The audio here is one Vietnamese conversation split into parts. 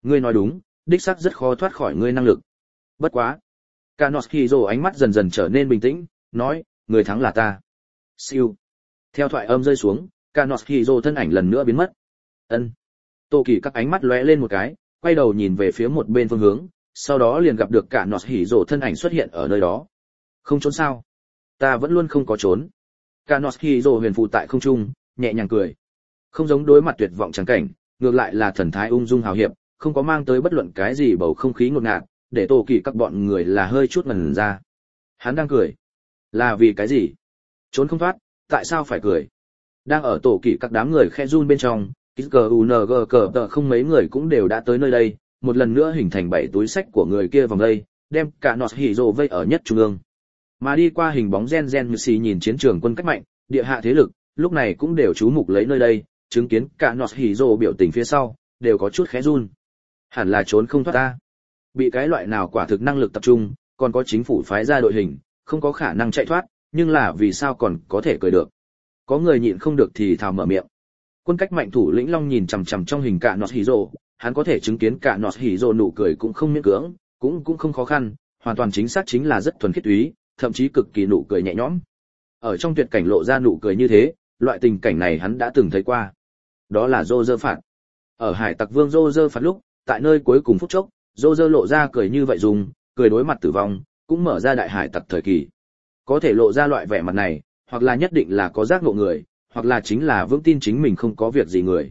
Ngươi nói đúng, đích xác rất khó thoát khỏi ngươi năng lực. Bất quá. Kanoshiro ánh mắt dần dần trở nên bình tĩnh, nói, người thắng là ta. Siêu. Theo thoại âm rơi xuống, Kanoshiro thân ảnh lần nữa biến mất. Ân. Tô Kỳ các ánh mắt lóe lên một cái, quay đầu nhìn về phía một bên phương hướng, sau đó liền gặp được Kanoshiro thân ảnh xuất hiện ở nơi đó. Không trốn sao? Ta vẫn luôn không có trốn. Kanoshiro huyền phù tại không trung, nhẹ nhàng cười. Không giống đối mặt tuyệt vọng trắng cảnh, ngược lại là thần thái ung dung hào hiệp, không có mang tới bất luận cái gì bầu không khí ngột ngạt, để Tô Kỳ các bọn người là hơi chút ngẩn ra. Hắn đang cười. Là vì cái gì? Trốn không thoát, tại sao phải cười? Đang ở Tổ Kỳ các đám người khe run bên trong, KUNG không mấy người cũng đều đã tới nơi đây, một lần nữa hình thành 7 túi sách của người kia vòng đây, đem cả Kanoshiro vây ở nhất trung ương. Mà đi qua hình bóng Gen Như Xì nhìn chiến trường quân cách mạnh, địa hạ thế lực, lúc này cũng đều chú mục lấy nơi đây, chứng kiến cả Kanoshiro biểu tình phía sau, đều có chút khẽ run. Hẳn là trốn không thoát ta. Bị cái loại nào quả thực năng lực tập trung, còn có chính phủ phái ra đội hình, không có khả năng chạy thoát, nhưng là vì sao còn có thể cười được. Có người nhịn không được thì thào mở miệng. Quân cách mạnh thủ lĩnh Long nhìn chằm chằm trong hình cả Kanoshiro, hắn có thể chứng kiến cả Kanoshiro nụ cười cũng không miễn cưỡng, cũng không khó khăn, hoàn toàn chính xác chính là rất thuần khiết túy, thậm chí cực kỳ nụ cười nhẹ nhõm. Ở trong tuyệt cảnh lộ ra nụ cười như thế, loại tình cảnh này hắn đã từng thấy qua. Đó là Roger Phạt. Ở Hải Tặc Vương Roger Phạt lúc, tại nơi cuối cùng phút chốc, Roger lộ ra cười như vậy dùng, cười đối mặt tử vong, cũng mở ra đại hải tặc thời kỳ. Có thể lộ ra loại vẻ mặt này, hoặc là nhất định là có giác ngộ người, hoặc là chính là vững tin chính mình không có việc gì người.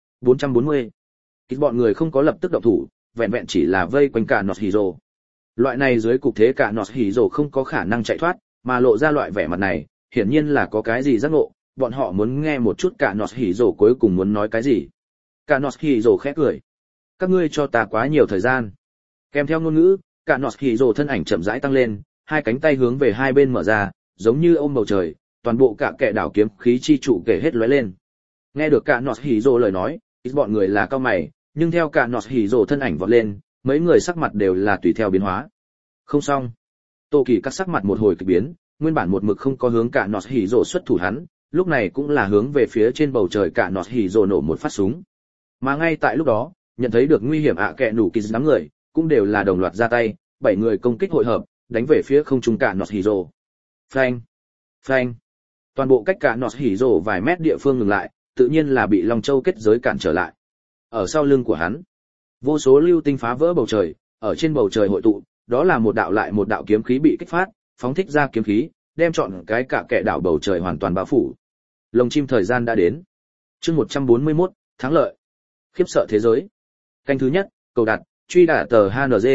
440. Kích bọn người không có lập tức động thủ, vẹn vẹn chỉ là vây quanh cả Kanoshiro. Loại này dưới cục thế cả Kanoshiro không có khả năng chạy thoát, mà lộ ra loại vẻ mặt này, hiển nhiên là có cái gì giác ngộ, bọn họ muốn nghe một chút cả Kanoshiro cuối cùng muốn nói cái gì. Cả Kanoshiro khẽ cười. Các ngươi cho ta quá nhiều thời gian. Kèm theo ngôn ngữ, cả Kanoshiro thân ảnh chậm rãi tăng lên, hai cánh tay hướng về hai bên mở ra, giống như ôm bầu trời, toàn bộ cả kệ đảo kiếm khí chi trụ kể hết lóe lên. Nghe được cả Kanoshiro lời nói, ít bọn người là cao mày, nhưng theo cả Kanoshiro thân ảnh vọt lên, mấy người sắc mặt đều là tùy theo biến hóa. Không xong. Tô Kỳ các sắc mặt một hồi kỳ biến, nguyên bản một mực không có hướng cả Kanoshiro xuất thủ hắn, lúc này cũng là hướng về phía trên bầu trời cả Kanoshiro nổ một phát súng. Mà ngay tại lúc đó, nhận thấy được nguy hiểm kệ nủ kỳ đám người, cũng đều là đồng loạt ra tay, 7 người công kích hội hợp, đánh về phía không trung cả Kanoshiro. Phanh, phanh. Toàn bộ cách cả Kanoshiro vài mét địa phương ngừng lại, tự nhiên là bị Long Châu kết giới cản trở lại. Ở sau lưng của hắn, vô số lưu tinh phá vỡ bầu trời, ở trên bầu trời hội tụ, đó là một đạo lại một đạo kiếm khí bị kích phát, phóng thích ra kiếm khí, đem trọn cái cả kệ đảo bầu trời hoàn toàn bao phủ. Lồng chim thời gian đã đến. Chương 141, thắng lợi. Khiếp sợ thế giới. Canh thứ nhất, cầu đặt, truy đả tờ HNG.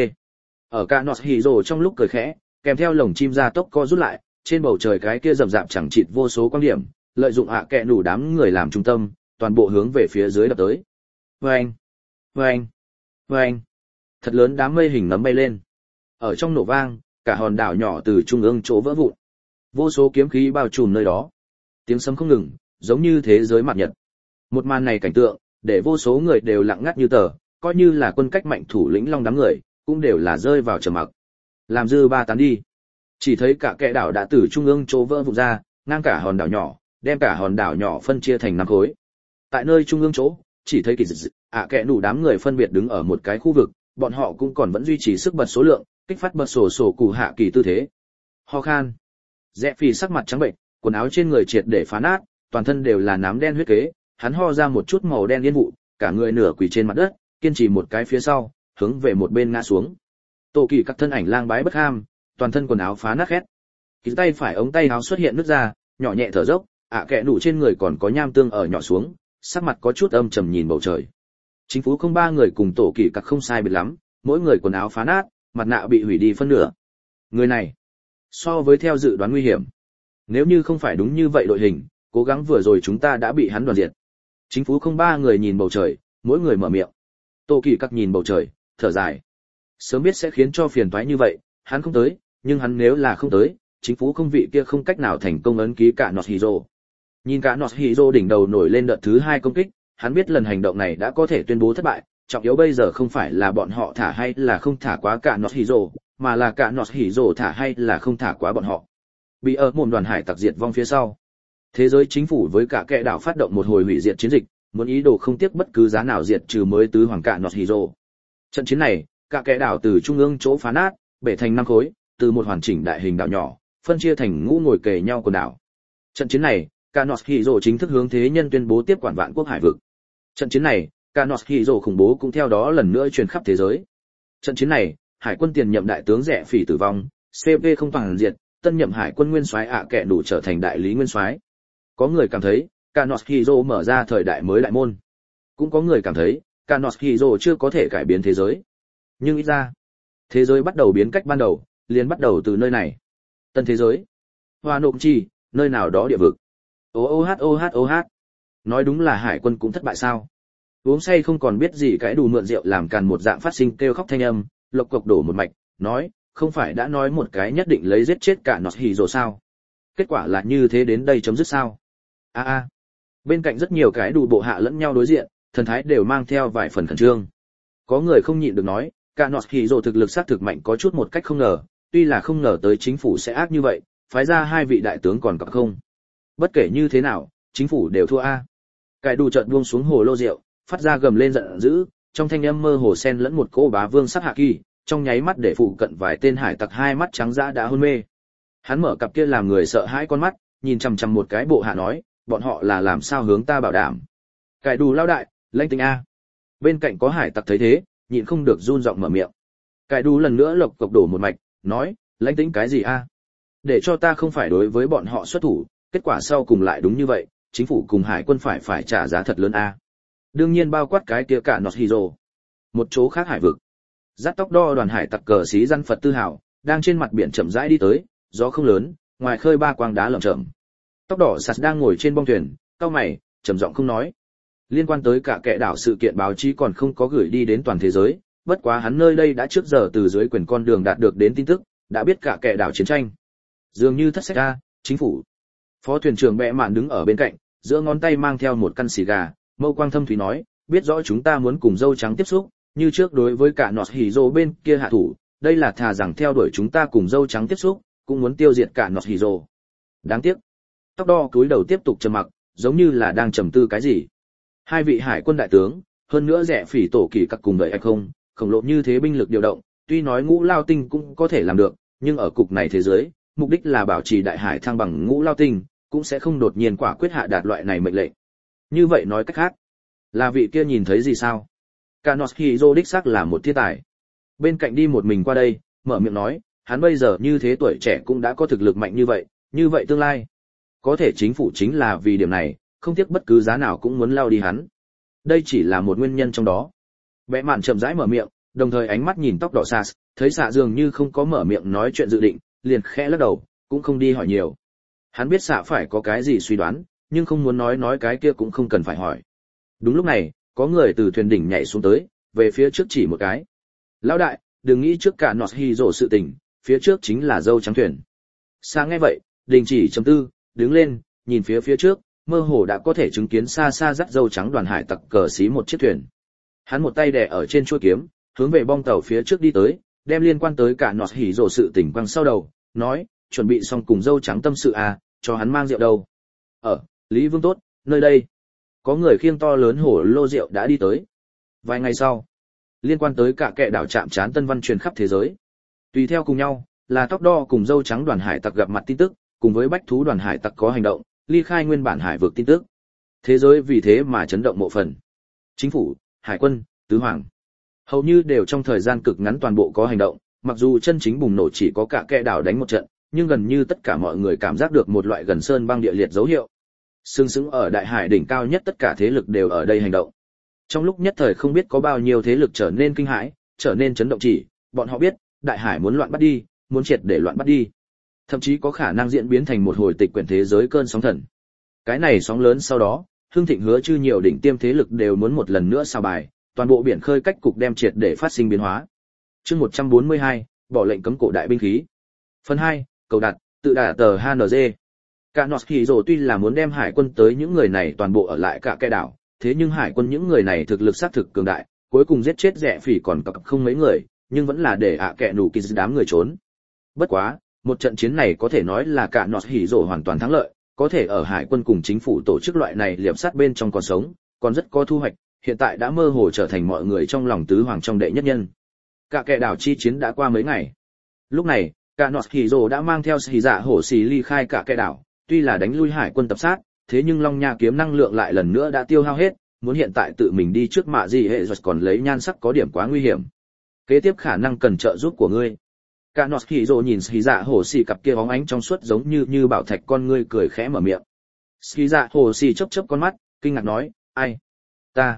Ở cả Kanoshiro trong lúc cười khẽ, kèm theo lồng chim ra tốc co rút lại, trên bầu trời cái kia rậm rạp chẳng chịt vô số quan điểm, lợi dụng kệ nủ đám người làm trung tâm, toàn bộ hướng về phía dưới đập tới. Oeng, oeng, oeng. Thật lớn đám mây hình nấm bay lên. Ở trong nổ vang, cả hòn đảo nhỏ từ trung ương chỗ vỡ vụn. Vô số kiếm khí bao trùm nơi đó. Tiếng sấm không ngừng, giống như thế giới mặt nhật. Một màn này cảnh tượng, để vô số người đều lặng ngắt như tờ, coi như là quân cách mạnh thủ lĩnh Long đám người, cũng đều là rơi vào trầm mặc. Làm dư ba tán đi. Chỉ thấy cả kệ đảo đã từ trung ương chỗ vỡ vụn ra, ngang cả hòn đảo nhỏ, đem cả hòn đảo nhỏ phân chia thành 5 khối. Tại nơi trung ương chỗ, chỉ thấy kệ nủ đám người phân biệt đứng ở một cái khu vực, bọn họ cũng còn vẫn duy trì sức bật số lượng, kích phát bật sổ cụ hạ kỳ tư thế. Ho khan. Rẽ Phi sắc mặt trắng bệnh, quần áo trên người triệt để phá nát, toàn thân đều là nám đen huyết kế, hắn ho ra một chút màu đen yên vụ, cả người nửa quỳ trên mặt đất, kiên trì một cái phía sau, hướng về một bên ngã xuống. Tô Kỳ các thân ảnh lang bái bất ham, toàn thân quần áo phá nát khét. Cái tay phải ống tay áo xuất hiện nứt ra, nhỏ nhẹ thở dốc, kệ nủ trên người còn có nham tương ở nhỏ xuống, sắc mặt có chút âm trầm nhìn bầu trời. Chính phủ không 3 người cùng Tổ Kỳ các không sai biệt lắm, mỗi người quần áo phá nát, mặt nạ bị hủy đi phân nửa. Người này, so với theo dự đoán nguy hiểm. Nếu như không phải đúng như vậy đội hình, cố gắng vừa rồi chúng ta đã bị hắn đoàn diệt. Chính phủ không 3 người nhìn bầu trời, mỗi người mở miệng. Tô Kỳ các nhìn bầu trời, thở dài. Sớm biết sẽ khiến cho phiền toái như vậy, hắn không tới, nhưng hắn nếu là không tới, chính phủ không vị kia không cách nào thành công ấn ký cả Kanoshiro. Nhìn cả Kanoshiro đỉnh đầu nổi lên đợt thứ 2 công kích, hắn biết lần hành động này đã có thể tuyên bố thất bại, trọng yếu bây giờ không phải là bọn họ thả hay là không thả quá cả Kanoshiro, mà là cả Kanoshiro thả hay là không thả quá bọn họ. Bị ở một đoàn hải tặc diệt vong phía sau, thế giới chính phủ với cả kệ đảo phát động một hồi hủy diệt chiến dịch, muốn ý đồ không tiếc bất cứ giá nào diệt trừ mới tứ hoàng cả Kanoshiro. Trận chiến này, cả kẽ đảo từ trung ương chỗ phá nát, bể thành 5 khối, từ một hoàn chỉnh đại hình đảo nhỏ, phân chia thành ngũ ngồi kề nhau quần đảo. Trận chiến này, Canos Hiro chính thức hướng thế nhân tuyên bố tiếp quản vạn quốc hải vực. Trận chiến này, Canos Hiro khủng bố cũng theo đó lần nữa truyền khắp thế giới. Trận chiến này, hải quân tiền nhậm đại tướng Rẻ Phỉ tử vong, CP không toàn diệt, tân nhậm hải quân nguyên soái kẻ đủ trở thành đại lý nguyên soái. Có người cảm thấy, Canos Hiro mở ra thời đại mới đại môn. Cũng có người cảm thấy, Canos Hiro chưa có thể cải biến thế giới. Nhưng ít ra, thế giới bắt đầu biến cách ban đầu, liền bắt đầu từ nơi này. Tân thế giới. Hoa nộm chi, nơi nào đó địa vực. OOH. Nói đúng là hải quân cũng thất bại sao? Uống say không còn biết gì cái đủ mượn rượu làm càn một dạng phát sinh kêu khóc thanh âm, lộc cộc đổ một mạch, nói, không phải đã nói một cái nhất định lấy giết chết cả Nọt Hỉ rồi sao? Kết quả là như thế đến đây chấm dứt sao? Bên cạnh rất nhiều cái đủ bộ hạ lẫn nhau đối diện, thần thái đều mang theo vài phần khẩn trương. Có người không nhịn được nói, cả Nọt Hỉ rồi thực lực xác thực mạnh có chút một cách không ngờ, tuy là không ngờ tới chính phủ sẽ ác như vậy, phái ra 2 vị đại tướng còn cặp không. Bất kể như thế nào, chính phủ đều thua Cái đủ chợt buông xuống hồ lô rượu, phát ra gầm lên giận dữ, trong thanh âm mơ hồ xen lẫn một cô bá vương sắc hạ kỳ, trong nháy mắt để phụ cận vài tên hải tặc hai mắt trắng dã đã hôn mê. Hắn mở cặp kia làm người sợ hãi con mắt, nhìn chằm chằm một cái bộ hạ nói, bọn họ là làm sao hướng ta bảo đảm. Cái đủ lao đại, lãnh tính Bên cạnh có hải tặc thấy thế, nhịn không được run giọng mở miệng. Cái đủ lần nữa lộc cộc đổ một mạch, nói, lãnh tính cái gì Để cho ta không phải đối với bọn họ xuất thủ, kết quả sau cùng lại đúng như vậy, chính phủ cùng hải quân phải trả giá thật lớn Đương nhiên bao quát cái kia cả Nọt Hiro. Một chỗ khác hải vực. Dắt tóc đo đoàn hải tặc cờ xí răn Phật Tư Hảo, đang trên mặt biển chậm rãi đi tới, gió không lớn, ngoài khơi ba quang đá lởm chởm. Tóc đỏ sạt đang ngồi trên bong thuyền, cau mày, trầm giọng không nói. Liên quan tới cả kẽ đảo sự kiện báo chí còn không có gửi đi đến toàn thế giới, bất quá hắn nơi đây đã trước giờ từ dưới quyền con đường đạt được đến tin tức, đã biết cả kẽ đảo chiến tranh. Dường như thất sách chính phủ. Phó thuyền trưởng bẽ mạn đứng ở bên cạnh, giữa ngón tay mang theo một căn xì gà, mâu quang thâm thúy nói, biết rõ chúng ta muốn cùng dâu trắng tiếp xúc, như trước đối với cả Nọt Hiro bên kia hạ thủ, đây là thà rằng theo đuổi chúng ta cùng dâu trắng tiếp xúc, cũng muốn tiêu diệt cả Nọt Hiro. Đáng tiếc. Tóc đo cúi đầu tiếp tục trầm mặc, giống như là đang trầm tư cái gì. 2 vị hải quân đại tướng, hơn nữa Rẻ Phỉ tổ kỳ các cùng đợi hay không, khổng lồ như thế binh lực điều động, tuy nói Ngũ Lao Tinh cũng có thể làm được, nhưng ở cục này thế giới, mục đích là bảo trì đại hải thăng bằng Ngũ Lao Tinh, cũng sẽ không đột nhiên quả quyết hạ đạt loại này mệnh lệnh. Như vậy nói cách khác, là vị kia nhìn thấy gì sao? Canos Hiro đích xác là một thiên tài. Bên cạnh đi một mình qua đây, mở miệng nói, hắn bây giờ như thế tuổi trẻ cũng đã có thực lực mạnh như vậy tương lai. Có thể chính phủ chính là vì điểm này, không tiếc bất cứ giá nào cũng muốn lao đi hắn. Đây chỉ là một nguyên nhân trong đó. Bẽ mạn chậm rãi mở miệng, đồng thời ánh mắt nhìn tóc đỏ Sas, thấy xạ dường như không có mở miệng nói chuyện dự định, liền khẽ lắc đầu, cũng không đi hỏi nhiều. Hắn biết xạ phải có cái gì suy đoán, nhưng không muốn nói cái kia cũng không cần phải hỏi. Đúng lúc này, có người từ thuyền đỉnh nhảy xuống tới, về phía trước chỉ một cái. Lão đại, đừng nghĩ trước cả Nọt Hiro sự tình, phía trước chính là dâu trắng thuyền. Xạ nghe vậy, đình chỉ chấm tư, đứng lên, nhìn phía trước, mơ hồ đã có thể chứng kiến xa xa dắt dâu trắng đoàn hải tặc cờ xí một chiếc thuyền. Hắn một tay đè ở trên chuôi kiếm, hướng về bong tàu phía trước đi tới, đem liên quan tới cả Nọt Hiro sự tình quăng sau đầu, nói, chuẩn bị xong cùng dâu trắng tâm sự cho hắn mang rượu đâu. Lý Vương tốt, nơi đây. Có người khiêng to lớn hổ lô rượu đã đi tới. Vài ngày sau, liên quan tới cả kệ đảo chạm trán tân văn truyền khắp thế giới. Tùy theo cùng nhau, là tóc đo cùng dâu trắng đoàn hải tặc gặp mặt tin tức, cùng với bách thú đoàn hải tặc có hành động, ly khai nguyên bản hải vực tin tức. Thế giới vì thế mà chấn động mộ phần. Chính phủ, hải quân, tứ hoàng, hầu như đều trong thời gian cực ngắn toàn bộ có hành động, mặc dù chân chính bùng nổ chỉ có cả kệ đảo đánh một trận, nhưng gần như tất cả mọi người cảm giác được một loại gần sơn băng địa liệt dấu hiệu. Sừng sững ở đại hải đỉnh cao nhất tất cả thế lực đều ở đây hành động. Trong lúc nhất thời không biết có bao nhiêu thế lực trở nên kinh hãi, trở nên chấn động chỉ, bọn họ biết, đại hải muốn loạn bắt đi, muốn triệt để loạn bắt đi. Thậm chí có khả năng diễn biến thành một hồi tịch quyển thế giới cơn sóng thần. Cái này sóng lớn sau đó, Hưng Thịnh hứa chư nhiều đỉnh tiêm thế lực đều muốn một lần nữa sao bài, toàn bộ biển khơi cách cục đem triệt để phát sinh biến hóa. Chương 142, bỏ lệnh cấm cổ đại binh khí. Phần 2, cầu đặt, tự đả tờ HNG. Cả Nọt Hiro tuy là muốn đem hải quân tới những người này toàn bộ ở lại cả cái đảo, thế nhưng hải quân những người này thực lực xác thực cường đại, cuối cùng giết chết Rẻ Phỉ còn cặp không mấy người, nhưng vẫn là để kẻ nủ kỳ đám người trốn. Bất quá, một trận chiến này có thể nói là cả Nọt Hiro hoàn toàn thắng lợi, có thể ở hải quân cùng chính phủ tổ chức loại này liệp sát bên trong còn sống, còn rất có thu hoạch, hiện tại đã mơ hồ trở thành mọi người trong lòng tứ hoàng trong đệ nhất nhân. Cả kẻ đảo chi chiến đã qua mấy ngày. Lúc này, cả Nọt Hỉ Dồ đã mang theo Sĩ Dạ Hổ Xì ly khai cả kẻ đảo, tuy là đánh lui hải quân tập sát, thế nhưng Long Nha kiếm năng lượng lại lần nữa đã tiêu hao hết, muốn hiện tại tự mình đi trước mạ gì hệ rồi còn lấy nhan sắc có điểm quá nguy hiểm. Kế tiếp khả năng cần trợ giúp của ngươi. Cả Nọt Hỉ Dồ nhìn Sĩ Dạ Hổ Xì cặp kia bóng ánh trong suốt giống như bảo thạch con ngươi cười khẽ mở miệng. Sĩ Dạ Hổ Xì chớp chớp con mắt, kinh ngạc nói, ai? Ta.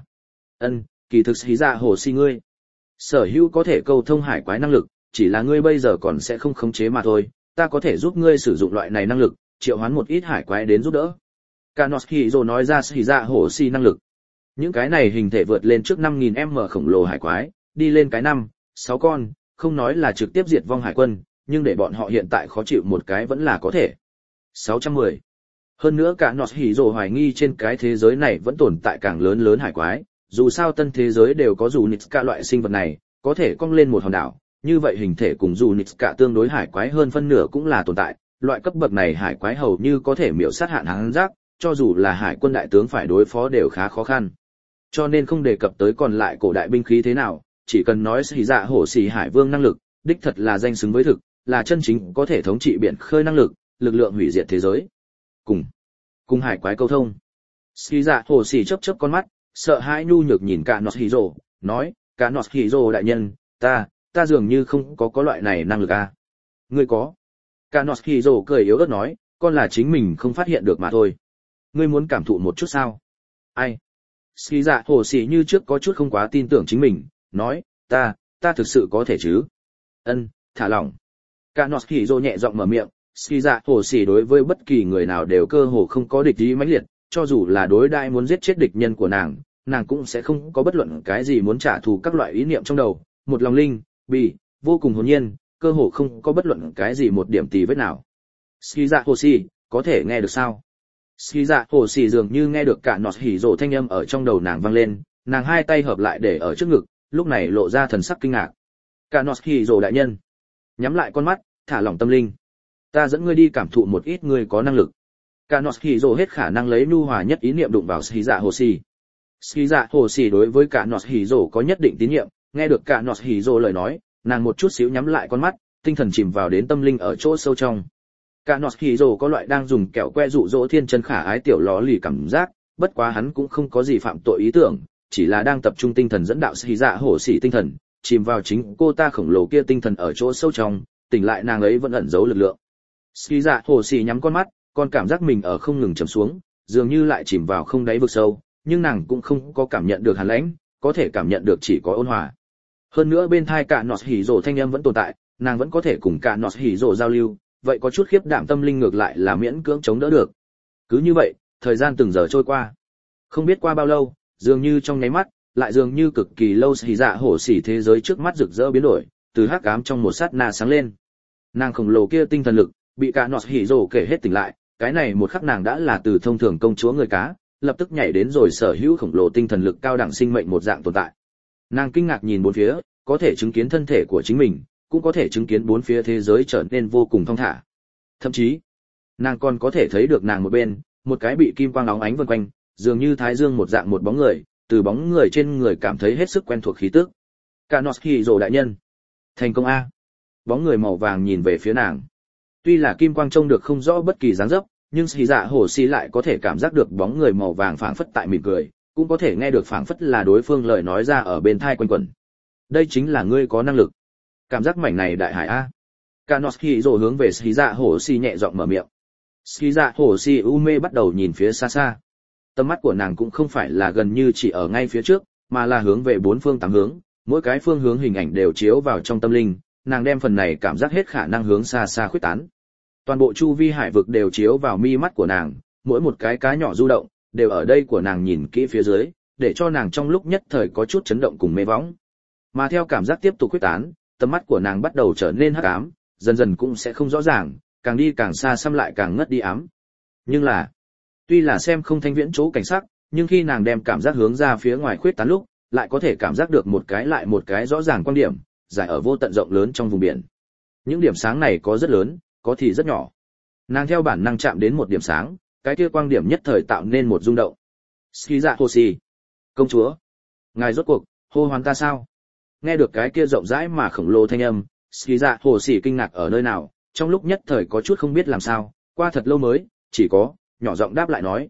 Kỳ thực Sĩ Dạ Hổ Xì ngươi. Sở hữu có thể câu thông hải quái năng lực, chỉ là ngươi bây giờ còn sẽ không khống chế mà thôi, ta có thể giúp ngươi sử dụng loại này năng lực, triệu hoán một ít hải quái đến giúp đỡ. Kanoshiro nói ra Sĩ Dạ Hổ Xì năng lực. Những cái này hình thể vượt lên trước 5000m khổng lồ hải quái, đi lên cái 5-6 con, không nói là trực tiếp diệt vong hải quân, nhưng để bọn họ hiện tại khó chịu một cái vẫn là có thể. 610. Hơn nữa cả Kanoshiro hoài nghi trên cái thế giới này vẫn tồn tại càng lớn hải quái, dù sao tân thế giới đều có dù Nitska loại sinh vật này, có thể cong lên một hòn đảo, như vậy hình thể cùng dù Nitska tương đối hải quái hơn phân nửa cũng là tồn tại, loại cấp bậc này hải quái hầu như có thể miểu sát hạn hán giác, cho dù là hải quân đại tướng phải đối phó đều khá khó khăn. Cho nên không đề cập tới còn lại cổ đại binh khí thế nào, chỉ cần nói Sĩ Dạ Hổ Xì hải vương năng lực, đích thật là danh xứng với thực, là chân chính có thể thống trị biển khơi năng lực, lực lượng hủy diệt thế giới. Cùng hải quái câu thông. Sĩ Dạ Hổ Xì chớp chớp con mắt, sợ hãi nhu nhược nhìn cả Kanoshiro, nói, Kanoshiro đại nhân, ta dường như không có loại này năng lực à. Ngươi có. Kanoshiro cười yếu ớt nói, con là chính mình không phát hiện được mà thôi. Ngươi muốn cảm thụ một chút sao? Ai? Sĩ Dạ Hổ Xì như trước có chút không quá tin tưởng chính mình, nói, ta thực sự có thể chứ? Thả lỏng. Kanoshiro nhẹ giọng mở miệng, Sĩ Dạ Hổ Xì đối với bất kỳ người nào đều cơ hồ không có địch ý mãnh liệt, cho dù là đối đãi muốn giết chết địch nhân của nàng cũng sẽ không có bất luận cái gì muốn trả thù các loại ý niệm trong đầu, một lòng linh, bì, vô cùng hồn nhiên, cơ hồ không có bất luận cái gì một điểm tì vết nào. Sĩ Dạ Hổ Xì, có thể nghe được sao? Sĩ Dạ Hổ Xì dường như nghe được cả nọt hỉ rồ thanh âm ở trong đầu nàng vang lên, nàng hai tay hợp lại để ở trước ngực, lúc này lộ ra thần sắc kinh ngạc. Cả nọt hỉ rồ đại nhân, nhắm lại con mắt, thả lỏng tâm linh. Ta dẫn ngươi đi cảm thụ một ít ngươi có năng lực. Cả nọt hỉ rồ hết khả năng lấy nhu hòa nhất ý niệm đụng vào Sĩ Dạ Hổ Xì. Sĩ Dạ Hổ Xì đối với cả nọt hỉ rồ có nhất định tín nhiệm, nghe được cả nọt hỉ rồ lời nói, nàng một chút xíu nhắm lại con mắt, tinh thần chìm vào đến tâm linh ở chỗ sâu trong. Cả nọt hỉ rồ có loại đang dùng kẹo que dụ dỗ thiên chân khả ái tiểu ló lì cảm giác, bất quá hắn cũng không có gì phạm tội ý tưởng, chỉ là đang tập trung tinh thần dẫn đạo Sĩ Dạ Hổ Xì tinh thần, chìm vào chính cô ta khổng lồ kia tinh thần ở chỗ sâu trong, tỉnh lại nàng ấy vẫn ẩn giấu lực lượng. Sĩ Dạ Hổ Xì nhắm con mắt, còn cảm giác mình ở không ngừng trầm xuống, dường như lại chìm vào không đáy vực sâu, nhưng nàng cũng không có cảm nhận được hàn lãnh, có thể cảm nhận được chỉ có ôn hòa. Hơn nữa bên tai cả nọt hỉ rồ thanh âm vẫn tồn tại, nàng vẫn có thể cùng cả nọt hỉ rồ giao lưu, vậy có chút khiếp đảm tâm linh ngược lại là miễn cưỡng chống đỡ được. Cứ như vậy, thời gian từng giờ trôi qua. Không biết qua bao lâu, dường như trong nháy mắt, lại dường như cực kỳ lâu, Sĩ Dạ Hổ Xì thế giới trước mắt rực rỡ biến đổi, từ hắc ám trong một sát na sáng lên. Nàng khổng lồ kia tinh thần lực bị cả nọt hỉ rồ kể hết tỉnh lại, cái này một khắc nàng đã là từ thông thường công chúa người cá, lập tức nhảy đến rồi sở hữu khổng lồ tinh thần lực cao đẳng sinh mệnh một dạng tồn tại. Nàng kinh ngạc nhìn bốn phía, có thể chứng kiến thân thể của chính mình, cũng có thể chứng kiến bốn phía thế giới trở nên vô cùng thong thả. Thậm chí, nàng còn có thể thấy được nàng một bên, một cái bị kim quang óng ánh vần quanh, dường như thái dương một dạng một bóng người, từ bóng người trên người cảm thấy hết sức quen thuộc khí tức. Kanoshiro đại nhân, thành công a. Bóng người màu vàng nhìn về phía nàng. Tuy là kim quang trông được không rõ bất kỳ dáng dấp, nhưng Sĩ Dạ Hổ Xì lại có thể cảm giác được bóng người màu vàng phảng phất tại mỉm cười, cũng có thể nghe được phảng phất là đối phương lời nói ra ở bên tai quanh quẩn. Đây chính là ngươi có năng lực. Cảm giác mảnh này đại hải a. Kanoshiro hướng về Sĩ Dạ Hổ Xì nhẹ giọng mở miệng. Sĩ Dạ Hổ Xì u mê bắt đầu nhìn phía xa xa. Tầm mắt của nàng cũng không phải là gần như chỉ ở ngay phía trước, mà là hướng về bốn phương tám hướng, mỗi cái phương hướng hình ảnh đều chiếu vào trong tâm linh, nàng đem phần này cảm giác hết khả năng hướng xa xa khuếch tán. Toàn bộ chu vi hải vực đều chiếu vào mi mắt của nàng, mỗi một cái cá nhỏ du động, đều ở đây của nàng nhìn kỹ phía dưới, để cho nàng trong lúc nhất thời có chút chấn động cùng mê võng. Mà theo cảm giác tiếp tục khuếch tán, tầm mắt của nàng bắt đầu trở nên hắc ám, dần dần cũng sẽ không rõ ràng, càng đi càng xa xăm lại càng ngất đi ám. Nhưng là, tuy là xem không thanh viễn chỗ cảnh sắc, nhưng khi nàng đem cảm giác hướng ra phía ngoài khuếch tán lúc, lại có thể cảm giác được một cái lại một cái rõ ràng quan điểm, giải ở vô tận rộng lớn trong vùng biển. Những điểm sáng này có rất lớn, có thì rất nhỏ. Nàng theo bản năng chạm đến một điểm sáng, cái kia quang điểm nhất thời tạo nên một rung động. Sĩ Dạ Hổ Xì, công chúa, Ngài rốt cuộc hô hoán ta sao? Nghe được cái kia rộng rãi mà khổng lồ thanh âm, Ski Dạ Hồ Sĩ kinh ngạc ở nơi nào, trong lúc nhất thời có chút không biết làm sao, qua thật lâu mới chỉ có nhỏ giọng đáp lại nói,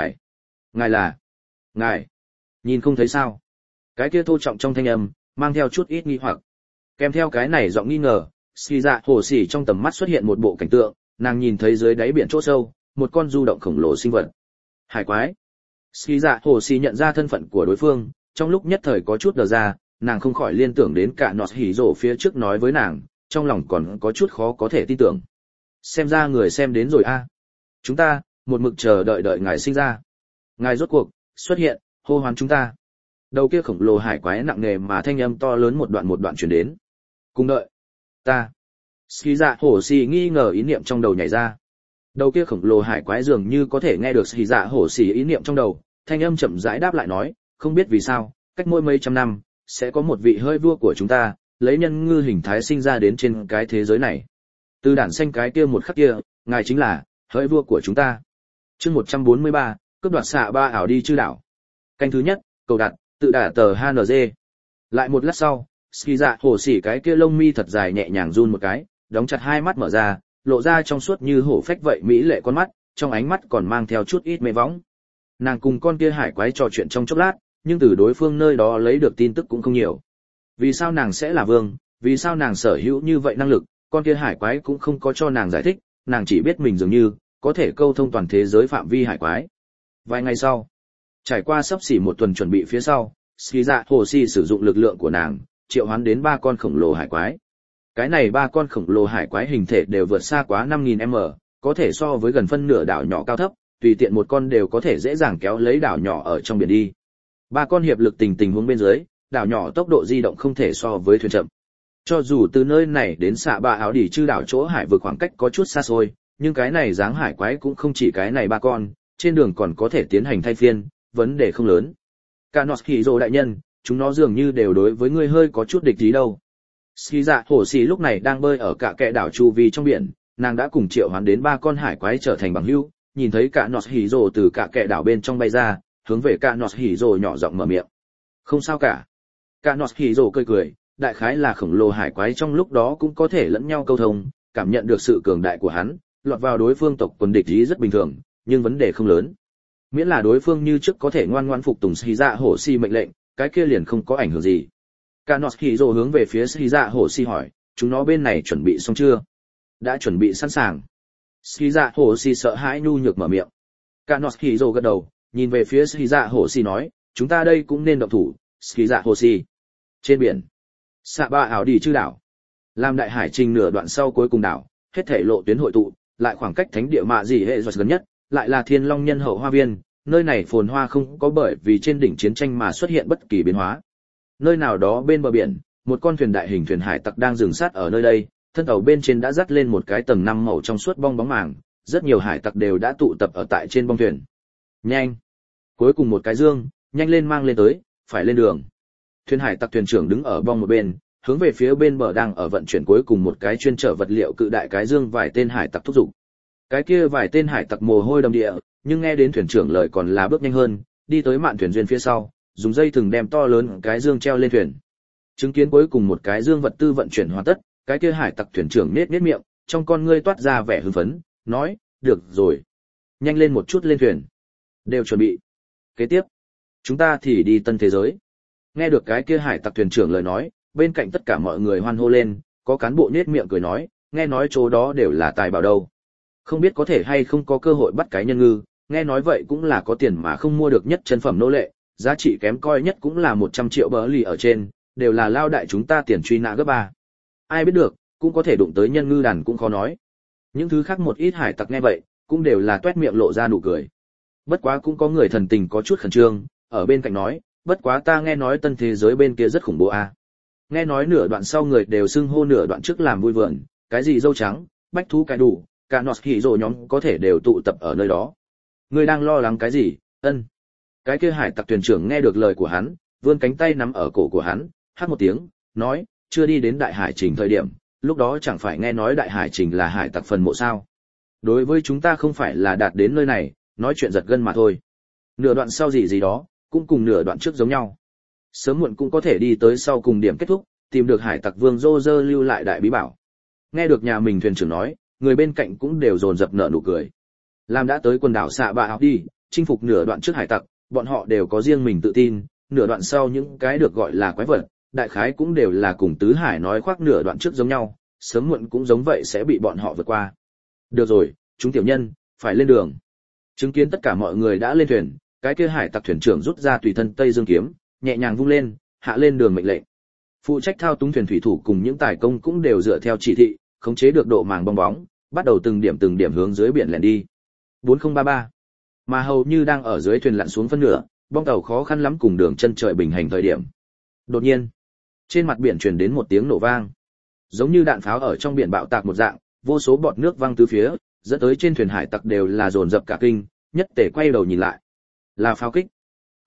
ngài là ngài nhìn không thấy sao? Cái kia thô trọng trong thanh âm mang theo chút ít nghi hoặc, kèm theo cái này giọng nghi ngờ, Ski Dạ Hồ Sĩ trong tầm mắt xuất hiện một bộ cảnh tượng, nàng nhìn thấy dưới đáy biển chỗ sâu một con du động khổng lồ sinh vật, hải quái. Ski Dạ Hồ Sĩ nhận ra thân phận của đối phương, trong lúc nhất thời có chút đờ ra, nàng không khỏi liên tưởng đến cả nọt hỉ rổ phía trước nói với nàng, trong lòng còn có chút khó có thể tin tưởng. Xem ra người xem đến rồi a. Chúng ta một mực chờ đợi ngài sinh ra. Ngài rốt cuộc xuất hiện, hô hoán chúng ta. Đầu kia khổng lồ hải quái nặng nề mà thanh âm to lớn một đoạn truyền đến. Cùng đợi. Ta. Ski Dạ Hổ Xì nghi ngờ ý niệm trong đầu nhảy ra. Đầu kia khổng lồ hải quái dường như có thể nghe được Ski Dạ Hổ Xì ý niệm trong đầu, thanh âm chậm rãi đáp lại nói, không biết vì sao, cách mỗi mấy trăm năm sẽ có một vị hơi vua của chúng ta lấy nhân ngư hình thái sinh ra đến trên cái thế giới này. Từ đản xanh cái kia một khắc kia, ngài chính là hơi vua của chúng ta. Chương 143, cướp đoạt xạ ba ảo đi chư đảo. Canh thứ nhất, cầu đặt, tự đả tờ HNG. Lại một lát sau, Ski Dạ Hổ Xỉ cái kia lông mi thật dài nhẹ nhàng run một cái, đóng chặt hai mắt mở ra, lộ ra trong suốt như hổ phách vậy mỹ lệ con mắt, trong ánh mắt còn mang theo chút ít mê võng. Nàng cùng con kia hải quái trò chuyện trong chốc lát, nhưng từ đối phương nơi đó lấy được tin tức cũng không nhiều. Vì sao nàng sẽ là vương, vì sao nàng sở hữu như vậy năng lực, con kia hải quái cũng không có cho nàng giải thích, nàng chỉ biết mình dường như có thể câu thông toàn thế giới phạm vi hải quái. Vài ngày sau, trải qua sắp xỉ một tuần chuẩn bị phía sau, Ski Dạ Hồ Xỉ sử dụng lực lượng của nàng, triệu hoán đến 3 con khổng lồ hải quái. Cái này 3 con khổng lồ hải quái hình thể đều vượt xa quá 5000m, có thể so với gần phân nửa đảo nhỏ cao thấp, tùy tiện một con đều có thể dễ dàng kéo lấy đảo nhỏ ở trong biển đi. 3 con hiệp lực tình huống bên dưới, đảo nhỏ tốc độ di động không thể so với thuyền chậm. Cho dù từ nơi này đến xạ ba áo đỉ chư đảo chỗ hải vực khoảng cách có chút xa xôi, nhưng cái này dáng hải quái cũng không chỉ cái này 3 con, trên đường còn có thể tiến hành thay phiên, vấn đề không lớn. Kanoshiro đại nhân, chúng nó dường như đều đối với ngươi hơi có chút địch ý đâu. Ski Dạ Hổ Xỉ lúc này đang bơi ở cả kẽ đảo chu vi trong biển, nàng đã cùng triệu hoán đến 3 con hải quái trở thành bằng hữu, nhìn thấy Kanoshiro từ cả kẽ đảo bên trong bay ra, hướng về Kanoshiro nhỏ giọng mở miệng. Không sao cả. Kanoshiro cười cười, đại khái là khổng lồ hải quái trong lúc đó cũng có thể lẫn nhau câu thông, cảm nhận được sự cường đại của hắn, lọt vào đối phương tộc quần địch ý rất bình thường, nhưng vấn đề không lớn. Miễn là đối phương như trước có thể ngoan ngoãn phục tùng Ski Dạ Hổ Xỉ mệnh lệnh, cái kia liền không có ảnh hưởng gì. Kanoshiro hướng về phía Ski Dạ Hổ Xỉ hỏi, chúng nó bên này chuẩn bị xong chưa? Đã chuẩn bị sẵn sàng. Ski Dạ Hổ Xỉ sợ hãi nhu nhược mở miệng. Kanoshiro gật đầu, nhìn về phía Ski Dạ Hổ Xỉ nói, chúng ta đây cũng nên động thủ. Ski Dạ Hổ Xỉ. Trên biển, xạ ba ảo đi chư đảo, làm đại hải trình nửa đoạn sau cuối cùng đảo, hết thể lộ tuyến hội tụ, lại khoảng cách thánh địa mạ gì hệ gần nhất, lại là Thiên Long nhân hậu hoa viên, nơi này phồn hoa không có bởi vì trên đỉnh chiến tranh mà xuất hiện bất kỳ biến hóa. Nơi nào đó bên bờ biển, một con thuyền đại hình thuyền hải tặc đang dừng sát ở nơi đây, thân tàu bên trên đã dắt lên một cái tầng 5 màu trong suốt bong bóng màng, rất nhiều hải tặc đều đã tụ tập ở tại trên bong thuyền. Nhanh! Cuối cùng một cái dương, nhanh lên mang lên tới, phải lên đường. Thuyền hải tặc thuyền trưởng đứng ở bong một bên, hướng về phía bên bờ đang ở vận chuyển cuối cùng một cái chuyên chở vật liệu cự đại cái dương vài tên hải tặc thúc giục. Cái kia vài tên hải tặc mồ hôi đầm địa, nhưng nghe đến thuyền trưởng lời còn là bước nhanh hơn, đi tới mạn thuyền duyên phía sau, dùng dây thừng đem to lớn cái dương treo lên thuyền. Chứng kiến cuối cùng một cái dương vật tư vận chuyển hoàn tất, cái kia hải tặc thuyền trưởng nết miệng, trong con ngươi toát ra vẻ hưng phấn, nói, được rồi, nhanh lên một chút lên thuyền. Đều chuẩn bị. Kế tiếp, chúng ta thì đi tân thế giới. Nghe được cái kia hải tặc thuyền trưởng lời nói, bên cạnh tất cả mọi người hoan hô lên, có cán bộ nết miệng cười nói, nghe nói chỗ đó đều là tài bảo đâu. Không biết có thể hay không có cơ hội bắt cái nhân ngư, nghe nói vậy cũng là có tiền mà không mua được nhất chân phẩm nô lệ, giá trị kém coi nhất cũng là 100 triệu bờ lì ở trên, đều là lao đại chúng ta tiền truy nã gấp 3. Ai biết được, cũng có thể đụng tới nhân ngư đàn cũng khó nói. Những thứ khác một ít hải tặc nghe vậy, cũng đều là toét miệng lộ ra nụ cười. Bất quá cũng có người thần tình có chút khẩn trương, ở bên cạnh nói, bất quá ta nghe nói tân thế giới bên kia rất khủng bố a. Nghe nói nửa đoạn sau người đều xưng hô nửa đoạn trước làm vui vườn, cái gì dâu trắng, bách thú cái đủ, cả nọt hỉ rồ nhóm có thể đều tụ tập ở nơi đó. Ngươi đang lo lắng cái gì? Ân. Cái kia hải tặc thuyền trưởng nghe được lời của hắn, vươn cánh tay nắm ở cổ của hắn, hát một tiếng, nói, chưa đi đến đại hải trình thời điểm, lúc đó chẳng phải nghe nói đại hải trình là hải tặc phần mộ sao? Đối với chúng ta không phải là đạt đến nơi này, nói chuyện giật gân mà thôi. Nửa đoạn sau gì đó, cũng cùng nửa đoạn trước giống nhau. Sớm muộn cũng có thể đi tới sau cùng điểm kết thúc, tìm được hải tặc vương Roger lưu lại đại bí bảo. Nghe được nhà mình thuyền trưởng nói, người bên cạnh cũng đều dồn dập nở nụ cười. Làm đã tới quần đảo xạ bạ học đi, chinh phục nửa đoạn trước hải tặc, bọn họ đều có riêng mình tự tin, nửa đoạn sau những cái được gọi là quái vật, đại khái cũng đều là cùng tứ hải nói khoác nửa đoạn trước giống nhau, sớm muộn cũng giống vậy sẽ bị bọn họ vượt qua. Được rồi, chúng tiểu nhân, phải lên đường. Chứng kiến tất cả mọi người đã lên thuyền, cái kia hải tặc thuyền trưởng rút ra tùy thân Tây Dương kiếm, nhẹ nhàng vung lên, hạ lên đường mệnh lệnh. Phụ trách thao túng thuyền thủy thủ cùng những tài công cũng đều dựa theo chỉ thị, khống chế được độ màng bong bóng, bắt đầu từng điểm hướng dưới biển lẻn đi. 4033. Mà hầu như đang ở dưới thuyền lặn xuống phân nửa, bong tàu khó khăn lắm cùng đường chân trời bình hành thời điểm. Đột nhiên, trên mặt biển truyền đến một tiếng nổ vang, giống như đạn pháo ở trong biển bạo tạc một dạng, vô số bọt nước văng tứ phía, dẫn tới trên thuyền hải tặc đều là dồn dập cả kinh, nhất tề quay đầu nhìn lại. Là pháo kích?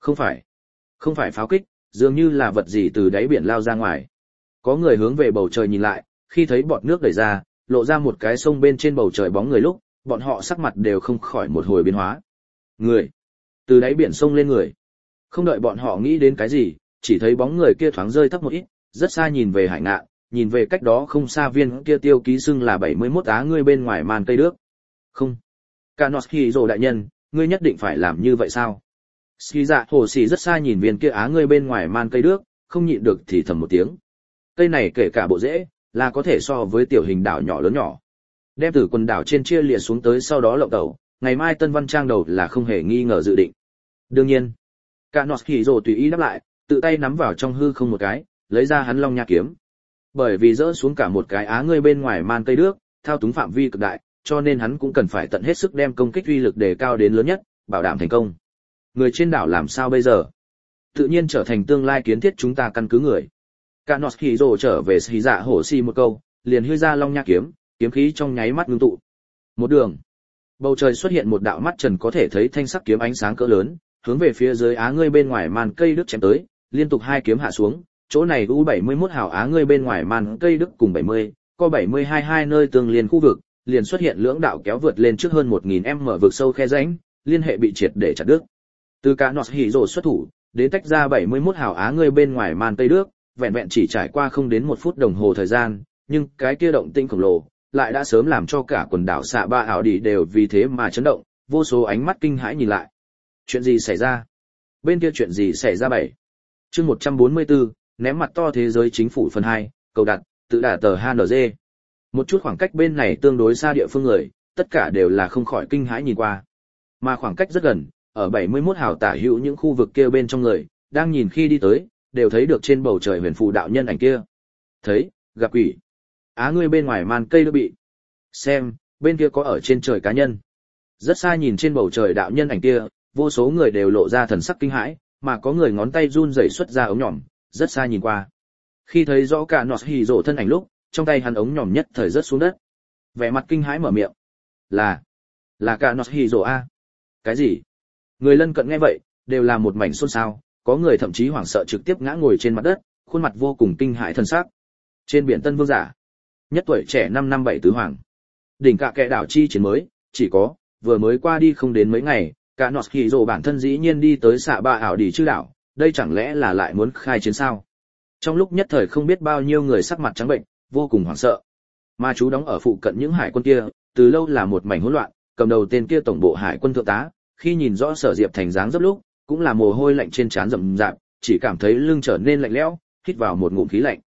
Không phải pháo kích, dường như là vật gì từ đáy biển lao ra ngoài. Có người hướng về bầu trời nhìn lại, khi thấy bọt nước đẩy ra, lộ ra một cái sông bên trên bầu trời bóng người lúc, bọn họ sắc mặt đều không khỏi một hồi biến hóa. Người, từ đáy biển sông lên người. Không đợi bọn họ nghĩ đến cái gì, chỉ thấy bóng người kia thoáng rơi thấp một ít, rất xa nhìn về hải ngạn, nhìn về cách đó không xa viên kia tiêu ký xưng là 71 á ngươi bên ngoài màn cây đước. Không. Kanoshiro đại nhân, ngươi nhất định phải làm như vậy sao? Ski dạ hồ xì rất xa nhìn viên kia á ngươi bên ngoài màn cây đước, không nhịn được thì thầm một tiếng. Cây này kể cả bộ rễ, là có thể so với tiểu hình đảo nhỏ lớn nhỏ. Đem từ quần đảo trên chia lìa xuống tới sau đó lộng tàu, ngày mai Tân Văn Trang đầu là không hề nghi ngờ dự định. Đương nhiên, Kanoshiro tùy ý đáp lại, tự tay nắm vào trong hư không một cái, lấy ra hắn long nha kiếm. Bởi vì rỡ xuống cả một cái á ngươi bên ngoài màn cây đước, thao túng phạm vi cực đại, cho nên hắn cũng cần phải tận hết sức đem công kích uy lực đề cao đến lớn nhất, bảo đảm thành công. Người trên đảo làm sao bây giờ? Tự nhiên trở thành tương lai kiến thiết chúng ta căn cứ người. Kanoshiro trở về xì dạ hổ xì một câu, liền hư ra long nha kiếm, kiếm khí trong nháy mắt ngưng tụ. Một đường, bầu trời xuất hiện một đạo mắt trần có thể thấy thanh sắc kiếm ánh sáng cỡ lớn, hướng về phía dưới á ngươi bên ngoài màn cây đức chém tới, liên tục hai kiếm hạ xuống, chỗ này U71 hảo á ngươi bên ngoài màn cây đức cùng 70, có 72 hai nơi tương liên khu vực, liền xuất hiện lưỡng đạo kéo vượt lên trước hơn 1000m vực sâu khe rãnh, liên hệ bị triệt để chặt đứt. Từ Kanoshiro xuất thủ, đến tách ra 71 hảo á ngươi bên ngoài màn cây đức, vẹn vẹn chỉ trải qua không đến 1 phút đồng hồ thời gian, nhưng cái kia động tĩnh khổng lồ lại đã sớm làm cho cả quần đảo xạ ba ảo đi đều vì thế mà chấn động, vô số ánh mắt kinh hãi nhìn lại. Chuyện gì xảy ra? Bên kia chuyện gì xảy ra? Chương 144, ném mặt to thế giới chính phủ phần 2, cầu đặt, tự đả tờ HNG. Một chút khoảng cách bên này tương đối xa địa phương người, tất cả đều là không khỏi kinh hãi nhìn qua. Mà khoảng cách rất gần, ở 71 hào tả hữu những khu vực kia bên trong người, đang nhìn khi đi tới, đều thấy được trên bầu trời huyền phù đạo nhân ảnh kia. Thấy, gặp quỷ. Á ngươi bên ngoài màn cây đã bị. Xem, bên kia có ở trên trời cá nhân. Rất xa nhìn trên bầu trời đạo nhân ảnh kia, vô số người đều lộ ra thần sắc kinh hãi, mà có người ngón tay run rẩy xuất ra ống nhỏm, rất xa nhìn qua. Khi thấy rõ cả Kanoshiro thân ảnh lúc, trong tay hắn ống nhỏm nhất thời rớt xuống đất. Vẻ mặt kinh hãi mở miệng. Là cả Kanoshiro a? Cái gì? Người lân cận nghe vậy, đều là một mảnh xôn xao, có người thậm chí hoảng sợ trực tiếp ngã ngồi trên mặt đất, khuôn mặt vô cùng kinh hãi thần sắc. Trên biển Tân Vương giả, nhất tuổi trẻ 5 năm 7 tứ hoàng. Đỉnh cả kẻ đảo chi chiến mới, chỉ có, vừa mới qua đi không đến mấy ngày, cả Kanoshiro bản thân dĩ nhiên đi tới xạ ba ảo đi chư đảo, đây chẳng lẽ là lại muốn khai chiến sao? Trong lúc nhất thời không biết bao nhiêu người sắc mặt trắng bệnh, vô cùng hoảng sợ. Mà chú đóng ở phụ cận những hải quân kia, từ lâu là một mảnh hỗn loạn, cầm đầu tên kia tổng bộ hải quân thượng tá, khi nhìn rõ Sở Diệp Thành dáng dấp lúc, cũng là mồ hôi lạnh trên trán rầm rạp, chỉ cảm thấy lưng trở nên lạnh lẽo, hít vào một ngụm khí lạnh.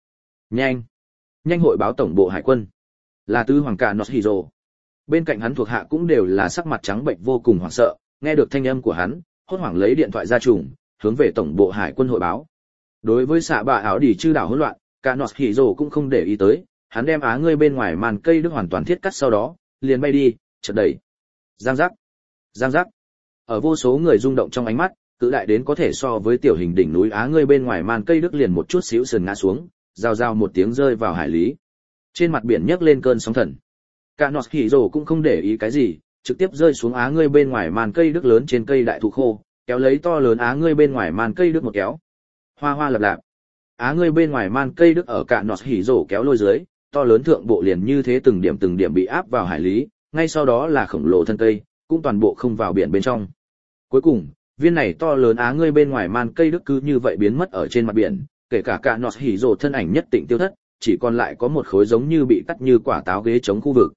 Nhanh hội báo tổng bộ hải quân. Là tứ hoàng Kanoshiro. Bên cạnh hắn thuộc hạ cũng đều là sắc mặt trắng bệnh vô cùng hoảng sợ, nghe được thanh âm của hắn, hốt hoảng lấy điện thoại ra trùng, hướng về tổng bộ hải quân hội báo. Đối với xạ bạ áo đỉ chư đảo hỗn loạn, Kanoshiro cũng không để ý tới, hắn đem á ngươi bên ngoài màn cây đức hoàn toàn thiết cắt sau đó, liền bay đi, chợt đẩy. Giang giác. Ở vô số người rung động trong ánh mắt, cự đại đến có thể so với tiểu hình đỉnh núi á ngươi bên ngoài màn cây đức liền một chút xíu sườn ngã xuống, rào một tiếng rơi vào hải lý. Trên mặt biển nhấc lên cơn sóng thần. Kanoshiro cũng không để ý cái gì, trực tiếp rơi xuống á ngươi bên ngoài màn cây đức lớn trên cây đại thụ khô, kéo lấy to lớn á ngươi bên ngoài màn cây đức một kéo. Hoa lạp lạp. Á ngươi bên ngoài màn cây đức ở Kanoshiro kéo lôi dưới, to lớn thượng bộ liền như thế từng điểm bị áp vào hải lý, ngay sau đó là khổng lồ thân cây, cũng toàn bộ không vào biển bên trong. Cuối cùng, Viên này to lớn á ngươi bên ngoài màn cây đức cứ như vậy biến mất ở trên mặt biển, kể cả cả nọt hỉ rồ thân ảnh nhất tịnh tiêu thất, chỉ còn lại có một khối giống như bị cắt như quả táo ghế chống khu vực.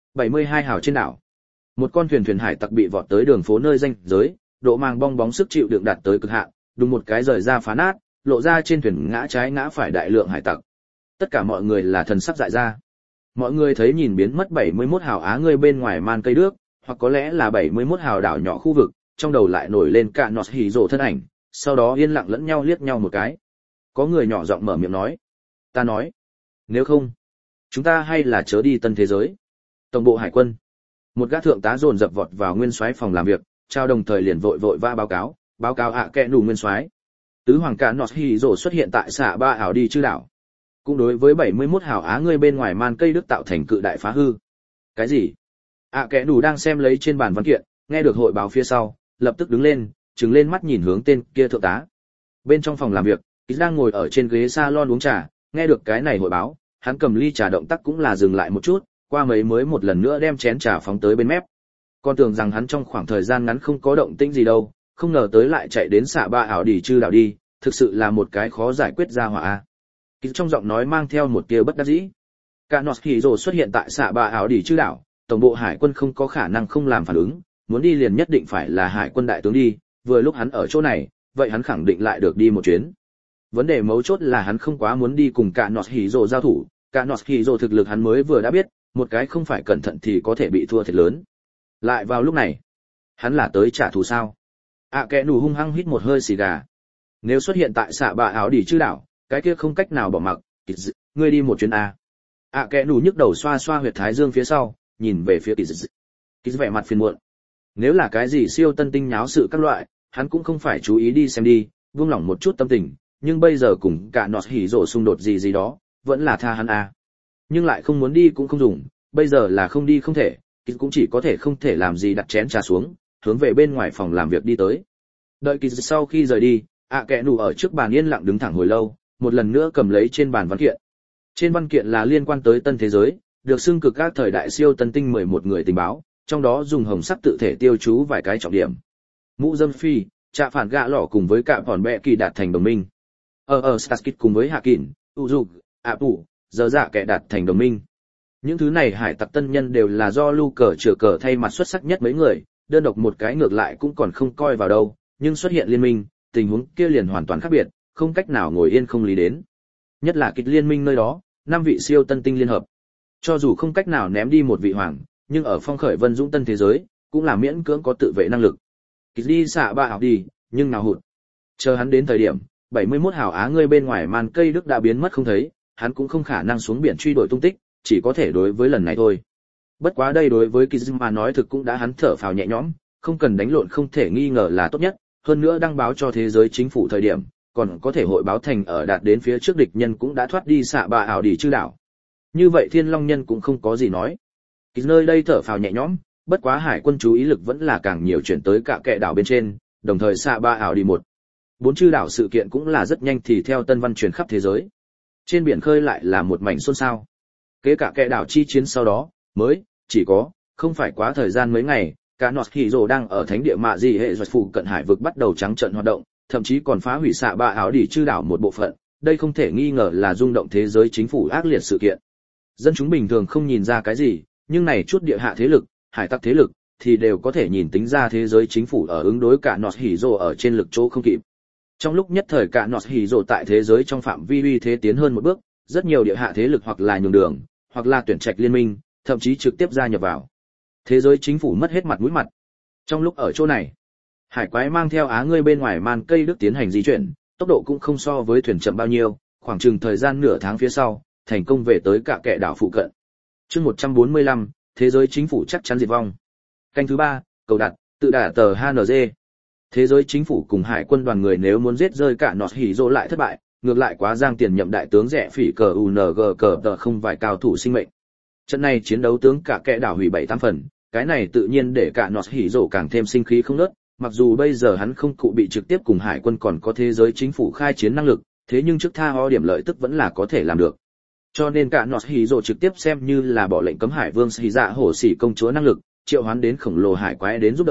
72 hào trên đảo. Một con thuyền hải tặc bị vọt tới đường phố nơi danh giới, độ mang bong bóng sức chịu đựng đạt tới cực hạn, đùng một cái rời ra phá nát, lộ ra trên thuyền ngã trái ngã phải đại lượng hải tặc. Tất cả mọi người là thần sắc dại ra. Mọi người thấy nhìn biến mất 71 hào á ngươi bên ngoài màn cây nước, hoặc có lẽ là 71 hào đảo nhỏ khu vực, trong đầu lại nổi lên cả nọt hỉ rồ thân ảnh, sau đó yên lặng lẫn nhau liếc nhau một cái. Có người nhỏ giọng mở miệng nói, ta nói, nếu không, chúng ta hay là chớ đi tân thế giới. Tổng bộ hải quân, một gã thượng tá dồn dập vọt vào nguyên soái phòng làm việc, trao đồng thời liền vội va báo cáo kẹ đủ nguyên soái. Tứ hoàng cả nọt hỉ rồ xuất hiện tại xạ ba ảo đi chư đảo. Cũng đối với 71 hào á ngươi bên ngoài màn cây đức tạo thành cự đại phá hư. Cái gì? Kẻ đủ đang xem lấy trên bàn văn kiện, nghe được hội báo phía sau, lập tức đứng lên, trừng lên mắt nhìn hướng tên kia thượng tá. Bên trong phòng làm việc, Kít đang ngồi ở trên ghế salon uống trà, nghe được cái này hội báo, hắn cầm ly trà động tác cũng là dừng lại một chút, qua mấy mới một lần nữa đem chén trà phóng tới bên mép. Con tưởng rằng hắn trong khoảng thời gian ngắn không có động tĩnh gì đâu, không ngờ tới lại chạy đến xạ ba ảo đi chư đảo đi, thực sự là một cái khó giải quyết ra hỏa. Kít trong giọng nói mang theo một tia bất đắc dĩ. Cả nọt hỉ rồ xuất hiện tại xạ ba ảo đi chư đảo, tổng bộ hải quân không có khả năng không làm phản ứng, muốn đi liền nhất định phải là hải quân đại tướng đi, vừa lúc hắn ở chỗ này, vậy hắn khẳng định lại được đi một chuyến. Vấn đề mấu chốt là hắn không quá muốn đi cùng cả nọt hỉ rồ giao thủ, cả nọt hỉ rồ thực lực hắn mới vừa đã biết, một cái không phải cẩn thận thì có thể bị thua thiệt lớn. Lại vào lúc này, hắn là tới trả thù sao? Kẻ nủ hung hăng hít một hơi xì gà. Nếu xuất hiện tại xạ bạ áo đỉ chư đảo, cái kia không cách nào bỏ mặc, ngươi đi một chuyến a. Kẻ nủ nhức đầu xoa xoa huyệt thái dương phía sau, nhìn về phía Kít vẻ mặt phiền muộn. Nếu là cái gì siêu tân tinh nháo sự các loại, hắn cũng không phải chú ý đi xem đi, buông lỏng một chút tâm tình, nhưng bây giờ cùng cả nọt hỉ rồ xung đột gì đó, vẫn là tha hắn a. Nhưng lại không muốn đi cũng không dùng, bây giờ là không đi không thể, Kít cũng chỉ có thể không thể làm gì đặt chén trà xuống, hướng về bên ngoài phòng làm việc đi tới. Đợi Kít sau khi rời đi, Kẻ nủ ở trước bàn yên lặng đứng thẳng hồi lâu, một lần nữa cầm lấy trên bàn văn kiện. Trên văn kiện là liên quan tới tân thế giới, được xưng cực các thời đại siêu tân tinh 11 người tình báo, trong đó dùng hồng sắc tự thể tiêu chú vài cái trọng điểm. Mũ dâm phi, trạ phản gạ lỏ cùng với cả bọn bẹ kỳ đạt thành đồng minh. Starskid cùng với Hạ Kỳn, Ujuk, Apu, giờ dạ kẻ đạt thành đồng minh. Những thứ này hải tặc tân nhân đều là do lưu cờ chữa cờ thay mặt xuất sắc nhất mấy người, đơn độc một cái ngược lại cũng còn không coi vào đâu, nhưng xuất hiện liên minh, tình huống kia liền hoàn toàn khác biệt, không cách nào ngồi yên không lý đến. Nhất là kịch liên minh nơi đó, 5 vị siêu tân tinh liên hợp. Cho dù không cách nào ném đi một vị hoàng, nhưng ở phong khởi vân dũng tân thế giới, cũng là miễn cưỡng có tự vệ năng lực. Kịch đi xạ ba học đi, nhưng nào hụt. Chờ hắn đến thời điểm, 71 hào á ngươi bên ngoài màn cây đức đã biến mất không thấy, hắn cũng không khả năng xuống biển truy đuổi tung tích, chỉ có thể đối với lần này thôi. Bất quá đây đối với Kizma mà nói thực cũng đã hắn thở phào nhẹ nhõm, không cần đánh lộn không thể nghi ngờ là tốt nhất, hơn nữa đăng báo cho thế giới chính phủ thời điểm, còn có thể hội báo thành ở đạt đến phía trước địch nhân cũng đã thoát đi xạ bà ảo đi chư đảo. Như vậy Thiên Long nhân cũng không có gì nói. Kizma nơi đây thở phào nhẹ nhõm, bất quá hải quân chú ý lực vẫn là càng nhiều chuyển tới cả kệ đảo bên trên, đồng thời xạ bà ảo đi 4 chư đảo sự kiện cũng là rất nhanh thì theo tân văn truyền khắp thế giới. Trên biển khơi lại là một mảnh xôn xao. Kế cả kệ đảo chi chiến sau đó, mới chỉ có không phải quá thời gian mấy ngày, cả nọt hỉ rồ đang ở thánh địa mạ gì hệ duật phụ cận hải vực bắt đầu trắng trợn hoạt động, thậm chí còn phá hủy xạ ba áo đỉ chư đảo một bộ phận. Đây không thể nghi ngờ là rung động thế giới chính phủ ác liệt sự kiện. Dân chúng bình thường không nhìn ra cái gì, nhưng này chút địa hạ thế lực, hải tặc thế lực thì đều có thể nhìn tính ra thế giới chính phủ ở ứng đối cả nọt hỉ rồ ở trên lực chỗ không kịp. Trong lúc nhất thời cả nọt hỉ rồ tại thế giới trong phạm vi uy thế tiến hơn một bước, rất nhiều địa hạ thế lực hoặc là nhường đường, hoặc là tuyển trạch liên minh, thậm chí trực tiếp gia nhập vào. Thế giới chính phủ mất hết mặt mũi mặt. Trong lúc ở chỗ này, hải quái mang theo á ngươi bên ngoài màn cây đức tiến hành di chuyển, tốc độ cũng không so với thuyền chậm bao nhiêu, khoảng chừng thời gian nửa tháng phía sau, thành công về tới cả kệ đảo phụ cận. Chương 145, thế giới chính phủ chắc chắn diệt vong. Canh thứ 3, cầu đặt, tự đả tờ HNG. Thế giới chính phủ cùng hải quân đoàn người nếu muốn giết rơi cả nọt hỉ rồ lại thất bại, ngược lại quá giang tiền nhậm đại tướng rẻ phỉ cờ UNG cờ tờ không vài cao thủ sinh mệnh. Trận này chiến đấu tướng cả kệ đảo hủy 7-8 phần, cái này tự nhiên để cả nọt hỉ rồ càng thêm sinh khí không ngớt, mặc dù bây giờ hắn không cụ bị trực tiếp cùng hải quân còn có thế giới chính phủ khai chiến năng lực, thế nhưng trước tha ho điểm lợi tức vẫn là có thể làm được. Cho nên cả nọt hỉ rồ trực tiếp xem như là bỏ lệnh cấm hải vương xì dạ hổ xỉ công chúa năng lực, triệu hoán đến khổng lồ hải quái đến giúp đỡ,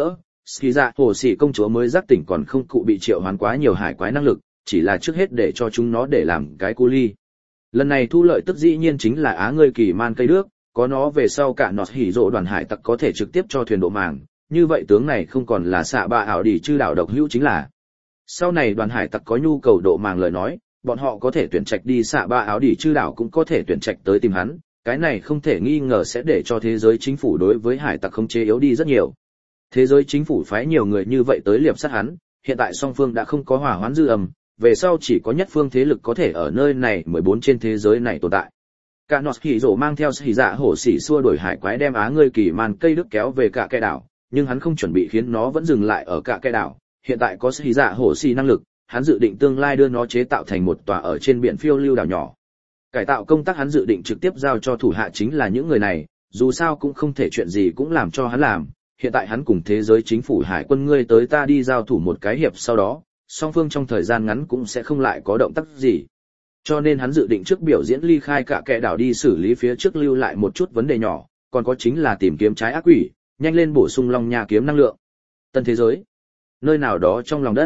Ski dạ hồ sĩ công chúa mới giác tỉnh còn không cụ bị triệu hoán quá nhiều hải quái năng lực, chỉ là trước hết để cho chúng nó để làm cái cu ly. Lần này thu lợi tức dĩ nhiên chính là Á ngươi kỳ man cây đước, có nó về sau cả nọt hỉ rộ đoàn hải tặc có thể trực tiếp cho thuyền độ màng, như vậy tướng này không còn là xạ bạ ảo đỉ chư đảo độc hữu chính là. Sau này đoàn hải tặc có nhu cầu độ màng lời nói, bọn họ có thể tuyển trạch đi xạ bạ ảo đỉ chư đảo cũng có thể tuyển trạch tới tìm hắn, cái này không thể nghi ngờ sẽ để cho thế giới chính phủ đối với hải tặc khống chế yếu đi rất nhiều. Thế giới chính phủ phái nhiều người như vậy tới liệp sát hắn, hiện tại song phương đã không có hòa hoãn dư âm, về sau chỉ có nhất phương thế lực có thể ở nơi này 14 trên thế giới này tồn tại. Cả nọt hỉ rổ mang theo hỉ dạ hổ xỉ xua đuổi hải quái đem Á ngươi kỳ man cây đức kéo về cả cái đảo, nhưng hắn không chuẩn bị khiến nó vẫn dừng lại ở cả cái đảo, hiện tại có hỉ dạ hổ xỉ năng lực, hắn dự định tương lai đưa nó chế tạo thành một tòa ở trên biển phiêu lưu đảo nhỏ. Cải tạo công tác hắn dự định trực tiếp giao cho thủ hạ chính là những người này, dù sao cũng không thể chuyện gì cũng làm cho hắn làm. Hiện tại hắn cùng thế giới chính phủ hải quân ngươi tới ta đi giao thủ một cái hiệp sau đó, song phương trong thời gian ngắn cũng sẽ không lại có động tác gì. Cho nên hắn dự định trước biểu diễn ly khai cả kẻ đảo đi xử lý phía trước lưu lại một chút vấn đề nhỏ, còn có chính là tìm kiếm trái ác quỷ, nhanh lên bổ sung long nha kiếm năng lượng. Tân thế giới, nơi nào đó trong lòng đất.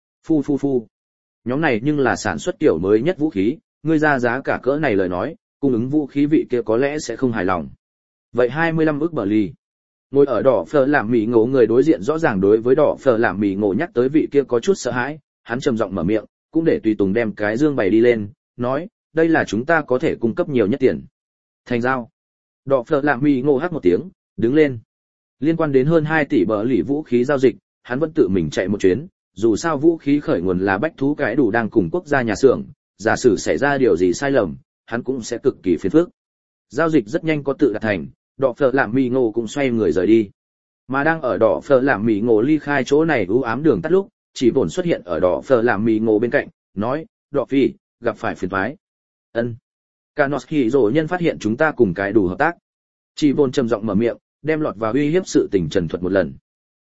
Phu. Nhóm này nhưng là sản xuất kiểu mới nhất vũ khí, ngươi ra giá cả cỡ này lời nói, cung ứng vũ khí vị kia có lẽ sẽ không hài lòng. Vậy 25 ức bờ ly. Ngồi ở đỏ phở làm mì ngộ người đối diện rõ ràng đối với đỏ phở làm mì ngộ nhắc tới vị kia có chút sợ hãi, hắn trầm giọng mở miệng, cũng để tùy tùng đem cái dương bày đi lên, nói, đây là chúng ta có thể cung cấp nhiều nhất tiền. Thành giao. Đỏ phở làm mì ngộ hắc một tiếng, đứng lên. Liên quan đến hơn 2 tỷ bờ lì vũ khí giao dịch, hắn vẫn tự mình chạy một chuyến, dù sao vũ khí khởi nguồn là bách thú cái đủ đang cùng quốc gia nhà xưởng, giả sử xảy ra điều gì sai lầm, hắn cũng sẽ cực kỳ phiền phức. Giao dịch rất nhanh có tự đạt thành, đỏ phở làm mì ngộ cũng xoay người rời đi. Mà đang ở đỏ phở làm mì ngộ ly khai chỗ này u ám đường tắt lúc, chỉ bổn xuất hiện ở đỏ phở làm mì ngộ bên cạnh, nói, đỏ phi, gặp phải phiền toái. Ân. Cả nọt hỉ rổ nhân phát hiện chúng ta cùng cái đủ hợp tác. Chỉ bổn trầm giọng mở miệng, đem lọt vào uy hiếp sự tình trần thuật một lần.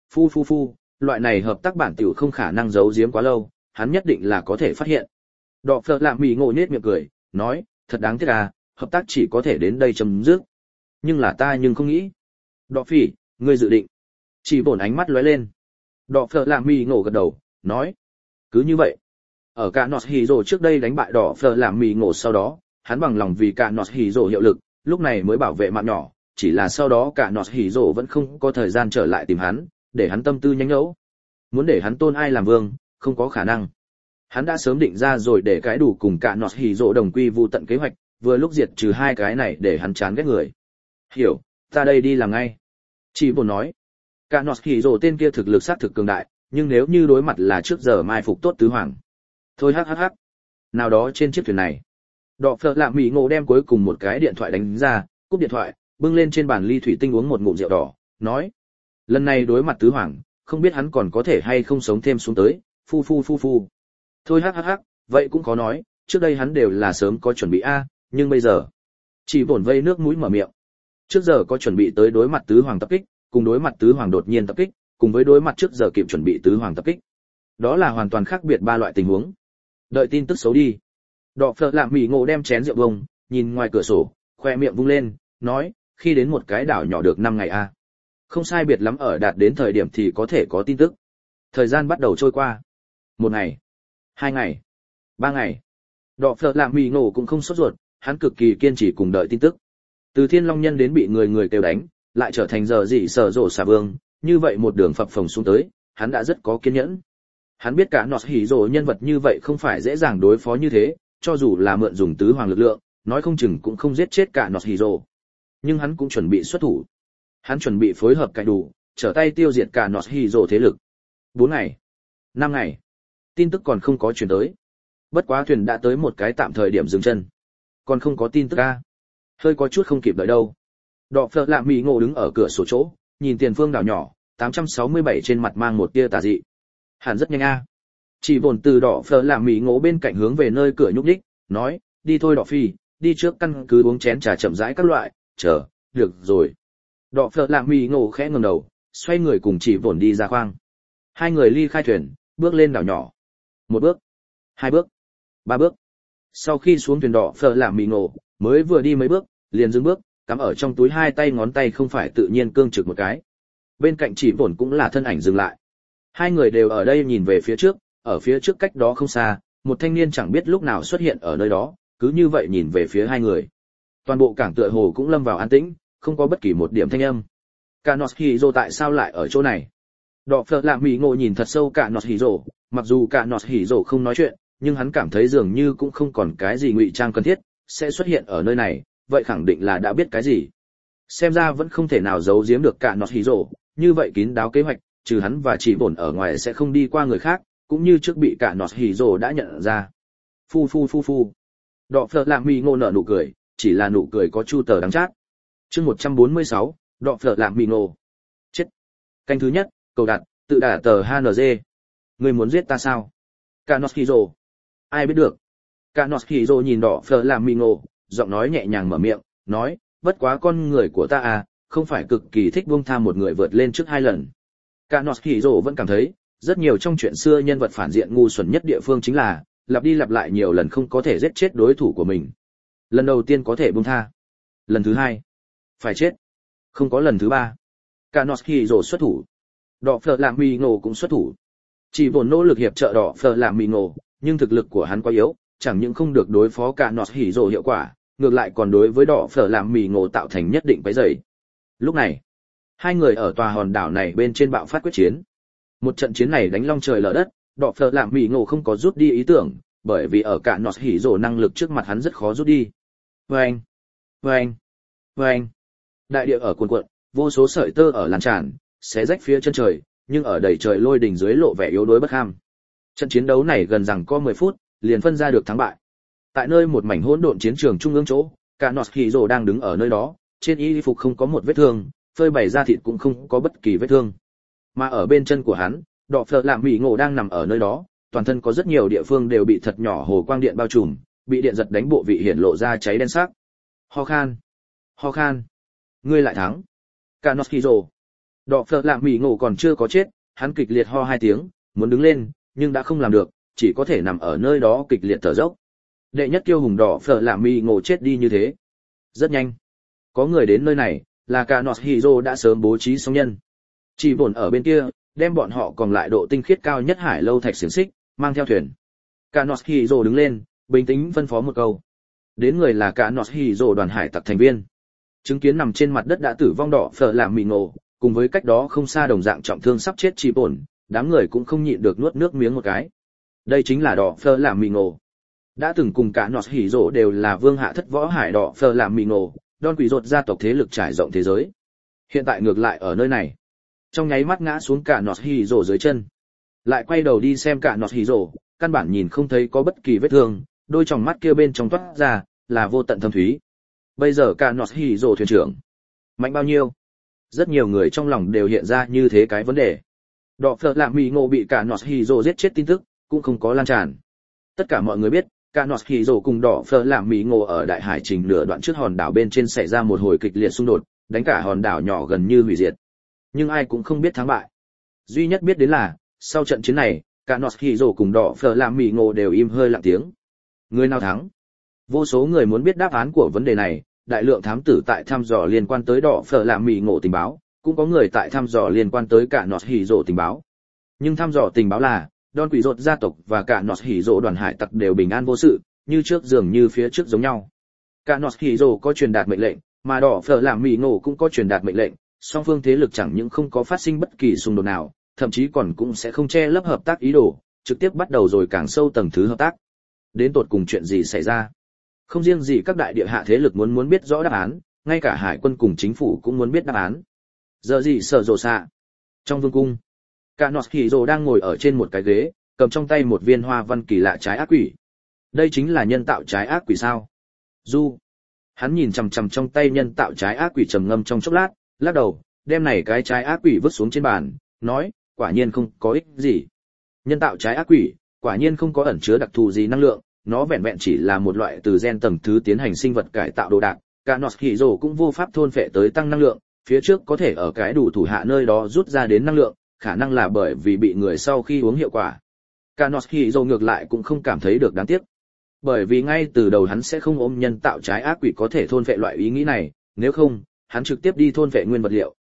Phu, loại này hợp tác bản tiểu không khả năng giấu giếm quá lâu, hắn nhất định là có thể phát hiện. Đỏ phở làm mì ngộ nhếch miệng cười, nói, thật đáng tiếc à, hợp tác chỉ có thể đến đây chấm dứt. Nhưng là ta nhưng không nghĩ. Đỏ phỉ, ngươi dự định. Chỉ bổn ánh mắt lóe lên. Đỏ phở làm mì ngộ gật đầu, nói. Cứ như vậy. Ở cả nọt hỉ rổ trước đây đánh bại đỏ phở làm mì ngộ sau đó, hắn bằng lòng vì cả nọt hỉ rổ hiệu lực, lúc này mới bảo vệ mạng nhỏ, chỉ là sau đó cả nọt hỉ rổ vẫn không có thời gian trở lại tìm hắn, để hắn tâm tư nhanh nhẩu. Muốn để hắn tôn ai làm vương, không có khả năng. Hắn đã sớm định ra rồi để cái đủ cùng cả nọt hỉ rổ đồng quy vu tận kế hoạch, vừa lúc diệt trừ hai cái này để hắn chán ghét người. Hiểu, ta đây đi làm ngay. Chỉ buồn nói. Cả nọt hỉ rổ tên kia thực lực sát thực cường đại, nhưng nếu như đối mặt là trước giờ mai phục tốt tứ hoàng. Thôi hắc. Nào đó trên chiếc thuyền này. Đỏ phở làm mì ngộ đem cuối cùng một cái điện thoại đánh ra, cúp điện thoại, bưng lên trên bàn ly thủy tinh uống một ngụm rượu đỏ, nói. Lần này đối mặt tứ hoàng, không biết hắn còn có thể hay không sống thêm xuống tới, phu. Thôi hắc, vậy cũng có nói, trước đây hắn đều là sớm có chuẩn bị a, nhưng bây giờ. Chỉ bổn vây nước mũi mở miệng. Trước giờ có chuẩn bị tới đối mặt tứ hoàng tập kích, cùng đối mặt tứ hoàng đột nhiên tập kích, cùng với đối mặt trước giờ kịp chuẩn bị tứ hoàng tập kích. Đó là hoàn toàn khác biệt ba loại tình huống. Đợi tin tức xấu đi. Đỏ phở làm mì ngộ đem chén rượu bông, nhìn ngoài cửa sổ, khoe miệng vung lên, nói, khi đến một cái đảo nhỏ được 5 ngày a. Không sai biệt lắm ở đạt đến thời điểm thì có thể có tin tức. Thời gian bắt đầu trôi qua. 1 ngày, 2 ngày, 3 ngày. Đỏ phở làm mì ngộ cũng không sốt ruột, hắn cực kỳ kiên trì cùng đợi tin tức. Từ Thiên Long Nhân đến bị người kêu đánh, lại trở thành giờ dị sở rộ xà vương, như vậy một đường phập phồng xuống tới, hắn đã rất có kiên nhẫn. Hắn biết cả nọt hỉ rộ nhân vật như vậy không phải dễ dàng đối phó như thế, cho dù là mượn dùng tứ hoàng lực lượng, nói không chừng cũng không giết chết cả nọt hỉ rộ. Nhưng hắn cũng chuẩn bị xuất thủ. Hắn chuẩn bị phối hợp cải đủ, trở tay tiêu diệt cả nọt hỉ rộ thế lực. 4 ngày, 5 ngày, tin tức còn không có truyền tới. Bất quá thuyền đã tới một cái tạm thời điểm dừng chân. Còn không có tin tức a. Hơi có chút không kịp đợi đâu. Đỏ phở làm mì ngộ đứng ở cửa sổ chỗ, nhìn tiền phương đảo nhỏ, 867 trên mặt mang một tia tà dị. Hẳn rất nhanh a. Chỉ bổn từ đỏ phở làm mì ngộ bên cạnh hướng về nơi cửa nhúc nhích, nói, đi thôi đỏ phi, đi trước căn cứ uống chén trà chậm rãi các loại, chờ, được rồi. Đỏ phở làm mì ngộ khẽ ngẩng đầu, xoay người cùng chỉ bổn đi ra khoang. Hai người ly khai thuyền, bước lên đảo nhỏ. 1 bước, 2 bước, 3 bước. Sau khi xuống thuyền đỏ phở làm mì ngộ, mới vừa đi mấy bước, liền dừng bước, cắm ở trong túi hai tay ngón tay không phải tự nhiên cương trực một cái. Bên cạnh chỉ bổn cũng là thân ảnh dừng lại. Hai người đều ở đây nhìn về phía trước, ở phía trước cách đó không xa, một thanh niên chẳng biết lúc nào xuất hiện ở nơi đó, cứ như vậy nhìn về phía hai người. Toàn bộ cảng tựa hồ cũng lâm vào an tĩnh, không có bất kỳ một điểm thanh âm. Kanoshiro tại sao lại ở chỗ này? Đọ Phở Lạm Mị Ngộ nhìn thật sâu Kanoshiro, mặc dù Kanoshiro không nói chuyện, nhưng hắn cảm thấy dường như cũng không còn cái gì ngụy trang cần thiết, sẽ xuất hiện ở nơi này, vậy khẳng định là đã biết cái gì. Xem ra vẫn không thể nào giấu giếm được Kanoshiro, như vậy kín đáo kế hoạch, trừ hắn và chỉ bổn ở ngoài sẽ không đi qua người khác, cũng như trước bị Kanoshiro đã nhận ra. Phu. Đọ Phở Lạm Mị Ngộ nở nụ cười, chỉ là nụ cười có chu tờ đắng chát. Chương 146, Đọ Phở Lạm Mị Ngộ. Chết. Canh thứ nhất, cầu đặt, tự đả tờ HNG. Ngươi muốn giết ta sao? Kanoshiro. Ai biết được. Kanoshiro nhìn Đọ Phở Lạm Mị Ngộ, giọng nói nhẹ nhàng mở miệng, nói, bất quá con người của ta à, không phải cực kỳ thích buông tha một người vượt lên trước 2 lần. Kanoshiro vẫn cảm thấy, rất nhiều trong chuyện xưa nhân vật phản diện ngu xuẩn nhất địa phương chính là, lặp đi lặp lại nhiều lần không có thể giết chết đối thủ của mình. Lần đầu tiên có thể buông tha. Lần thứ 2, phải chết. Không có lần thứ 3. Kanoshiro xuất thủ. Đọ Phở Lạm Mị Ngộ cũng xuất thủ. Chỉ vốn nỗ lực hiệp trợ Đọ Phở Lạm Mị Ngộ, nhưng thực lực của hắn quá yếu, chẳng những không được đối phó Kanoshiro hiệu quả, ngược lại còn đối với Đọ Phở Lạm Mị Ngộ tạo thành nhất định quấy rầy. Lúc này, hai người ở tòa hòn đảo này bên trên bạo phát quyết chiến. Một trận chiến này đánh long trời lở đất, Đọ Phở Lạm Mị Ngộ không có rút đi ý tưởng, bởi vì ở Kanoshiro năng lực trước mặt hắn rất khó rút đi. Vâng. Đại địa ở cuồn cuộn, vô số sợi tơ ở lan tràn, xé rách phía chân trời, nhưng ở đầy trời lôi đỉnh dưới lộ vẻ yếu đuối bất ham. Trận chiến đấu này gần rằng có 10 phút, liền phân ra được thắng bại. Tại nơi một mảnh hỗn độn chiến trường trung ương chỗ, Kanoshiro đang đứng ở nơi đó, trên y phục không có một vết thương, phơi bày ra thịt cũng không có bất kỳ vết thương. Mà ở bên chân của hắn, Đọ Phở Lạm Mị Ngộ đang nằm ở nơi đó, toàn thân có rất nhiều địa phương đều bị thật nhỏ hồ quang điện bao trùm, bị điện giật đánh bộ vị hiển lộ ra cháy đen sắc. Ho khan. Ngươi lại thắng. Kanoshiro. Đọ Phở Lạm Mị Ngộ còn chưa có chết, hắn kịch liệt ho 2 tiếng, muốn đứng lên, nhưng đã không làm được, chỉ có thể nằm ở nơi đó kịch liệt thở dốc. Đệ nhất kiêu hùng Đọ Phở Lạm Mị Ngộ chết đi như thế. Rất nhanh. Có người đến nơi này, là Kanoshiro đã sớm bố trí xong nhân. Chỉ vốn ở bên kia, đem bọn họ còn lại độ tinh khiết cao nhất hải lâu thạch xiềng xích, mang theo thuyền. Kanoshiro đứng lên, bình tĩnh phân phó một câu. Đến người là Kanoshiro đoàn hải tặc thành viên. Chứng kiến nằm trên mặt đất đã tử vong Đọ Phở Lạm Mị Ngộ, cùng với cách đó không xa đồng dạng trọng thương sắp chết chỉ bổn, đám người cũng không nhịn được nuốt nước miếng một cái. Đây chính là Đọ Phở Lạm Mị Ngộ. Đã từng cùng Kanoshiro đều là vương hạ thất võ hải Đọ Phở Lạm Mị Ngộ, Don Quỷ Rốt gia tộc thế lực trải rộng thế giới. Hiện tại ngược lại ở nơi này. Trong nháy mắt ngã xuống Kanoshiro dưới chân. Lại quay đầu đi xem Kanoshiro, căn bản nhìn không thấy có bất kỳ vết thương, đôi tròng mắt kia bên trong toát ra là vô tận thâm thúy. Bây giờ Kanoshiro thuyền trưởng mạnh bao nhiêu? Rất nhiều người trong lòng đều hiện ra như thế cái vấn đề. Đọ Phở Lạm Mị Ngộ bị Kanoshiro giết chết tin tức cũng không có lan tràn. Tất cả mọi người biết, Kanoshiro cùng Đọ Phở Lạm Mị Ngộ ở đại hải trình nửa đoạn trước hòn đảo bên trên xảy ra một hồi kịch liệt xung đột, đánh cả hòn đảo nhỏ gần như hủy diệt. Nhưng ai cũng không biết thắng bại. Duy nhất biết đến là, sau trận chiến này, Kanoshiro cùng Đọ Phở Lạm Mị Ngộ đều im hơi lặng tiếng. Người nào thắng? Vô số người muốn biết đáp án của vấn đề này, đại lượng thám tử tại thăm dò liên quan tới Đọ Phở Lạm Mị Ngộ tình báo, cũng có người tại thăm dò liên quan tới Kanoshiro tình báo. Nhưng thăm dò tình báo là, Don Quỷ Rốt gia tộc và Kanoshiro đoàn hải tặc đều bình an vô sự, như trước dường như phía trước giống nhau. Kanoshiro có truyền đạt mệnh lệnh, mà Đọ Phở Lạm Mị Ngộ cũng có truyền đạt mệnh lệnh, song phương thế lực chẳng những không có phát sinh bất kỳ xung đột nào, thậm chí còn cũng sẽ không che lấp hợp tác ý đồ, trực tiếp bắt đầu rồi càng sâu tầng thứ hợp tác. Đến tột cùng chuyện gì xảy ra? Không riêng gì các đại địa hạ thế lực muốn biết rõ đáp án, ngay cả hải quân cùng chính phủ cũng muốn biết đáp án. Giờ gì sợ rồ xạ? Trong vương cung, Kanoshiro đang ngồi ở trên một cái ghế, cầm trong tay một viên hoa văn kỳ lạ trái ác quỷ. Đây chính là nhân tạo trái ác quỷ sao? Hắn nhìn chằm chằm trong tay nhân tạo trái ác quỷ trầm ngâm trong chốc lát, lắc đầu, đem này cái trái ác quỷ vứt xuống trên bàn, nói, quả nhiên không có ích gì. Nhân tạo trái ác quỷ, quả nhiên không có ẩn chứa đặc thù gì năng lượng, nó vẹn vẹn chỉ là một loại từ gen tầng thứ tiến hành sinh vật cải tạo đồ đạc. Kanoshiro cũng vô pháp thôn phệ tới tăng năng lượng, phía trước có thể ở cái đủ thủ hạ nơi đó rút ra đến năng lượng, khả năng là bởi vì bị người sau khi uống hiệu quả. Kanoshiro ngược lại cũng không cảm thấy được đáng tiếc. Bởi vì ngay từ đầu hắn sẽ không ôm nhân tạo trái ác quỷ có thể thôn phệ loại ý nghĩ này, nếu không, hắn trực tiếp đi thôn phệ nguyên vật liệu,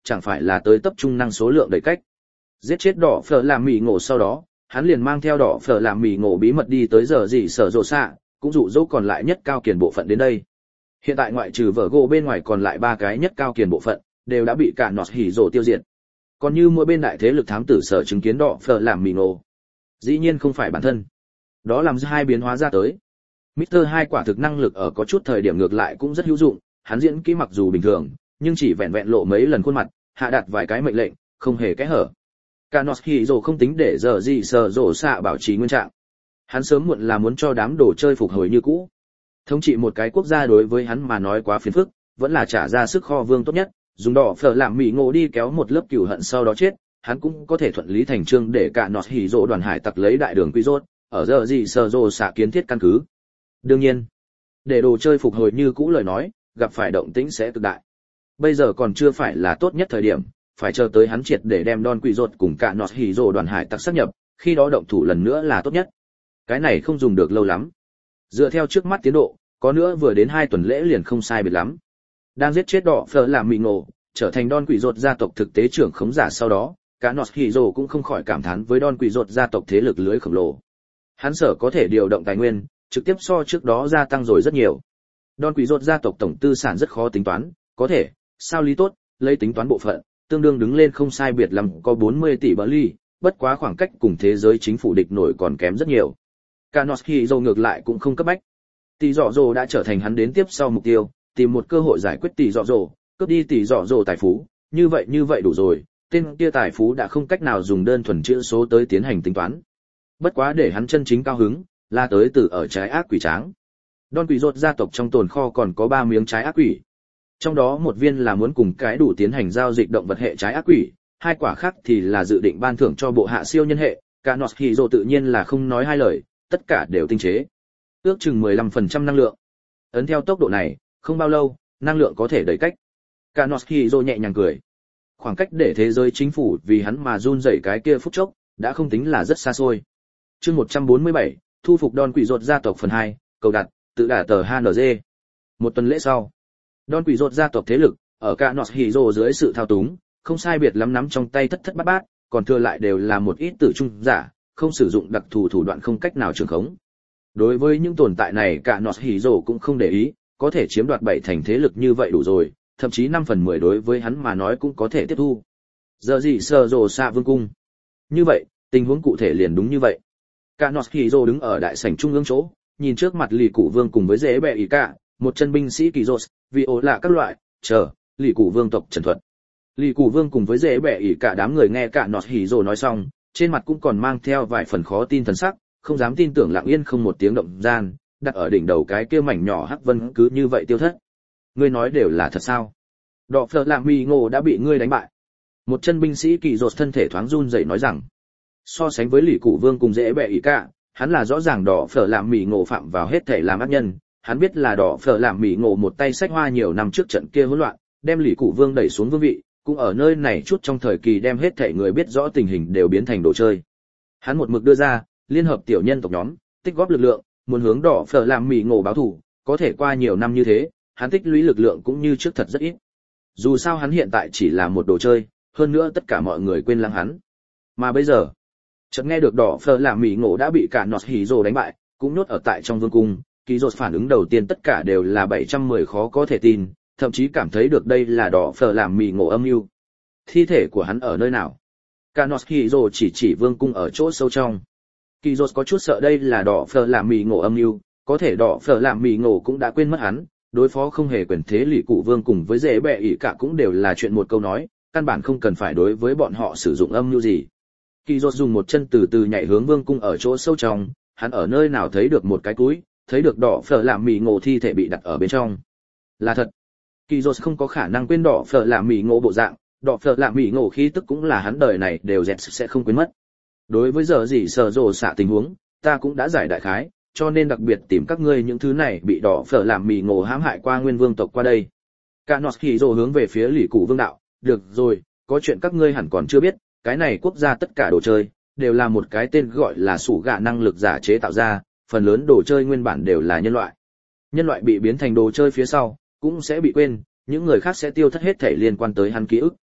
chẳng phải là tới tập trung năng số lượng đầy cách. Giết chết đỏ phở làm mì ngộ sau đó, hắn liền mang theo đỏ phở làm mì ngộ bí mật đi tới giờ gì sở rộ xạ, cũng dụ dỗ còn lại nhất cao kiền bộ phận đến đây. Hiện tại ngoại trừ vở gỗ bên ngoài còn lại 3 cái nhất cao kiền bộ phận, đều đã bị cả nọt hỉ rộ tiêu diệt. Còn như mỗi bên đại thế lực thám tử sở chứng kiến đỏ phở làm mì ngộ. Dĩ nhiên không phải bản thân. Đó làm ra hai biến hóa ra tới. Mr. Hai quả thực năng lực ở có chút thời điểm ngược lại cũng rất hữu dụng, hắn diễn kỹ mặc dù bình thường, nhưng chỉ vẹn vẹn lộ mấy lần khuôn mặt, hạ đạt vài cái mệnh lệnh, không hề kẽ hở. Kanoshiro không tính để giờ gì sở rộ xạ bảo trì nguyên trạng. Hắn sớm muộn là muốn cho đám đồ chơi phục hồi như cũ. Thống trị một cái quốc gia đối với hắn mà nói quá phiền phức, vẫn là trả ra sức kho vương tốt nhất, dùng đỏ phở làm mì ngộ đi kéo một lớp cừu hận sau đó chết, hắn cũng có thể thuận lý thành chương để cả Kanoshiro đoàn hải tặc lấy đại đường quy rốt, ở giờ gì sở rộ xạ kiến thiết căn cứ. Đương nhiên, để đồ chơi phục hồi như cũ lời nói, gặp phải động tĩnh sẽ cực đại. Bây giờ còn chưa phải là tốt nhất thời điểm, phải chờ tới hắn triệt để đem Don Quỷ Rốt cùng cả Nọt Hỉ Rồ đoàn hải tặc sáp nhập, khi đó động thủ lần nữa là tốt nhất. Cái này không dùng được lâu lắm. Dựa theo trước mắt tiến độ, có nữa vừa đến 2 tuần lễ liền không sai biệt lắm. Đang giết chết đỏ phở làm mì ngộ, trở thành Don Quỷ Rốt gia tộc thực tế trưởng khống giả sau đó, cả Nọt Hỉ Rồ cũng không khỏi cảm thán với Don Quỷ Rốt gia tộc thế lực lưới khổng lồ. Hắn sở có thể điều động tài nguyên, trực tiếp so trước đó gia tăng rồi rất nhiều. Don Quỷ Rốt gia tộc tổng tư sản rất khó tính toán, có thể, sao lý tốt, lấy tính toán bộ phận, tương đương đứng lên không sai biệt lắm có 40 tỷ bờ ly, bất quá khoảng cách cùng thế giới chính phủ địch nổi còn kém rất nhiều. Kanoshiro ngược lại cũng không cấp bách. Tỷ Dọ Dồ đã trở thành hắn đến tiếp sau mục tiêu, tìm một cơ hội giải quyết Tỷ Dọ Dồ, cướp đi Tỷ Dọ Dồ tài phú, như vậy đủ rồi, tên kia tài phú đã không cách nào dùng đơn thuần chữ số tới tiến hành tính toán. Bất quá để hắn chân chính cao hứng, là tới từ ở trái ác quỷ tráng. Don Quỷ Rốt gia tộc trong tồn kho còn có 3 miếng trái ác quỷ. Trong đó một viên là muốn cùng cái đủ tiến hành giao dịch động vật hệ trái ác quỷ, 2 quả khác thì là dự định ban thưởng cho bộ hạ siêu nhân hệ, Kanoshiro tự nhiên là không nói hai lời, tất cả đều tinh chế. Ước chừng 15% năng lượng. Ấn theo tốc độ này, không bao lâu, năng lượng có thể đẩy cách. Kanoshiro nhẹ nhàng cười. Khoảng cách để thế giới chính phủ vì hắn mà run rẩy cái kia phút chốc, đã không tính là rất xa xôi. Chương 147, thu phục Don Quỷ Rốt gia tộc phần 2, cầu đặt, tự đả tờ HNG. 1 tuần lễ sau, Don Quỷ Rốt gia tộc thế lực, ở Kanoshiro dưới sự thao túng, không sai biệt lắm nắm trong tay thất thất bát bát, còn thừa lại đều là một ít tử trung giả, không sử dụng đặc thù thủ đoạn không cách nào trường khống. Đối với những tồn tại này Kanoshiro cũng không để ý, có thể chiếm đoạt 7 thành thế lực như vậy đủ rồi, thậm chí 5/10 đối với hắn mà nói cũng có thể tiếp thu. Giờ gì sờ rồ xạ vương cung. Như vậy, tình huống cụ thể liền đúng như vậy. Kanoshiro đứng ở đại sảnh trung ương chỗ, nhìn trước mặt Lì Cụ Vương cùng với dễ bẹ ý cả, một chân binh sĩ kỳ rốt, vì ố là các loại, Lì Cụ Vương tộc Trần Thuật. Lì Cụ Vương cùng với dễ bẹ ý cả đám người nghe Kanoshiro nói xong, trên mặt cũng còn mang theo vài phần khó tin thần sắc, không dám tin tưởng lặng yên không một tiếng động gian, đặt ở đỉnh đầu cái kia mảnh nhỏ hắc vân cứ như vậy tiêu thất. Ngươi nói đều là thật sao? Đọ Phở Lạm Mì Ngộ đã bị ngươi đánh bại. Một chân binh sĩ kỳ rốt thân thể thoáng run rẩy nói rằng, so sánh với Lì Cụ Vương cùng dễ bẹ ý cả, hắn là rõ ràng Đọ Phở Lạm Mì Ngộ phạm vào hết thể làm ác nhân, hắn biết là Đọ Phở Lạm Mì Ngộ một tay sách hoa nhiều năm trước trận kia hỗn loạn, đem Lì Cụ Vương đẩy xuống vương vị, cũng ở nơi này chút trong thời kỳ đem hết thể người biết rõ tình hình đều biến thành đồ chơi. Hắn một mực đưa ra, liên hợp tiểu nhân tộc nhóm, tích góp lực lượng, muốn hướng Đọ Phở Lạm Mì Ngộ báo thù, có thể qua nhiều năm như thế, hắn tích lũy lực lượng cũng như trước thật rất ít. Dù sao hắn hiện tại chỉ là một đồ chơi, hơn nữa tất cả mọi người quên lãng hắn. Mà bây giờ, chợt nghe được Đọ Phở Lạm Mì Ngộ đã bị cả Kanoshiro đánh bại, cũng nhốt ở tại trong vương cung, kỳ rốt phản ứng đầu tiên tất cả đều là 710 khó có thể tin, thậm chí cảm thấy được đây là Đọ Phở Lạm Mì Ngộ âm mưu. Thi thể của hắn ở nơi nào? Kanoshiro chỉ vương cung ở chỗ sâu trong. Kỳ rốt có chút sợ đây là Đọ Phở Lạm Mì Ngộ âm mưu, có thể Đọ Phở Lạm Mì Ngộ cũng đã quên mất hắn, đối phó không hề quyền thế Lì Cụ Vương cùng với dễ bẹ ỷ cả cũng đều là chuyện một câu nói, căn bản không cần phải đối với bọn họ sử dụng âm mưu gì. Kỳ rốt dùng một chân từ từ nhảy hướng vương cung ở chỗ sâu trong, hắn ở nơi nào thấy được một cái túi, thấy được Đọ Phở Lạm Mì Ngộ thi thể bị đặt ở bên trong. Là thật. Kỳ rốt không có khả năng quên Đọ Phở Lạm Mì Ngộ bộ dạng, Đọ Phở Lạm Mì Ngộ khí tức cũng là hắn đời này đều dẹt sẽ không quên mất. Đối với giờ gì sở rồ xạ tình huống, ta cũng đã giải đại khái, cho nên đặc biệt tìm các ngươi những thứ này bị Đọ Phở Lạm Mì Ngộ hãm hại qua nguyên vương tộc qua đây. Kanoshiro hướng về phía Lì Cụ Vương đạo, được rồi, có chuyện các ngươi hẳn còn chưa biết, cái này quốc gia tất cả đồ chơi đều là một cái tên gọi là sủ gạ năng lực giả chế tạo ra, phần lớn đồ chơi nguyên bản đều là nhân loại. Nhân loại bị biến thành đồ chơi phía sau, cũng sẽ bị quên, những người khác sẽ tiêu thất hết thể liên quan tới hắn ký ức.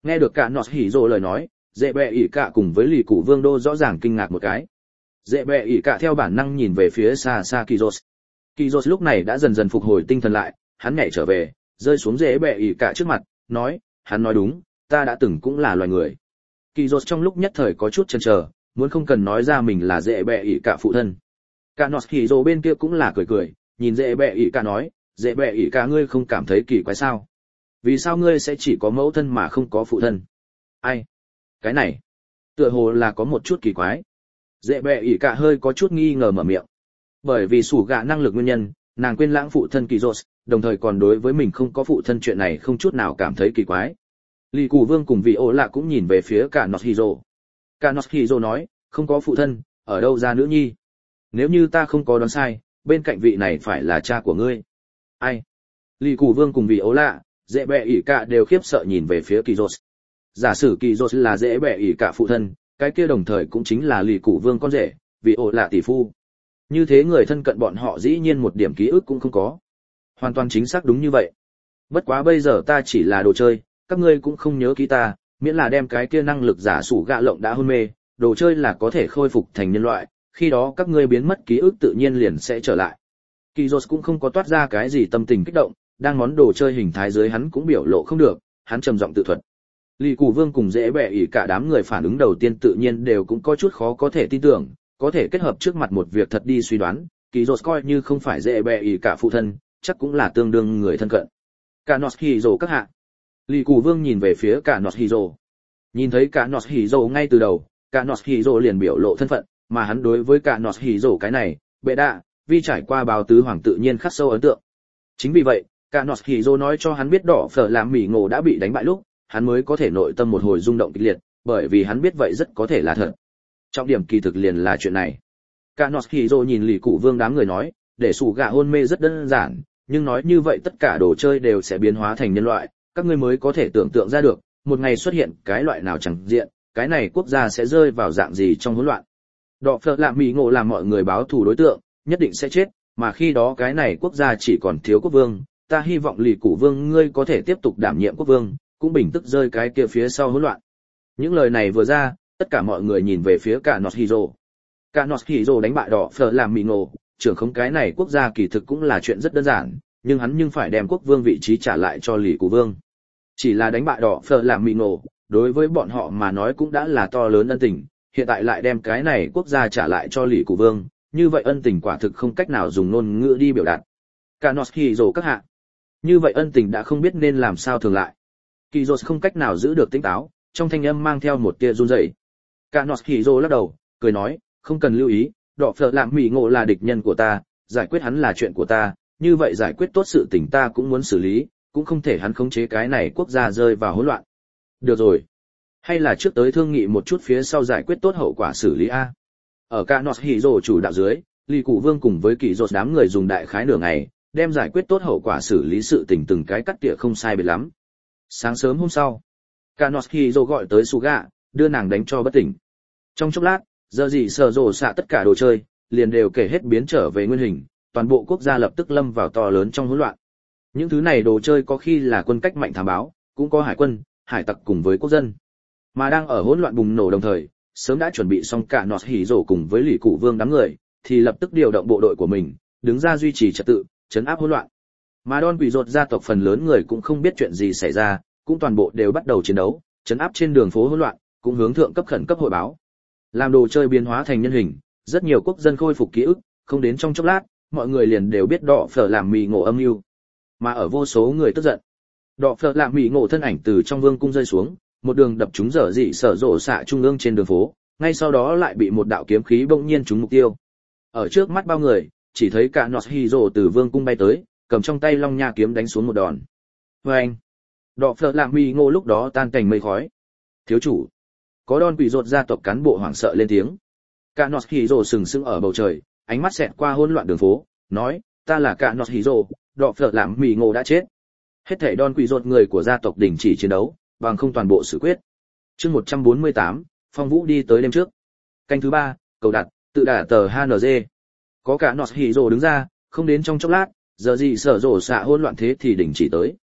Nghe được cả Nọt Hỉ Rồ lời nói, Dễ Bẹ ỉ cả cùng với Lì Cụ Vương đô rõ ràng kinh ngạc một cái. Dễ Bẹ ỉ cả theo bản năng nhìn về phía xa xa Kizos. Kizos lúc này đã dần dần phục hồi tinh thần lại, hắn nhảy trở về, rơi xuống Dễ Bẹ ỉ cả trước mặt, nói, hắn nói đúng, ta đã từng cũng là loài người. Kizos trong lúc nhất thời có chút chần chờ, muốn không cần nói ra mình là Dễ Bẹ ỉ cả phụ thân. Cả Nọt Hỉ Rồ bên kia cũng là cười cười, nhìn Dễ Bẹ ỉ cả nói, Dễ Bẹ ỉ cả ngươi không cảm thấy kỳ quái sao? Vì sao ngươi sẽ chỉ có mẫu thân mà không có phụ thân? Ai? Cái này, tựa hồ là có một chút kỳ quái. Dễ Bẹ ỉ cả hơi có chút nghi ngờ mở miệng. Bởi vì sủ gạ năng lực nguyên nhân, nàng quên lãng phụ thân Kizos, đồng thời còn đối với mình không có phụ thân chuyện này không chút nào cảm thấy kỳ quái. Lì Cù Vương cùng vị ổ lạ cũng nhìn về phía cả Nọt Hỉ Rồ. Cả Nọt Hỉ Rồ nói, không có phụ thân, ở đâu ra nữ nhi? Nếu như ta không có đoán sai, bên cạnh vị này phải là cha của ngươi. Ai? Lì Cù Vương cùng vị ổ lạ, Dễ Bẹ ỉ cả đều khiếp sợ nhìn về phía Kizos. Giả sử Kizos là Dễ Bẹ ỉ cả phụ thân, cái kia đồng thời cũng chính là Lì Cù Vương con rể, vị ổ lạ tỷ phu. Như thế người thân cận bọn họ dĩ nhiên một điểm ký ức cũng không có. Hoàn toàn chính xác đúng như vậy. Bất quá bây giờ ta chỉ là đồ chơi, các ngươi cũng không nhớ kỹ ta, miễn là đem cái kia năng lực giả sủ gạ lộng đã hôn mê, đồ chơi là có thể khôi phục thành nhân loại, khi đó các ngươi biến mất ký ức tự nhiên liền sẽ trở lại. Kizos cũng không có toát ra cái gì tâm tình kích động, đang món đồ chơi hình thái dưới hắn cũng biểu lộ không được, hắn trầm giọng tự thuật. Lì Cù Vương cùng Dễ Bẹ ỉ cả đám người phản ứng đầu tiên tự nhiên đều cũng có chút khó có thể tin tưởng, có thể kết hợp trước mặt một việc thật đi suy đoán, Kizos coi như không phải Dễ Bẹ ỉ cả phụ thân, chắc cũng là tương đương người thân cận. Cả Nọt Hỉ Rồ các hạ. Lì Cù Vương nhìn về phía cả Nọt Hỉ Rồ. Nhìn thấy cả Nọt Hỉ Rồ ngay từ đầu, cả Nọt Hỉ Rồ liền biểu lộ thân phận, mà hắn đối với cả Nọt Hỉ Rồ cái này, bệ đạ, vì trải qua báo tứ hoàng tự nhiên khắc sâu ấn tượng. Chính vì vậy, cả Nọt Hỉ Rồ nói cho hắn biết đỏ phở làm mỉ ngộ đã bị đánh bại lúc, hắn mới có thể nội tâm một hồi rung động kịch liệt, bởi vì hắn biết vậy rất có thể là thật. Trọng điểm kỳ thực liền là chuyện này. Cả Nọt Hỉ Rồ nhìn Lì Cụ Vương đám người nói, để sủ gạ hôn mê rất đơn giản, nhưng nói như vậy tất cả đồ chơi đều sẽ biến hóa thành nhân loại, các ngươi mới có thể tưởng tượng ra được, một ngày xuất hiện cái loại nào chẳng diện, cái này quốc gia sẽ rơi vào dạng gì trong hỗn loạn. Đọ phở làm mỉ ngộ làm mọi người báo thù đối tượng, nhất định sẽ chết, mà khi đó cái này quốc gia chỉ còn thiếu quốc vương, ta hy vọng Lì Cụ Vương ngươi có thể tiếp tục đảm nhiệm quốc vương, cũng bình tức rơi cái kia phía sau hỗn loạn. Những lời này vừa ra, tất cả mọi người nhìn về phía cả Nọt Hỉ Rồ. Cả Nọt Hỉ Rồ đánh bại đỏ phở làm mỉ ngộ, trưởng không cái này quốc gia kỳ thực cũng là chuyện rất đơn giản, nhưng hắn nhưng phải đem quốc vương vị trí trả lại cho Lì Cụ Vương. Chỉ là đánh bại đỏ phở làm mỉ ngộ, đối với bọn họ mà nói cũng đã là to lớn ân tình, hiện tại lại đem cái này quốc gia trả lại cho Lì Cụ Vương, như vậy ân tình quả thực không cách nào dùng ngôn ngữ đi biểu đạt. Cả Nọt Hỉ Rồ các hạ, như vậy ân tình đã không biết nên làm sao thường lại. Kizos không cách nào giữ được tỉnh táo, trong thanh âm mang theo một tia run rẩy. Cả Nọt Hỉ Rồ lắc đầu, cười nói, không cần lưu ý, đỏ phở làm mỉ ngộ là địch nhân của ta, giải quyết hắn là chuyện của ta, như vậy giải quyết tốt sự tình ta cũng muốn xử lý, cũng không thể hắn khống chế cái này quốc gia rơi vào hỗn loạn. Được rồi, hay là trước tới thương nghị một chút phía sau giải quyết tốt hậu quả xử lý a. Ở cả Nọt Hỉ Rồ chủ đạo dưới, Lì Cụ Vương cùng với Kizos đám người dùng đại khái nửa ngày, đem giải quyết tốt hậu quả xử lý sự tình từng cái cắt tỉa không sai biệt lắm. Sáng sớm hôm sau, cả Nọt Hỉ Rồ gọi tới Suga, đưa nàng đánh cho bất tỉnh. Trong chốc lát, giờ gì sở rồ xạ tất cả đồ chơi, liền đều kể hết biến trở về nguyên hình, toàn bộ quốc gia lập tức lâm vào to lớn trong hỗn loạn. Những thứ này đồ chơi có khi là quân cách mạnh thám báo, cũng có hải quân, hải tặc cùng với quốc dân. Mà đang ở hỗn loạn bùng nổ đồng thời, sớm đã chuẩn bị xong cả Nọt Hỉ Rồ cùng với Lì Cụ Vương đám người, thì lập tức điều động bộ đội của mình, đứng ra duy trì trật tự, trấn áp hỗn loạn. Mà Don Quỷ Rột gia tộc phần lớn người cũng không biết chuyện gì xảy ra, cũng toàn bộ đều bắt đầu chiến đấu, trấn áp trên đường phố hỗn loạn, cũng hướng thượng cấp khẩn cấp hội báo. Làm đồ chơi biến hóa thành nhân hình, rất nhiều quốc dân khôi phục ký ức, không đến trong chốc lát, mọi người liền đều biết đỏ phở làm mì ngộ âm mưu. Mà ở vô số người tức giận, đỏ phở làm mì ngộ thân ảnh từ trong vương cung rơi xuống, một đường đập trúng dở dị sở rộ xạ trung ương trên đường phố, ngay sau đó lại bị một đạo kiếm khí bỗng nhiên trúng mục tiêu. Ở trước mắt bao người, chỉ thấy cả Nọt Hỉ Rồ từ vương cung bay tới, cầm trong tay long nha kiếm đánh xuống một đòn. Oeng! Đỏ phở làm mì ngộ lúc đó tan cảnh mây khói. Thiếu chủ, có Don Quỷ Rột gia tộc cán bộ hoảng sợ lên tiếng. Cả Nọt Hỉ Rồ sừng sững ở bầu trời, ánh mắt xẹt qua hỗn loạn đường phố, nói, ta là cả Nọt Hỉ Rồ, đỏ phở làm mì ngộ đã chết. Hết thảy Don Quỷ Rột người của gia tộc đình chỉ chiến đấu, bằng không toàn bộ xử quyết. Chương 148, Phong Vũ đi tới đêm trước. Canh thứ 3, cầu đặt, tự đả tờ HNG. Có cả Nọt Hỉ Rồ đứng ra, không đến trong chốc lát, giờ gì sở rồ xạ hỗn loạn thế thì đình chỉ tới.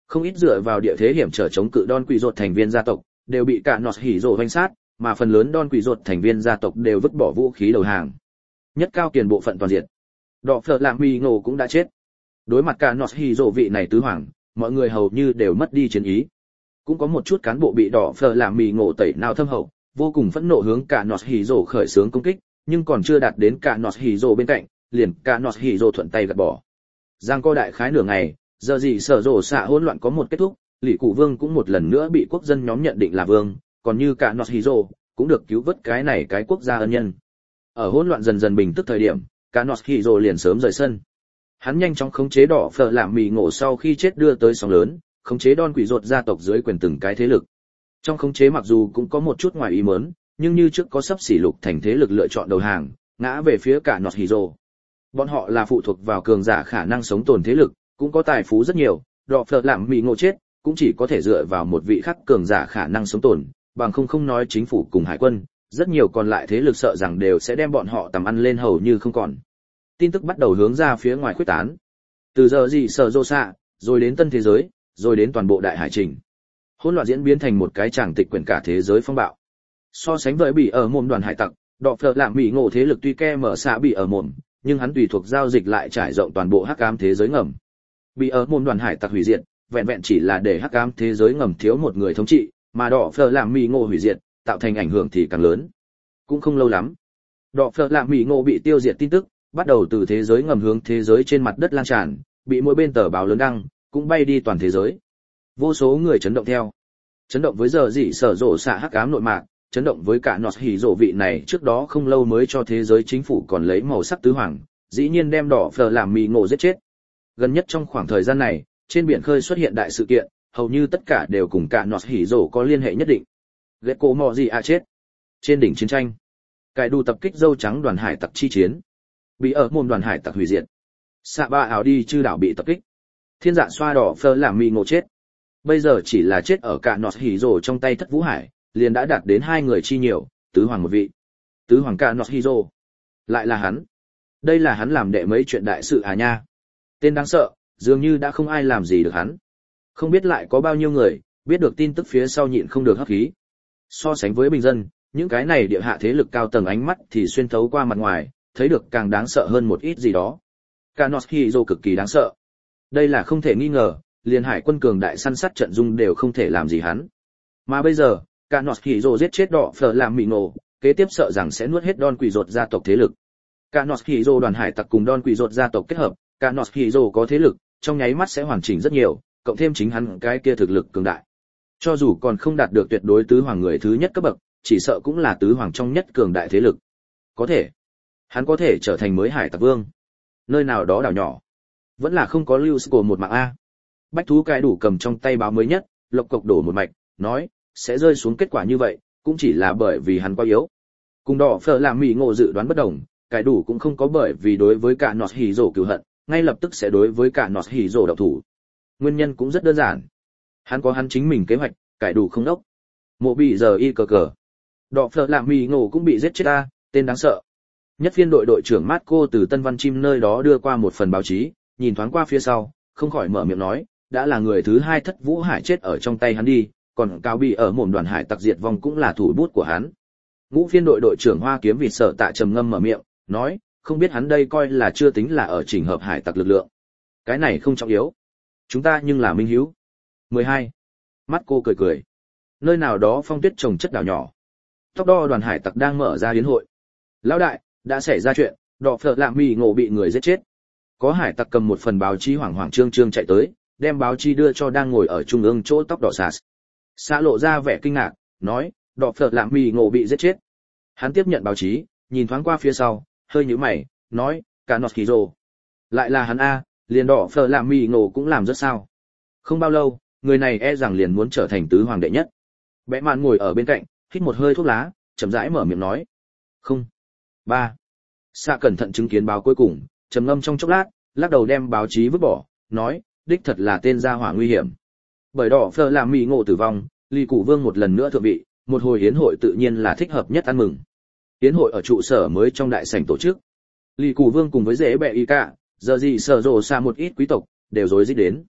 Không ít dựa vào địa thế hiểm trở chống cự Don Quỷ Rột thành viên gia tộc, đều bị cả Nọt Hỉ Rồ vây sát, mà phần lớn Don Quỷ Rột thành viên gia tộc đều vứt bỏ vũ khí đầu hàng. Nhất cao kiền bộ phận toàn diệt. Đọ Phở Lạm Mì Ngộ cũng đã chết. Đối mặt cả Nọt Hỉ Rồ vị này tứ hoàng, mọi người hầu như đều mất đi chiến ý. Cũng có một chút cán bộ bị Đọ Phở Lạm Mì Ngộ tẩy não thâm hậu, vô cùng phẫn nộ hướng cả Nọt Hỉ Rồ khởi xướng công kích, nhưng còn chưa đạt đến cả Nọt Hỉ Rồ bên cạnh, liền cả Nọt Hỉ Rồ thuận tay gạt bỏ. Giang co đại khái nửa ngày, giờ gì sở rồ xạ hỗn loạn có một kết thúc, Lý Cụ Vương cũng một lần nữa bị quốc dân nhóm nhận định là vương, còn như cả Nọt Hỉ Rồ cũng được cứu vớt cái này cái quốc gia ân nhân. Ở hỗn loạn dần dần bình tức thời điểm, cả Nọt Hỉ Rồ liền sớm rời sân. Hắn nhanh chóng khống chế Đỏ Phở Lạm Mì Ngộ sau khi chết đưa tới sóng lớn, khống chế Don Quỷ Rột gia tộc dưới quyền từng cái thế lực. Trong khống chế mặc dù cũng có một chút ngoài ý muốn, nhưng như trước có sắp xỉ lục thành thế lực lựa chọn đầu hàng, ngã về phía cả Nọt Hỉ Rồ. Bọn họ là phụ thuộc vào cường giả khả năng sống tồn thế lực, cũng có tài phú rất nhiều, Đỏ Phở Lạm Mì Ngộ chết, cũng chỉ có thể dựa vào một vị khác cường giả khả năng sống tồn, bằng không nói chính phủ cùng hải quân, rất nhiều còn lại thế lực sợ rằng đều sẽ đem bọn họ tầm ăn lên hầu như không còn. Tin tức bắt đầu hướng ra phía ngoài khuếch tán. Từ giờ gì sở rô xạ, rồi đến tân thế giới, rồi đến toàn bộ đại hải trình. Hỗn loạn diễn biến thành một cái tràng tịch quyển cả thế giới phong bạo. So sánh với bị ở mồm đoàn hải tặc, Đọ Phở Lạm Mì Ngộ thế lực tuy ke mở xạ bị ở mồm, nhưng hắn tùy thuộc giao dịch lại trải rộng toàn bộ hắc ám thế giới ngầm. Bị ở mồm đoàn hải tặc hủy diệt, vẹn vẹn chỉ là để hắc ám thế giới ngầm thiếu một người thống trị, mà Đọ Phở Lạm Mì Ngộ hủy diệt, tạo thành ảnh hưởng thì càng lớn. Cũng không lâu lắm, Đọ Phở Lạm Mì Ngộ bị tiêu diệt tin tức bắt đầu từ thế giới ngầm hướng thế giới trên mặt đất lan tràn, bị mỗi bên tờ báo lớn đăng, cũng bay đi toàn thế giới. Vô số người chấn động theo. Chấn động với giờ gì sở rộ xạ hắc ám nội mạc, chấn động với cả Nọt Hỉ Rồ vị này trước đó không lâu mới cho thế giới chính phủ còn lấy màu sắc tứ hoàng, dĩ nhiên đem Đỏ Phở Lạm Mì Ngộ giết chết. Gần nhất trong khoảng thời gian này, trên biển khơi xuất hiện đại sự kiện, hầu như tất cả đều cùng cả Nọt Hỉ Rồ có liên hệ nhất định. Gecko mò gì à chết. Trên đỉnh chiến tranh, cải đủ tập kích dâu trắng đoàn hải tặc chi chiến. Bị ở môn đoàn hải tặc hủy diệt. Xạ ba áo đi chư đảo bị tập kích. Thiên dạ xoa Đỏ Phở Lạm Mì Ngộ chết. Bây giờ chỉ là chết ở cả Nọt Hỉ Rồ trong tay Thất Vũ Hải, liền đã đạt đến 2 người chi nhiều, tứ hoàng một vị. Tứ hoàng cả Nọt Hỉ Rồ. Lại là hắn. Đây là hắn làm đệ mấy chuyện đại sự à nha. Tên đáng sợ, dường như đã không ai làm gì được hắn. Không biết lại có bao nhiêu người biết được tin tức phía sau nhịn không được hấp khí. So sánh với bình dân, những cái này địa hạ thế lực cao tầng ánh mắt thì xuyên thấu qua mặt ngoài, thấy được càng đáng sợ hơn một ít gì đó. Cả Nọt Hỉ Rồ cực kỳ đáng sợ. Đây là không thể nghi ngờ, liền hải quân cường đại săn sát trận dung đều không thể làm gì hắn. Mà bây giờ, cả Nọt Hỉ Rồ giết chết Đỏ Phở Lạm Mì Ngộ, kế tiếp sợ rằng sẽ nuốt hết Don Quỷ Rột gia tộc thế lực. Cả Nọt Hỉ Rồ đoàn hải tặc cùng Don Quỷ Rột gia tộc kết hợp, cả Nọt Hỉ Rồ có thế lực, trong nháy mắt sẽ hoàn chỉnh rất nhiều, cộng thêm chính hắn cái kia thực lực cường đại. Cho dù còn không đạt được tuyệt đối tứ hoàng người thứ nhất cấp bậc, chỉ sợ cũng là tứ hoàng trong nhất cường đại thế lực. Có thể, hắn có thể trở thành mới hải tặc vương. Nơi nào đó đảo nhỏ, vẫn là không có lưu của một mạng a. Bách thú cái đủ cầm trong tay báo mới nhất, lộc cộc đổ một mạch, nói, sẽ rơi xuống kết quả như vậy, cũng chỉ là bởi vì hắn quá yếu. Cùng Đỏ Phở Lạm Mì Ngộ dự đoán bất đồng, cái đủ cũng không có bởi vì đối với cả Nọt Hỉ Rồ cừu hận, ngay lập tức sẽ đối với cả Nọt Hỉ Rồ động thủ. Nguyên nhân cũng rất đơn giản. Hắn có hắn chính mình kế hoạch, cái đủ không đốc. Mộ bị giờ y cờ cờ. Đỏ Phở Lạm Mì Ngộ cũng bị giết chết a, tên đáng sợ. Nhất phiên đội đội trưởng Marco từ Tân Văn Chim nơi đó đưa qua một phần báo chí, nhìn thoáng qua phía sau, không khỏi mở miệng nói, đã là người thứ 2 Thất Vũ Hải chết ở trong tay hắn đi, còn cao bị ở mồm đoàn hải tặc diệt vong cũng là thủ bút của hắn. Ngũ phiên đội đội trưởng Hoa Kiếm Vịt Sở Tạ trầm ngâm mở miệng, nói, không biết hắn đây coi là chưa tính là ở chỉnh hợp hải tặc lực lượng. Cái này không trọng yếu. Chúng ta nhưng là minh hiếu. 12. Mắt cô cười cười. Nơi nào đó phong tuyết trồng chất đảo nhỏ. Tóc đo đoàn hải tặc đang mở ra yến hội. Lão đại, đã xảy ra chuyện, Đỏ Phở Lạm Mì Ngộ bị người giết chết. Có hải tặc cầm một phần báo chí hoảng hoảng trương trương chạy tới, đem báo chí đưa cho đang ngồi ở trung ương chỗ tóc đỏ sạt. Xã lộ ra vẻ kinh ngạc, nói, Đỏ Phở Lạm Mì Ngộ bị giết chết. Hắn tiếp nhận báo chí, nhìn thoáng qua phía sau, hơi nhíu mày, nói, cả Nọt Hỉ Rồ. Lại là hắn a, liền Đỏ Phở Lạm Mì Ngộ cũng làm rất sao. Không bao lâu, người này e rằng liền muốn trở thành tứ hoàng đệ nhất. Bẽ mạn ngồi ở bên cạnh, hít một hơi thuốc lá, chậm rãi mở miệng nói. Không. 3. Xạ cẩn thận chứng kiến báo cuối cùng, trầm ngâm trong chốc lát, lắc đầu đem báo chí vứt bỏ, nói, đích thật là tên gia hỏa nguy hiểm. Bởi Đỏ Phở Lạm Mì Ngộ tử vong, Lý Cụ Vương một lần nữa thượng vị, một hồi yến hội tự nhiên là thích hợp nhất ăn mừng. Yến hội ở trụ sở mới trong đại sảnh tổ chức. Lý Cụ Vương cùng với dễ bẹ y cả, giờ gì sở rồ xa một ít quý tộc, đều rối rít đến.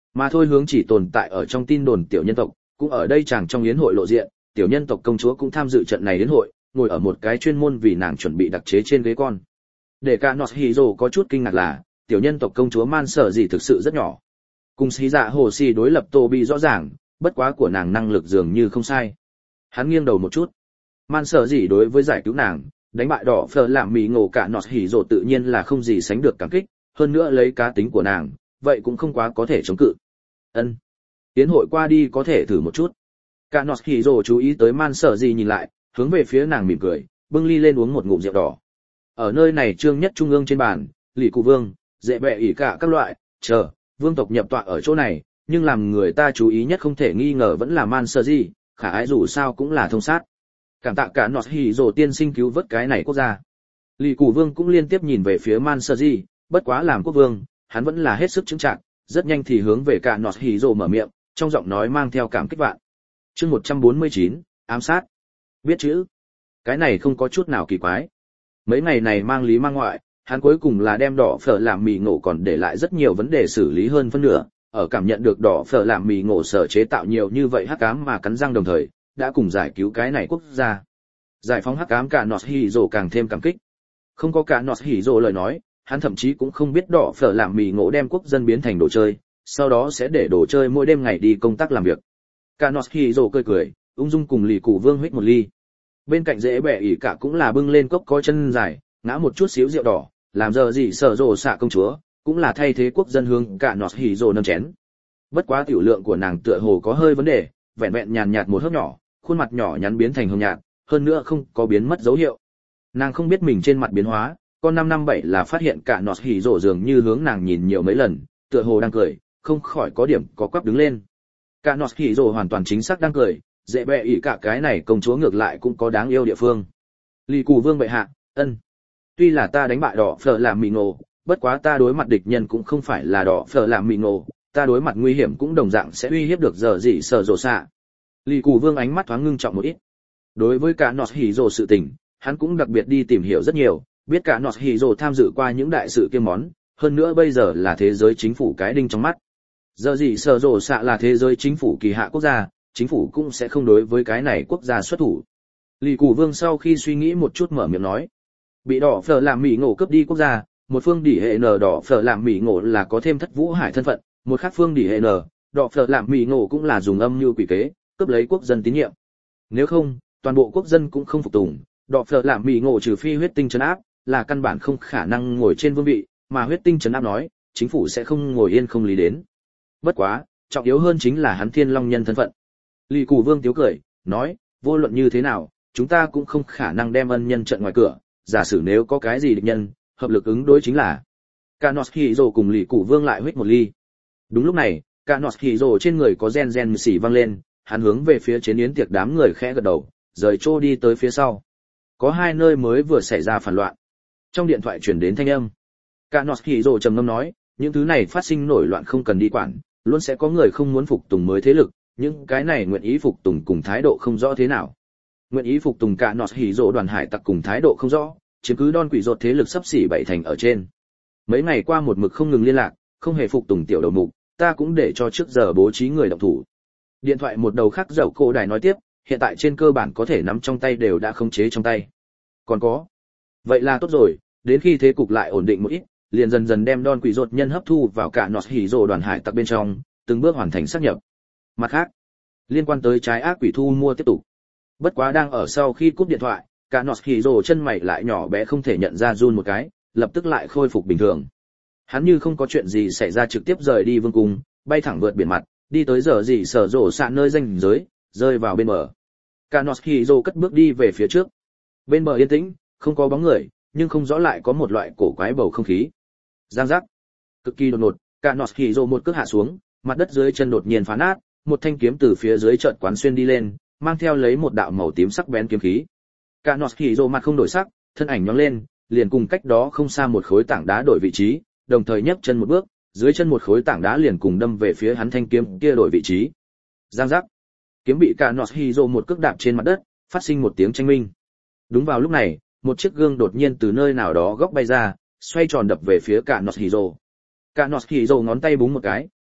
Mà thôi hướng chỉ tồn tại ở trong tin đồn tiểu nhân tộc, cũng ở đây chàng trong yến hội lộ diện, tiểu nhân tộc công chúa cũng tham dự trận này yến hội, ngồi ở một cái chuyên môn vì nàng chuẩn bị đặc chế trên ghế con. Để cả Noshiro có chút kinh ngạc là, tiểu nhân tộc công chúa Man Sở gì thực sự rất nhỏ. Cùng Xí Dạ Hồ Xì đối lập Tobi rõ ràng, bất quá của nàng năng lực dường như không sai. Hắn nghiêng đầu một chút. Man Sở gì đối với giải cứu nàng, đánh bại đỏ phở làm mì ngộ cả Noshiro tự nhiên là không gì sánh được cảm kích, hơn nữa lấy cá tính của nàng, vậy cũng không quá có thể chống cự. Ân, tiến hội qua đi có thể thử một chút. Cả Noshiro chú ý tới Man Sở gì nhìn lại, hướng về phía nàng mỉm cười, bưng ly lên uống một ngụm rượu đỏ. Ở nơi này trương nhất trung ương trên bàn, Lý Cụ Vương, Dễ Bệ ỉ cả các loại, chờ, vương tộc nhập tọa ở chỗ này, nhưng làm người ta chú ý nhất không thể nghi ngờ vẫn là Man Sở gì, khả ái dù sao cũng là thông sát. Cảm tạ cả Noshiro tiên sinh cứu vớt cái này quốc gia. Lý Cụ Vương cũng liên tiếp nhìn về phía Man Sở gì, bất quá làm quốc vương, hắn vẫn là hết sức chứng trạng, rất nhanh thì hướng về cả Noshiro mở miệng, trong giọng nói mang theo cảm kích vạn. Chương 149, ám sát. Biết chữ. Cái này không có chút nào kỳ quái. Mấy ngày này mang lý mang ngoại, hắn cuối cùng là đem đỏ phở làm mì ngộ còn để lại rất nhiều vấn đề xử lý hơn phân nửa, ở cảm nhận được đỏ phở làm mì ngộ sở chế tạo nhiều như vậy hắc ám mà cắn răng đồng thời, đã cùng giải cứu cái này quốc gia. Giải phóng hắc ám cả Noshiro càng thêm cảm kích. Không có cả Noshiro lời nói, hắn thậm chí cũng không biết đỏ phở làm mì ngộ đem quốc dân biến thành đồ chơi, sau đó sẽ để đồ chơi mỗi đêm ngày đi công tác làm việc. Cả Noshiro cười cười, ung dung cùng Lý Cụ Vương huých một ly. Bên cạnh Dễ Bệ ỉ cả cũng là bưng lên cốc có chân dài, ngã một chút xíu rượu đỏ, làm giờ gì sở rồ xạ công chúa, cũng là thay thế quốc dân hướng cả Noshiro nâng chén. Bất quá tiểu lượng của nàng tựa hồ có hơi vấn đề, vẹn vẹn nhàn nhạt một hớp nhỏ, khuôn mặt nhỏ nhắn biến thành hồng nhạt, hơn nữa không có biến mất dấu hiệu. Nàng không biết mình trên mặt biến hóa, con 557 là phát hiện cả Noshiro dường như hướng nàng nhìn nhiều mấy lần, tựa hồ đang cười, không khỏi có điểm có quắp đứng lên. Cả Noshiro hoàn toàn chính xác đang cười, Dễ Bệ ỉ cả cái này công chúa ngược lại cũng có đáng yêu địa phương. Lý Cụ Vương bệ hạ, ân. Tuy là ta đánh bại đỏ phở làm mì ngộ, bất quá ta đối mặt địch nhân cũng không phải là đỏ phở làm mì ngộ, ta đối mặt nguy hiểm cũng đồng dạng sẽ uy hiếp được giờ gì sở rồ xạ. Lý Cụ Vương ánh mắt thoáng ngưng trọng một ít. Đối với cả Noshiro sự tình, hắn cũng đặc biệt đi tìm hiểu rất nhiều, biết cả Noshiro tham dự qua những đại sự kia món, hơn nữa bây giờ là thế giới chính phủ cái đinh trong mắt. Giờ gì sở rồ xạ là thế giới chính phủ kỳ hạ quốc gia, chính phủ cũng sẽ không đối với cái này quốc gia xuất thủ. Lý Cụ Vương sau khi suy nghĩ một chút mở miệng nói, bị đỏ phở làm mì ngộ cướp đi quốc gia, một phương đỉ hệ n đỏ phở làm mì ngộ là có thêm Thất Vũ Hải thân phận, một khác phương đỉ hệ n đỏ phở làm mì ngộ cũng là dùng âm mưu quỷ kế cướp lấy quốc dân tín nhiệm. Nếu không, toàn bộ quốc dân cũng không phục tùng, đỏ phở làm mì ngộ trừ phi huyết tinh trấn áp, là căn bản không khả năng ngồi trên vương vị, mà huyết tinh trấn áp nói, chính phủ sẽ không ngồi yên không lý đến. Bất quá, trọng yếu hơn chính là hắn Thiên Long nhân thân phận. Lý Cụ Vương tiếu cười, nói, vô luận như thế nào, chúng ta cũng không khả năng đem ân nhân trận ngoài cửa, giả sử nếu có cái gì địch nhân, hợp lực ứng đối chính là. Cả Noshiro cùng Lý Cụ Vương lại huých một ly. Đúng lúc này, cả Noshiro trên người có gen gen xỉ vang lên, hắn hướng về phía chiến yến tiệc đám người khẽ gật đầu, rời trô đi tới phía sau. Có hai nơi mới vừa xảy ra phản loạn. Trong điện thoại truyền đến thanh âm. Cả Noshiro trầm ngâm nói, những thứ này phát sinh nổi loạn không cần đi quản, luôn sẽ có người không muốn phục tùng mới thế lực, những cái này nguyện ý phục tùng cùng thái độ không rõ thế nào. Nguyện ý phục tùng cả Noshiro đoàn hải tặc cùng thái độ không rõ, chiếm cứ Don Quỷ Rột thế lực sắp xỉ 7 thành ở trên. Mấy ngày qua một mực không ngừng liên lạc, không hề phục tùng tiểu đầu mục, ta cũng để cho trước giờ bố trí người động thủ. Điện thoại một đầu khác dậu cô đài nói tiếp, hiện tại trên cơ bản có thể nắm trong tay đều đã khống chế trong tay. Còn có. Vậy là tốt rồi, đến khi thế cục lại ổn định một ít, liền dần dần đem Don Quỷ Rột nhân hấp thu vào cả Noshiro đoàn hải tặc bên trong, từng bước hoàn thành xác nhập. Mặt khác, liên quan tới trái ác quỷ thu mua tiếp tục. Bất quá đang ở sau khi cúp điện thoại, cả Noshiro chân mày lại nhỏ bé không thể nhận ra run một cái, lập tức lại khôi phục bình thường. Hắn như không có chuyện gì xảy ra trực tiếp rời đi vương cung, bay thẳng vượt biển mặt, đi tới giờ gì sở rổ sạn nơi danh giới, rơi vào bên bờ. Cả Noshiro cất bước đi về phía trước. Bên bờ yên tĩnh, không có bóng người, nhưng không rõ lại có một loại cổ quái bầu không khí. Giang giác. Cực kỳ đột ngột, cả Noshiro một cước hạ xuống, mặt đất dưới chân đột nhiên phá nát, một thanh kiếm từ phía dưới chợt quán xuyên đi lên, mang theo lấy một đạo màu tím sắc bén kiếm khí. Cả Noshiro mặt không đổi sắc, thân ảnh nhóng lên, liền cùng cách đó không xa một khối tảng đá đổi vị trí, đồng thời nhấc chân một bước, dưới chân một khối tảng đá liền cùng đâm về phía hắn thanh kiếm kia đổi vị trí. Giang giác. Kiếm bị cả Noshiro một cước đạp trên mặt đất, phát sinh một tiếng tranh minh. Đúng vào lúc này, một chiếc gương đột nhiên từ nơi nào đó góc bay ra, xoay tròn đập về phía cả Noshiro. Cả Noshiro ngón tay búng một cái,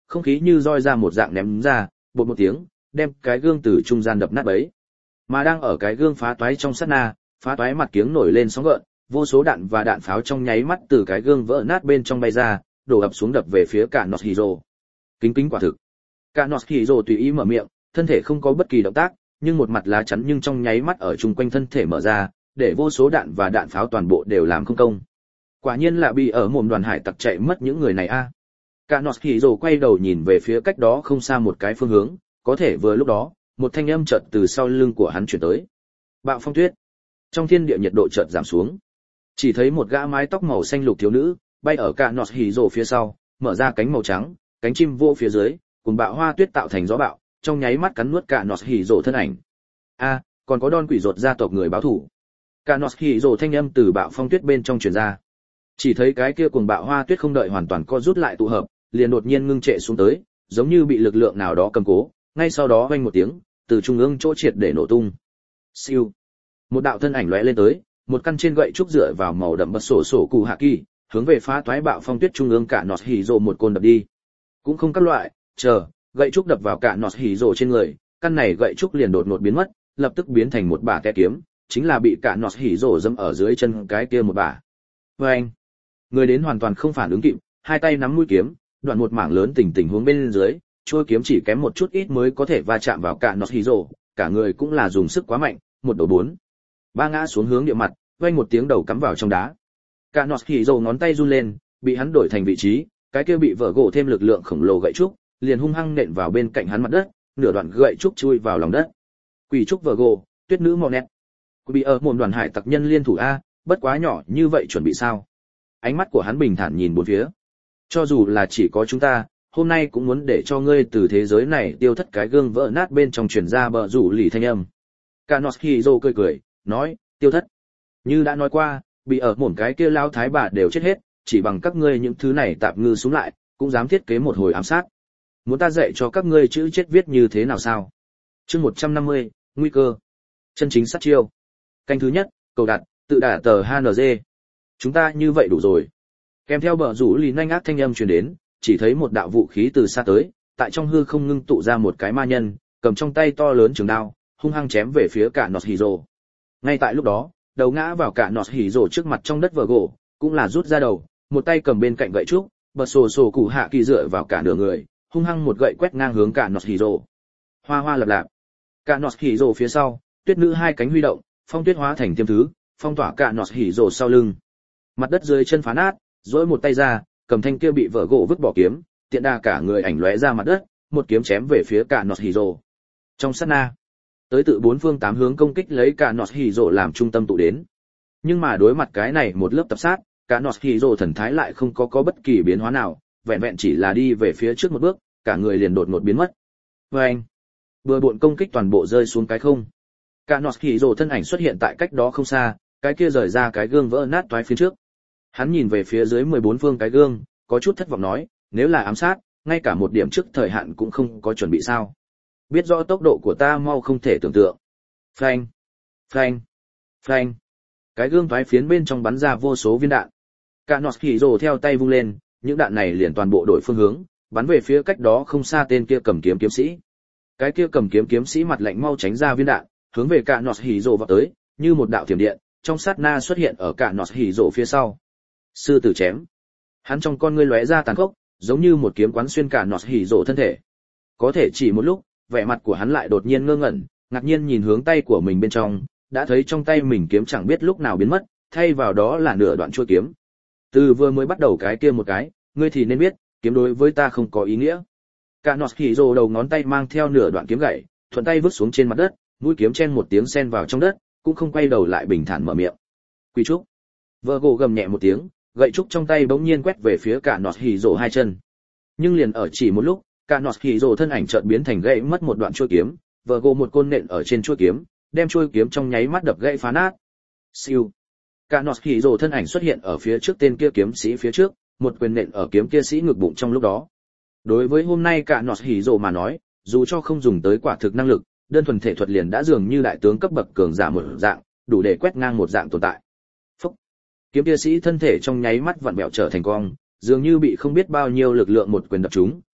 không khí như roi ra một dạng ném ra, bột một tiếng, đem cái gương từ trung gian đập nát bấy. Mà đang ở cái gương phá toái trong sát na, phá toái mặt kiếng nổi lên sóng gợn, vô số đạn và đạn pháo trong nháy mắt từ cái gương vỡ nát bên trong bay ra, đổ ập xuống đập về phía cả Noshiro. Kính kính quả thực. Cả Noshiro tùy ý mở miệng, thân thể không có bất kỳ động tác, nhưng một mặt lá chắn nhưng trong nháy mắt ở chung quanh thân thể mở ra, để vô số đạn và đạn pháo toàn bộ đều làm không công. Quả nhiên là bị ở mồm đoàn hải tặc chạy mất những người này a. Cả Noshiro quay đầu nhìn về phía cách đó không xa một cái phương hướng, có thể vừa lúc đó, một thanh âm chợt từ sau lưng của hắn truyền tới. Bạo phong tuyết. Trong thiên địa nhiệt độ chợt giảm xuống. Chỉ thấy một gã mái tóc màu xanh lục thiếu nữ bay ở cả Noshiro phía sau, mở ra cánh màu trắng, cánh chim vô phía dưới, cùng bạo hoa tuyết tạo thành gió bạo, trong nháy mắt cắn nuốt cả Noshiro thân ảnh. A, còn có Don quỷ rột gia tộc người báo thủ. Cả Noshiro thanh âm từ bạo phong tuyết bên trong truyền ra. Chỉ thấy cái kia cuồng bạo hoa tuyết không đợi hoàn toàn co rút lại tụ hợp, liền đột nhiên ngưng trệ xuống tới, giống như bị lực lượng nào đó cầm cố, ngay sau đó vang một tiếng, từ trung ương chỗ triệt để nổ tung. Siêu. Một đạo thân ảnh lóe lên tới, một căn trên gậy trúc dựa vào màu đậm bật sổ cụ hạ kỳ, hướng về phá toái bạo phong tuyết trung ương cả Noshiro một côn đập đi. Cũng không các loại, chờ, gậy trúc đập vào cả Noshiro trên người, căn này gậy trúc liền đột ngột biến mất, lập tức biến thành một bả kẽ kiếm, chính là bị cả Noshiro dẫm ở dưới chân cái kia một bả. Oeng! Người đến hoàn toàn không phản ứng kịp, hai tay nắm mũi kiếm, đoạn một mảng lớn tình huống bên dưới, chuôi kiếm chỉ kém một chút ít mới có thể va chạm vào cả Noshiro, cả người cũng là dùng sức quá mạnh, một đầu bốn. Ba ngã xuống hướng địa mặt, oeng một tiếng đầu cắm vào trong đá. Cả Noshiro ngón tay run lên, bị hắn đổi thành vị trí, cái kia bị vỡ gỗ thêm lực lượng khổng lồ gậy trúc, liền hung hăng nện vào bên cạnh hắn mặt đất, nửa đoạn gậy trúc chui vào lòng đất. Quỷ trúc vỡ gỗ, tuyết nữ mò nét. Bị ở mồm đoàn hải tặc nhân liên thủ a, bất quá nhỏ như vậy chuẩn bị sao? Ánh mắt của hắn bình thản nhìn bốn phía. Cho dù là chỉ có chúng ta, hôm nay cũng muốn để cho ngươi từ thế giới này tiêu thất cái gương vỡ nát bên trong truyền ra bờ rủ lì thanh âm. Cả Noshiro cười cười, nói, tiêu thất. Như đã nói qua, bị ở mồm cái kia lao thái bà đều chết hết, chỉ bằng các ngươi những thứ này tạp ngư xuống lại, cũng dám thiết kế một hồi ám sát. Muốn ta dạy cho các ngươi chữ chết viết như thế nào sao? Chương 150, nguy cơ. Chân chính sát chiêu. Canh thứ nhất, cầu đặt, tự đả tờ HNG. Chúng ta như vậy đủ rồi. Kèm theo bờ rủ lì nhanh ác thanh âm truyền đến, chỉ thấy một đạo vũ khí từ xa tới, tại trong hư không ngưng tụ ra một cái ma nhân, cầm trong tay to lớn trường đao, hung hăng chém về phía cả Noshiro. Ngay tại lúc đó, đầu ngã vào cả Noshiro trước mặt trong đất vỡ gỗ, cũng là rút ra đầu, một tay cầm bên cạnh gậy trúc, bật sổ cụ hạ kỳ dựa vào cả nửa người, hung hăng một gậy quét ngang hướng cả Noshiro. Hoa hoa lập lạp. Cả Noshiro phía sau, tuyết nữ hai cánh huy động, phong tuyết hóa thành tiêm thứ, phong tỏa cả Noshiro sau lưng. Mặt đất dưới chân phá nát, duỗi một tay ra, cầm thanh kia bị vỡ gỗ vứt bỏ kiếm, tiện đà cả người ảnh lóe ra mặt đất, một kiếm chém về phía cả Noshiro. Trong sát na, tới tự bốn phương tám hướng công kích lấy cả Noshiro làm trung tâm tụ đến. Nhưng mà đối mặt cái này một lớp tập sát, cả Noshiro thần thái lại không có bất kỳ biến hóa nào, vẹn vẹn chỉ là đi về phía trước một bước, cả người liền đột ngột biến mất. Oeng! Bừa bộn công kích toàn bộ rơi xuống cái không. Cả Noshiro thân ảnh xuất hiện tại cách đó không xa, cái kia rời ra cái gương vỡ nát toái phía trước. Hắn nhìn về phía dưới 14 phương cái gương, có chút thất vọng nói, nếu là ám sát, ngay cả một điểm trước thời hạn cũng không có chuẩn bị sao? Biết rõ tốc độ của ta mau không thể tưởng tượng. Phanh, phanh, phanh. Cái gương toái phiến bên trong bắn ra vô số viên đạn. Cả Noshiro theo tay vung lên, những đạn này liền toàn bộ đổi phương hướng, bắn về phía cách đó không xa tên kia cầm kiếm kiếm sĩ. Cái kia cầm kiếm kiếm sĩ mặt lạnh mau tránh ra viên đạn, hướng về cả Noshiro vọt tới, như một đạo thiểm điện, trong sát na xuất hiện ở cả Noshiro phía sau. Sư tử chém. Hắn trong con ngươi lóe ra tàn khốc, giống như một kiếm quán xuyên cả Noshiro thân thể. Có thể chỉ một lúc, vẻ mặt của hắn lại đột nhiên ngơ ngẩn, ngạc nhiên nhìn hướng tay của mình bên trong, đã thấy trong tay mình kiếm chẳng biết lúc nào biến mất, thay vào đó là nửa đoạn chuôi kiếm. Từ vừa mới bắt đầu cái kia một cái, ngươi thì nên biết, kiếm đối với ta không có ý nghĩa. Cả Noshiro đầu ngón tay mang theo nửa đoạn kiếm gậy, thuận tay vứt xuống trên mặt đất, mũi kiếm chen một tiếng sen vào trong đất, cũng không quay đầu lại bình thản mở miệng. Quỷ trúc. Vợ gỗ gầm nhẹ một tiếng, gậy trúc trong tay bỗng nhiên quét về phía cả Noshiro hai chân. Nhưng liền ở chỉ một lúc, cả Noshiro thân ảnh chợt biến thành gãy mất một đoạn chuôi kiếm, vợ gỗ một côn nện ở trên chuôi kiếm, đem chuôi kiếm trong nháy mắt đập gãy phá nát. Siêu. Cả Noshiro thân ảnh xuất hiện ở phía trước tên kia kiếm sĩ phía trước, một quyền nện ở kiếm kia sĩ ngực bụng trong lúc đó. Đối với hôm nay cả Noshiro mà nói, dù cho không dùng tới quả thực năng lực, đơn thuần thể thuật liền đã dường như đại tướng cấp bậc cường giả một dạng, đủ để quét ngang một dạng tồn tại. Phúc. Kiếm kia sĩ thân thể trong nháy mắt vặn vẹo trở thành cong, dường như bị không biết bao nhiêu lực lượng một quyền đập trúng,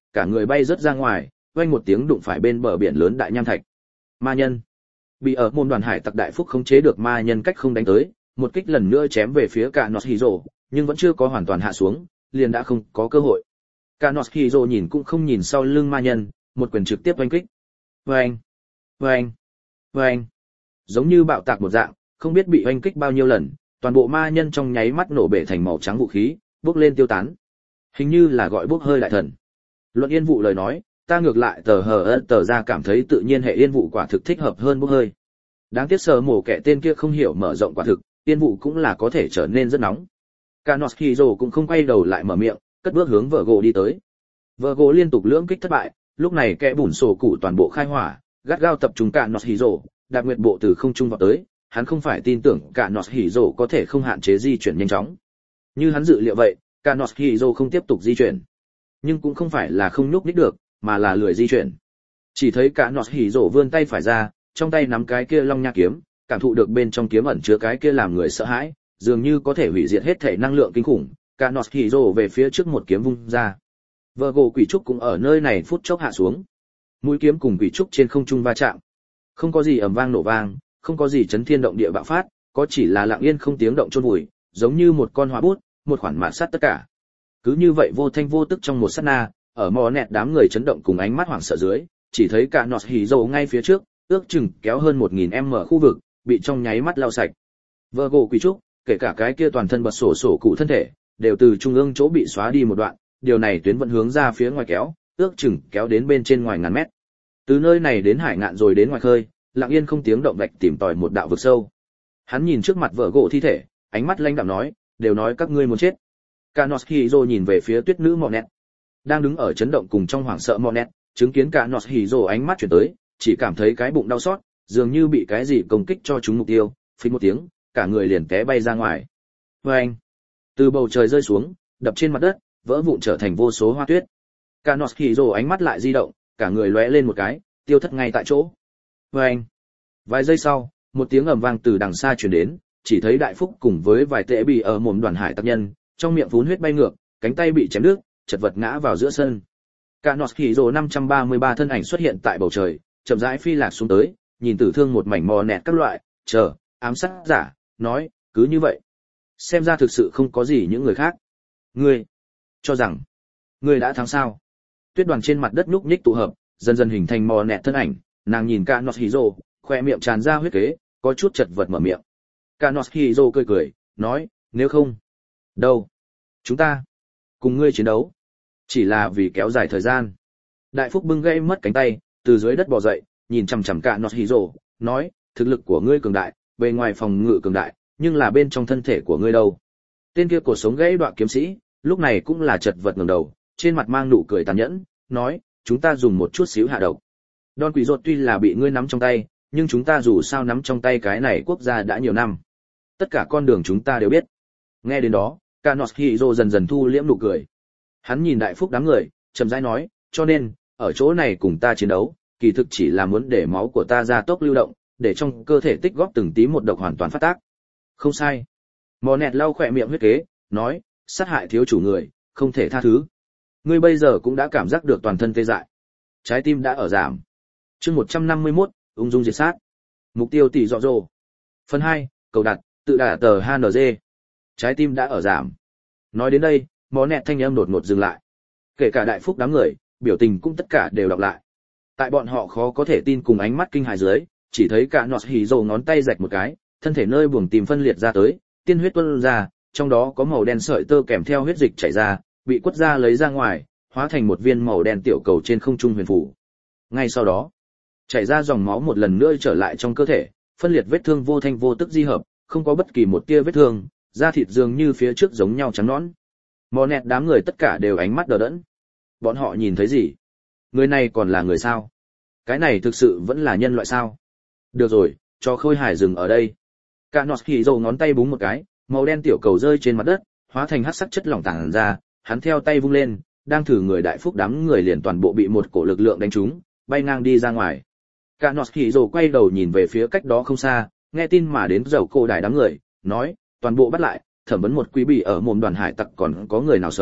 cả người bay rớt ra ngoài, vang một tiếng đụng phải bên bờ biển lớn đại nham thạch. Ma nhân. Bị ở môn đoàn hải tặc đại phúc khống chế được ma nhân cách không đánh tới, một kích lần nữa chém về phía cả Noshiro, nhưng vẫn chưa có hoàn toàn hạ xuống, liền đã không có cơ hội. Cả Noshiro nhìn cũng không nhìn sau lưng ma nhân, một quyền trực tiếp oanh kích. Oanh, oanh, oanh. Giống như bạo tạc một dạng, không biết bị oanh kích bao nhiêu lần, toàn bộ ma nhân trong nháy mắt nổ bể thành màu trắng vũ khí, bốc lên tiêu tán. Hình như là gọi bốc hơi đại thần. Luận yên vụ lời nói, ta ngược lại tờ ra cảm thấy tự nhiên hệ yên vụ quả thực thích hợp hơn bốc hơi. Đáng tiếc Sở Mổ kẻ tên kia không hiểu mở rộng quả thực, yên vụ cũng là có thể trở nên rất nóng. Kanoshiro cũng không quay đầu lại mở miệng, cất bước hướng vợ gỗ đi tới. Vợ gỗ liên tục lưỡng kích thất bại, lúc này kẻ bùn sổ cụ toàn bộ khai hỏa, gắt gao tập trung Kanoshiro, đạp nguyệt bộ từ không trung vào tới, hắn không phải tin tưởng Kanoshiro có thể không hạn chế di chuyển nhanh chóng. Như hắn dự liệu vậy, Kanoshiro không tiếp tục di chuyển, nhưng cũng không phải là không nhúc nhích được, mà là lười di chuyển. Chỉ thấy Kanoshiro vươn tay phải ra, trong tay nắm cái kia long nha kiếm, cảm thụ được bên trong kiếm ẩn chứa cái kia làm người sợ hãi, dường như có thể hủy diệt hết thể năng lượng kinh khủng. Kanoshiro về phía trước một kiếm vung ra. Virgo quỷ trúc cũng ở nơi này phút chốc hạ xuống. Mũi kiếm cùng quỷ trúc trên không trung va chạm. Không có gì ầm vang nổ vang, không có gì chấn thiên động địa bạo phát, có chỉ là lặng yên không tiếng động chôn vùi, giống như một con hỏa bút, một khoản mạt sát tất cả. Cứ như vậy vô thanh vô tức trong một sát na, ở mò nẹt đám người chấn động cùng ánh mắt hoảng sợ dưới, chỉ thấy Kanoshiro ngay phía trước, ước chừng kéo hơn 1000m khu vực, bị trong nháy mắt lau sạch. Virgo quỷ trúc, kể cả cái kia toàn thân bật sổ cụ thân thể, đều từ trung ương chỗ bị xóa đi một đoạn, điều này tuyến vận hướng ra phía ngoài kéo, ước chừng kéo đến bên trên ngoài ngàn mét. Từ nơi này đến hải ngạn rồi đến ngoài khơi, lặng yên không tiếng động vạch tìm tòi một đạo vực sâu. Hắn nhìn trước mặt vợ gỗ thi thể, ánh mắt lãnh đạm nói, đều nói các ngươi muốn chết. Kanoshiro nhìn về phía tuyết nữ Monet, đang đứng ở chấn động cùng trong hoảng sợ Monet, chứng kiến Kanoshiro ánh mắt chuyển tới, chỉ cảm thấy cái bụng đau xót, dường như bị cái gì công kích cho trúng mục tiêu, phình một tiếng, cả người liền té bay ra ngoài. Oeng! Từ bầu trời rơi xuống, đập trên mặt đất, vỡ vụn trở thành vô số hoa tuyết. Kanoshiro ánh mắt lại di động, cả người lóe lên một cái, tiêu thất ngay tại chỗ. Oeng! Vài giây sau, một tiếng ầm vang từ đằng xa truyền đến, chỉ thấy Đại Phúc cùng với vài tệ bị ở mồm đoàn hải tặc nhân, trong miệng vún huyết bay ngược, cánh tay bị chém đứt, chật vật ngã vào giữa sân. Kanoshiro 533 thân ảnh xuất hiện tại bầu trời, chậm rãi phi lạc xuống tới, nhìn tử thương một mảnh mò nẹt các loại, chờ, ám sát giả, nói, cứ như vậy. Xem ra thực sự không có gì những người khác. Ngươi, cho rằng, ngươi đã thắng sao? Tuyết đoàn trên mặt đất nhúc nhích tụ hợp, dần dần hình thành mò nẹt thân ảnh, nàng nhìn Kanoshiro, khoe miệng tràn ra huyết kế, có chút chật vật mở miệng. Kanoshiro cười cười, nói, nếu không, đâu, chúng ta, cùng ngươi chiến đấu, chỉ là vì kéo dài thời gian. Đại Phúc bưng gãy mất cánh tay, từ dưới đất bò dậy, nhìn chằm chằm Kanoshiro, nói, thực lực của ngươi cường đại, bề ngoài phòng ngự cường đại, nhưng là bên trong thân thể của ngươi đâu? Tên kia cổ sống gãy đoạn kiếm sĩ, lúc này cũng là chật vật ngẩng đầu, trên mặt mang nụ cười tàn nhẫn, nói, chúng ta dùng một chút xíu hạ độc. Don Quỷ Rốt tuy là bị ngươi nắm trong tay, nhưng chúng ta dù sao nắm trong tay cái này quốc gia đã nhiều năm. Tất cả con đường chúng ta đều biết. Nghe đến đó, Kanoshiro dần dần thu liễm nụ cười. Hắn nhìn Đại Phúc đám người, chậm rãi nói, cho nên, ở chỗ này cùng ta chiến đấu, kỳ thực chỉ là muốn để máu của ta ra tốc lưu động, để trong cơ thể tích góp từng tí một độc hoàn toàn phát tác. Không sai. Monet lau khỏe miệng huyết kế, nói, sát hại thiếu chủ người, không thể tha thứ. Ngươi bây giờ cũng đã cảm giác được toàn thân tê dại. Trái tim đã ở giảm. Chương 151, ung dung diệt sát. Mục tiêu tỷ dọ dồ. Phần 2, cầu đặt, tự đả tờ HNG. Trái tim đã ở giảm. Nói đến đây, Monet thanh âm đột ngột dừng lại. Kể cả Đại Phúc đám người, biểu tình cũng tất cả đều đọc lại. Tại bọn họ khó có thể tin cùng ánh mắt kinh hãi dưới, chỉ thấy cả Kanoshiro ngón tay rạch một cái, thân thể nơi buồng tim phân liệt ra tới, tiên huyết tuôn ra, trong đó có màu đen sợi tơ kèm theo huyết dịch chảy ra, bị quất ra lấy ra ngoài, hóa thành một viên màu đen tiểu cầu trên không trung huyền phù. Ngay sau đó, chảy ra dòng máu một lần nữa trở lại trong cơ thể, phân liệt vết thương vô thanh vô tức di hợp, không có bất kỳ một tia vết thương, da thịt dường như phía trước giống nhau trắng nõn. Monet đám người tất cả đều ánh mắt đờ đẫn. Bọn họ nhìn thấy gì? Người này còn là người sao? Cái này thực sự vẫn là nhân loại sao? Được rồi, cho khôi hài dừng ở đây. Kanoshiro ngón tay búng một cái, màu đen tiểu cầu rơi trên mặt đất, hóa thành hắc sắc chất lỏng tản ra, hắn theo tay vung lên, đang thử người Đại Phúc đám người liền toàn bộ bị một cổ lực lượng đánh trúng, bay ngang đi ra ngoài. Kanoshiro quay đầu nhìn về phía cách đó không xa, nghe tin mà đến dầu cô đài đám người, nói, toàn bộ bắt lại, thẩm vấn một quý bị ở mồm đoàn hải tặc còn có người nào sống,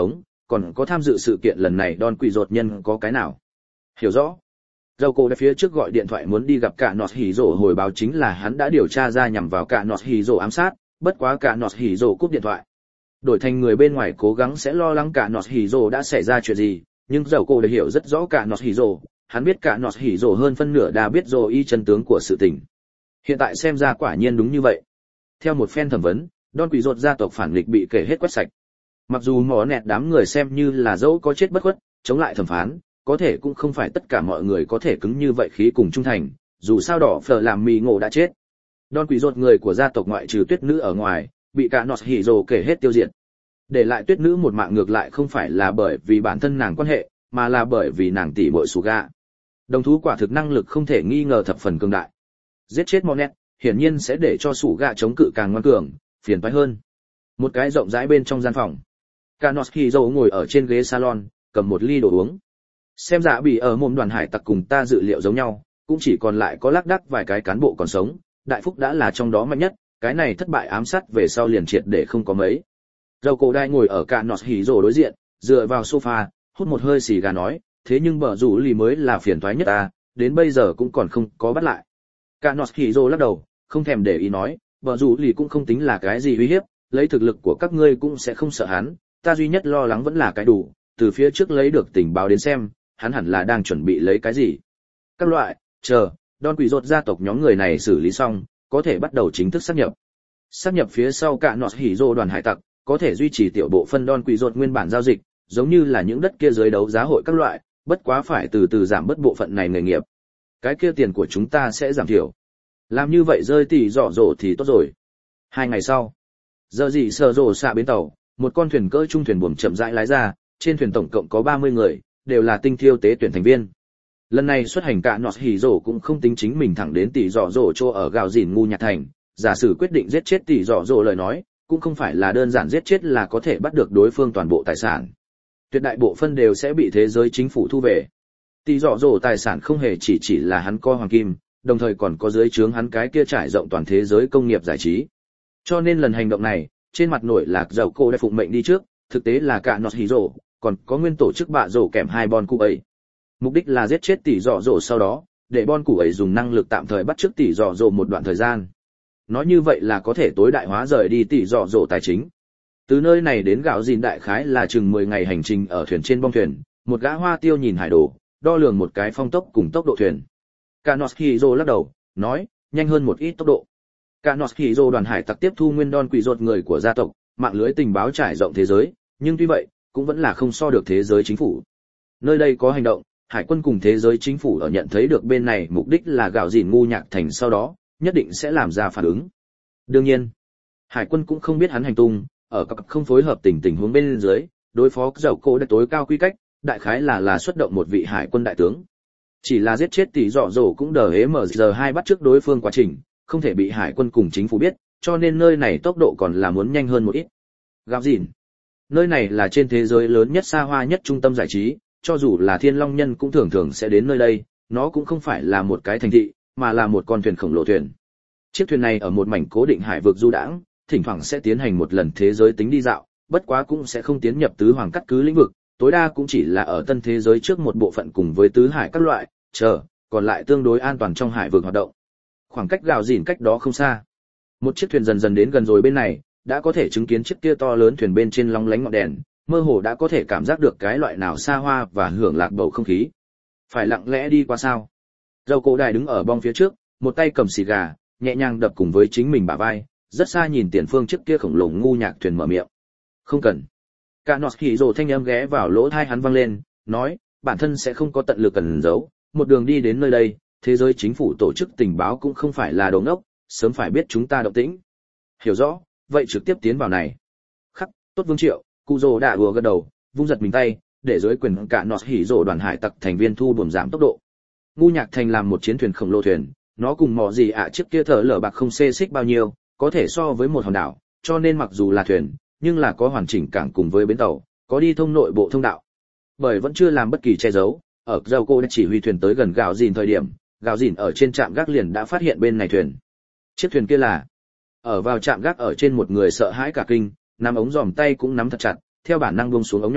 còn có tham dự sự kiện lần này Don Quỷ Rột nhân có cái nào. Hiểu rõ. Dầu cổ đã phía trước gọi điện thoại muốn đi gặp cả Nọt Hỉ Dỗ hồi báo chính là hắn đã điều tra ra nhằm vào cả Nọt Hỉ Dỗ ám sát, bất quá cả Nọt Hỉ Dỗ cúp điện thoại. Đổi thành người bên ngoài cố gắng sẽ lo lắng cả Nọt Hỉ Dỗ đã xảy ra chuyện gì, nhưng dầu cổ đã hiểu rất rõ cả Nọt Hỉ Dỗ, hắn biết cả Nọt Hỉ Dỗ hơn phân nửa đã biết rồi y chân tướng của sự tình. Hiện tại xem ra quả nhiên đúng như vậy. Theo một phen thẩm vấn, Don Quỷ Rột gia tộc phản nghịch bị kể hết quét sạch. Mặc dù mỏ nẹt đám người xem như là dẫu có chết bất khuất, chống lại thẩm phán, có thể cũng không phải tất cả mọi người có thể cứng như vậy khí cùng trung thành, dù sao đỏ phở làm mì ngộ đã chết. Don Quỷ Rột người của gia tộc ngoại trừ Tuyết nữ ở ngoài, bị cả Nọt Hỉ Dỗ kể hết tiêu diệt. Để lại Tuyết nữ một mạng ngược lại không phải là bởi vì bản thân nàng quan hệ, mà là bởi vì nàng tỷ muội Suga. Đồng thú quả thực năng lực không thể nghi ngờ thập phần cường đại. Giết chết Monet, hiển nhiên sẽ để cho Suga chống cự càng ngoan cường, phiền toái hơn. Một cái rộng rãi bên trong gian phòng. Cả Nọt Hỉ Dỗ ngồi ở trên ghế salon, cầm một ly đồ uống. Xem ra bị ở mồm đoàn hải tặc cùng ta dự liệu giống nhau, cũng chỉ còn lại có lác đác vài cái cán bộ còn sống, Đại Phúc đã là trong đó mạnh nhất, cái này thất bại ám sát về sau liền triệt để không có mấy. Dầu cổ đai ngồi ở cả Nọt Hỉ Dỗ đối diện, dựa vào sofa, hút một hơi xì gà nói, thế nhưng bờ rủ lì mới là phiền toái nhất ta, đến bây giờ cũng còn không có bắt lại. Cả Nọt Hỉ Dỗ lắc đầu, không thèm để ý nói, bờ rủ lì cũng không tính là cái gì uy hiếp, lấy thực lực của các ngươi cũng sẽ không sợ hắn, ta duy nhất lo lắng vẫn là cái đủ, từ phía trước lấy được tình báo đến xem, hắn hẳn là đang chuẩn bị lấy cái gì. Các loại, chờ, Don Quỷ Rột gia tộc nhóm người này xử lý xong, có thể bắt đầu chính thức xác nhập. Xác nhập phía sau cả Nọt Hỉ Dỗ đoàn hải tặc, có thể duy trì tiểu bộ phân Don Quỷ Rột nguyên bản giao dịch, giống như là những đất kia dưới đấu giá hội các loại, bất quá phải từ từ giảm bớt bộ phận này nghề nghiệp. Cái kia tiền của chúng ta sẽ giảm thiểu. Làm như vậy rơi tỷ dọ dỗ thì tốt rồi. 2 ngày sau, giờ gì sờ rồ xạ bến tàu, một con thuyền cỡ trung thuyền buồm chậm rãi lái ra, trên thuyền tổng cộng có 30 người, đều là tinh thiêu tế tuyển thành viên. Lần này xuất hành cả Nọt Hỉ Dỗ cũng không tính chính mình thẳng đến tỷ dọ dỗ chỗ ở gạo dìn ngu nhạc thành, giả sử quyết định giết chết tỷ dọ dỗ lời nói, cũng không phải là đơn giản giết chết là có thể bắt được đối phương toàn bộ tài sản. Tuyệt đại bộ phân đều sẽ bị thế giới chính phủ thu về. Tỷ dọ dỗ tài sản không hề chỉ là hắn coi hoàng kim, đồng thời còn có dưới trướng hắn cái kia trải rộng toàn thế giới công nghiệp giải trí. Cho nên lần hành động này, trên mặt nổi lạc dầu cô đã phụng mệnh đi trước, thực tế là cả Nọt Hỉ Dỗ, còn có nguyên tổ chức bạ rổ kèm 2 bon cụ ấy. Mục đích là giết chết tỷ dọ dỗ sau đó, để bon cụ ấy dùng năng lực tạm thời bắt chước tỷ dọ dỗ một đoạn thời gian. Nói như vậy là có thể tối đại hóa rời đi tỷ dọ dỗ tài chính. Từ nơi này đến gạo dìn đại khái là chừng 10 ngày hành trình ở thuyền trên bong thuyền, một gã hoa tiêu nhìn hải đồ, đo lường một cái phong tốc cùng tốc độ thuyền. Cả Nọt Hỉ Dỗ lắc đầu, nói, nhanh hơn một ít tốc độ. Cả Nọt Hỉ Dỗ đoàn hải tặc tiếp thu nguyên Don Quỷ Rột người của gia tộc, mạng lưới tình báo trải rộng thế giới, nhưng tuy vậy, cũng vẫn là không so được thế giới chính phủ. Nơi đây có hành động, hải quân cùng thế giới chính phủ ở nhận thấy được bên này mục đích là gạo dìn ngu nhạc thành sau đó, nhất định sẽ làm ra phản ứng. Đương nhiên, hải quân cũng không biết hắn hành tung, ở các không phối hợp tình huống bên dưới, đối phó dầu cổ đã tối cao quy cách, đại khái là xuất động một vị hải quân đại tướng. Chỉ là giết chết tỷ dọ dỗ cũng đờ hế mở giờ 2 bắt trước đối phương quá trình, không thể bị hải quân cùng chính phủ biết, cho nên nơi này tốc độ còn là muốn nhanh hơn một ít. Gạo dìn, nơi này là trên thế giới lớn nhất xa hoa nhất trung tâm giải trí, cho dù là thiên long nhân cũng thường thường sẽ đến nơi đây, nó cũng không phải là một cái thành thị, mà là một con thuyền khổng lồ thuyền. Chiếc thuyền này ở một mảnh cố định hải vực du đãng, thỉnh thoảng sẽ tiến hành một lần thế giới tính đi dạo, bất quá cũng sẽ không tiến nhập tứ hoàng cắt cứ lĩnh vực, tối đa cũng chỉ là ở tân thế giới trước một bộ phận cùng với tứ hải các loại, còn lại tương đối an toàn trong hải vực hoạt động. Khoảng cách gạo dìn cách đó không xa. Một chiếc thuyền dần dần đến gần rồi bên này, đã có thể chứng kiến chiếc kia to lớn thuyền bên trên long lánh ngọn đèn, mơ hồ đã có thể cảm giác được cái loại nào xa hoa và hưởng lạc bầu không khí. Phải lặng lẽ đi qua sao? Dầu cổ đài đứng ở bong phía trước, một tay cầm xì gà, nhẹ nhàng đập cùng với chính mình bả vai, rất xa nhìn tiền phương chiếc kia khổng lồ ngu nhạc thuyền mở miệng. Không cần. Cả Nọt Hỉ Dỗ thanh âm ghé vào lỗ tai hắn vang lên, nói, bản thân sẽ không có tận lực cần giấu, một đường đi đến nơi đây, thế giới chính phủ tổ chức tình báo cũng không phải là đồ ngốc, sớm phải biết chúng ta động tĩnh. Hiểu rõ, vậy trực tiếp tiến vào này. Khắc, tốt Vương Triệu, Cụ Dỗ đã ùa gật đầu, vung giật mình tay, để dưới quyền cả Nọt Hỉ Dỗ đoàn hải tặc thành viên thu buồm giảm tốc độ. Ngu nhạc thành làm một chiến thuyền khổng lồ thuyền, nó cùng mỏ gì chiếc kia thở lở bạc không xê xích bao nhiêu, có thể so với một hòn đảo, cho nên mặc dù là thuyền, nhưng là có hoàn chỉnh cảng cùng với bến tàu, có đi thông nội bộ thông đạo. Bởi vẫn chưa làm bất kỳ che giấu, ở dầu cô đã chỉ huy thuyền tới gần gạo dìn thời điểm, gạo dìn ở trên trạm gác liền đã phát hiện bên này thuyền. Chiếc thuyền kia là ở vào trạm gác ở trên một người sợ hãi cả kinh, nắm ống giòm tay cũng nắm thật chặt, theo bản năng buông xuống ống nhỏm,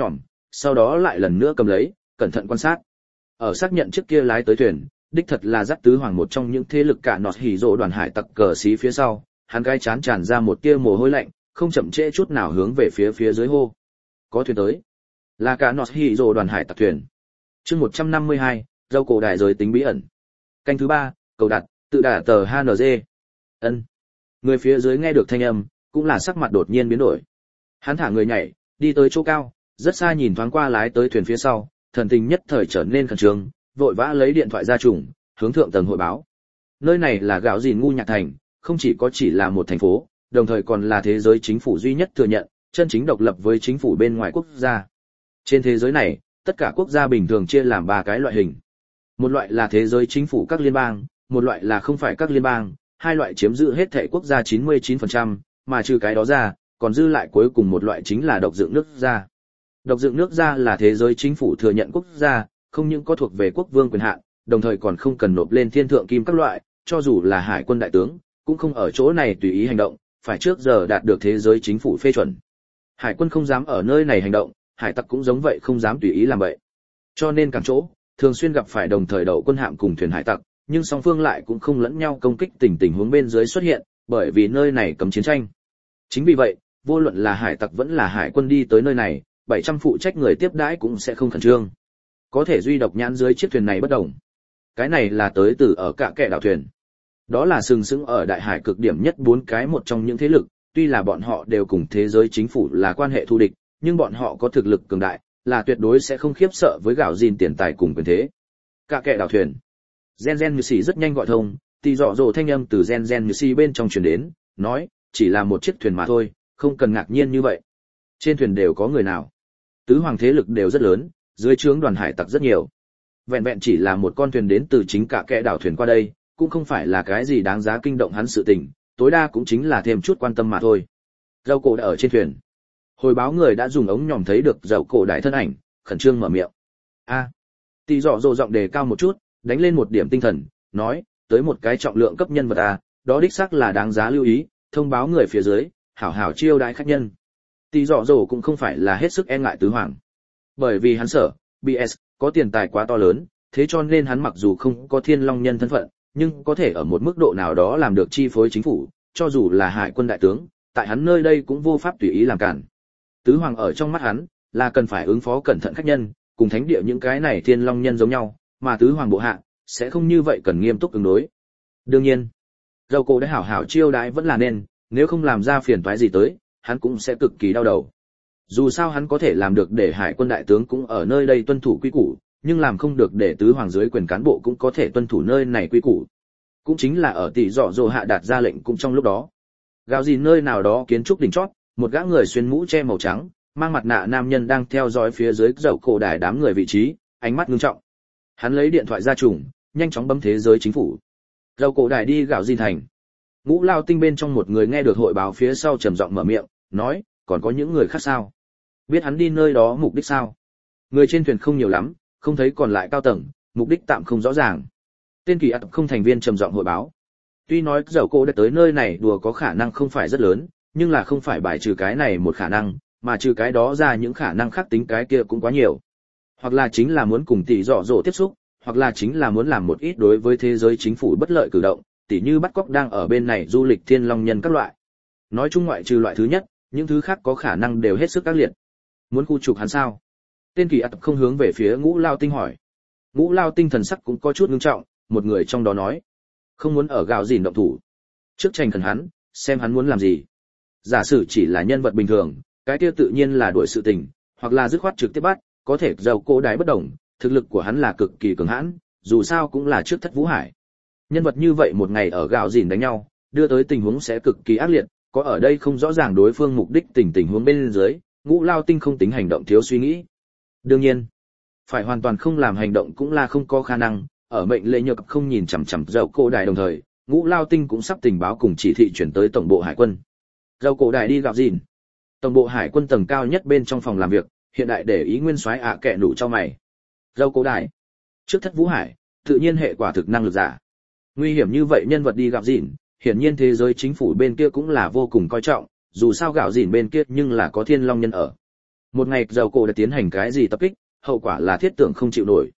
sau đó lại lần nữa cầm lấy, cẩn thận quan sát. Ở xác nhận trước kia lái tới thuyền, đích thật là dắt tứ hoàng một trong những thế lực cả nọt hỉ rộ đoàn hải tặc cờ xí phía sau, hắn cái chán tràn ra một tia mồ hôi lạnh, không chậm trễ chút nào hướng về phía dưới hô. Có thuyền tới. Là cả nọt hỉ rộ đoàn hải tặc thuyền. Chương 152, dâu cổ đại giới tính bí ẩn. Canh thứ 3, cầu đặt, tự đả tờ HNG. Ân. Người phía dưới nghe được thanh âm, cũng là sắc mặt đột nhiên biến đổi. Hắn thả người nhảy, đi tới chỗ cao, rất xa nhìn thoáng qua lái tới thuyền phía sau, thần tình nhất thời trở nên khẩn trương, vội vã lấy điện thoại ra trùng, hướng thượng tầng hội báo. Nơi này là gạo gìn ngu nhạc thành, không chỉ là một thành phố, đồng thời còn là thế giới chính phủ duy nhất thừa nhận, chân chính độc lập với chính phủ bên ngoài quốc gia. Trên thế giới này, tất cả quốc gia bình thường chia làm 3 cái loại hình. Một loại là thế giới chính phủ các liên bang, một loại là không phải các liên bang, hai loại chiếm giữ hết thảy quốc gia 99%, mà trừ cái đó ra, còn dư lại cuối cùng một loại chính là độc dựng nước gia. Độc dựng nước gia là thế giới chính phủ thừa nhận quốc gia, không những có thuộc về quốc vương quyền hạn, đồng thời còn không cần nộp lên thiên thượng kim các loại, cho dù là hải quân đại tướng, cũng không ở chỗ này tùy ý hành động, phải trước giờ đạt được thế giới chính phủ phê chuẩn. Hải quân không dám ở nơi này hành động, hải tặc cũng giống vậy không dám tùy ý làm vậy. Cho nên càng chỗ, thường xuyên gặp phải đồng thời đậu quân hạm cùng thuyền hải tặc, nhưng song phương lại cũng không lẫn nhau công kích tình huống bên dưới xuất hiện, bởi vì nơi này cấm chiến tranh. Chính vì vậy, vô luận là hải tặc vẫn là hải quân đi tới nơi này, 700 phụ trách người tiếp đãi cũng sẽ không khẩn trương. Có thể duy độc nhãn dưới chiếc thuyền này bất đồng. Cái này là tới từ ở cả kẻ đảo thuyền. Đó là sừng sững ở đại hải cực điểm nhất 4 cái một trong những thế lực, tuy là bọn họ đều cùng thế giới chính phủ là quan hệ thù địch, nhưng bọn họ có thực lực cường đại, là tuyệt đối sẽ không khiếp sợ với gạo gìn tiền tài cùng quyền thế. Cả kẻ đảo thuyền. Gen như xì rất nhanh gọi thông, thì dọ dồ thanh âm từ Gen như xì bên trong truyền đến, nói, chỉ là một chiếc thuyền mà thôi, không cần ngạc nhiên như vậy. Trên thuyền đều có người nào? Tứ hoàng thế lực đều rất lớn, dưới trướng đoàn hải tặc rất nhiều. Vẹn vẹn chỉ là một con thuyền đến từ chính cả kẻ đảo thuyền qua đây, cũng không phải là cái gì đáng giá kinh động hắn sự tình, tối đa cũng chính là thêm chút quan tâm mà thôi. Dâu cổ đã ở trên thuyền. Hồi báo người đã dùng ống nhòm thấy được dâu cổ đại thân ảnh, khẩn trương mở miệng. Tỷ dọ dồ giọng đề cao một chút, đánh lên một điểm tinh thần, nói, tới một cái trọng lượng cấp nhân vật đó đích xác là đáng giá lưu ý, thông báo người phía dưới, hảo hảo chiêu đãi khách nhân. Tỷ dọ dồ cũng không phải là hết sức e ngại tứ hoàng. Bởi vì hắn sợ, BS, có tiền tài quá to lớn, thế cho nên hắn mặc dù không có thiên long nhân thân phận, nhưng có thể ở một mức độ nào đó làm được chi phối chính phủ, cho dù là hải quân đại tướng, tại hắn nơi đây cũng vô pháp tùy ý làm cản. Tứ hoàng ở trong mắt hắn, là cần phải ứng phó cẩn thận khách nhân, cùng thánh địa những cái này thiên long nhân giống nhau, mà tứ hoàng bộ hạ, sẽ không như vậy cần nghiêm túc ứng đối. Đương nhiên, dầu cổ đã hảo hảo chiêu đãi vẫn là nên, nếu không làm ra phiền toái gì tới, hắn cũng sẽ cực kỳ đau đầu. Dù sao hắn có thể làm được để hải quân đại tướng cũng ở nơi đây tuân thủ quy củ, nhưng làm không được để tứ hoàng dưới quyền cán bộ cũng có thể tuân thủ nơi này quy củ. Cũng chính là ở tỷ dọ dồ hạ đạt ra lệnh cũng trong lúc đó. Gạo gì nơi nào đó kiến trúc đỉnh chót, một gã người xuyên mũ che màu trắng, mang mặt nạ nam nhân đang theo dõi phía dưới dậu cổ đài đám người vị trí, ánh mắt ngưng trọng. Hắn lấy điện thoại ra trùng, nhanh chóng bấm thế giới chính phủ. Dậu cổ đài đi gạo gì thành. Ngũ Lao Tinh bên trong một người nghe được hội báo phía sau trầm giọng mở miệng, nói, còn có những người khác sao? Biết hắn đi nơi đó mục đích sao? Người trên thuyền không nhiều lắm, không thấy còn lại cao tầng, mục đích tạm không rõ ràng. Tên kỳ ắt không thành viên trầm giọng hội báo. Tuy nói dậu cổ đã tới nơi này đùa có khả năng không phải rất lớn, nhưng là không phải bài trừ cái này một khả năng, mà trừ cái đó ra những khả năng khác tính cái kia cũng quá nhiều. Hoặc là chính là muốn cùng tỷ dọ dỗ tiếp xúc, hoặc là chính là muốn làm một ít đối với thế giới chính phủ bất lợi cử động, tỉ như bắt cóc đang ở bên này du lịch thiên long nhân các loại. Nói chung ngoại trừ loại thứ nhất, những thứ khác có khả năng đều hết sức các liệt. Muốn khu trục hắn sao? Tên kỳ ắt không hướng về phía Ngũ Lao Tinh hỏi. Ngũ Lao Tinh thần sắc cũng có chút ngưng trọng, một người trong đó nói, không muốn ở gạo gìn động thủ. Trước tranh khẩn hắn, xem hắn muốn làm gì. Giả sử chỉ là nhân vật bình thường, cái kia tự nhiên là đuổi sự tình, hoặc là dứt khoát trực tiếp bắt, có thể dầu cổ đái bất động, thực lực của hắn là cực kỳ cường hãn, dù sao cũng là trước Thất Vũ Hải. Nhân vật như vậy một ngày ở gạo gìn đánh nhau, đưa tới tình huống sẽ cực kỳ ác liệt, có ở đây không rõ ràng đối phương mục đích tình huống bên dưới, Ngũ Lao Tinh không tính hành động thiếu suy nghĩ. Đương nhiên, phải hoàn toàn không làm hành động cũng là không có khả năng, ở mệnh lệnh nhược không nhìn chằm chằm dầu cổ đài đồng thời, Ngũ Lao Tinh cũng sắp tình báo cùng chỉ thị chuyển tới tổng bộ hải quân. Dầu cổ đài đi gạo gìn. Tổng bộ hải quân tầng cao nhất bên trong phòng làm việc, hiện đại để ý nguyên soái kẻ nụ cho mày. Dầu cổ đài. Trước Thất Vũ Hải, tự nhiên hệ quả thực năng lực giả. Nguy hiểm như vậy nhân vật đi gạo gìn, hiển nhiên thế giới chính phủ bên kia cũng là vô cùng coi trọng, dù sao gạo gìn bên kia nhưng là có thiên long nhân ở. Một ngày dầu cổ đã tiến hành cái gì tập kích, hậu quả là thiết tưởng không chịu nổi.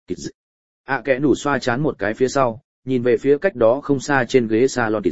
Kẻ nủ xoa chán một cái phía sau, nhìn về phía cách đó không xa trên ghế salon.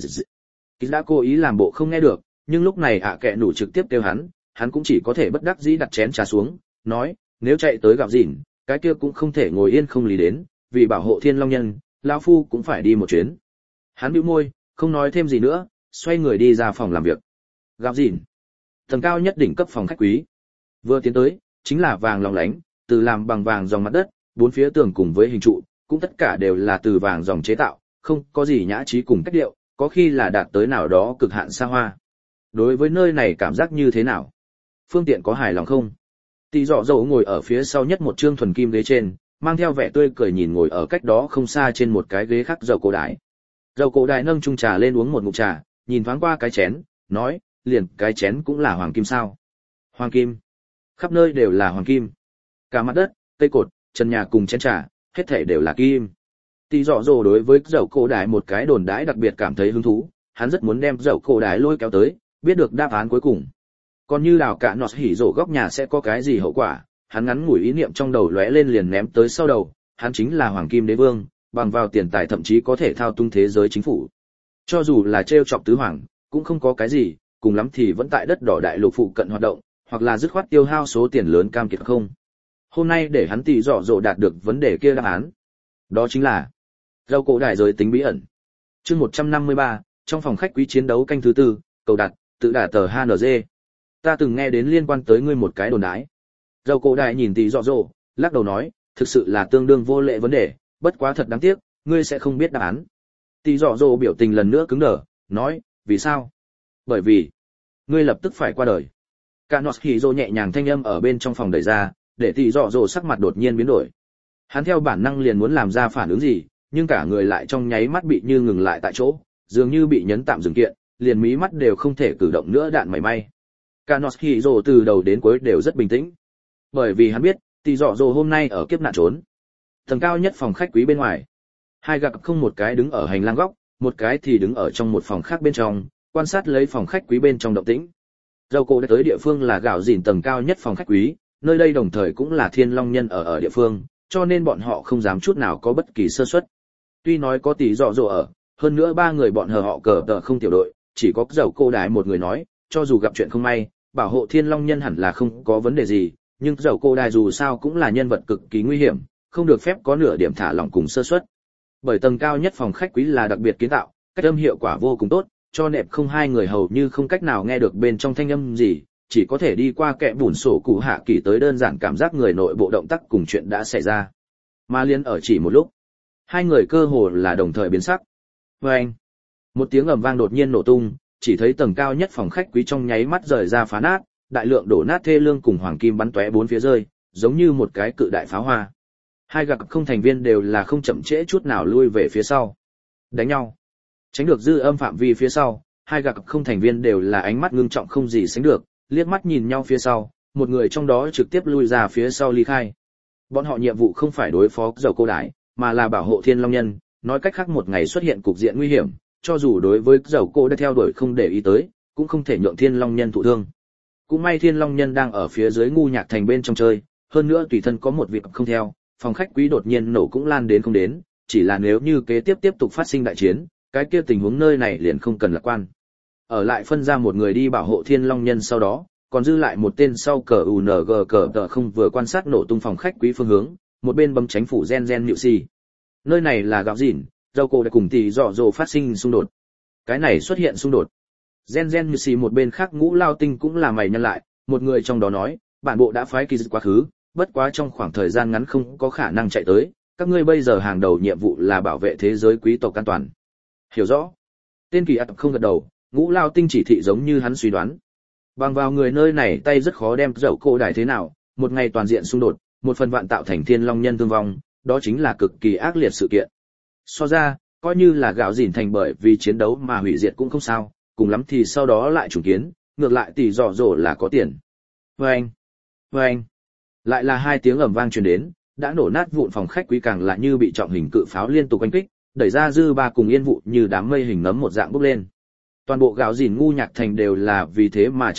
Đã cố ý làm bộ không nghe được, nhưng lúc này kẻ nủ trực tiếp kêu hắn cũng chỉ có thể bất đắc dĩ đặt chén trà xuống, nói, nếu chạy tới gặp dỉn, cái kia cũng không thể ngồi yên không lý đến, vì bảo hộ Thiên Long Nhân, lão phu cũng phải đi một chuyến. Hắn bĩu môi, không nói thêm gì nữa, xoay người đi ra phòng làm việc. Gặp dỉn, tầng cao nhất đỉnh cấp phòng khách quý. Vừa tiến tới, chính là vàng lóng lánh, từ làm bằng vàng dòng mặt đất, bốn phía tường cùng với hình trụ, cũng tất cả đều là từ vàng dòng chế tạo, không có gì nhã trí cùng cách điệu, có khi là đạt tới nào đó cực hạn xa hoa. Đối với nơi này cảm giác như thế nào? Phương tiện có hài lòng không? Tỷ Dọ Dầu ngồi ở phía sau nhất một trương thuần kim ghế trên, mang theo vẻ tươi cười nhìn ngồi ở cách đó không xa trên một cái ghế khác Dầu Cổ Đại. Dầu Cổ Đại nâng chung trà lên uống một ngụm trà, nhìn thoáng qua cái chén, nói, liền cái chén cũng là hoàng kim sao? Hoàng kim? Khắp nơi đều là hoàng kim. Cả mặt đất, cây cột, trần nhà cùng chén trà, hết thảy đều là kim. Tỷ Dọ Dầu đối với Dầu Cổ Đại một cái đồn đãi đặc biệt cảm thấy hứng thú, hắn rất muốn đem Dầu Cổ Đại lôi kéo tới, biết được đáp án cuối cùng. Còn như đào cả nọt hỉ rổ góc nhà sẽ có cái gì hậu quả, hắn ngắn ngủi ý niệm trong đầu lóe lên liền ném tới sau đầu, hắn chính là hoàng kim đế vương, bằng vào tiền tài thậm chí có thể thao túng thế giới chính phủ. Cho dù là trêu chọc tứ hoàng, cũng không có cái gì, cùng lắm thì vẫn tại đất đỏ đại lục phụ cận hoạt động, hoặc là dứt khoát tiêu hao số tiền lớn cam kiệt không. Hôm nay để hắn Tỷ Dọ Dầu đạt được vấn đề kia đáp án. Đó chính là Dầu Cổ Đại giới tính bí ẩn. Chương 153, trong phòng khách quý chiến đấu canh thứ tư, cầu đặt, tự đả tờ HNG. Ta từng nghe đến liên quan tới ngươi một cái đồn đãi. Dầu Cổ Đại nhìn Tỷ Dọ Dầu, lắc đầu nói, thực sự là tương đương vô lệ vấn đề, bất quá thật đáng tiếc, ngươi sẽ không biết đáp án. Tỷ Dọ Dầu biểu tình lần nữa cứng đờ, nói, vì sao? Bởi vì, ngươi lập tức phải qua đời. Cả nọt hỉ rồ nhẹ nhàng thanh âm ở bên trong phòng đẩy ra, để Tỷ Dọ Dầu sắc mặt đột nhiên biến đổi. Hắn theo bản năng liền muốn làm ra phản ứng gì, nhưng cả người lại trong nháy mắt bị như ngừng lại tại chỗ, dường như bị nhấn tạm dừng kiện, liền mí mắt đều không thể cử động nữa đạn mảy may. Cả nọt hỉ rồ từ đầu đến cuối đều rất bình tĩnh, bởi vì hắn biết Tỷ Dọ Dầu hôm nay ở kiếp nạn trốn. Tầng cao nhất phòng khách quý bên ngoài, hai gặp không một cái đứng ở hành lang góc, một cái thì đứng ở trong một phòng khác bên trong, quan sát lấy phòng khách quý bên trong động tĩnh. Dầu Cổ đã tới địa phương là gạo dìn tầng cao nhất phòng khách quý, nơi đây đồng thời cũng là Thiên Long Nhân ở địa phương, cho nên bọn họ không dám chút nào có bất kỳ sơ suất. Tuy nói có Tỷ Dọ Dầu ở, hơn nữa ba người bọn họ cờ tờ không tiểu đội, chỉ có Dầu Cổ Đại một người nói, cho dù gặp chuyện không may, bảo hộ Thiên Long Nhân hẳn là không có vấn đề gì, nhưng Dầu Cổ Đại dù sao cũng là nhân vật cực kỳ nguy hiểm, không được phép có nửa điểm thả lỏng cùng sơ suất. Bởi tầng cao nhất phòng khách quý là đặc biệt kiến tạo, cách âm hiệu quả vô cùng tốt, cho nẹp không hai người hầu như không cách nào nghe được bên trong thanh âm gì, chỉ có thể đi qua kẽ bùn sổ cụ hạ kỳ tới đơn giản cảm giác người nội bộ động tác cùng chuyện đã xảy ra. Mà liên ở chỉ một lúc, hai người cơ hồ là đồng thời biến sắc. Vâng! Một tiếng ầm vang đột nhiên nổ tung, chỉ thấy tầng cao nhất phòng khách quý trong nháy mắt rời ra phá nát, đại lượng đổ nát thê lương cùng hoàng kim bắn tóe bốn phía rơi, giống như một cái cự đại pháo hoa. Hai gặp không thành viên đều là không chậm trễ chút nào lui về phía sau. Đánh nhau. Tránh được dư âm phạm vi phía sau, hai gặp không thành viên đều là ánh mắt ngưng trọng không gì sánh được, liếc mắt nhìn nhau phía sau, một người trong đó trực tiếp lui ra phía sau ly khai. Bọn họ nhiệm vụ không phải đối phó Dầu Cổ Đại, mà là bảo hộ Thiên Long Nhân, nói cách khác một ngày xuất hiện cục diện nguy hiểm, cho dù đối với Dầu Cổ đã theo đuổi không để ý tới, cũng không thể nhượng Thiên Long Nhân thụ thương. Cũng may Thiên Long Nhân đang ở phía dưới ngu nhạc thành bên trong chơi, hơn nữa tùy thân có một vị không theo, phòng khách quý đột nhiên nổ cũng lan đến không đến, chỉ là nếu như kế tiếp tục phát sinh đại chiến, cái kia tình huống nơi này liền không cần lạc quan. Ở lại phân ra một người đi bảo hộ Thiên Long Nhân sau đó, còn dư lại một tên sau cờ UNG cờ tờ không vừa quan sát nổ tung phòng khách quý phương hướng, một bên bấm tránh phủ gen nhự xì. Nơi này là gạo dỉn, Dầu Cổ đã cùng Tỷ Dọ Dầu phát sinh xung đột. Cái này xuất hiện xung đột. Gen nhự xì một bên khác Ngũ Lao Tinh cũng là mày nhân lại, một người trong đó nói, bản bộ đã phái kỳ dư quá khứ, bất quá trong khoảng thời gian ngắn không có khả năng chạy tới, các ngươi bây giờ hàng đầu nhiệm vụ là bảo vệ thế giới quý tộc an toàn. Hiểu rõ. Tên kỳ ạt không gật đầu, Ngũ Lao Tinh chỉ thị giống như hắn suy đoán. Bằng vào người nơi này tay rất khó đem Dầu Cổ Đại thế nào, một ngày toàn diện xung đột, một phần vạn tạo thành Thiên Long Nhân thương vong, đó chính là cực kỳ ác liệt sự kiện. So ra, coi như là gạo dỉn thành bởi vì chiến đấu mà hủy diệt cũng không sao, cùng lắm thì sau đó lại trùng kiến, ngược lại Tỷ Dọ Dầu là có tiền. Vâng! Vâng! Lại là hai tiếng ầm vang truyền đến, đã nổ nát vụn phòng khách quý càng là như bị trọng hình cự pháo liên tục oanh kích, đẩy ra dư ba cùng yên vụ như đám mây hình nấm một dạng bốc lên. Toàn bộ gạo dỉn ngu nhạc thành đều là vì thế mà chấn động,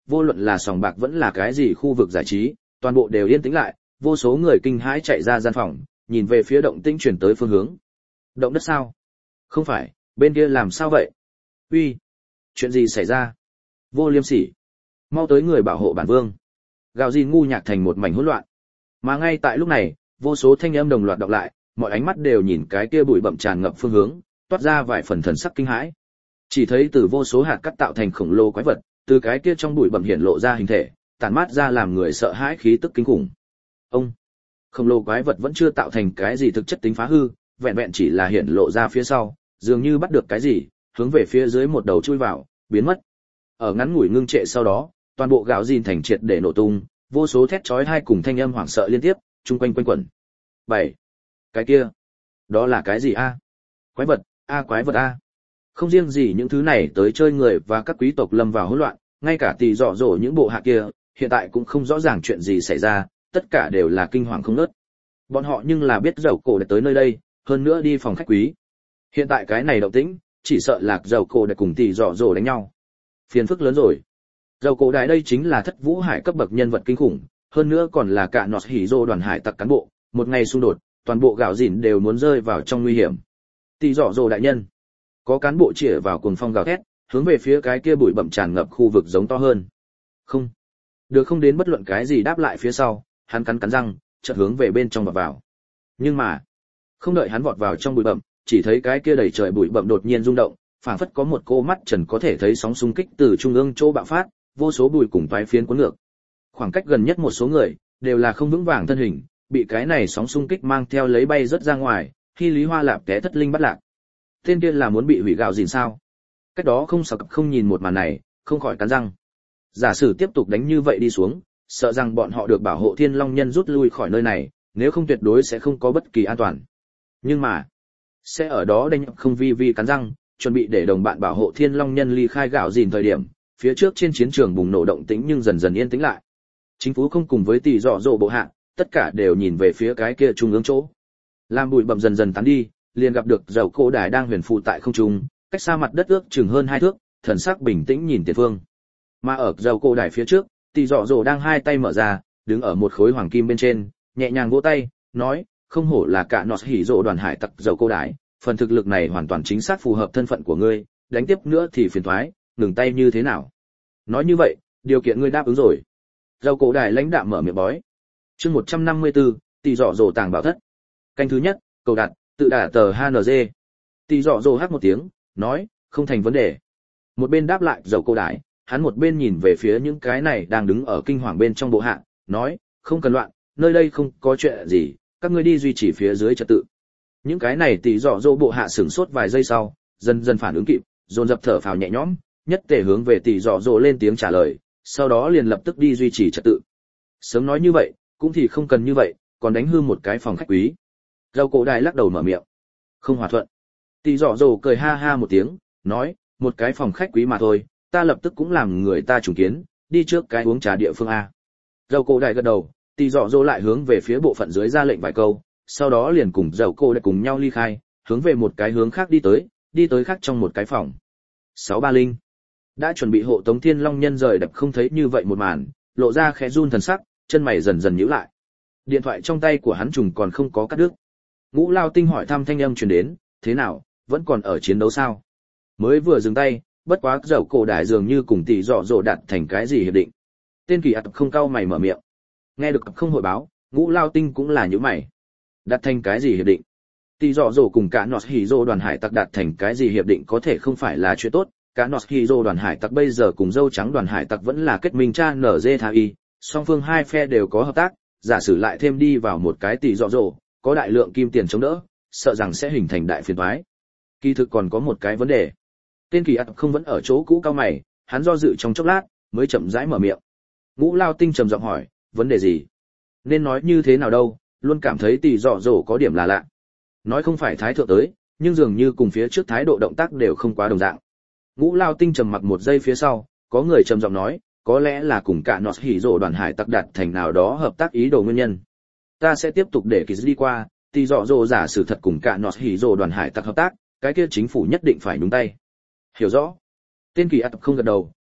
vô luận là sòng bạc vẫn là cái gì khu vực giải trí, toàn bộ đều yên tĩnh lại, vô số người kinh hãi chạy ra gian phòng, nhìn về phía động tĩnh chuyển tới phương hướng. Động đất sao? Không phải, bên kia làm sao vậy? Uy, chuyện gì xảy ra? Vô Liêm Sỉ, mau tới người bảo hộ bản vương. Gào gì ngu nhạc thành một mảnh hỗn loạn. Mà ngay tại lúc này, vô số thanh âm đồng loạt đọc lại, mọi ánh mắt đều nhìn cái kia bụi bặm tràn ngập phương hướng, toát ra vài phần thần sắc kinh hãi. Chỉ thấy từ vô số hạt cát tạo thành khổng lồ quái vật, từ cái kia trong bụi bặm hiện lộ ra hình thể, tản mát ra làm người sợ hãi khí tức kinh khủng. Ông, khổng lồ quái vật vẫn chưa tạo thành cái gì thực chất tính phá hư, vẹn vẹn chỉ là hiện lộ ra phía sau, dường như bắt được cái gì, hướng về phía dưới một đầu chui vào, biến mất. Ở ngắn ngủi ngưng trệ sau đó, toàn bộ gạo gìn thành triệt để nổ tung, vô số thét chói tai cùng thanh âm hoảng sợ liên tiếp, chung quanh quanh quẩn. 7. Cái kia, đó là cái gì a? Quái vật, quái vật a. Không riêng gì những thứ này tới chơi người và các quý tộc lâm vào hỗn loạn, ngay cả tỷ dọ dỗ những bộ hạ kia, hiện tại cũng không rõ ràng chuyện gì xảy ra, tất cả đều là kinh hoàng không ngớt. Bọn họ nhưng là biết dầu cổ đã tới nơi đây, hơn nữa đi phòng khách quý. Hiện tại cái này động tĩnh, chỉ sợ là dầu cổ đã cùng tỷ dọ dỗ đánh nhau. Phiền phức lớn rồi. Dầu cổ đại đây chính là thất vũ hải cấp bậc nhân vật kinh khủng, hơn nữa còn là cả nọt hỉ dô đoàn hải tặc cán bộ, một ngày xung đột, toàn bộ gạo dìn đều muốn rơi vào trong nguy hiểm. Tỷ dọ dỗ đại nhân, có cán bộ chĩa vào cuồng phong gào thét, hướng về phía cái kia bụi bặm tràn ngập khu vực giống to hơn. Không, được không đến bất luận cái gì đáp lại phía sau, hắn cắn răng, chợt hướng về bên trong vào. Nhưng mà, không đợi hắn vọt vào trong bụi bặm, chỉ thấy cái kia đầy trời bụi bặm đột nhiên rung động, phảng phất có một cô mắt trần có thể thấy sóng xung kích từ trung ương chỗ bạo phát, vô số bụi cùng toái phiến cuốn ngược. Khoảng cách gần nhất một số người đều là không vững vàng thân hình, bị cái này sóng xung kích mang theo lấy bay rất ra ngoài, khi Lý Hoa Lạp té thất linh bắt lạc. Tên kia là muốn bị hủy gạo gìn sao? Cách đó không sợ không nhìn một màn này, không khỏi cắn răng. Giả sử tiếp tục đánh như vậy đi xuống, sợ rằng bọn họ được bảo hộ Thiên Long Nhân rút lui khỏi nơi này, nếu không tuyệt đối sẽ không có bất kỳ an toàn. Nhưng mà, sẽ ở đó đánh không vi cắn răng, chuẩn bị để đồng bạn bảo hộ Thiên Long Nhân ly khai gạo gìn thời điểm, phía trước trên chiến trường bùng nổ động tĩnh nhưng dần dần yên tĩnh lại. Chính phủ không cùng với tỷ dọ dỗ bộ hạ, tất cả đều nhìn về phía cái kia trung ương chỗ. Làm bụi bặm dần dần tán đi, liền gặp được dầu cổ đài đang huyền phù tại không trung, cách xa mặt đất ước chừng hơn 2 thước, thần sắc bình tĩnh nhìn tiền phương. Mà ở dầu cổ đài phía trước, tỷ dọ dỗ đang hai tay mở ra, đứng ở một khối hoàng kim bên trên, nhẹ nhàng vỗ tay, nói, không hổ là cả nọt hỉ dỗ đoàn hải tặc dầu cổ đài, phần thực lực này hoàn toàn chính xác phù hợp thân phận của ngươi, đánh tiếp nữa thì phiền toái, ngừng tay như thế nào? Nói như vậy, điều kiện ngươi đáp ứng rồi. Dầu cổ đài lãnh đạm mở miệng bói. Chương 154, tỷ dọ dỗ tàng bảo thất. Canh thứ nhất, cầu đặt, tự đả tờ HNG. Tỷ dọ dỗ hắc một tiếng, nói, không thành vấn đề. Một bên đáp lại dầu cổ đài, hắn một bên nhìn về phía những cái này đang đứng ở kinh hoàng bên trong bộ hạ, nói, không cần loạn, nơi đây không có chuyện gì, các ngươi đi duy trì phía dưới trật tự. Những cái này tỷ dọ dỗ bộ hạ sửng sốt vài giây sau, dần dần phản ứng kịp, dồn dập thở phào nhẹ nhõm, nhất tề hướng về tỷ dọ dỗ lên tiếng trả lời, sau đó liền lập tức đi duy trì trật tự. Sớm nói như vậy, cũng thì không cần như vậy, còn đánh hư một cái phòng khách quý. Dầu cổ đài lắc đầu mở miệng, không hòa thuận. Tỷ dọ dỗ cười ha ha một tiếng, nói, một cái phòng khách quý mà thôi, ta lập tức cũng làm người ta trùng kiến, đi trước cái uống trà địa phương a. Dầu cổ đài gật đầu, tỷ dọ dỗ lại hướng về phía bộ phận dưới ra lệnh vài câu, sau đó liền cùng dầu cổ đài cùng nhau ly khai, hướng về một cái hướng khác đi tới khác trong một cái phòng. 630 đã chuẩn bị hộ tống Thiên Long Nhân rời đập không thấy như vậy một màn, lộ ra khẽ run thần sắc, chân mày dần dần nhíu lại. Điện thoại trong tay của hắn trùng còn không có cắt đứt. Ngũ Lao Tinh hỏi thăm thanh âm truyền đến, thế nào, vẫn còn ở chiến đấu sao? Mới vừa dừng tay, bất quá dầu cổ đài dường như cùng tỷ dọ dỗ đạt thành cái gì hiệp định. Tên kỳ ạt không cau mày mở miệng. Nghe được không hội báo, Ngũ Lao Tinh cũng là nhíu mày. Đạt thành cái gì hiệp định? Tỷ dọ dỗ cùng cả nọt hỉ dô đoàn hải tặc đạt thành cái gì hiệp định có thể không phải là chuyện tốt. Cả nọt hỉ dô đoàn hải tặc bây giờ cùng dâu trắng đoàn hải tặc vẫn là kết minh cha nở dê tha y, song phương hai phe đều có hợp tác, giả sử lại thêm đi vào một cái tỷ dọ dỗ, có đại lượng kim tiền chống đỡ, sợ rằng sẽ hình thành đại phiền toái. Kỳ thực còn có một cái vấn đề. Tên kỳ ạt không vẫn ở chỗ cũ cao mày, hắn do dự trong chốc lát, mới chậm rãi mở miệng. Ngũ Lao Tinh trầm giọng hỏi, vấn đề gì? Nên nói như thế nào đâu, luôn cảm thấy tỷ dọ dỗ có điểm là lạ. Nói không phải thái thượng tới, nhưng dường như cùng phía trước thái độ động tác đều không quá đồng dạng. Ngũ Lao Tinh trầm mặc một giây phía sau, có người trầm giọng nói, có lẽ là cùng cả nọt hỉ dỗ đoàn hải tặc đạt thành nào đó hợp tác ý đồ nguyên nhân. Ta sẽ tiếp tục để kỳ đi qua, tỷ dọ dỗ giả sử thật cùng cả nọt hỉ dỗ đoàn hải tặc hợp tác, cái kia chính phủ nhất định phải nhúng tay. Hiểu rõ. Tên kỳ ạt không gật đầu,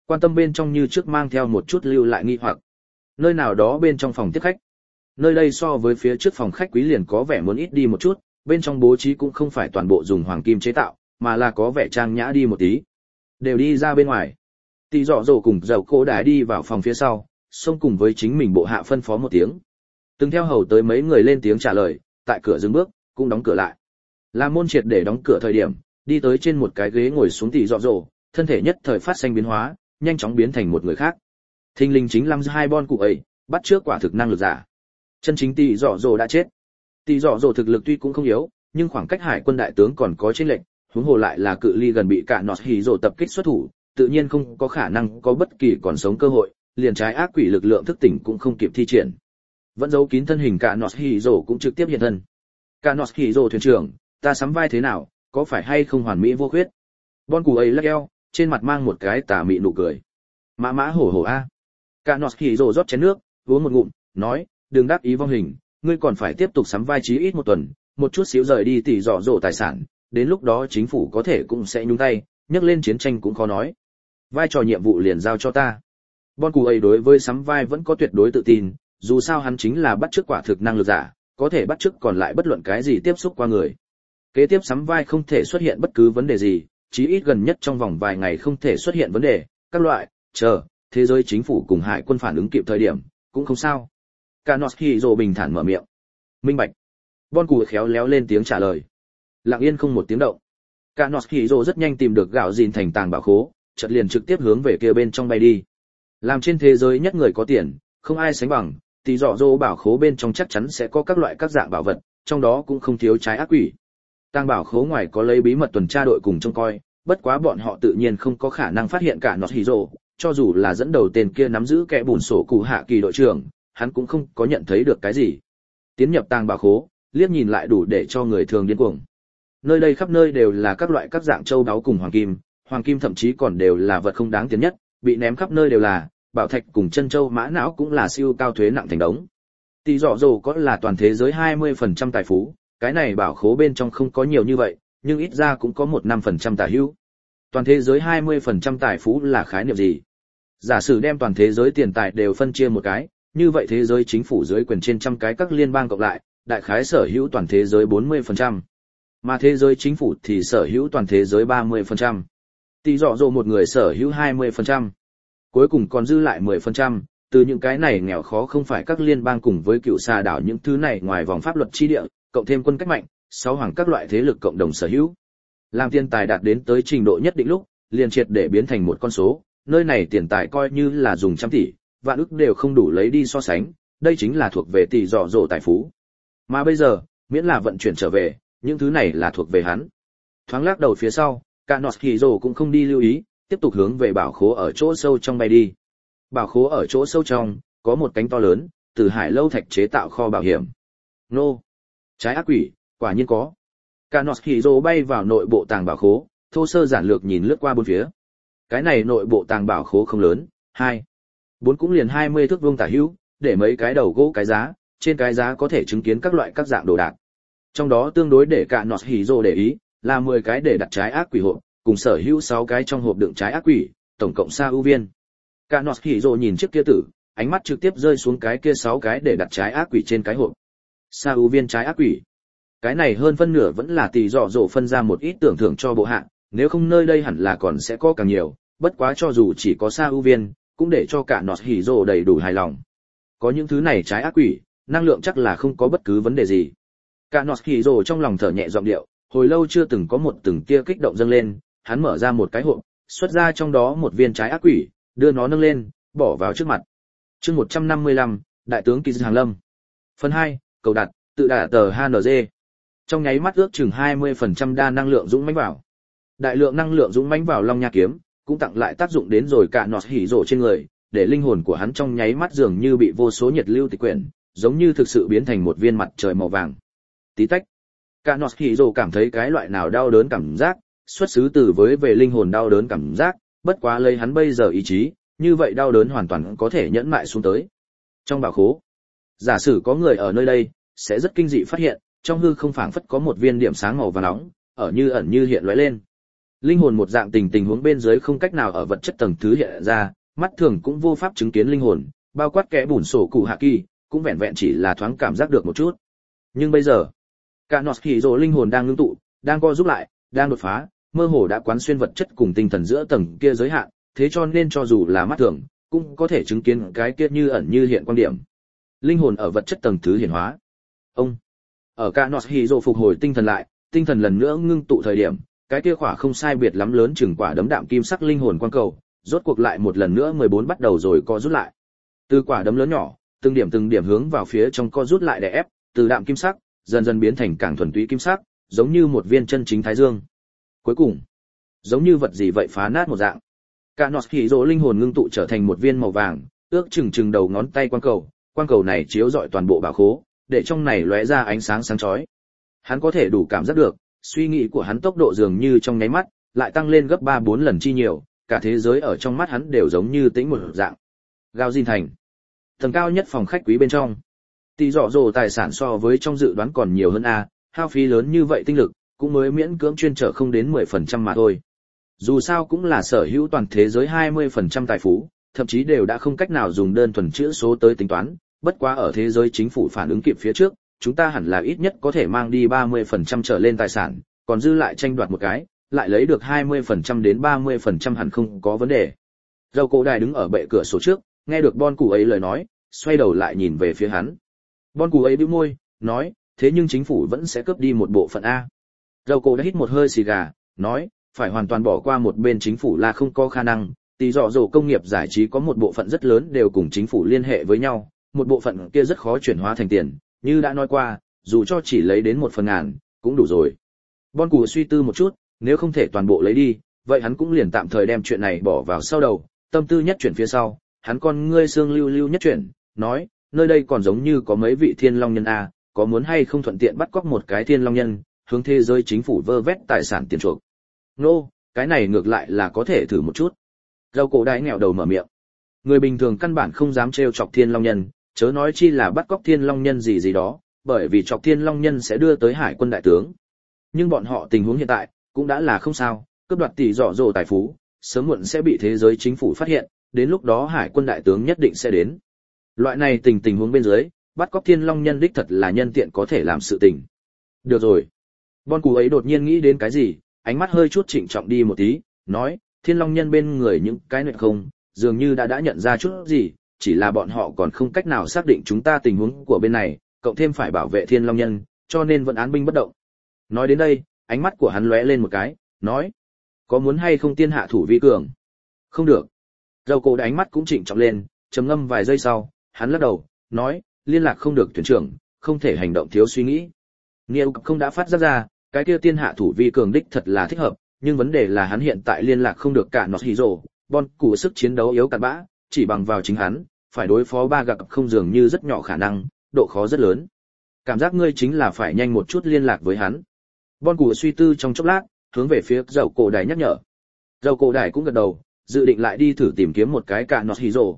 quan tâm bên trong như trước mang theo một chút lưu lại nghi hoặc. Nơi nào đó bên trong phòng tiếp khách. Nơi đây so với phía trước phòng khách quý liền có vẻ muốn ít đi một chút, bên trong bố trí cũng không phải toàn bộ dùng hoàng kim chế tạo, mà là có vẻ trang nhã đi một tí. Đều đi ra bên ngoài. Tỷ dọ dồ cùng dầu cô đái đi vào phòng phía sau, xông cùng với chính mình bộ hạ phân phó một tiếng. Từng theo hầu tới mấy người lên tiếng trả lời, tại cửa dừng bước, cũng đóng cửa lại. Làm môn triệt để đóng cửa thời điểm, đi tới trên một cái ghế ngồi xuống tỷ dọ dồ, thân thể nhất thời phát sinh biến hóa, nhanh chóng biến thành một người khác. Thinh linh chính lăng hai bon cụ ấy, bắt trước quả thực năng lực giả. Chân chính tỷ dọ dồ đã chết. Tỷ dọ dồ thực lực tuy cũng không yếu, nhưng khoảng cách hải quân đại tướng còn có chênh lệch, huống hồ lại là cự ly gần bị cả nọt hỉ rồ tập kích xuất thủ, tự nhiên không có khả năng có bất kỳ còn sống cơ hội, liền trái ác quỷ lực lượng thức tỉnh cũng không kịp thi triển. Vẫn giấu kín thân hình cả nọt hỉ rồ cũng trực tiếp hiện thân. Cả nọt hỉ rồ thuyền trưởng, ta sắm vai thế nào, có phải hay không hoàn mỹ vô khuyết? Bon cụ ấy lắc eo, trên mặt mang một cái tà mị nụ cười. Mã mã hổ hổ a. Cả nọt hỉ rồ rót chén nước, uống một ngụm, nói, đừng đắc ý vong hình, ngươi còn phải tiếp tục sắm vai chí ít một tuần, một chút xíu rời đi tỷ dọ dỗ tài sản, đến lúc đó chính phủ có thể cũng sẽ nhúng tay, nhắc lên chiến tranh cũng khó nói. Vai trò nhiệm vụ liền giao cho ta. Bon cụ ấy đối với sắm vai vẫn có tuyệt đối tự tin, dù sao hắn chính là bắt chước quả thực năng lực giả, có thể bắt chước còn lại bất luận cái gì tiếp xúc qua người. Kế tiếp sắm vai không thể xuất hiện bất cứ vấn đề gì, chí ít gần nhất trong vòng vài ngày không thể xuất hiện vấn đề, các loại, thế giới chính phủ cùng hải quân phản ứng kịp thời điểm, cũng không sao. Kanoshiro bình thản mở miệng. Minh bạch. Bon cụ khéo léo lên tiếng trả lời. Lặng yên không một tiếng động. Kanoshiro rất nhanh tìm được gạo gìn thành tàng bảo khố, chợt liền trực tiếp hướng về kia bên trong bay đi. Làm trên thế giới nhất người có tiền, không ai sánh bằng, tỷ dọ dỗ bảo khố bên trong chắc chắn sẽ có các loại các dạng bảo vật, trong đó cũng không thiếu trái ác quỷ. Tàng bảo khố ngoài có lấy bí mật tuần tra đội cùng trông coi, bất quá bọn họ tự nhiên không có khả năng phát hiện cả Kanoshiro, cho dù là dẫn đầu tên kia nắm giữ kẻ bùn sổ cụ hạ kỳ đội trưởng, hắn cũng không có nhận thấy được cái gì. Tiến nhập tàng bảo khố, liếc nhìn lại đủ để cho người thường điên cuồng. Nơi đây khắp nơi đều là các loại các dạng châu báu cùng hoàng kim thậm chí còn đều là vật không đáng tiền nhất, bị ném khắp nơi đều là, bảo thạch cùng chân châu mã não cũng là siêu cao thuế nặng thành đống. Tỷ dọ dồ có là toàn thế giới 20% tài phú, cái này bảo khố bên trong không có nhiều như vậy, nhưng ít ra cũng có 1-5% tả hữu. Toàn thế giới 20% tài phú là khái niệm gì? Giả sử đem toàn thế giới tiền tài đều phân chia một cái, như vậy thế giới chính phủ dưới quyền trên trăm cái các liên bang cộng lại, đại khái sở hữu toàn thế giới 40%. Mà thế giới chính phủ thì sở hữu toàn thế giới 30%. Tỷ dọ dồ một người sở hữu 20%. Cuối cùng còn dư lại 10%, từ những cái này nghèo khó không phải các liên bang cùng với cựu xà đảo những thứ này ngoài vòng pháp luật chi địa, cộng thêm quân cách mạnh, 6 hoàng các loại thế lực cộng đồng sở hữu. Làm tiền tài đạt đến tới trình độ nhất định lúc, liền triệt để biến thành một con số, nơi này tiền tài coi như là dùng trăm tỷ, vạn ức đều không đủ lấy đi so sánh, đây chính là thuộc về tỷ dọ dỗ tài phú. Mà bây giờ, miễn là vận chuyển trở về, những thứ này là thuộc về hắn. Thoáng lắc đầu phía sau, Kanoshiro cũng không đi lưu ý, tiếp tục hướng về bảo khố ở chỗ sâu trong bay đi. Bảo khố ở chỗ sâu trong, có một cánh to lớn, từ hải lâu thạch chế tạo kho bảo hiểm. Nô! Trái ác quỷ, quả nhiên có. Kanoshiro bay vào nội bộ tàng bảo khố, thô sơ giản lược nhìn lướt qua bốn phía. Cái này nội bộ tàng bảo khố không lớn, 4 cũng liền 20 thước vuông tả hữu, để mấy cái đầu gỗ cái giá, trên cái giá có thể chứng kiến các loại các dạng đồ đạc. Trong đó tương đối để Kanoshiro để ý, là 10 cái để đặt trái ác quỷ hộp, cùng sở hữu 6 cái trong hộp đựng trái ác quỷ, tổng cộng sa ưu viên. Kanoshiro nhìn chiếc kia tử, ánh mắt trực tiếp rơi xuống cái kia 6 cái để đặt trái ác quỷ trên cái hộp. Sa ưu viên trái ác quỷ. Cái này hơn phân nửa vẫn là tỷ dọ dỗ phân ra một ít tưởng thưởng cho bộ hạ, nếu không nơi đây hẳn là còn sẽ có càng nhiều, bất quá cho dù chỉ có sa ưu viên, cũng để cho Kanoshiro đầy đủ hài lòng. Có những thứ này trái ác quỷ, năng lượng chắc là không có bất cứ vấn đề gì. Kanoshiro trong lòng thở nhẹ giọng điệu, hồi lâu chưa từng có một từng tia kích động dâng lên, hắn mở ra một cái hộp, xuất ra trong đó một viên trái ác quỷ, đưa nó nâng lên, bỏ vào trước mặt. Chương 155, Đại tướng Kỳ Hàng Lâm. Phần 2, cầu đặt, tự đả tờ HNG. Trong nháy mắt ước chừng 20% đa năng lượng dũng mãnh vào. Đại lượng năng lượng dũng mãnh vào Long Nha kiếm, cũng tặng lại tác dụng đến rồi cả nọt hỉ rổ trên người, để linh hồn của hắn trong nháy mắt dường như bị vô số nhiệt lưu tịch quyển, giống như thực sự biến thành một viên mặt trời màu vàng. Tí tách. Cả nọt hỉ rổ cảm thấy cái loại nào đau đớn cảm giác, xuất xứ từ với về linh hồn đau đớn cảm giác, bất quá lấy hắn bây giờ ý chí, như vậy đau đớn hoàn toàn có thể nhẫn mại xuống tới. Trong bảo khố, giả sử có người ở nơi đây, sẽ rất kinh dị phát hiện, trong hư không phảng phất có một viên điểm sáng màu vàng nóng, ở như ẩn như hiện lóe lên. Linh hồn một dạng tình huống bên dưới không cách nào ở vật chất tầng thứ hiện ra, mắt thường cũng vô pháp chứng kiến linh hồn, bao quát kẽ bùn sổ cụ hạ kỳ, cũng vẹn vẹn chỉ là thoáng cảm giác được một chút. Nhưng bây giờ, cả nọt hỉ rồ linh hồn đang ngưng tụ, đang co giúp lại, đang đột phá, mơ hồ đã quán xuyên vật chất cùng tinh thần giữa tầng kia giới hạn, thế cho nên cho dù là mắt thường, cũng có thể chứng kiến cái kia như ẩn như hiện quan điểm. Linh hồn ở vật chất tầng thứ hiển hóa. Ông ở cả nọt hỉ rồ phục hồi tinh thần lại, tinh thần lần nữa ngưng tụ thời điểm, cái kia khỏa không sai biệt lắm lớn chừng quả đấm đạm kim sắc linh hồn quang cầu, rốt cuộc lại một lần nữa 14 bắt đầu rồi co rút lại. Từ quả đấm lớn nhỏ, từng điểm hướng vào phía trong co rút lại để ép, từ đạm kim sắc dần dần biến thành càng thuần túy kim sắc, giống như một viên chân chính thái dương. Cuối cùng, giống như vật gì vậy phá nát một dạng. Cả nọt hỉ rồ linh hồn ngưng tụ trở thành một viên màu vàng, ước chừng đầu ngón tay quang cầu này chiếu rọi toàn bộ bảo khố, để trong này lóe ra ánh sáng sáng chói. Hắn có thể đủ cảm giác được, suy nghĩ của hắn tốc độ dường như trong nháy mắt lại tăng lên gấp 3-4 lần chi nhiều, cả thế giới ở trong mắt hắn đều giống như tĩnh một dạng. Gao Jin thành, tầng cao nhất phòng khách quý bên trong. Tỷ dọ dồ tài sản so với trong dự đoán còn nhiều hơn a, hao phí lớn như vậy tinh lực, cũng mới miễn cưỡng chuyên trở không đến 10% mà thôi. Dù sao cũng là sở hữu toàn thế giới 20% tài phú, thậm chí đều đã không cách nào dùng đơn thuần chữ số tới tính toán, bất quá ở thế giới chính phủ phản ứng kịp phía trước, chúng ta hẳn là ít nhất có thể mang đi 30% trở lên tài sản, còn dư lại tranh đoạt một cái, lại lấy được 20% đến 30% hẳn không có vấn đề. Dầu cổ đài đứng ở bệ cửa sổ trước, nghe được Bon Cụ ấy lời nói, xoay đầu lại nhìn về phía hắn. Bon Cụ ấy bĩu môi, nói, thế nhưng chính phủ vẫn sẽ cướp đi một bộ phận a. Dầu cổ đã hít một hơi xì gà, nói, phải hoàn toàn bỏ qua một bên chính phủ là không có khả năng, tỷ dọ dồ công nghiệp giải trí có một bộ phận rất lớn đều cùng chính phủ liên hệ với nhau, một bộ phận kia rất khó chuyển hóa thành tiền, như đã nói qua, dù cho chỉ lấy đến 1/1000, cũng đủ rồi. Bon Cụ suy tư một chút, nếu không thể toàn bộ lấy đi, vậy hắn cũng liền tạm thời đem chuyện này bỏ vào sau đầu, tâm tư nhất chuyển phía sau, hắn con ngươi xương lưu nhất chuyển, nói, nơi đây còn giống như có mấy vị thiên long nhân a, có muốn hay không thuận tiện bắt cóc một cái thiên long nhân, hướng thế giới chính phủ vơ vét tài sản tiền chuộc. Nô, cái này ngược lại là có thể thử một chút. Dầu cổ đái nghèo đầu mở miệng. Người bình thường căn bản không dám trêu chọc thiên long nhân, chớ nói chi là bắt cóc thiên long nhân gì đó, bởi vì chọc thiên long nhân sẽ đưa tới hải quân đại tướng. Nhưng bọn họ tình huống hiện tại cũng đã là không sao, cướp đoạt tỷ dọ dồ tài phú, sớm muộn sẽ bị thế giới chính phủ phát hiện, đến lúc đó hải quân đại tướng nhất định sẽ đến. Loại này tình huống bên dưới, bắt cóc thiên long nhân đích thật là nhân tiện có thể làm sự tình. Được rồi. Bon Cụ ấy đột nhiên nghĩ đến cái gì, ánh mắt hơi chút trịnh trọng đi một tí, nói, thiên long nhân bên người những cái này không, dường như đã nhận ra chút gì, chỉ là bọn họ còn không cách nào xác định chúng ta tình huống của bên này, cộng thêm phải bảo vệ thiên long nhân, cho nên vẫn án binh bất động. Nói đến đây, ánh mắt của hắn lóe lên một cái, nói, có muốn hay không tiên hạ thủ vi cường? Không được. Dầu cổ ánh mắt cũng trịnh trọng lên, trầm ngâm vài giây sau, hắn lắc đầu, nói, liên lạc không được thuyền trưởng, không thể hành động thiếu suy nghĩ. Niêu không đã phát ra, cái kia tiên hạ thủ vi cường đích thật là thích hợp, nhưng vấn đề là hắn hiện tại liên lạc không được cả nọt hỉ rồ, Bon Cụ sức chiến đấu yếu cạn bã, chỉ bằng vào chính hắn, phải đối phó ba gạc không dường như rất nhỏ khả năng, độ khó rất lớn. Cảm giác ngươi chính là phải nhanh một chút liên lạc với hắn. Bon Cụ suy tư trong chốc lát, hướng về phía dầu cổ đài nhắc nhở. Dầu cổ đài cũng gật đầu, dự định lại đi thử tìm kiếm một cái cả nọt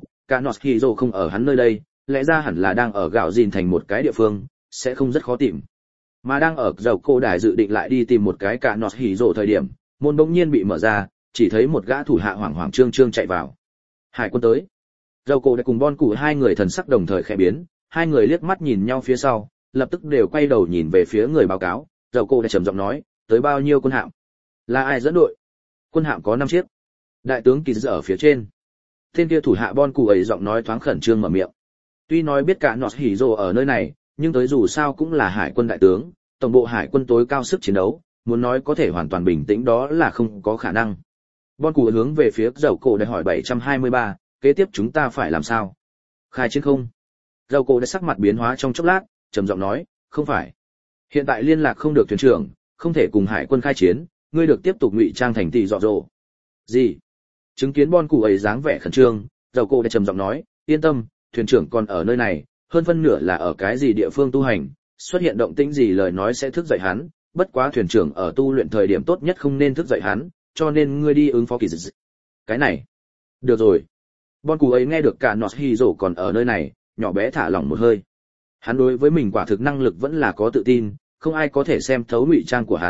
hỉ rồ không ở hắn nơi đây, lẽ ra hẳn là đang ở gạo gìn thành một cái địa phương, sẽ không rất khó tìm. Mà đang ở dầu cổ đài dự định lại đi tìm một cái cả nọt hỉ rồ thời điểm, môn bỗng nhiên bị mở ra, chỉ thấy một gã thủ hạ hoảng hoảng trương trương chạy vào. Hải quân tới. Dầu cổ đài cùng Bon Cụ hai người thần sắc đồng thời khẽ biến, hai người liếc mắt nhìn nhau phía sau, lập tức đều quay đầu nhìn về phía người báo cáo. Dầu cổ đài trầm giọng nói, tới bao nhiêu quân hạm? Là ai dẫn đội? Quân hạm có 5 chiếc. Đại tướng Kỳ ở phía trên. Tên kia thủ hạ Bon Cụ ấy giọng nói thoáng khẩn trương mở miệng. Tuy nói biết cả nọt hỉ rồ ở nơi này, nhưng tới dù sao cũng là hải quân đại tướng, tổng bộ hải quân tối cao sức chiến đấu, muốn nói có thể hoàn toàn bình tĩnh đó là không có khả năng. Bon Cụ hướng về phía dầu cổ để hỏi 723, kế tiếp chúng ta phải làm sao? Khai chiến không? Dầu cổ đã sắc mặt biến hóa trong chốc lát, trầm giọng nói, không phải. Hiện tại liên lạc không được thuyền trưởng, không thể cùng hải quân khai chiến, ngươi được tiếp tục ngụy trang thành tỷ dọ dồ. Gì? Chứng kiến Bon Cụ ấy dáng vẻ khẩn trương, dầu cổ đã trầm giọng nói, yên tâm, thuyền trưởng còn ở nơi này, hơn phân nửa là ở cái gì địa phương tu hành, xuất hiện động tĩnh gì lời nói sẽ thức dậy hắn, bất quá thuyền trưởng ở tu luyện thời điểm tốt nhất không nên thức dậy hắn, cho nên ngươi đi ứng phó kỳ dị. Cái này, được rồi. Bon Cụ ấy nghe được cả nọt hỉ rồ còn ở nơi này, nhỏ bé thả lỏng một hơi. Hắn đối với mình quả thực năng lực vẫn là có tự tin, không ai có thể xem thấu ngụy trang của hắn,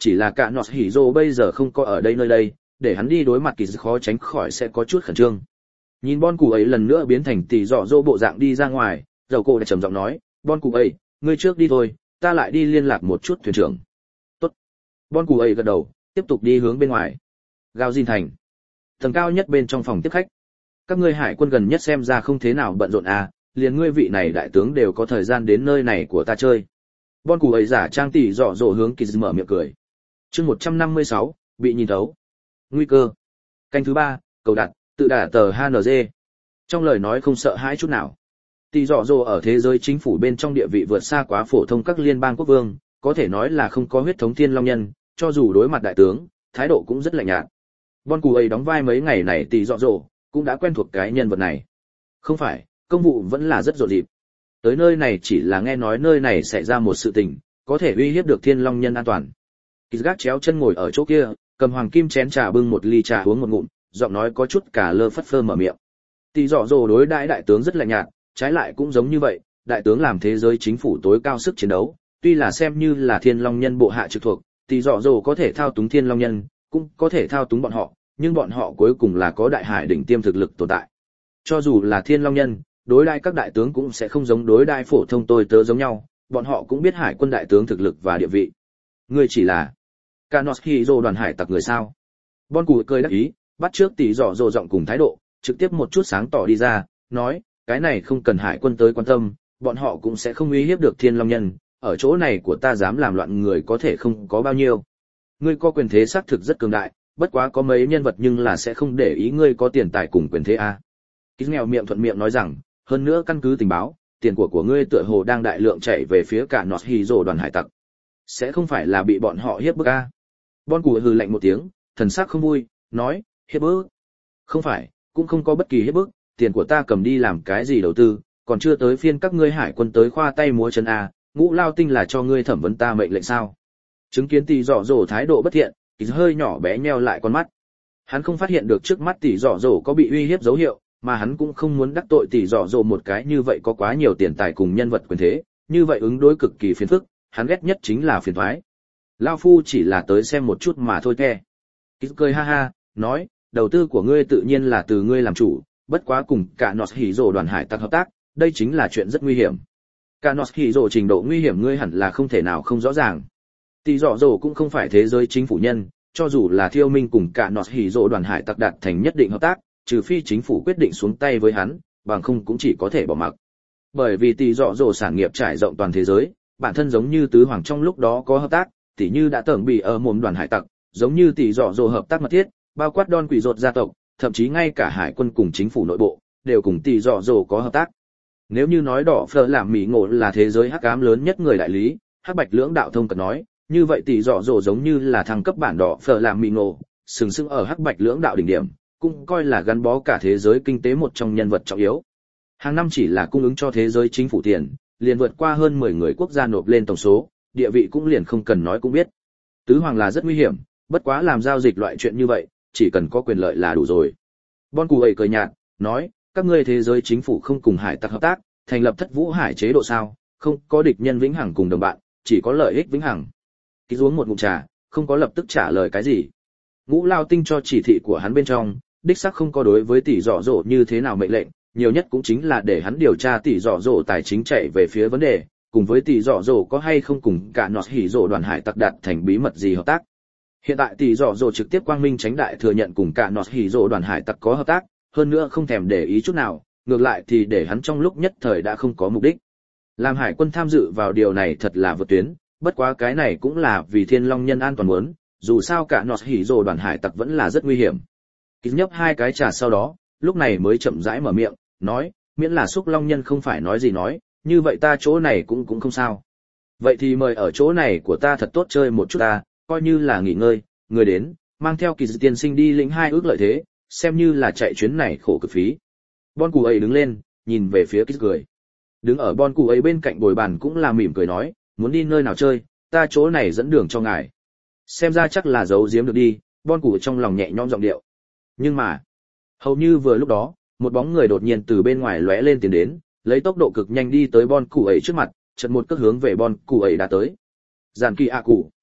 chỉ là cả nọt hỉ rồ bây giờ không có ở đây nơi đây, để hắn đi đối mặt kỳ khó tránh khỏi sẽ có chút khẩn trương. Nhìn Bon cụ ấy lần nữa biến thành tỷ dọ dỗ bộ dạng đi ra ngoài, dầu cổ đã trầm giọng nói, Bon cụ ấy, ngươi trước đi thôi, ta lại đi liên lạc một chút thuyền trưởng. Tốt. Bon cụ ấy gật đầu, tiếp tục đi hướng bên ngoài. Gao Jin thành. Tầng cao nhất bên trong phòng tiếp khách. Các ngươi hải quân gần nhất xem ra không thế nào bận rộn à, liền ngươi vị này đại tướng đều có thời gian đến nơi này của ta chơi. Bon cụ ấy giả trang tỷ dọ dỗ hướng kỳ mở miệng cười. Chương 156, bị nhìn thấu. Nguy cơ. Canh thứ 3, cầu đặt, tự đả tờ HNG. Trong lời nói không sợ hãi chút nào. Tỷ dọ dỗ ở thế giới chính phủ bên trong địa vị vượt xa quá phổ thông các liên bang quốc vương, có thể nói là không có huyết thống thiên long nhân, cho dù đối mặt đại tướng, thái độ cũng rất lạnh nhạt. Bon cụ ấy đóng vai mấy ngày này tỷ dọ dỗ, cũng đã quen thuộc cái nhân vật này. Không phải, công vụ vẫn là rất rộn rịp. Tới nơi này chỉ là nghe nói nơi này xảy ra một sự tình, có thể uy hiếp được thiên long nhân an toàn. Kỳ gác chéo chân ngồi ở chỗ kia, cầm hoàng kim chén trà bưng một ly trà uống một ngụm, giọng nói có chút cả lơ phất phơ mở miệng. Tỷ dọ dỗ đối đãi đại tướng rất lạnh nhạt, trái lại cũng giống như vậy, đại tướng làm thế giới chính phủ tối cao sức chiến đấu, tuy là xem như là thiên long nhân bộ hạ trực thuộc, tỷ dọ dỗ có thể thao túng thiên long nhân, cũng có thể thao túng bọn họ, nhưng bọn họ cuối cùng là có đại hải đỉnh tiêm thực lực tồn tại. Cho dù là thiên long nhân, đối đãi các đại tướng cũng sẽ không giống đối đãi phổ thông tôi tớ giống nhau, bọn họ cũng biết hải quân đại tướng thực lực và địa vị. Ngươi chỉ là Kanoshiro đoàn hải tặc người sao? Bon cụ cười đắc ý, bắt trước tỷ dọ dỗ giọng cùng thái độ, trực tiếp một chút sáng tỏ đi ra, nói, cái này không cần hải quân tới quan tâm, bọn họ cũng sẽ không uy hiếp được thiên long nhân, ở chỗ này của ta dám làm loạn người có thể không có bao nhiêu. Ngươi có quyền thế xác thực rất cường đại, bất quá có mấy nhân vật nhưng là sẽ không để ý ngươi có tiền tài cùng quyền thế a. Ký nghèo miệng thuận miệng nói rằng, hơn nữa căn cứ tình báo, tiền của ngươi tựa hồ đang đại lượng chạy về phía cả Kanoshiro đoàn hải tặc. Sẽ không phải là bị bọn họ hiếp bức a? Bon cụ hừ lạnh một tiếng, thần sắc không vui, nói, hiếp bức? Không phải, cũng không có bất kỳ hiếp bức, tiền của ta cầm đi làm cái gì đầu tư, còn chưa tới phiên các ngươi hải quân tới khoa tay múa chân a, Ngũ Lao Tinh là cho ngươi thẩm vấn ta mệnh lệnh sao? Chứng kiến tỷ dọ dỗ thái độ bất thiện, Kỳ hơi nhỏ bé nheo lại con mắt. Hắn không phát hiện được trước mắt tỷ dọ dỗ có bị uy hiếp dấu hiệu, mà hắn cũng không muốn đắc tội tỷ dọ dỗ một cái như vậy có quá nhiều tiền tài cùng nhân vật quyền thế, như vậy ứng đối cực kỳ phiền phức, hắn ghét nhất chính là phiền toái. Lao phu chỉ là tới xem một chút mà thôi ke. Kỳ cười ha ha, nói, đầu tư của ngươi tự nhiên là từ ngươi làm chủ, bất quá cùng cả Kanoshiro đoàn hải tặc hợp tác, đây chính là chuyện rất nguy hiểm. Kanoshiro trình độ nguy hiểm ngươi hẳn là không thể nào không rõ ràng. Tỷ dọ dỗ cũng không phải thế giới chính phủ nhân, cho dù là Thiêu Minh cùng cả Kanoshiro đoàn hải tặc đạt thành nhất định hợp tác, trừ phi chính phủ quyết định xuống tay với hắn, bằng không cũng chỉ có thể bỏ mặc. Bởi vì tỷ dọ dỗ sản nghiệp trải rộng toàn thế giới, bản thân giống như tứ hoàng trong lúc đó có hợp tác, tỷ như đã tưởng bị ở mồm đoàn hải tặc, giống như tỷ dọ dỗ hợp tác mật thiết, bao quát Don quỷ rột gia tộc, thậm chí ngay cả hải quân cùng chính phủ nội bộ đều cùng tỷ dọ dỗ có hợp tác. Nếu như nói đỏ phở làm mỹ ngộ là thế giới hắc ám lớn nhất người đại lý, hắc bạch lưỡng đạo thông cần nói, như vậy tỷ dọ dỗ giống như là thăng cấp bản đỏ phở làm mỹ ngộ, sừng sững ở hắc bạch lưỡng đạo đỉnh điểm, cũng coi là gắn bó cả thế giới kinh tế một trong nhân vật trọng yếu. Hàng năm chỉ là cung ứng cho thế giới chính phủ tiền, liền vượt qua hơn 10 người quốc gia nộp lên tổng số, địa vị cũng liền không cần nói cũng biết. Tứ hoàng là rất nguy hiểm, bất quá làm giao dịch loại chuyện như vậy, chỉ cần có quyền lợi là đủ rồi. Bon cụ ấy cười nhạt, nói, các ngươi thế giới chính phủ không cùng hải tặc hợp tác, thành lập Thất Vũ Hải chế độ sao? Không có địch nhân vĩnh hằng cùng đồng bạn, chỉ có lợi ích vĩnh hằng. Ký uống một ngụm trà, không có lập tức trả lời cái gì. Ngũ Lao Tinh cho chỉ thị của hắn bên trong, đích xác không có đối với tỷ dọ dỗ như thế nào mệnh lệnh, nhiều nhất cũng chính là để hắn điều tra tỷ dọ dỗ tài chính chạy về phía vấn đề, cùng với tỷ dọ dỗ có hay không cùng cả Kanoshiro đoàn hải tặc đạt thành bí mật gì hợp tác. Hiện tại tỷ dọ dỗ trực tiếp quang minh tránh đại thừa nhận cùng cả Kanoshiro đoàn hải tặc có hợp tác, hơn nữa không thèm để ý chút nào, ngược lại thì để hắn trong lúc nhất thời đã không có mục đích. Làm hải quân tham dự vào điều này thật là vượt tuyến, bất quá cái này cũng là vì Thiên Long nhân an toàn muốn, dù sao cả Kanoshiro đoàn hải tặc vẫn là rất nguy hiểm. Ký nhấp hai cái trà sau đó, lúc này mới chậm rãi mở miệng, nói, miễn là xúc Long nhân không phải nói gì nói, như vậy ta chỗ này cũng không sao. Vậy thì mời ở chỗ này của ta thật tốt chơi một chút ta, coi như là nghỉ ngơi, người đến, mang theo Kỳ tiên sinh đi lĩnh 2 ước lợi thế, xem như là chạy chuyến này khổ cực phí. Bon cụ ấy đứng lên, nhìn về phía Kỳ cười. Đứng ở Bon cụ ấy bên cạnh bồi bàn cũng là mỉm cười nói, muốn đi nơi nào chơi, ta chỗ này dẫn đường cho ngài. Xem ra chắc là giấu giếm được đi, Bon cụ trong lòng nhẹ nhõm giọng điệu. Nhưng mà, hầu như vừa lúc đó, một bóng người đột nhiên từ bên ngoài lóe lên tiến đến, lấy tốc độ cực nhanh đi tới Bon cụ ấy trước mặt, chợt một cước hướng về Bon cụ ấy đã tới. Giàn kỳ a cụ.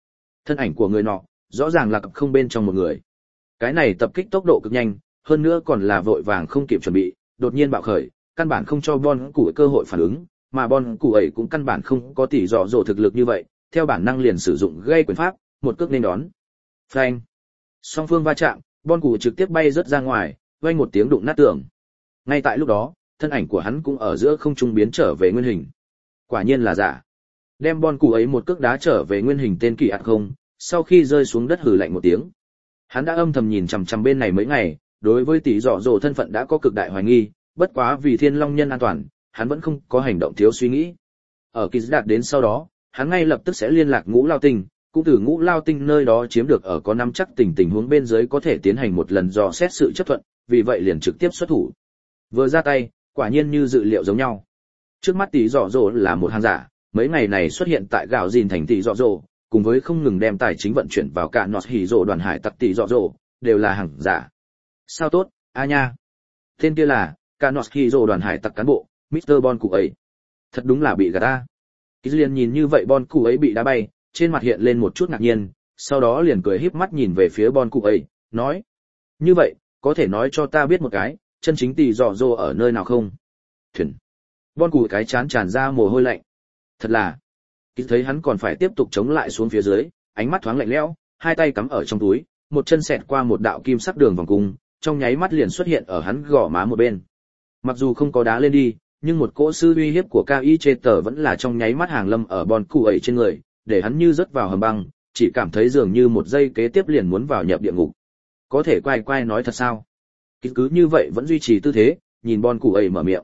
Thân ảnh của người nọ, rõ ràng là không bên trong một người. Cái này tập kích tốc độ cực nhanh, hơn nữa còn là vội vàng không kịp chuẩn bị, đột nhiên bạo khởi, căn bản không cho Bon Cụ cơ hội phản ứng, mà Bon Cụ ấy cũng căn bản không có tỷ dọ dỗ thực lực như vậy, theo bản năng liền sử dụng gây quyền pháp, một cước nên đón. Phanh. Song phương va chạm, Bon Cụ trực tiếp bay rớt ra ngoài, vang một tiếng đụng nát tường. Ngay tại lúc đó, thân ảnh của hắn cũng ở giữa không trung biến trở về nguyên hình. Quả nhiên là giả. Đem Bon Cụ ấy một cước đá trở về nguyên hình tên kỳ ạt không, sau khi rơi xuống đất hừ lạnh một tiếng. Hắn đã âm thầm nhìn chằm chằm bên này mấy ngày, đối với tỷ dọ dỗ thân phận đã có cực đại hoài nghi, bất quá vì Thiên Long nhân an toàn, hắn vẫn không có hành động thiếu suy nghĩ. Ở kỳ đạt đến sau đó, hắn ngay lập tức sẽ liên lạc Ngũ Lao Tinh, cũng từ Ngũ Lao Tinh nơi đó chiếm được ở có nắm chắc tình huống bên dưới có thể tiến hành một lần dò xét sự chấp thuận, vì vậy liền trực tiếp xuất thủ. Vừa ra tay, quả nhiên như dự liệu giống nhau. Trước mắt tỷ dọ dỗ là một hàng giả, mấy ngày này xuất hiện tại gạo gìn thành tỷ dọ dỗ, cùng với không ngừng đem tài chính vận chuyển vào cả nọt hỉ rồ đoàn hải tặc tỷ dọ dỗ, đều là hàng giả. Sao tốt, a nha. Tên kia là cả nọt hỉ rồ đoàn hải tặc cán bộ, Mr. Bon cụ ấy. Thật đúng là bị gạt ta. Ký liền nhìn như vậy Bon cụ ấy bị đá bay, trên mặt hiện lên một chút ngạc nhiên, sau đó liền cười híp mắt nhìn về phía Bon cụ ấy, nói: "Như vậy, có thể nói cho ta biết một cái, chân chính tỷ dọ dỗ ở nơi nào không?" Thuyền. Bon cụ cái chán tràn ra mồ hôi lạnh. Thật là, Ký thấy hắn còn phải tiếp tục chống lại xuống phía dưới, ánh mắt thoáng lạnh lẽo, hai tay cắm ở trong túi, một chân xẹt qua một đạo kim sắc đường vòng cung, trong nháy mắt liền xuất hiện ở hắn gò má một bên. Mặc dù không có đá lên đi, nhưng một cỗ sư uy hiếp của Kai Chê Tở vẫn là trong nháy mắt hàng lâm ở Bon cụ ấy trên người, để hắn như rớt vào hầm băng, chỉ cảm thấy dường như một giây kế tiếp liền muốn vào nhập địa ngục. Có thể quay quay nói thật sao? Cứ như vậy vẫn duy trì tư thế, nhìn Bon cụ ấy mở miệng.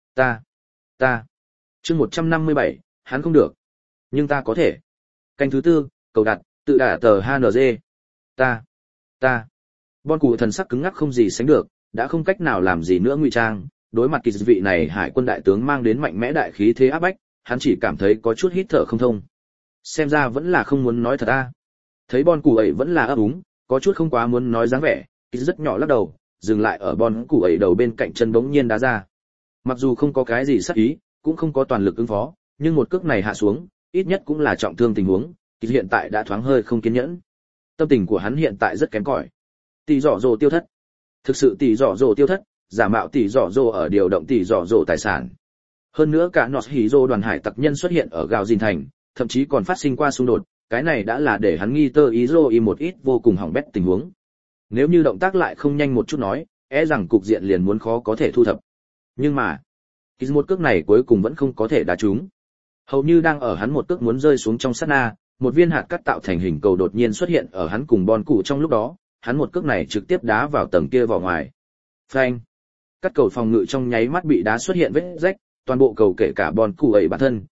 Ta. Chương 157, hắn không được. Nhưng ta có thể. Canh thứ tư, cầu đặt, tự đả tờ HNG. Ta. Bon cụ thần sắc cứng ngắc không gì sánh được, đã không cách nào làm gì nữa ngụy trang, đối mặt kỳ vị này hải quân đại tướng mang đến mạnh mẽ đại khí thế áp bách, hắn chỉ cảm thấy có chút hít thở không thông. Xem ra vẫn là không muốn nói thật a. Thấy Bon cụ ấy vẫn là ấp úng, có chút không quá muốn nói dáng vẻ, kỳ rất nhỏ lắc đầu, dừng lại ở Bon cụ ấy đầu bên cạnh chân bỗng nhiên đá ra. Mặc dù không có cái gì sát ý, cũng không có toàn lực ứng phó, nhưng một cước này hạ xuống, ít nhất cũng là trọng thương tình huống, kỳ hiện tại đã thoáng hơi không kiên nhẫn. Tâm tình của hắn hiện tại rất kém cỏi. Tỷ dọ dỗ tiêu thất. Thực sự tỷ dọ dỗ tiêu thất, giả mạo tỷ dọ dỗ ở điều động tỷ dọ dỗ tài sản. Hơn nữa cả nọt hỉ dô đoàn hải tặc nhân xuất hiện ở gào dìn thành, thậm chí còn phát sinh qua xung đột, cái này đã là để hắn nghi tơ ý dô y một ít vô cùng hỏng bét tình huống. Nếu như động tác lại không nhanh một chút nói, rằng cục diện liền muốn khó có thể thu thập. Nhưng mà, một cước này cuối cùng vẫn không có thể đá trúng. Hầu như đang ở hắn một cước muốn rơi xuống trong sát na, một viên hạt cát tạo thành hình cầu đột nhiên xuất hiện ở hắn cùng Bon cụ trong lúc đó, hắn một cước này trực tiếp đá vào tầng kia vỏ ngoài. Phanh! Cắt cầu phòng ngự trong nháy mắt bị đá xuất hiện vết rách, toàn bộ cầu kể cả Bon cụ ấy bản thân,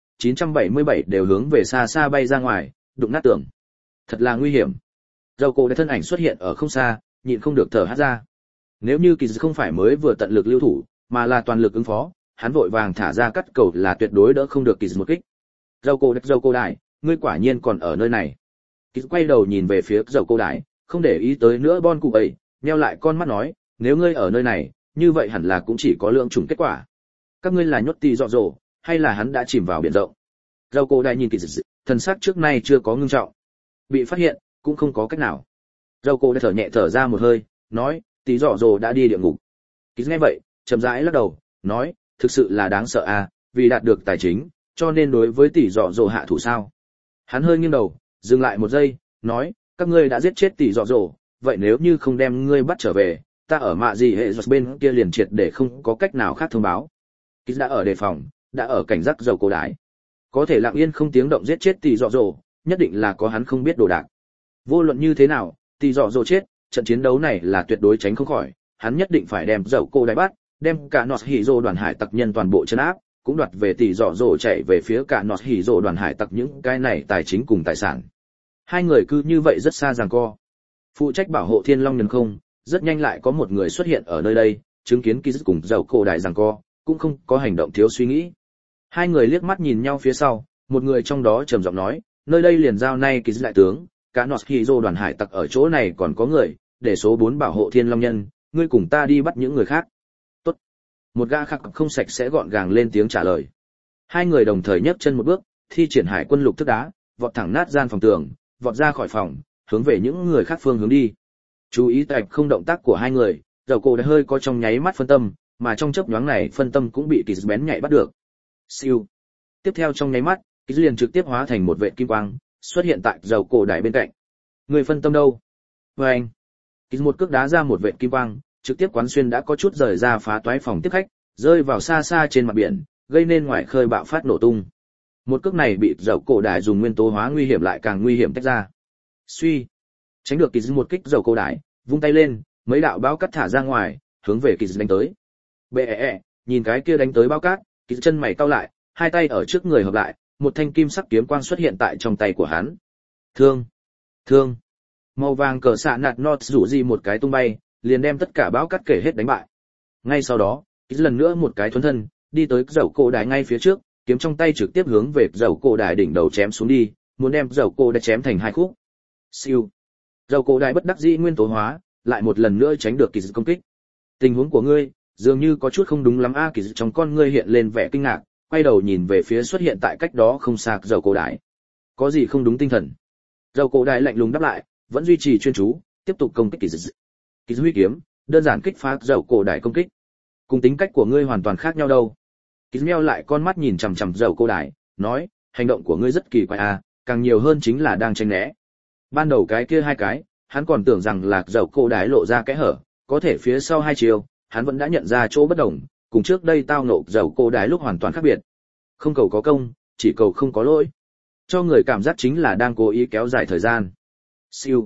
977 đều hướng về xa xa bay ra ngoài, đụng nát tường. Thật là nguy hiểm. Dầu cổ đã thân ảnh xuất hiện ở không xa, nhịn không được thở hắt ra. Nếu như kỳ không phải mới vừa tận lực lưu thủ, mà là toàn lực ứng phó, hắn vội vàng thả ra cắt cầu là tuyệt đối đỡ không được kỳ một kích. Dầu cổ đại, ngươi quả nhiên còn ở nơi này. Kỳ quay đầu nhìn về phía dầu cổ đại, không để ý tới nữa Bon cụ ấy, nheo lại con mắt nói, nếu ngươi ở nơi này, như vậy hẳn là cũng chỉ có lượng chủng kết quả. Các ngươi là nhốt tỷ dọ dỗ, hay là hắn đã chìm vào biển rộng? Dầu cổ đại nhìn kỳ thần sắc trước nay chưa có ngưng trọng. Bị phát hiện, cũng không có cách nào. Dầu cổ đại thở ra một hơi, nói, tỷ dọ dỗ đã đi địa ngục. Kỳ nghe vậy, chậm rãi lắc đầu, nói, thực sự là đáng sợ à, vì đạt được tài chính, cho nên đối với tỷ dọ dỗ hạ thủ sao? Hắn hơi nghiêng đầu, dừng lại một giây, nói, các ngươi đã giết chết tỷ dọ dỗ, vậy nếu như không đem ngươi bắt trở về, ta ở mạ gì hệ giọt bên kia liền triệt để không có cách nào khác thông báo. Kỳ đã ở đề phòng, đã ở cảnh giác dầu cổ đại. Có thể lặng yên không tiếng động giết chết tỷ dọ dỗ, nhất định là có hắn không biết đồ đạc. Vô luận như thế nào, tỷ dọ dỗ chết, trận chiến đấu này là tuyệt đối tránh không khỏi, hắn nhất định phải đem dầu cổ đại bắt, đem cả nọt hỉ dô đoàn hải tặc nhân toàn bộ trấn áp, cũng đoạt về tỷ dọ dỗ chạy về phía cả nọt hỉ dô đoàn hải tặc những cái này tài chính cùng tài sản. Hai người cứ như vậy rất xa giằng co. Phụ trách bảo hộ Thiên Long nhân không, rất nhanh lại có một người xuất hiện ở nơi đây, chứng kiến kỳ dứt cùng dầu cổ đại giằng co, cũng không có hành động thiếu suy nghĩ. Hai người liếc mắt nhìn nhau phía sau, một người trong đó trầm giọng nói, nơi đây liền giao nay kỳ dứt đại tướng, cả nọt hỉ dô đoàn hải tặc ở chỗ này còn có người, để số 4 bảo hộ Thiên Long nhân, ngươi cùng ta đi bắt những người khác. Tốt. Một gã khác không sạch sẽ gọn gàng lên tiếng trả lời. Hai người đồng thời nhấc chân một bước, thi triển hải quân lục thức đá, vọt thẳng nát gian phòng tường, vọt ra khỏi phòng, hướng về những người khác phương hướng đi. Chú ý tại không động tác của hai người, dầu cổ đã hơi có trong nháy mắt phân tâm, mà trong chớp nhoáng này phân tâm cũng bị kỳ bén nhạy bắt được. Siêu. Tiếp theo trong nháy mắt, kỳ liền trực tiếp hóa thành một vệt kim quang, xuất hiện tại dầu cổ đài bên cạnh. Người phân tâm đâu? Và anh. Kỳ một cước đá ra một vệt kim quang, trực tiếp quán xuyên đã có chút rời ra phá toái phòng tiếp khách, rơi vào xa xa trên mặt biển, gây nên ngoại khơi bạo phát nổ tung. Một cước này bị dầu cổ đài dùng nguyên tố hóa nguy hiểm lại càng nguy hiểm tách ra. Suy. Tránh được kỳ một kích dầu cổ đài, vung tay lên, mấy đạo báo cắt thả ra ngoài, hướng về kỳ đánh tới. Bệ, nhìn cái kia đánh tới báo cát, kỳ chân mày cau lại, hai tay ở trước người hợp lại, một thanh kim sắc kiếm quang xuất hiện tại trong tay của hắn. Thương. Màu vàng cờ xạ nạt nọt rủ gì một cái tung bay, liền đem tất cả báo cát kể hết đánh bại. Ngay sau đó, kỳ lần nữa một cái thuấn thân, đi tới dầu cổ đài ngay phía trước, kiếm trong tay trực tiếp hướng về dầu cổ đài đỉnh đầu chém xuống đi, muốn đem dầu cổ đài chém thành hai khúc. Siêu. Dầu cổ đài bất đắc dĩ nguyên tố hóa, lại một lần nữa tránh được kỳ công kích. Tình huống của ngươi dường như có chút không đúng lắm a. Kỳ trong con ngươi hiện lên vẻ kinh ngạc, quay đầu nhìn về phía xuất hiện tại cách đó không xa dầu cổ đài. Có gì không đúng tinh thần? Dầu cổ đài lạnh lùng đáp lại, vẫn duy trì chuyên chú, tiếp tục công kích kỳ. Kỳ huy kiếm, đơn giản kích phá dầu cổ đài công kích. Cùng tính cách của ngươi hoàn toàn khác nhau đâu. Kỳ meo lại con mắt nhìn chằm chằm dầu cổ đài, nói, hành động của ngươi rất kỳ quái a, càng nhiều hơn chính là đang tránh né. Ban đầu cái kia hai cái, hắn còn tưởng rằng là dầu cổ đài lộ ra kẽ hở, có thể phía sau hai chiều, hắn vẫn đã nhận ra chỗ bất đồng, cùng trước đây tao nộ dầu cổ đài lúc hoàn toàn khác biệt. Không cầu có công, chỉ cầu không có lỗi. Cho người cảm giác chính là đang cố ý kéo dài thời gian. Siêu.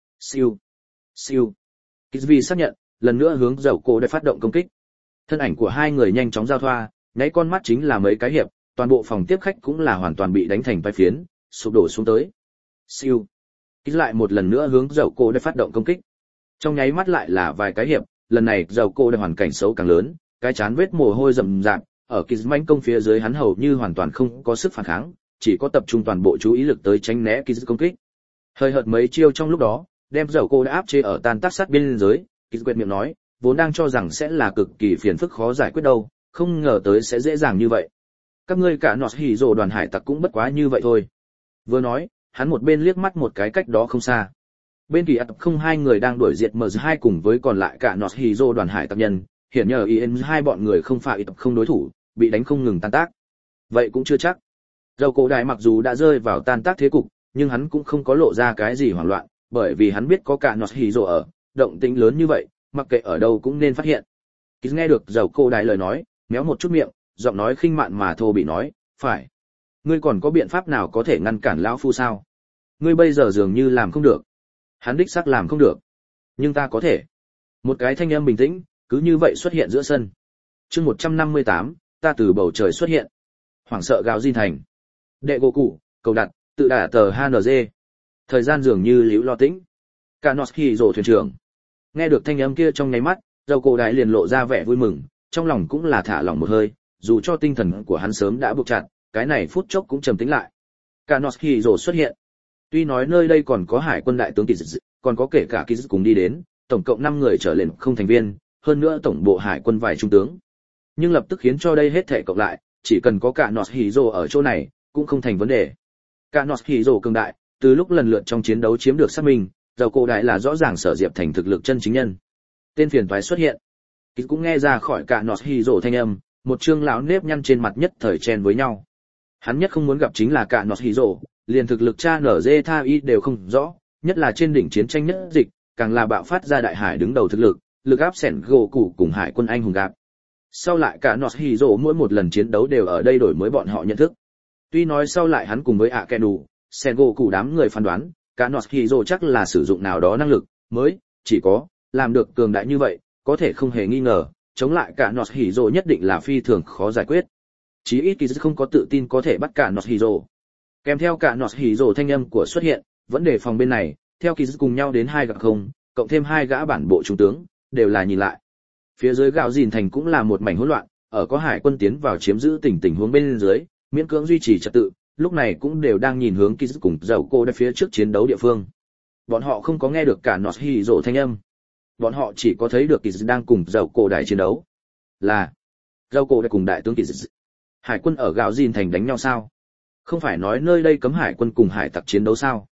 Kisvi xác nhận, lần nữa hướng dầu cổ đài phát động công kích. Thân ảnh của hai người nhanh chóng giao thoa, nháy con mắt chính là mấy cái hiệp, toàn bộ phòng tiếp khách cũng là hoàn toàn bị đánh thành phai phiến, sụp đổ xuống tới. Siêu. Kis lại một lần nữa hướng dầu cổ đài phát động công kích. Trong nháy mắt lại là vài cái hiệp, lần này dầu cổ đài hoàn cảnh xấu càng lớn, cái chán vết mồ hôi rầm rạp, ở Kis mãnh công phía dưới hắn hầu như hoàn toàn không có sức phản kháng, chỉ có tập trung toàn bộ chú ý lực tới tránh né Kis công kích. Hơi hợt mấy chiêu trong lúc đó, đem dầu cổ đài áp chế ở tan tác sát biên giới. Kis quệt miệng nói, vốn đang cho rằng sẽ là cực kỳ phiền phức khó giải quyết đâu, không ngờ tới sẽ dễ dàng như vậy. Các ngươi cả nọt hỉ rồ đoàn hải tặc cũng bất quá như vậy thôi. Vừa nói, hắn một bên liếc mắt một cái cách đó không xa. Bên kỳ ập không hai người đang đuổi diệt MZ2 cùng với còn lại cả nọt hỉ rồ đoàn hải tặc nhân, hiện nhờ IN hai bọn người không phải ập không đối thủ, bị đánh không ngừng tan tác. Vậy cũng chưa chắc. Dầu cổ đài mặc dù đã rơi vào tan tác thế cục, nhưng hắn cũng không có lộ ra cái gì hoảng loạn, bởi vì hắn biết có cả nọt hỉ rồ ở, động tĩnh lớn như vậy, mặc kệ ở đâu cũng nên phát hiện. Kis nghe được dầu cổ đài lời nói, méo một chút miệng, giọng nói khinh mạn mà thô bị nói, phải. Ngươi còn có biện pháp nào có thể ngăn cản lão phu sao? Ngươi bây giờ dường như làm không được. Hắn đích xác làm không được. Nhưng ta có thể. Một cái thanh âm bình tĩnh, cứ như vậy xuất hiện giữa sân. Chương 158, ta từ bầu trời xuất hiện. Hoảng sợ gào Jin thành. Đệ gỗ cụ, cầu đặt, tự đả tờ HNG. Thời gian dường như liễu lo tĩnh. Kanoski rồ thuyền trưởng. Nghe được thanh âm kia trong nháy mắt, dầu cổ đài liền lộ ra vẻ vui mừng, trong lòng cũng là thả lỏng một hơi, dù cho tinh thần của hắn sớm đã buộc chặt, cái này phút chốc cũng trầm tĩnh lại. Kanoski rồ xuất hiện. Tuy nói nơi đây còn có hải quân đại tướng Kỳ Dực, còn có kể cả Kỳ Dực cùng đi đến, tổng cộng 5 người trở lên không thành viên, hơn nữa tổng bộ hải quân vài trung tướng. Nhưng lập tức khiến cho đây hết thảy cộng lại, chỉ cần có cả Kanoski rồ ở chỗ này, cũng không thành vấn đề. Kanoski rồ cường đại, từ lúc lần lượt trong chiến đấu chiếm được xác minh, dầu cổ đại là rõ ràng Sở Diệp thành thực lực chân chính nhân. Tên phiền toái xuất hiện. Kỳ cũng nghe ra khỏi cả Kanoski rồ thanh âm, một trương lão nếp nhăn trên mặt nhất thời chen với nhau. Hắn nhất không muốn gặp chính là cả Kanoski rồ, liền thực lực cha nở dê tha y đều không rõ, nhất là trên đỉnh chiến tranh nhất dịch, càng là bạo phát ra đại hải đứng đầu thực lực, lực áp sẻn gỗ cụ cùng hải quân anh hùng gặp. Sau lại cả Kanoski rồ mỗi một lần chiến đấu đều ở đây đổi mới bọn họ nhận thức. Tuy nói sau lại hắn cùng với Akenu, sẻn gỗ cụ đám người phán đoán, cả Kanoski rồ chắc là sử dụng nào đó năng lực mới, chỉ có làm được cường đại như vậy, có thể không hề nghi ngờ, chống lại cả Kanoski rồ nhất định là phi thường khó giải quyết. Chí ít Kỳ không có tự tin có thể bắt cả Kanoski rồ. Kèm theo cả Kanoski rồ thanh âm của xuất hiện, vẫn đề phòng bên này, theo Kỳ cùng nhau đến 2 gặp không, cộng thêm 2 gã bản bộ trung tướng, đều là nhìn lại. Phía dưới gạo Dìn thành cũng là một mảnh hỗn loạn, ở có hải quân tiến vào chiếm giữ tình huống bên dưới, miễn cưỡng duy trì trật tự, lúc này cũng đều đang nhìn hướng Kỳ cùng dầu cô ở phía trước chiến đấu địa phương. Bọn họ không có nghe được cả Kanoski rồ thanh âm, bọn họ chỉ có thấy được Kỳ đang cùng dầu cô đại chiến đấu. Là dầu cô đại cùng đại tướng Kỳ. Hải quân ở gạo Dìn thành đánh nhau sao? Không phải nói nơi đây cấm hải quân cùng hải tặc chiến đấu sao?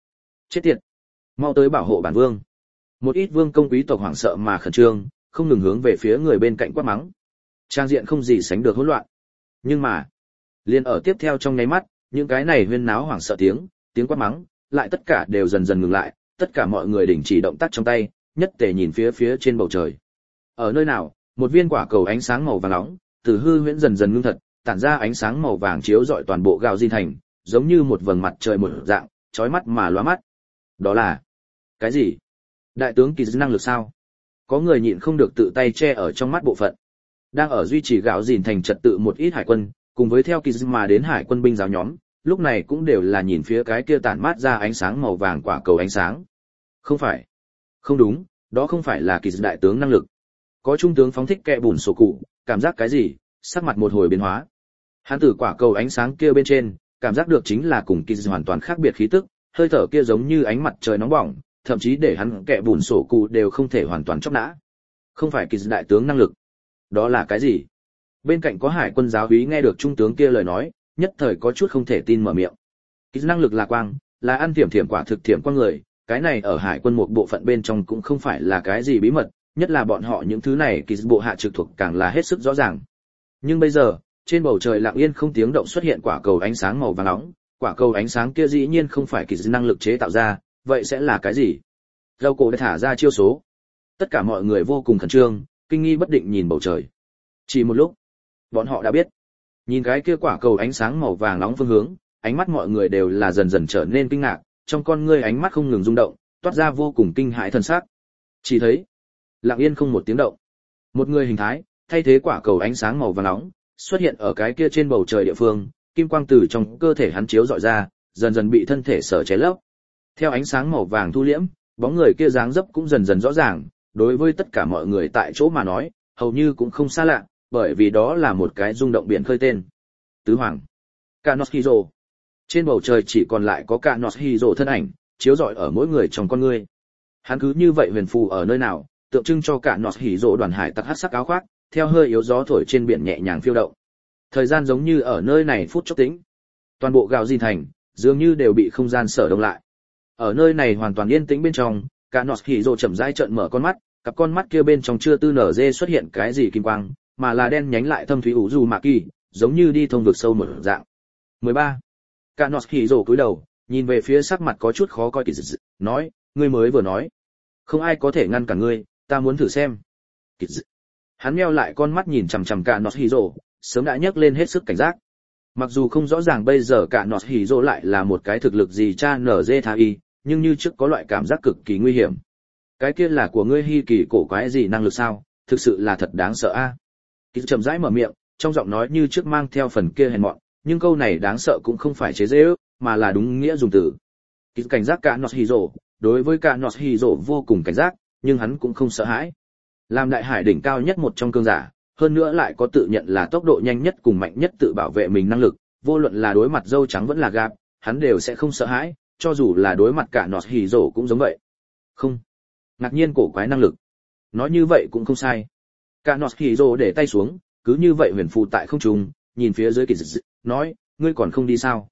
Chết tiệt, mau tới bảo hộ bản vương. Một ít vương công quý tộc hoảng sợ mà khẩn trương, không ngừng hướng về phía người bên cạnh quát mắng. Trang diện không gì sánh được hỗn loạn. Nhưng mà, liền ở tiếp theo trong nháy mắt, những cái này huyên náo hoảng sợ tiếng quát mắng, lại tất cả đều dần dần ngừng lại, tất cả mọi người đình chỉ động tác trong tay, nhất tề nhìn phía trên bầu trời. Ở nơi nào, một viên quả cầu ánh sáng màu vàng nóng, từ hư huyễn dần dần ngưng thật, tản ra ánh sáng màu vàng chiếu rọi toàn bộ gạo Diên thành, giống như một vầng mặt trời một dạng, chói mắt mà lóa mắt. Đó là cái gì? Đại tướng kỳ năng lực sao? Có người nhịn không được tự tay che ở trong mắt bộ phận. Đang ở duy trì gạo Diên thành trật tự một ít hải quân, cùng với theo kỳ mà đến hải quân binh giáo nhóm, lúc này cũng đều là nhìn phía cái kia tản mát ra ánh sáng màu vàng quả cầu ánh sáng. Không phải, không đúng, đó không phải là kỳ đại tướng năng lực. Có trung tướng phóng thích kẹ bùn sổ cụ, cảm giác cái gì, sắc mặt một hồi biến hóa. Hắn từ quả cầu ánh sáng kia bên trên, cảm giác được chính là cùng kỳ hoàn toàn khác biệt khí tức, hơi thở kia giống như ánh mặt trời nóng bỏng, thậm chí để hắn kẹ bùn sổ cụ đều không thể hoàn toàn chóc nã. Không phải kỳ đại tướng năng lực. Đó là cái gì? Bên cạnh có hải quân giáo úy nghe được trung tướng kia lời nói, nhất thời có chút không thể tin mở miệng. Kỳ năng lực là quang, là ăn thiểm quả thực thiểm quang người, cái này ở hải quân một bộ phận bên trong cũng không phải là cái gì bí mật, nhất là bọn họ những thứ này kỳ bộ hạ trực thuộc càng là hết sức rõ ràng. Nhưng bây giờ, trên bầu trời lặng yên không tiếng động xuất hiện quả cầu ánh sáng màu vàng nóng, quả cầu ánh sáng kia dĩ nhiên không phải kỳ năng lực chế tạo ra, vậy sẽ là cái gì? Râu cổ đã thả ra chiêu số. Tất cả mọi người vô cùng khẩn trương, kinh nghi bất định nhìn bầu trời. Chỉ một lúc, bọn họ đã biết. Nhìn cái kia quả cầu ánh sáng màu vàng nóng phương hướng, ánh mắt mọi người đều là dần dần trở nên kinh ngạc, trong con ngươi ánh mắt không ngừng rung động, toát ra vô cùng kinh hãi thần sắc. Chỉ thấy, lặng yên không một tiếng động, một người hình thái thay thế quả cầu ánh sáng màu vàng nóng xuất hiện ở cái kia trên bầu trời địa phương, kim quang từ trong cơ thể hắn chiếu rọi ra, dần dần bị thân thể sở cháy lấp. Theo ánh sáng màu vàng thu liễm, bóng người kia dáng dấp cũng dần dần rõ ràng, đối với tất cả mọi người tại chỗ mà nói, hầu như cũng không xa lạ, bởi vì đó là một cái rung động biển khơi tên. Tứ Hoàng Kanoshiro. Trên bầu trời chỉ còn lại có Kanoshiro thân ảnh, chiếu rọi ở mỗi người trong con ngươi. Hắn cứ như vậy huyền phù ở nơi nào, tượng trưng cho Kanoshiro đoàn hải tặc hắc sắc áo khoác, theo hơi yếu gió thổi trên biển nhẹ nhàng phiêu động. Thời gian giống như ở nơi này phút chốc tĩnh. Toàn bộ gạo Diên thành dường như đều bị không gian sở đông lại. Ở nơi này hoàn toàn yên tĩnh bên trong, Kanoshiro chậm rãi trợn mở con mắt, cặp con mắt kia bên trong chưa tư nở dê xuất hiện cái gì kim quang, mà là đen nhánh lại thâm thúy ủ dù mạ kỳ, giống như đi thông vực sâu một dạng. 13. Kanoshiro cúi đầu, nhìn về phía sắc mặt có chút khó coi kỳ dị, nói, ngươi mới vừa nói, không ai có thể ngăn cản ngươi, ta muốn thử xem. Kỳ dị. Hắn meo lại con mắt nhìn chằm chằm Kanoshiro, sớm đã nhấc lên hết sức cảnh giác. Mặc dù không rõ ràng bây giờ Kanoshiro lại là một cái thực lực gì cha nở dê tha y, nhưng như trước có loại cảm giác cực kỳ nguy hiểm. Cái kia là của ngươi hi kỳ cổ quái gì năng lực sao, thực sự là thật đáng sợ a. Kỳ chậm rãi mở miệng, trong giọng nói như trước mang theo phần kia hèn mọn, nhưng câu này đáng sợ cũng không phải chế giễu, mà là đúng nghĩa dùng từ. Kỳ cảnh giác Kanoshiro, đối với Kanoshiro vô cùng cảnh giác, nhưng hắn cũng không sợ hãi. Làm đại hải đỉnh cao nhất một trong cường giả, hơn nữa lại có tự nhận là tốc độ nhanh nhất cùng mạnh nhất tự bảo vệ mình năng lực, vô luận là đối mặt dâu trắng vẫn là gạp, hắn đều sẽ không sợ hãi, cho dù là đối mặt Kanoshiro cũng giống vậy. Không. Ngạc nhiên cổ quái năng lực. Nói như vậy cũng không sai. Kanoshiro để tay xuống, cứ như vậy huyền phù tại không trung, nhìn phía dưới Kỳ Dị, nói, ngươi còn không đi sao?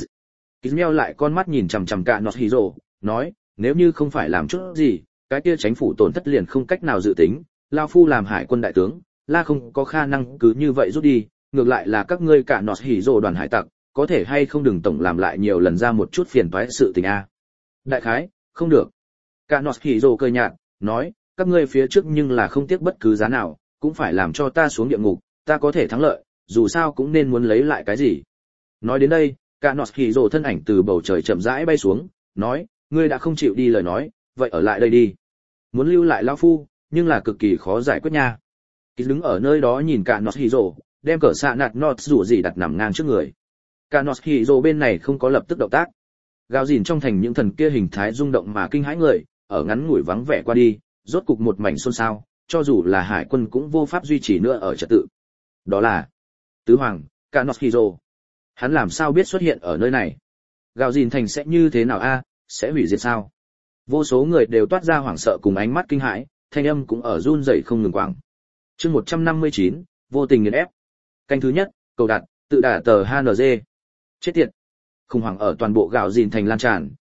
Kỳ meo lại con mắt nhìn chằm chằm Kanoshiro, nói, nếu như không phải làm chút gì, cái kia chính phủ tổn thất liền không cách nào dự tính, lao phu làm hải quân đại tướng, la không có khả năng cứ như vậy rút đi, ngược lại là các ngươi Kanoshiro đoàn hải tặc, có thể hay không đừng tổng làm lại nhiều lần ra một chút phiền toái sự tình a. Đại khái, không được. Kanoshiro cười nhạt, nói, các ngươi phía trước nhưng là không tiếc bất cứ giá nào, cũng phải làm cho ta xuống địa ngục, ta có thể thắng lợi, dù sao cũng nên muốn lấy lại cái gì. Nói đến đây, Kanoshiro thân ảnh từ bầu trời chậm rãi bay xuống, nói, ngươi đã không chịu đi lời nói, vậy ở lại đây đi. Muốn lưu lại lão phu, nhưng là cực kỳ khó giải quyết nha. Kỳ đứng ở nơi đó nhìn Kanoshiro, đem cỡ xạ nạt nọt rủ gì đặt nằm ngang trước người. Kanoshiro bên này không có lập tức động tác. Gào dìn trong thành những thần kia hình thái rung động mà kinh hãi người, ở ngắn ngủi vắng vẻ qua đi, rốt cục một mảnh xôn xao, cho dù là hải quân cũng vô pháp duy trì nữa ở trật tự. Đó là Tứ Hoàng Kanoshiro. Hắn làm sao biết xuất hiện ở nơi này? Gào dìn thành sẽ như thế nào a? Sẽ hủy diệt sao? Vô số người đều toát ra hoảng sợ cùng ánh mắt kinh hãi, thanh âm cũng ở run rẩy không ngừng quảng. Chương 159, vô tình nghiền ép. Canh thứ nhất, cầu đặt, tự đả tờ HNG. Chết tiệt. Khủng hoảng ở toàn bộ gạo dìn thành lan tràn,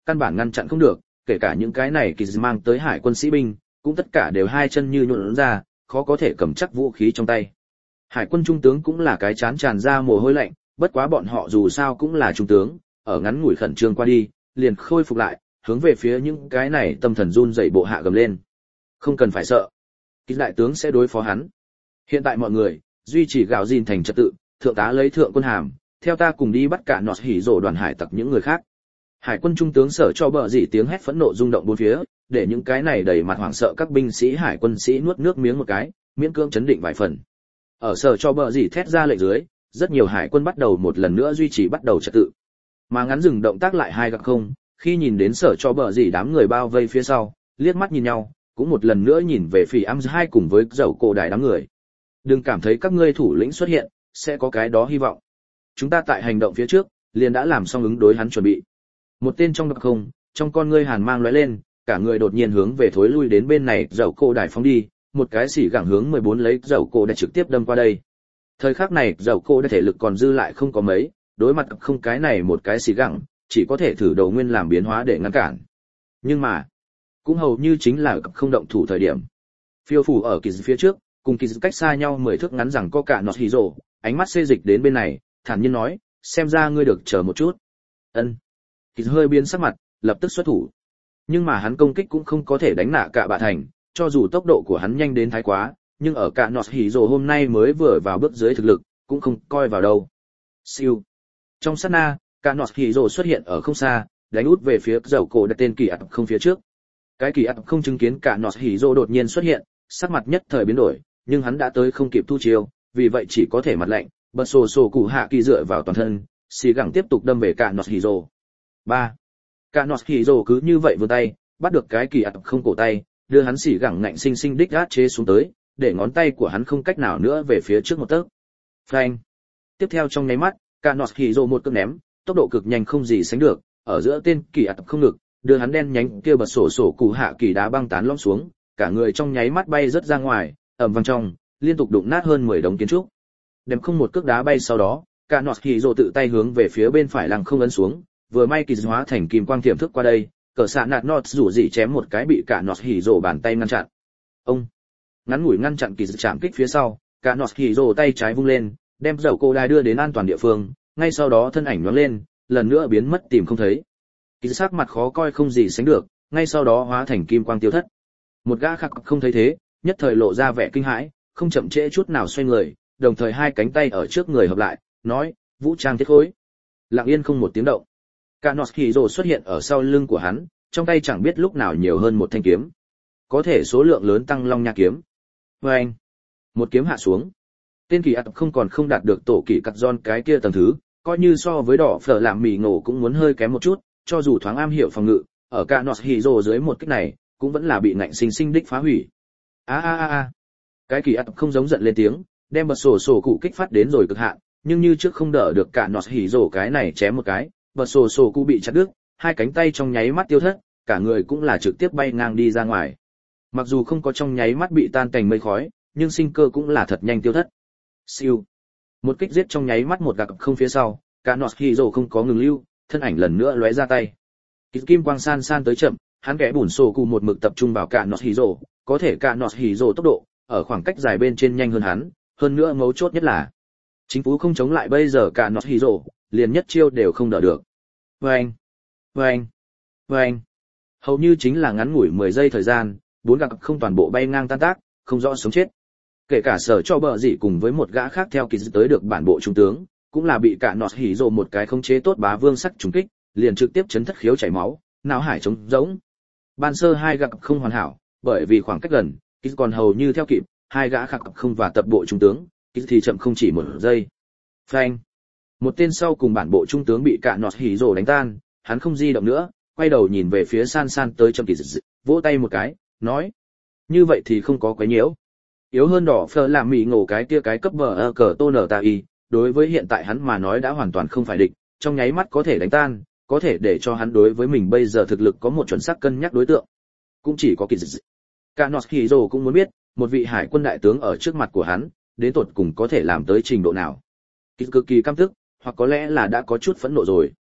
căn bản ngăn chặn không được, kể cả những cái này kỳ mang tới hải quân sĩ binh, cũng tất cả đều hai chân như nhũn ra, khó có thể cầm chắc vũ khí trong tay. Hải quân trung tướng cũng là cái chán tràn ra mồ hôi lạnh, bất quá bọn họ dù sao cũng là trung tướng, ở ngắn ngủi khẩn trương qua đi, liền khôi phục lại, hướng về phía những cái này tâm thần run rẩy bộ hạ gầm lên. Không cần phải sợ, kỳ đại tướng sẽ đối phó hắn. Hiện tại mọi người duy trì gạo gìn thành trật tự, thượng tá lấy thượng quân hàm, theo ta cùng đi bắt cả nọt hỉ rồ đoàn hải tặc những người khác. Hải quân trung tướng Sở cho bợ dị tiếng hét phẫn nộ rung động bốn phía, để những cái này đầy mặt hoảng sợ các binh sĩ hải quân sĩ nuốt nước miếng một cái, miễn cưỡng chấn định vài phần. Ở Sở cho bợ dị thét ra lệnh dưới, rất nhiều hải quân bắt đầu một lần nữa duy trì bắt đầu trật tự. Mà ngắn dừng động tác lại hai gặp không, khi nhìn đến Sở cho bợ dị đám người bao vây phía sau, liếc mắt nhìn nhau, cũng một lần nữa nhìn về phía Am hai cùng với dầu cổ đại đám người. Đừng cảm thấy các ngươi thủ lĩnh xuất hiện sẽ có cái đó hy vọng. Chúng ta tại hành động phía trước liền đã làm xong ứng đối hắn chuẩn bị. Một tên trong đặc không, trong con ngươi hàn mang lóe lên, cả người đột nhiên hướng về thối lui đến bên này dầu cổ đại phóng đi, một cái xỉ gẳng hướng 14 lấy dầu cổ đại trực tiếp đâm qua đây. Thời khắc này dầu cổ đại thể lực còn dư lại không có mấy, đối mặt không cái này một cái xỉ gẳng, chỉ có thể thử đầu nguyên làm biến hóa để ngăn cản. Nhưng mà cũng hầu như chính là không động thủ thời điểm. Phiêu phủ ở kỳ phía trước, cùng kỳ cách xa nhau 10 thước ngắn rằng có cả nọt hỉ rồ, ánh mắt xê dịch đến bên này, thản nhiên nói, xem ra ngươi được chờ một chút. Ân. Kỳ hơi biến sắc mặt, lập tức xuất thủ. Nhưng mà hắn công kích cũng không có thể đánh nạ cả bạ thành, cho dù tốc độ của hắn nhanh đến thái quá, nhưng ở cả nọt hỉ rồ hôm nay mới vừa vào bước dưới thực lực, cũng không coi vào đâu. Siêu. Trong sát na, cả nọt hỉ rồ xuất hiện ở không xa, đánh út về phía dầu cổ đặt tên kỳ ạt không phía trước. Cái kỳ ạt không chứng kiến cả nọt hỉ rồ đột nhiên xuất hiện, sắc mặt nhất thời biến đổi, nhưng hắn đã tới không kịp thu chiêu, vì vậy chỉ có thể mặt lạnh, bật sổ cụ hạ kỳ dựa vào toàn thân, xì gẳng tiếp tục đâm về cả nọt hỉ rồ. 3. Cả nọt hỉ rồ cứ như vậy vươn tay, bắt được cái kỳ ạt không cổ tay, đưa hắn xì gẳng ngạnh sinh sinh đích át chế xuống tới, để ngón tay của hắn không cách nào nữa về phía trước một tấc. Phanh. Tiếp theo trong nháy mắt, cả nọt hỉ rồ một cước ném, tốc độ cực nhanh không gì sánh được, ở giữa tên kỳ ạt không ngực, đưa hắn đen nhánh kia bật sổ cụ hạ kỳ đá băng tán lõm xuống, cả người trong nháy mắt bay rất ra ngoài, ầm vang trong, liên tục đụng nát hơn 10 đống kiến trúc. Đem không một cước đá bay sau đó, cả nọt hỉ rồ tự tay hướng về phía bên phải lăng không ấn xuống, vừa may kỳ hóa thành kim quang tiềm thức qua đây, cờ xạ nạt nọt rủ dị chém một cái bị cả nọt hỉ rồ bàn tay ngăn chặn. Ông ngắn ngủi ngăn chặn kỳ chạm kích phía sau, cả nọt hỉ rồ tay trái vung lên, đem dầu cô đai đưa đến an toàn địa phương, ngay sau đó thân ảnh nhoáng lên, lần nữa biến mất tìm không thấy. Kỳ sắc mặt khó coi không gì sánh được, ngay sau đó hóa thành kim quang tiêu thất. Một gã khác không thấy thế, nhất thời lộ ra vẻ kinh hãi, không chậm trễ chút nào xoay người, đồng thời hai cánh tay ở trước người hợp lại, nói, vũ trang thiết khối. Lặng yên không một tiếng động. Cả nọt hỉ rồ xuất hiện ở sau lưng của hắn, trong tay chẳng biết lúc nào nhiều hơn một thanh kiếm. Có thể số lượng lớn tăng long nha kiếm. Vâng! Một kiếm hạ xuống. Tên kỳ ạt không còn không đạt được tổ kỳ cắt giòn cái kia tầng thứ, coi như so với đỏ phở làm mì ngộ cũng muốn hơi kém một chút, cho dù thoáng am hiểu phòng ngự, ở cả nọt hỉ rồ dưới một kích này, cũng vẫn là bị ngạnh sinh sinh đích phá hủy. A. Cái kỳ ạt không giống giận lên tiếng, đem bật sổ cụ kích phát đến rồi cực hạn, nhưng như trước không đỡ được cả nọt hỉ rồ cái này chém một cái, bật sổ cụ bị chặt đứt, hai cánh tay trong nháy mắt tiêu thất, cả người cũng là trực tiếp bay ngang đi ra ngoài. Mặc dù không có trong nháy mắt bị tan thành mây khói, nhưng sinh cơ cũng là thật nhanh tiêu thất. Siêu. Một kích giết trong nháy mắt một gạc không phía sau, cả nọt hỉ rồ không có ngừng lưu, thân ảnh lần nữa lóe ra tay. Kim quang san tới chậm, hắn kẽ bùn sổ cụ một mực tập trung vào cả nọt hỉ rồ, có thể cả nọt hỉ rồ tốc độ ở khoảng cách dài bên trên nhanh hơn hắn, hơn nữa mấu chốt nhất là chính phủ không chống lại bây giờ cả nọt hỉ rồ, liền nhất chiêu đều không đỡ được. Vâng. Hầu như chính là ngắn ngủi 10 giây thời gian, bốn gạc không toàn bộ bay ngang tan tác, không rõ sống chết. Kể cả sở cho bờ dị cùng với một gã khác theo kỳ dự tới được bản bộ trung tướng, cũng là bị cả nọt hỉ rồ một cái khống chế tốt bá vương sắc trùng kích, liền trực tiếp chấn thất khiếu chảy máu, não hải trống rỗng. Ban sơ hai gạc không hoàn hảo, bởi vì khoảng cách gần, kỳ còn hầu như theo kịp, hai gã khác không và tập bộ trung tướng, kỳ thì chậm không chỉ một giây. Phanh. Một tên sau cùng bản bộ trung tướng bị cả nọt hỉ rồ đánh tan, hắn không di động nữa, quay đầu nhìn về phía san tới trong kỳ dự, vỗ tay một cái, nói: như vậy thì không có quấy nhiễu. Yếu hơn đỏ phơ làm mì ngộ cái kia cái cấp bờ cờ tô nở ta y, đối với hiện tại hắn mà nói đã hoàn toàn không phải địch, trong nháy mắt có thể đánh tan, có thể để cho hắn đối với mình bây giờ thực lực có một chuẩn xác cân nhắc đối tượng. Cũng chỉ có kỳ dự. Cả nọt hỉ rồ cũng muốn biết, một vị hải quân đại tướng ở trước mặt của hắn, đến tột cùng có thể làm tới trình độ nào. Kỳ cực kỳ căm tức, hoặc có lẽ là đã có chút phẫn nộ rồi.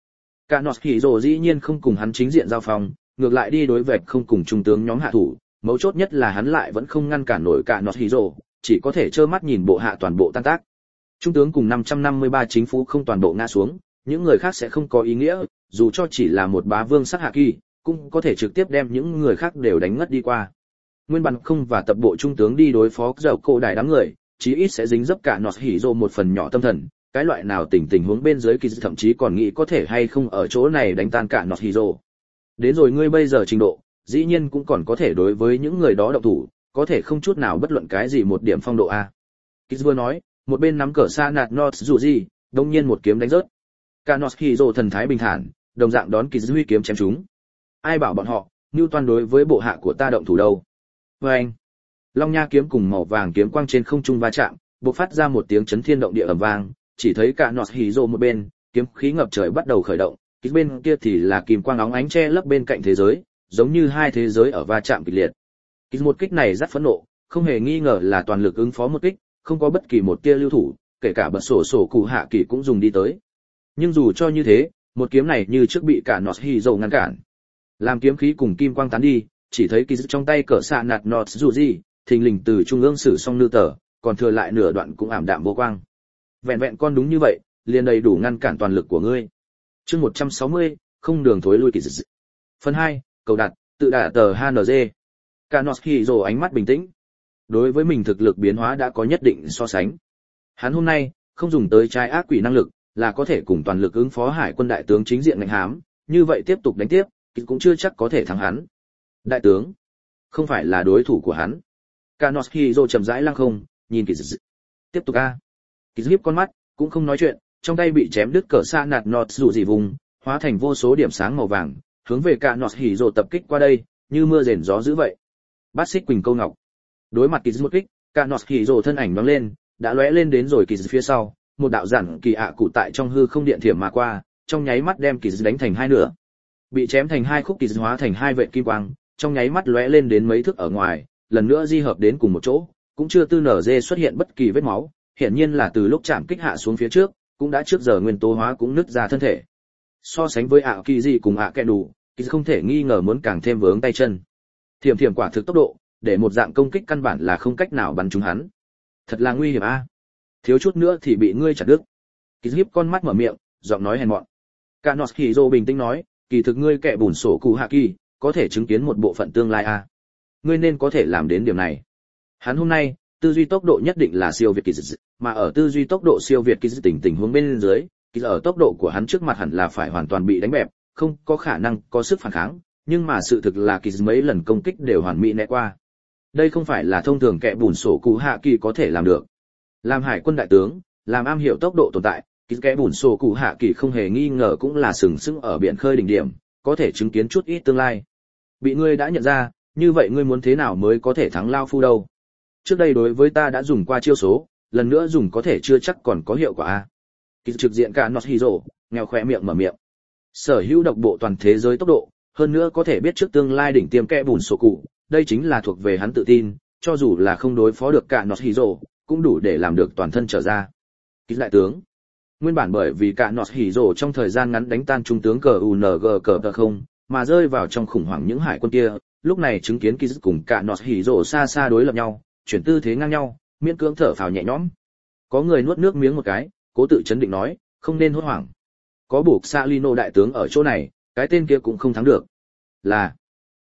Cả Nọt Hỉ Dồ dĩ nhiên không cùng hắn chính diện giao phòng, ngược lại đi đối vẹp không cùng trung tướng nhóm hạ thủ, mấu chốt nhất là hắn lại vẫn không ngăn cản nổi Cả Nọt Hỉ Dồ, chỉ có thể trơ mắt nhìn bộ hạ toàn bộ tan tác. Trung tướng cùng 553 chính phủ không toàn bộ ngã xuống, những người khác sẽ không có ý nghĩa, dù cho chỉ là một bá vương sắc hạ kỳ, cũng có thể trực tiếp đem những người khác đều đánh ngất đi qua. Nguyên bản không và tập bộ trung tướng đi đối phó dầu cổ đại đám người, chí ít sẽ dính dấp Cả Nọt Hỉ Dồ một phần nhỏ tâm thần, cái loại nào tình huống bên dưới kỳ thậm chí còn nghĩ có thể hay không ở chỗ này đánh tan Cả Nọt Hỉ Dồ. Đến rồi ngươi bây giờ trình độ, dĩ nhiên cũng còn có thể đối với những người đó động thủ, có thể không chút nào bất luận cái gì một điểm phong độ a. Kịch vừa nói, một bên nắm cờ sa nạt Nọt dù gì, đột nhiên một kiếm đánh rớt. Cả Nọt Hỉ Dồ thần thái bình thản, đồng dạng đón Kịch huy kiếm chém chúng. Ai bảo bọn họ, Newton đối với bộ hạ của ta động thủ đâu? Anh, Long Nha kiếm cùng màu vàng kiếm quang trên không trung va chạm, bộc phát ra một tiếng chấn thiên động địa ầm vang, chỉ thấy Cả Nọt Hỉ Dồ một bên, kiếm khí ngập trời bắt đầu khởi động, cái bên kia thì là kim quang óng ánh che lấp bên cạnh thế giới, giống như hai thế giới ở va chạm kịch liệt. Cái một kích này rất phẫn nộ, không hề nghi ngờ là toàn lực ứng phó một kích, không có bất kỳ một tia lưu thủ, kể cả bật sổ cụ hạ kỳ cũng dùng đi tới. Nhưng dù cho như thế, một kiếm này như trước bị Cả Nọt Hỉ Dồ ngăn cản. Làm kiếm khí cùng kim quang tán đi, chỉ thấy kỳ trong tay cỡ xạ nạt Nọt dù gì, thình lình từ trung ương sử xong nư tờ, còn thừa lại nửa đoạn cũng ảm đạm vô quang. Vẹn vẹn con đúng như vậy, liền đầy đủ ngăn cản toàn lực của ngươi. Chương 160, không đường thối lui kỳ dị. Phần 2, cầu đặt, tự đả tờ HNG. Cả Nọt Hỉ Dồ ánh mắt bình tĩnh. Đối với mình thực lực biến hóa đã có nhất định so sánh. Hắn hôm nay, không dùng tới trái ác quỷ năng lực, là có thể cùng toàn lực ứng phó hải quân đại tướng chính diện ngành hám, như vậy tiếp tục đánh tiếp, cũng chưa chắc có thể thắng hắn. Đại tướng, không phải là đối thủ của hắn. Cả Nọt Hỉ Dồ chậm rãi lăng không, nhìn kỳ dị. Tiếp tục a. Kỳ hiếp con mắt, cũng không nói chuyện, trong tay bị chém đứt cỡ xa nạt Nọt dù gì vùng, hóa thành vô số điểm sáng màu vàng, hướng về Cả Nọt Hỉ Dồ tập kích qua đây, như mưa rền gió dữ vậy. Bát xích quỳnh câu ngọc. Đối mặt kỳ dị một kích, Cả Nọt Hỉ Dồ thân ảnh nhoáng lên, đã lóe lên đến rồi kỳ dị phía sau, một đạo giản kỳ ạ cụ tại trong hư không điện thiểm mà qua, trong nháy mắt đem kỳ dị đánh thành hai nửa. Bị chém thành hai khúc, kỳ dị hóa thành hai vệt kim quang, trong nháy mắt lóe lên đến mấy thước ở ngoài, lần nữa di hợp đến cùng một chỗ, cũng chưa tư nở dê xuất hiện bất kỳ vết máu, hiển nhiên là từ lúc chạm kích hạ xuống phía trước, cũng đã trước giờ nguyên tố hóa cũng nứt ra thân thể. So sánh với ạ kỳ gì cùng ạ kẹ đủ, kỳ không thể nghi ngờ muốn càng thêm vướng tay chân. Thiểm thiểm quả thực tốc độ, để một dạng công kích căn bản là không cách nào bắn trúng hắn. Thật là nguy hiểm a. Thiếu chút nữa thì bị ngươi chặt đứt. Kỳ hiếp con mắt mở miệng, giọng nói hèn mọn. Cả Nọt Hỉ Dồ bình tĩnh nói, kỳ thực ngươi kẻ bùn sổ cụ hạ kỳ, có thể chứng kiến một bộ phận tương lai a. Ngươi nên có thể làm đến điểm này. Hắn hôm nay, tư duy tốc độ nhất định là siêu việt kỳ dị, mà ở tư duy tốc độ siêu việt kỳ dị tình huống bên dưới, kỳ ở tốc độ của hắn trước mặt hẳn là phải hoàn toàn bị đánh bẹp, không có khả năng có sức phản kháng, nhưng mà sự thực là kỳ dị mấy lần công kích đều hoàn mỹ né qua. Đây không phải là thông thường kẻ bùn sổ cụ hạ kỳ có thể làm được. Làm hải quân đại tướng, làm am hiểu tốc độ tồn tại, kỳ kẻ bùn sổ cụ hạ kỳ không hề nghi ngờ cũng là sừng sững ở biển khơi đỉnh điểm, có thể chứng kiến chút ít tương lai. Bị ngươi đã nhận ra, như vậy ngươi muốn thế nào mới có thể thắng lao phu đâu? Trước đây đối với ta đã dùng qua chiêu số, lần nữa dùng có thể chưa chắc còn có hiệu quả a. Kỳ trực diện Cả Nọt Hỉ Dồ, nghèo khóe miệng mở miệng. Sở hữu độc bộ toàn thế giới tốc độ, hơn nữa có thể biết trước tương lai đỉnh tiêm kẻ bùn sổ cụ, đây chính là thuộc về hắn tự tin, cho dù là không đối phó được Cả Nọt Hỉ Dồ, cũng đủ để làm được toàn thân trở ra. Kỳ đại tướng, nguyên bản bởi vì Cả Nọt Hỉ Dồ trong thời gian ngắn đánh tan trung tướng CUNG cờ không, mà rơi vào trong khủng hoảng những hải quân kia, lúc này chứng kiến Kỳ cùng Cả Nọt Hỉ Dồ xa xa đối lập nhau, chuyển tư thế ngang nhau, miễn cưỡng thở phào nhẹ nhõm. Có người nuốt nước miếng một cái, cố tự chấn định nói, không nên hốt hoảng. Có buộc Salino đại tướng ở chỗ này, cái tên kia cũng không thắng được. Là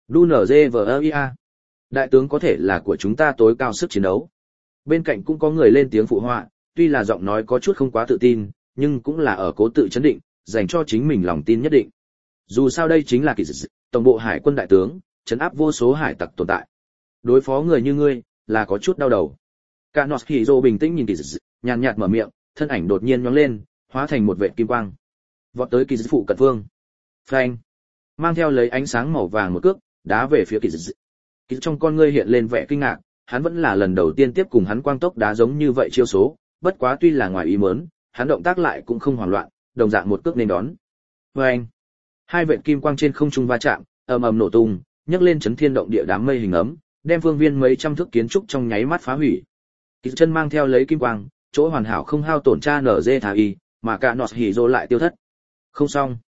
DUNZVIA. Đại tướng có thể là của chúng ta tối cao sức chiến đấu. Bên cạnh cũng có người lên tiếng phụ họa, tuy là giọng nói có chút không quá tự tin, nhưng cũng là ở cố tự chấn định, dành cho chính mình lòng tin nhất định. Dù sao đây chính là kỳ dị, tổng bộ hải quân đại tướng, trấn áp vô số hải tặc tồn tại. Đối phó người như ngươi, là có chút đau đầu. Cả Nọt Hỉ Dồ bình tĩnh nhìn kỳ dị, nhàn nhạt mở miệng, thân ảnh đột nhiên nhoáng lên, hóa thành một vệt kim quang, vọt tới kỳ dị phụ cận phương. Phanh! Mang theo lấy ánh sáng màu vàng một cước, đá về phía kỳ dị. Kỳ trong con ngươi hiện lên vẻ kinh ngạc, hắn vẫn là lần đầu tiên tiếp cùng hắn quang tốc đá giống như vậy chiêu số, bất quá tuy là ngoài ý muốn, hắn động tác lại cũng không hoảng loạn, đồng dạng một cước nên đón. Phanh! Hai vệt kim quang trên không trung va chạm, ầm ầm nổ tung, nhấc lên chấn thiên động địa đám mây hình ấm, đem phương viên mấy trăm thước kiến trúc trong nháy mắt phá hủy. Kỳ chân mang theo lấy kim quang, chỗ hoàn hảo không hao tổn tra nở dê thả y, mà Cả Nọt Hỉ Dồ lại tiêu thất. Không xong.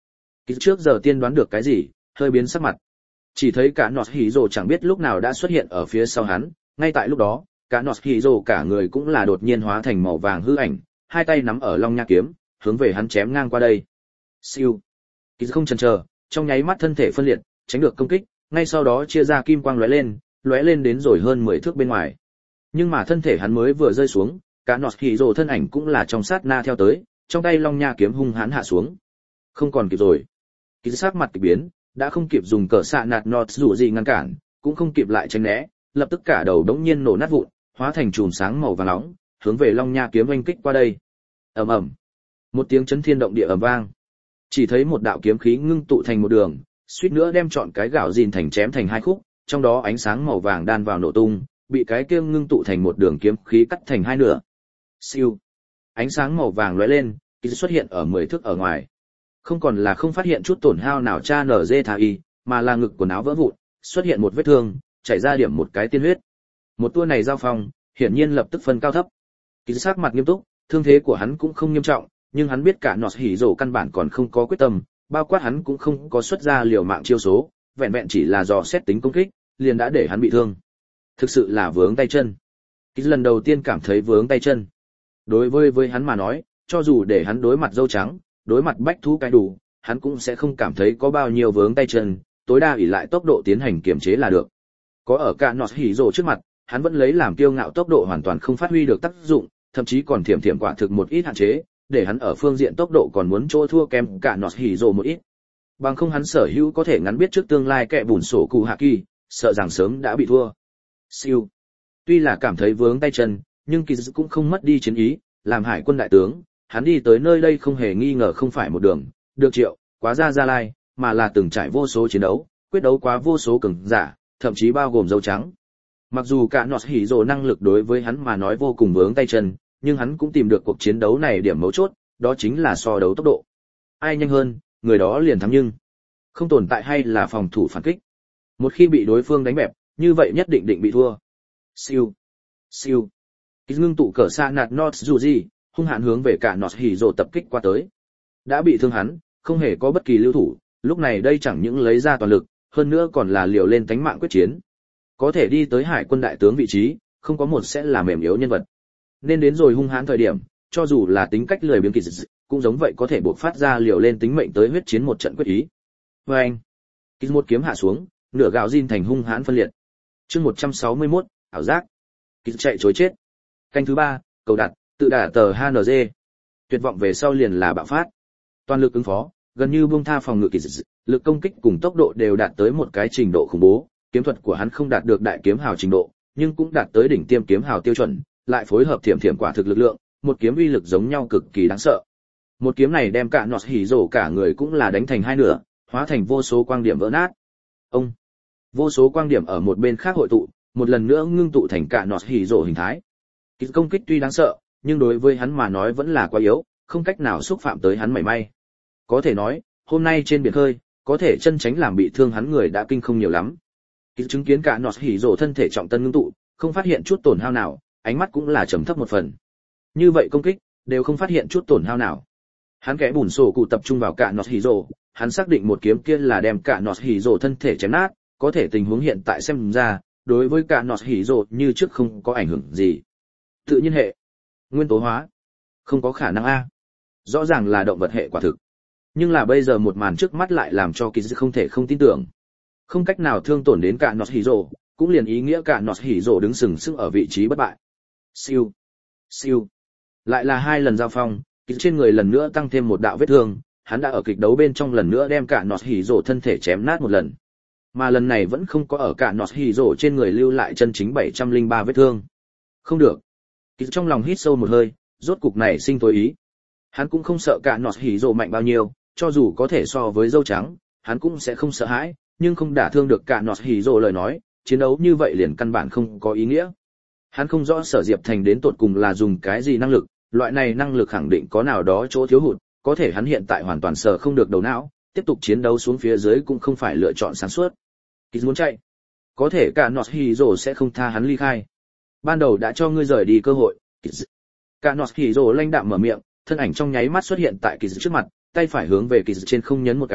Kỳ trước giờ tiên đoán được cái gì, hơi biến sắc mặt. Chỉ thấy cả Nọt Hỉ Dồ chẳng biết lúc nào đã xuất hiện ở phía sau hắn, ngay tại lúc đó, cả Nọt Hỉ Dồ cả người cũng là đột nhiên hóa thành màu vàng hư ảnh, hai tay nắm ở long nha kiếm, hướng về hắn chém ngang qua đây. Siêu. Kỳ không chần chờ, trong nháy mắt thân thể phân liệt, tránh được công kích, ngay sau đó chia ra kim quang lóe lên đến rồi hơn 10 thước bên ngoài. Nhưng mà thân thể hắn mới vừa rơi xuống, cả Nọt Hỉ Dồ thân ảnh cũng là trong sát na theo tới, trong tay long nha kiếm hung hãn hạ xuống. Không còn kịp rồi. Kỳ sắc mặt kỳ biến, đã không kịp dùng cờ xạ nạt nọt dù gì ngăn cản, cũng không kịp lại tránh né, lập tức cả đầu đống nhiên nổ nát vụn, hóa thành chùm sáng màu vàng nóng, hướng về long nha kiếm oanh kích qua đây. Ầm ầm, một tiếng chấn thiên động địa ầm vang. Chỉ thấy một đạo kiếm khí ngưng tụ thành một đường, suýt nữa đem trọn cái gạo gìn thành chém thành hai khúc, trong đó ánh sáng màu vàng đan vào nổ tung, bị cái kia ngưng tụ thành một đường kiếm khí cắt thành hai nửa. Siêu, ánh sáng màu vàng lóe lên, kỳ xuất hiện ở 10 thước ở ngoài. Không còn là không phát hiện chút tổn hao nào cha nở dê thà y, mà là ngực quần áo vỡ vụn, xuất hiện một vết thương, chảy ra điểm một cái tiên huyết. Một tua này giao phong, hiển nhiên lập tức phân cao thấp. Kỳ sắc mặt nghiêm túc, thương thế của hắn cũng không nghiêm trọng, nhưng hắn biết cả Nọt Hỉ Dồ căn bản còn không có quyết tâm, bao quát hắn cũng không có xuất ra liều mạng chiêu số, vẹn vẹn chỉ là dò xét tính công kích, liền đã để hắn bị thương. Thực sự là vướng tay chân. Kỳ lần đầu tiên cảm thấy vướng tay chân. Đối với hắn mà nói, cho dù để hắn đối mặt dâu trắng, đối mặt bách thú cái đủ, hắn cũng sẽ không cảm thấy có bao nhiêu vướng tay chân, tối đa ỷ lại tốc độ tiến hành kiểm chế là được. Có ở cả Nọt Hỉ Dồ trước mặt, hắn vẫn lấy làm kiêu ngạo tốc độ hoàn toàn không phát huy được tác dụng, thậm chí còn thiểm quả thực một ít hạn chế, để hắn ở phương diện tốc độ còn muốn chỗ thua kém cả Nọt Hỉ Dồ một ít. Bằng không hắn sở hữu có thể ngắn biết trước tương lai kẻ bùn sổ cụ hạ kỳ, sợ rằng sớm đã bị thua. Siêu. Tuy là cảm thấy vướng tay chân, nhưng Kỳ cũng không mất đi chiến ý, làm hải quân đại tướng, hắn đi tới nơi đây không hề nghi ngờ không phải một đường, được triệu, quá ra Gia Lai, mà là từng trải vô số chiến đấu, quyết đấu quá vô số cường giả, thậm chí bao gồm dâu trắng. Mặc dù cả Nọt Hỉ Dồ năng lực đối với hắn mà nói vô cùng vướng tay chân, nhưng hắn cũng tìm được cuộc chiến đấu này điểm mấu chốt, đó chính là so đấu tốc độ. Ai nhanh hơn, người đó liền thắng, nhưng không tồn tại hay là phòng thủ phản kích. Một khi bị đối phương đánh bẹp, như vậy nhất định bị thua. Siêu, siêu. Kỳ ngưng tụ cờ xa nạt Nọt dù gì, hung hãn hướng về cả Nọt Hỉ Dồ tập kích qua tới. Đã bị thương hắn, không hề có bất kỳ lưu thủ, lúc này đây chẳng những lấy ra toàn lực, hơn nữa còn là liều lên tánh mạng quyết chiến. Có thể đi tới hải quân đại tướng vị trí, không có một sẽ là mềm yếu nhân vật. Nên đến rồi hung hãn thời điểm, cho dù là tính cách lười biếng Kỳ cũng giống vậy có thể buộc phát ra liều lên tính mệnh tới huyết chiến một trận quyết ý. Và anh, Kỳ một kiếm hạ xuống, nửa gạo gìn thành hung hãn phân liệt. Chương 161, ảo giác. Kỳ chạy trối chết. Canh thứ 3, cầu đặt, tự đả tờ HNG. Tuyệt vọng về sau liền là bạo phát. Toàn lực ứng phó, gần như buông tha phòng ngự Kỳ lực công kích cùng tốc độ đều đạt tới một cái trình độ khủng bố, kiếm thuật của hắn không đạt được đại kiếm hào trình độ, nhưng cũng đạt tới đỉnh tiêm kiếm hào tiêu chuẩn, lại phối hợp thiểm quả thực lực lượng, một kiếm uy lực giống nhau cực kỳ đáng sợ. Một kiếm này đem cả Nọt Hỉ Dồ cả người cũng là đánh thành hai nửa, hóa thành vô số quang điểm vỡ nát. Ông, vô số quang điểm ở một bên khác hội tụ, một lần nữa ngưng tụ thành cả Nọt Hỉ Dồ hình thái. Kỳ công kích tuy đáng sợ, nhưng đối với hắn mà nói vẫn là quá yếu, không cách nào xúc phạm tới hắn mảy may. Có thể nói, hôm nay trên biển khơi, có thể chân tránh làm bị thương hắn người đã kinh không nhiều lắm. Kỳ chứng kiến cả Nọt Hỉ Dồ thân thể trọng tân ngưng tụ, không phát hiện chút tổn hao nào, ánh mắt cũng là trầm thấp một phần. Như vậy công kích đều không phát hiện chút tổn hao nào. Hắn kẽ bùn sổ cụ tập trung vào cả Nọt Hỉ Dồ, hắn xác định một kiếm kia là đem cả Nọt Hỉ Dồ thân thể chém nát, có thể tình huống hiện tại xem ra, đối với cả Nọt Hỉ Dồ như trước không có ảnh hưởng gì. Tự nhiên hệ, nguyên tố hóa, không có khả năng a. Rõ ràng là động vật hệ quả thực. Nhưng là bây giờ một màn trước mắt lại làm cho Kỳ không thể không tin tưởng. Không cách nào thương tổn đến cả Nọt Hỉ Dồ, cũng liền ý nghĩa cả Nọt Hỉ Dồ đứng sừng sững ở vị trí bất bại. Siêu, siêu. Lại là hai lần giao phong, Kỳ trên người lần nữa tăng thêm một đạo vết thương, hắn đã ở kịch đấu bên trong lần nữa đem cả Nọt Hỉ Dồ thân thể chém nát một lần. Mà lần này vẫn không có ở cả Nọt Hỉ Dồ trên người lưu lại chân chính 703 vết thương. Không được. Kỳ trong lòng hít sâu một hơi, rốt cục này sinh tối ý. Hắn cũng không sợ cả Nọt Hỉ Dồ mạnh bao nhiêu, cho dù có thể so với dâu trắng, hắn cũng sẽ không sợ hãi, nhưng không đả thương được cả Nọt Hỉ Dồ lời nói, chiến đấu như vậy liền căn bản không có ý nghĩa. Hắn không rõ Sở Diệp Thành đến tột cùng là dùng cái gì năng lực, loại này năng lực khẳng định có nào đó chỗ thiếu hụt, có thể hắn hiện tại hoàn toàn sợ không được đầu não, tiếp tục chiến đấu xuống phía dưới cũng không phải lựa chọn sáng suốt. Kỳ muốn chạy, có thể cả Nọt Hỉ Dồ sẽ không tha hắn ly khai. Ban đầu đã cho ngươi rời đi cơ hội. Cả Nọt Hỉ Dồ lanh đạm mở miệng, thân ảnh trong nháy mắt xuất hiện tại Kỳ trước mặt, tay phải hướng về Kỳ trên không nhấn một cái,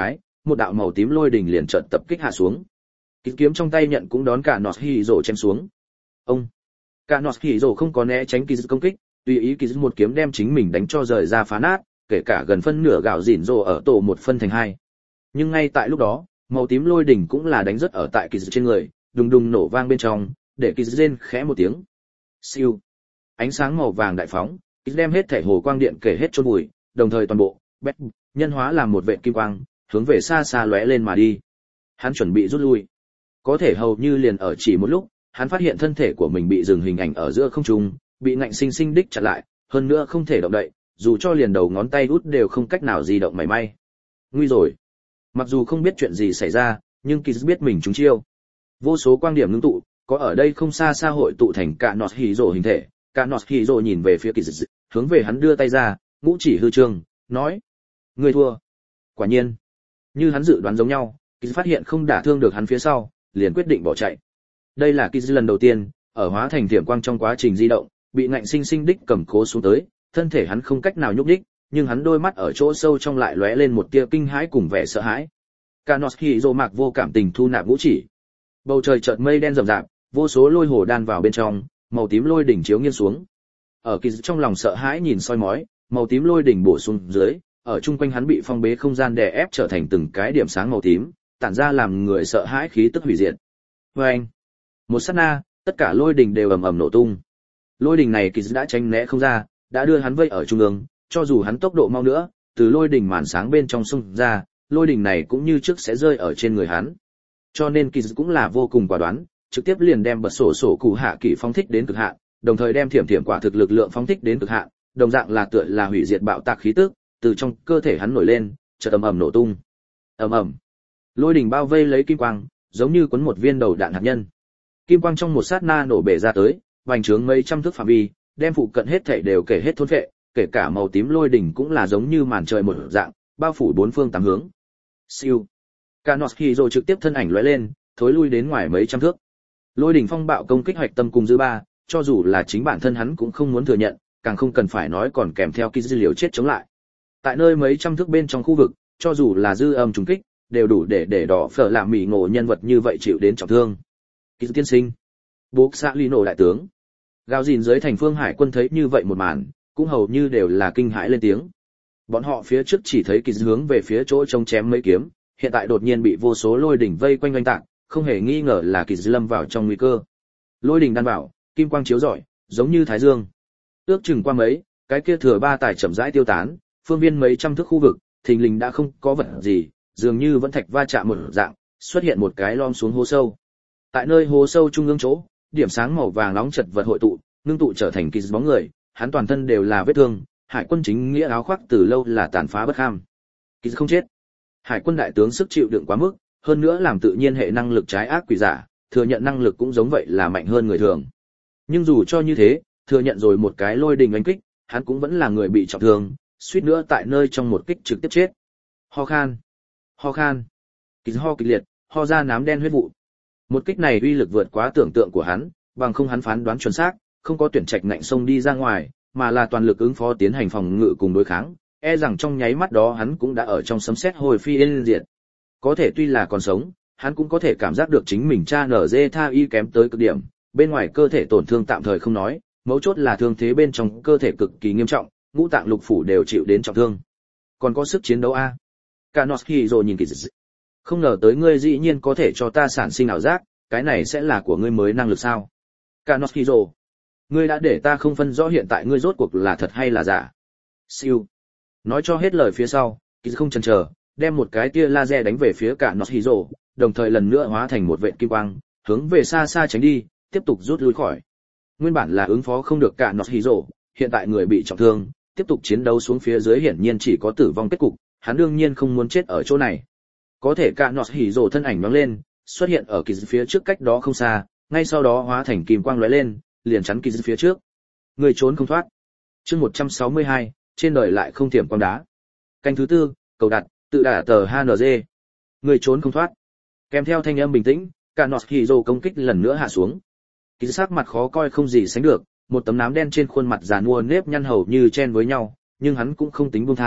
một đạo màu tím lôi đỉnh liền chợt tập kích hạ xuống. Kiếm trong tay nhận cũng đón cả nọt hỉ rồ chém xuống. Ông cả nọt hỉ rồ không có né tránh công kích, tùy ý một kiếm đem chính mình đánh cho rời ra phá nát, kể cả gần phân nửa gạo dỉn rồ ở tổ một phân thành hai. Nhưng ngay tại lúc đó, màu tím lôi đỉnh cũng là đánh rất ở tại trên người, đùng đùng nổ vang bên trong, để rên khẽ một tiếng. Siêu. Ánh sáng màu vàng đại phóng, đem hết thể hồ quang điện kể hết chôn bụi, đồng thời toàn bộ bét nhân hóa làm một vệt kim quang, hướng về xa xa lóe lên mà đi. Hắn chuẩn bị rút lui. Có thể hầu như liền ở chỉ một lúc, hắn phát hiện thân thể của mình bị dừng hình ảnh ở giữa không trung, bị ngạnh sinh sinh đích chặn lại, hơn nữa không thể động đậy, dù cho liền đầu ngón tay út đều không cách nào di động mảy may. Nguy rồi. Mặc dù không biết chuyện gì xảy ra, nhưng Kiz biết mình trúng chiêu. Vô số quang điểm ngưng tụ, có ở đây không xa xa hội tụ thành cả nọt hỉ rồ hình thể. Cả nọt hỉ rồ nhìn về phía Kiz, hướng về hắn đưa tay ra, ngũ chỉ hư trương, nói: "Ngươi thua." Quả nhiên, như hắn dự đoán giống nhau, Kiz phát hiện không đả thương được hắn phía sau, liền quyết định bỏ chạy. Đây là Kiz lần đầu tiên ở hóa thành thiểm quang trong quá trình di động, bị ngạnh sinh sinh đích cầm cố xuống tới, thân thể hắn không cách nào nhúc nhích, nhưng hắn đôi mắt ở chỗ sâu trong lại lóe lên một tia kinh hãi cùng vẻ sợ hãi. Canos Hiro mạc vô cảm tình thu nạp vũ chỉ. Bầu trời chợt mây đen rậm rạp, vô số lôi hồ đan vào bên trong, màu tím lôi đỉnh chiếu nghiêng xuống. Ở Kiz trong lòng sợ hãi nhìn soi mói, màu tím lôi đỉnh bổ sung dưới, ở chung quanh hắn bị phong bế không gian đè ép trở thành từng cái điểm sáng màu tím, tản ra làm người sợ hãi khí tức hủy diệt. Oeng! Một sát na, tất cả lôi đỉnh đều ầm ầm nổ tung. Lôi đỉnh này Kiz đã tránh né không ra, đã đưa hắn vây ở trung ương, cho dù hắn tốc độ mau nữa, từ lôi đỉnh màn sáng bên trong xung ra, lôi đỉnh này cũng như trước sẽ rơi ở trên người hắn. Cho nên Kiz cũng là vô cùng quả đoán, trực tiếp liền đem bật sổ cụ hạ kỳ phóng thích đến cực hạn, đồng thời đem thiểm thiểm quả thực lực lượng phóng thích đến cực hạn, đồng dạng là tựa là hủy diệt bạo tạc khí tức, từ trong cơ thể hắn nổi lên, chợt ầm ầm nổ tung. Ầm ầm. Lôi đỉnh bao vây lấy kim quang, giống như cuốn một viên đầu đạn hạt nhân. Kim quang trong một sát na nổ bể ra tới, vành trướng mấy trăm thước phạm vi, đem phụ cận hết thảy đều kể hết thôn phệ, kể cả màu tím lôi đỉnh cũng là giống như màn trời một dạng, bao phủ bốn phương tám hướng. Siêu. Canos Hiro trực tiếp thân ảnh lóe lên, thối lui đến ngoài mấy trăm thước. Lôi đỉnh phong bạo công kích hoạch tâm cùng dư ba, cho dù là chính bản thân hắn cũng không muốn thừa nhận, càng không cần phải nói còn kèm theo Kiz liều chết chống lại. Tại nơi mấy trăm thước bên trong khu vực, cho dù là dư âm trùng kích, đều đủ để đỏ phở làm mỉ ngộ nhân vật như vậy chịu đến trọng thương. Kiz tiên sinh, bố xã Lino đại tướng. Gào gìn dưới thành phương hải quân thấy như vậy một màn, cũng hầu như đều là kinh hãi lên tiếng. Bọn họ phía trước chỉ thấy Kiz hướng về phía chỗ trông chém mấy kiếm, hiện tại đột nhiên bị vô số lôi đỉnh vây quanh oanh tạc, không hề nghi ngờ là Kiz lâm vào trong nguy cơ. Lôi đỉnh đan bảo, kim quang chiếu rọi, giống như thái dương. Ước chừng qua mấy, cái kia thừa ba tài chậm rãi tiêu tán, phương viên mấy trăm thước khu vực, thình lình đã không có vật gì, dường như vẫn thạch va chạm một dạng, xuất hiện một cái lom xuống hố sâu. Tại nơi hố sâu trung ương chỗ, điểm sáng màu vàng nóng chật vật hội tụ, ngưng tụ trở thành Kiz bóng người, hắn toàn thân đều là vết thương, hải quân chính nghĩa áo khoác từ lâu là tàn phá bất ham. Kiz không chết. Hải quân đại tướng sức chịu đựng quá mức, hơn nữa làm tự nhiên hệ năng lực trái ác quỷ giả, thừa nhận năng lực cũng giống vậy là mạnh hơn người thường. Nhưng dù cho như thế, thừa nhận rồi một cái lôi đình đánh kích, hắn cũng vẫn là người bị trọng thương, suýt nữa tại nơi trong một kích trực tiếp chết. Ho khan, ho khan. Kiz ho kịch liệt, ho ra nám đen huyết vụ. Một kích này uy lực vượt quá tưởng tượng của hắn, bằng không hắn phán đoán chuẩn xác, không có tuyển trạch ngạnh sông đi ra ngoài, mà là toàn lực ứng phó tiến hành phòng ngự cùng đối kháng, e rằng trong nháy mắt đó hắn cũng đã ở trong sấm sét hồi phi yên diệt. Có thể tuy là còn sống, hắn cũng có thể cảm giác được chính mình cha nở dê tha y kém tới cực điểm, bên ngoài cơ thể tổn thương tạm thời không nói, mấu chốt là thương thế bên trong cơ thể cực kỳ nghiêm trọng, ngũ tạng lục phủ đều chịu đến trọng thương. Còn có sức chiến đấu a? Canos Hiro nhìn Kiz. Không ngờ tới ngươi dĩ nhiên có thể cho ta sản sinh ảo giác, cái này sẽ là của ngươi mới năng lực sao? Canos Hiro, ngươi đã để ta không phân rõ hiện tại ngươi rốt cuộc là thật hay là giả. Siêu. Nói cho hết lời phía sau, Kiz không chần chờ, đem một cái tia laser đánh về phía Canos Hiro, đồng thời lần nữa hóa thành một vệt kim quang, hướng về xa xa tránh đi, tiếp tục rút lui khỏi. Nguyên bản là ứng phó không được Canos Hiro, hiện tại người bị trọng thương, tiếp tục chiến đấu xuống phía dưới hiển nhiên chỉ có tử vong kết cục, hắn đương nhiên không muốn chết ở chỗ này. Có thể Canos Hiro thân ảnh nhoáng lên, xuất hiện ở Kiz phía trước cách đó không xa, ngay sau đó hóa thành kim quang lóe lên, liền chắn Kiz phía trước. Người trốn không thoát. Chương 162, trên đời lại không tiềm quang đá. Canh thứ tư, cầu đặt, tự đả tờ HNG. Người trốn không thoát. Kèm theo thanh âm bình tĩnh, Canos Hiro công kích lần nữa hạ xuống. Kiz sắc mặt khó coi không gì sánh được, một tấm nám đen trên khuôn mặt già nua nếp nhăn hầu như chen với nhau, nhưng hắn cũng không tính buông tha,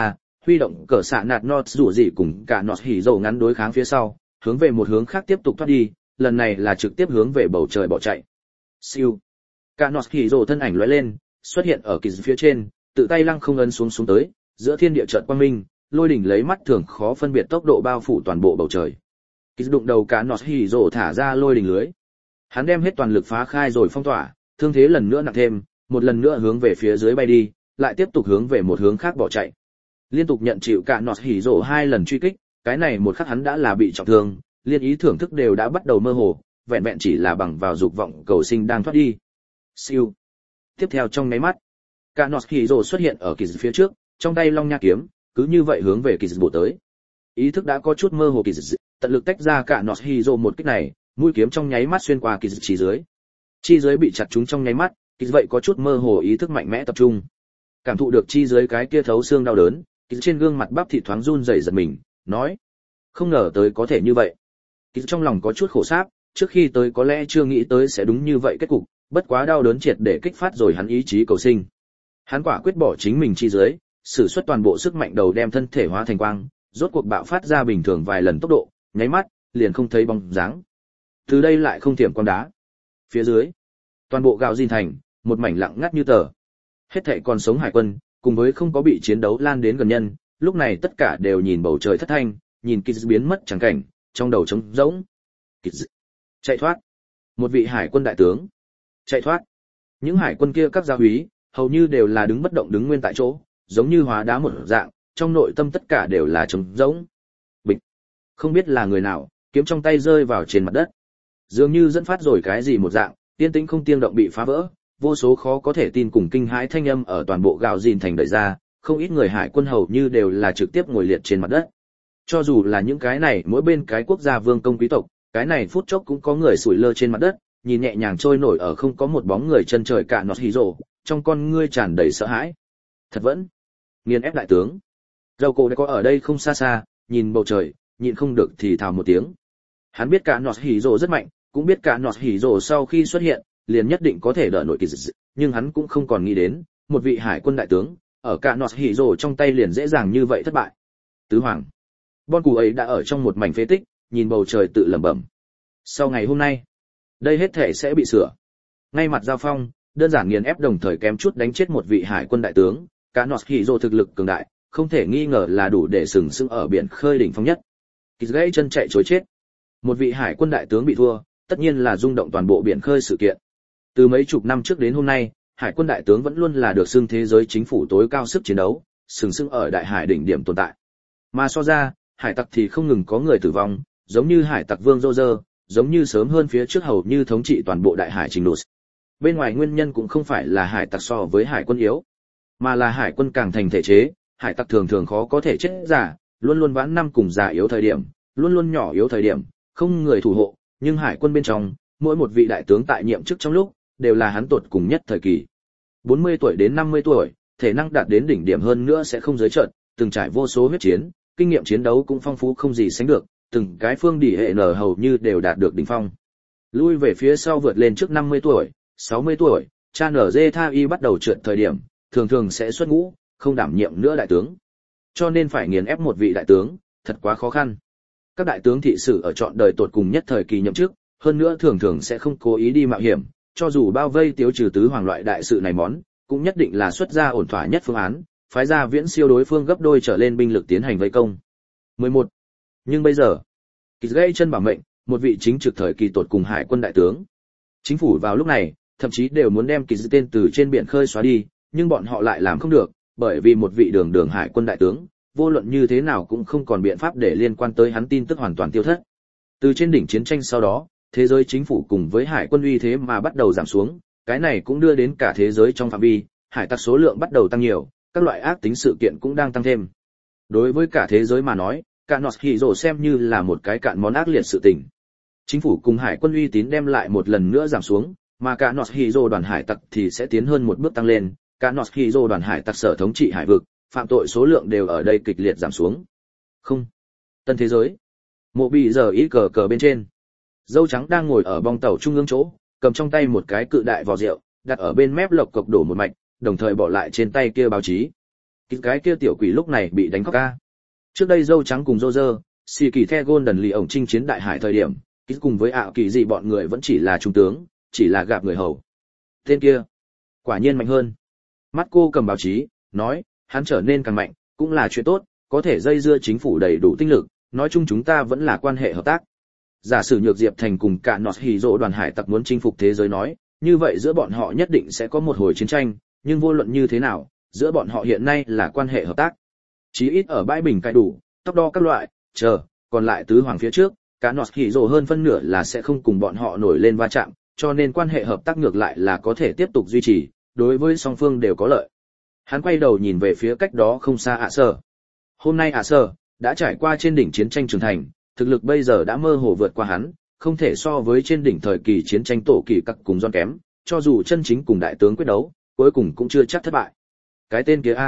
huy động cờ xạ nạt nọt rủ gì cùng cả nọt hỉ dầu ngắn đối kháng phía sau, hướng về một hướng khác tiếp tục thoát đi, lần này là trực tiếp hướng về bầu trời bỏ chạy. Siêu. Cả nọt hỉ dầu thân ảnh lóe lên, xuất hiện ở kỳ phía trên, tự tay lăng không ấn xuống tới, giữa thiên địa chợt quang minh, lôi đỉnh lấy mắt thường khó phân biệt tốc độ bao phủ toàn bộ bầu trời. Kỳ đụng đầu cả nọt hỉ dầu thả ra lôi đỉnh lưới. Hắn đem hết toàn lực phá khai rồi phong tỏa, thương thế lần nữa nặng thêm, một lần nữa hướng về phía dưới bay đi, lại tiếp tục hướng về một hướng khác bỏ chạy. Liên tục nhận chịu cả nọt hỉ rổ 2 lần truy kích, cái này một khắc hắn đã là bị trọng thương, liên ý thưởng thức đều đã bắt đầu mơ hồ, vẹn vẹn chỉ là bằng vào dục vọng cầu sinh đang thoát đi. Siêu. Tiếp theo trong nháy mắt, cả nọt hỉ rổ xuất hiện ở kỳ phía trước, trong tay long nha kiếm, cứ như vậy hướng về kỳ bổ tới. Ý thức đã có chút mơ hồ kỳ tận lực tách ra cả nọt hỉ rổ một kích này, mũi kiếm trong nháy mắt xuyên qua kỳ chỉ dưới. Chi dưới bị chặt trúng trong nháy mắt, kỳ vậy có chút mơ hồ ý thức mạnh mẽ tập trung. Cảm thụ được chi dưới cái kia thấu xương đau đớn, kỳ trên gương mặt bắp thịt thoáng run rẩy giật mình, nói: "Không ngờ tới có thể như vậy." Kỳ trong lòng có chút khổ sáp, trước khi tới có lẽ chưa nghĩ tới sẽ đúng như vậy kết cục, bất quá đau đớn triệt để kích phát rồi hắn ý chí cầu sinh. Hắn quả quyết bỏ chính mình chi dưới, sử xuất toàn bộ sức mạnh đầu đem thân thể hóa thành quang, rốt cuộc bạo phát ra bình thường vài lần tốc độ, nháy mắt liền không thấy bóng dáng. Từ đây lại không tiệm quang đá. Phía dưới, toàn bộ gạo dìn thành, một mảnh lặng ngắt như tờ. Hết thảy còn sống hải quân, cùng với không có bị chiến đấu lan đến gần nhân, lúc này tất cả đều nhìn bầu trời thất thanh, nhìn Kiz biến mất chẳng cảnh, trong đầu trống rỗng. Kiz chạy thoát. Một vị hải quân đại tướng chạy thoát. Những hải quân kia các gia úy, hầu như đều là đứng bất động đứng nguyên tại chỗ, giống như hóa đá một dạng, trong nội tâm tất cả đều là trống rỗng. Bịch. Không biết là người nào, kiếm trong tay rơi vào trên mặt đất. Dường như dẫn phát rồi cái gì một dạng, yên tĩnh không tiếng động bị phá vỡ, vô số khó có thể tin cùng kinh hãi thanh âm ở toàn bộ gạo dìn thành đẩy ra, không ít người hải quân hầu như đều là trực tiếp ngồi liệt trên mặt đất. Cho dù là những cái này mỗi bên cái quốc gia vương công quý tộc, cái này phút chốc cũng có người sủi lơ trên mặt đất, nhìn nhẹ nhàng trôi nổi ở không có một bóng người chân trời cả nọt hí rồ, trong con ngươi tràn đầy sợ hãi. Thật vẫn, nghiền ép đại tướng. Dầu cổ đã có ở đây không xa xa, nhìn bầu trời, nhịn không được thì thào một tiếng. Hắn biết cả nọt hí rồ rất mạnh, cũng biết cả nọt hỉ rồ sau khi xuất hiện, liền nhất định có thể đỡ nổi kỳ dị, nhưng hắn cũng không còn nghĩ đến, một vị hải quân đại tướng, ở cả nọt hỉ rồ trong tay liền dễ dàng như vậy thất bại. Tứ hoàng, Bon cù ấy đã ở trong một mảnh phế tích, nhìn bầu trời tự lẩm bẩm. Sau ngày hôm nay, đây hết thể sẽ bị sửa. Ngay mặt giao phong, đơn giản nghiền ép đồng thời kém chút đánh chết một vị hải quân đại tướng, cả nọt hỉ rồ thực lực cường đại, không thể nghi ngờ là đủ để sừng sững ở biển khơi đỉnh phong nhất. Kỳ gãy chân chạy trối chết. Một vị hải quân đại tướng bị thua, tất nhiên là rung động toàn bộ biển khơi sự kiện. Từ mấy chục năm trước đến hôm nay, hải quân đại tướng vẫn luôn là được xưng thế giới chính phủ tối cao sức chiến đấu, sừng sững ở đại hải đỉnh điểm tồn tại. Mà so ra, hải tặc thì không ngừng có người tử vong, giống như hải tặc vương Roger, giống như sớm hơn phía trước hầu như thống trị toàn bộ đại hải trình độ. Bên ngoài nguyên nhân cũng không phải là hải tặc so với hải quân yếu, mà là hải quân càng thành thể chế, hải tặc thường thường khó có thể chết giả, luôn luôn vãn năm cùng già yếu thời điểm, luôn luôn nhỏ yếu thời điểm, không người thủ hộ, nhưng hải quân bên trong, mỗi một vị đại tướng tại nhiệm chức trong lúc, đều là hắn tột cùng nhất thời kỳ. 40 tuổi đến 50 tuổi, thể năng đạt đến đỉnh điểm hơn nữa sẽ không giới trợn, từng trải vô số huyết chiến, kinh nghiệm chiến đấu cũng phong phú không gì sánh được, từng cái phương đỉ hệ nở hầu như đều đạt được đỉnh phong. Lui về phía sau vượt lên trước 50 tuổi, 60 tuổi, cha nở dê tha y bắt đầu trượt thời điểm, thường thường sẽ xuất ngũ, không đảm nhiệm nữa đại tướng. Cho nên phải nghiền ép một vị đại tướng, thật quá khó khăn. Các đại tướng thị sử ở trọn đời tột cùng nhất thời kỳ nhậm chức, hơn nữa thường thường sẽ không cố ý đi mạo hiểm, cho dù bao vây tiêu trừ tứ hoàng loại đại sự này món, cũng nhất định là xuất ra ổn thỏa nhất phương án, phái ra viễn siêu đối phương gấp đôi trở lên binh lực tiến hành vây công. 11. Nhưng bây giờ, Kỳ gây chân bảo mệnh, một vị chính trực thời kỳ tột cùng hải quân đại tướng. Chính phủ vào lúc này, thậm chí đều muốn đem Kỳ tên từ trên biển khơi xóa đi, nhưng bọn họ lại làm không được, bởi vì một vị đường hải quân đại tướng, vô luận như thế nào cũng không còn biện pháp để liên quan tới hắn tin tức hoàn toàn tiêu thất. Từ trên đỉnh chiến tranh sau đó, thế giới chính phủ cùng với hải quân uy thế mà bắt đầu giảm xuống, cái này cũng đưa đến cả thế giới trong phạm vi, hải tặc số lượng bắt đầu tăng nhiều, các loại ác tính sự kiện cũng đang tăng thêm. Đối với cả thế giới mà nói, cả nọt hỉ rồ xem như là một cái cạn món ác liệt sự tình. Chính phủ cùng hải quân uy tín đem lại một lần nữa giảm xuống, mà cả nọt hỉ rồ đoàn hải tặc thì sẽ tiến hơn một bước tăng lên, cả nọt hỉ rồ đoàn hải tặc sở thống trị hải vực, phạm tội số lượng đều ở đây kịch liệt giảm xuống. Không. Tân thế giới. Mộ bị giờ ý cờ cờ bên trên. Dâu trắng đang ngồi ở bong tàu trung ương chỗ, cầm trong tay một cái cự đại vò rượu, đặt ở bên mép lộc cộc đổ một mạch, đồng thời bỏ lại trên tay kia báo chí. Cái kia tiểu quỷ lúc này bị đánh khóc ca. Trước đây dâu trắng cùng Roger, xì kỳ the Golden lì ổng chinh chiến đại hải thời điểm, cùng với ảo kỳ gì bọn người vẫn chỉ là trung tướng, chỉ là gặp người hầu. Tên kia, quả nhiên mạnh hơn. Marco cầm báo chí, nói, hắn trở nên càng mạnh, cũng là chuyện tốt, có thể dây dưa chính phủ đầy đủ tinh lực, nói chung chúng ta vẫn là quan hệ hợp tác. Giả sử Nhược Diệp Thành cùng cả Nọt Hỉ Dỗ đoàn hải tặc muốn chinh phục thế giới nói, như vậy giữa bọn họ nhất định sẽ có một hồi chiến tranh, nhưng vô luận như thế nào, giữa bọn họ hiện nay là quan hệ hợp tác. Chí ít ở bãi bình cai đủ, tốc đo các loại, còn lại tứ hoàng phía trước, cả Nọt Hỉ Dỗ hơn phân nửa là sẽ không cùng bọn họ nổi lên va chạm, cho nên quan hệ hợp tác ngược lại là có thể tiếp tục duy trì, đối với song phương đều có lợi. Hắn quay đầu nhìn về phía cách đó không xa ạ sở. Hôm nay ạ sở đã trải qua trên đỉnh chiến tranh trưởng thành, thực lực bây giờ đã mơ hồ vượt qua hắn, không thể so với trên đỉnh thời kỳ chiến tranh tổ kỳ cặc cùng John kém, cho dù chân chính cùng đại tướng quyết đấu, cuối cùng cũng chưa chắc thất bại. Cái tên kia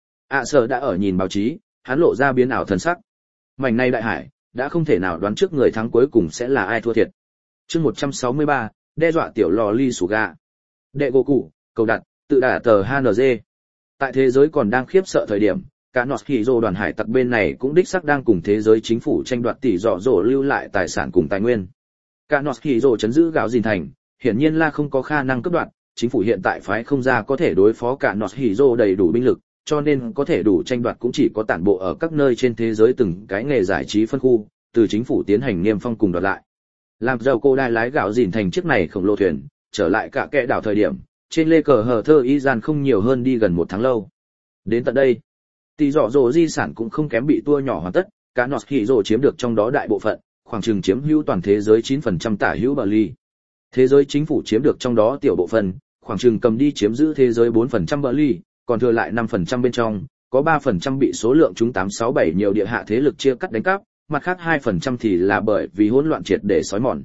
ạ sở đã ở nhìn báo chí, hắn lộ ra biến ảo thần sắc. Mảnh này đại hải, đã không thể nào đoán trước người thắng cuối cùng sẽ là ai thua thiệt. Chương 163, đe dọa tiểu lò ly sủ gà. Đệ gỗ cụ, cầu đặt, tự đả tờ HNG. Tại thế giới còn đang khiếp sợ thời điểm, cả Nọt Hỉ Dỗ đoàn hải tặc bên này cũng đích xác đang cùng thế giới chính phủ tranh đoạt tỷ rổ lưu lại tài sản cùng tài nguyên. Cả Nọt Hỉ Dỗ chấn giữ gạo gìn thành, hiển nhiên là không có khả năng cướp đoạt, chính phủ hiện tại phái không ra có thể đối phó cả Nọt Hỉ Dỗ đầy đủ binh lực, cho nên có thể đủ tranh đoạt cũng chỉ có tản bộ ở các nơi trên thế giới từng cái nghề giải trí phân khu, từ chính phủ tiến hành niêm phong cùng đoạt lại. Làm giàu cô đai lái gạo gìn thành chiếc này khổng lồ thuyền, trở lại cả kẽ đảo thời điểm, trên lê cờ hờ thơ y gian không nhiều hơn đi gần một tháng lâu. Đến tận đây, tỷ rổ di sản cũng không kém bị tua nhỏ hoàn tất, cả Nọt Hỉ Dỗ chiếm được trong đó đại bộ phận, khoảng chừng chiếm hữu toàn thế giới 9% tả hữu bờ ly. Thế giới chính phủ chiếm được trong đó tiểu bộ phận, khoảng chừng cầm đi chiếm giữ thế giới 4% bờ ly, còn thừa lại 5% bên trong, có 3% bị số lượng chúng 867 nhiều địa hạ thế lực chia cắt đánh cắp, mặt khác 2% thì là bởi vì hỗn loạn triệt để xói mòn.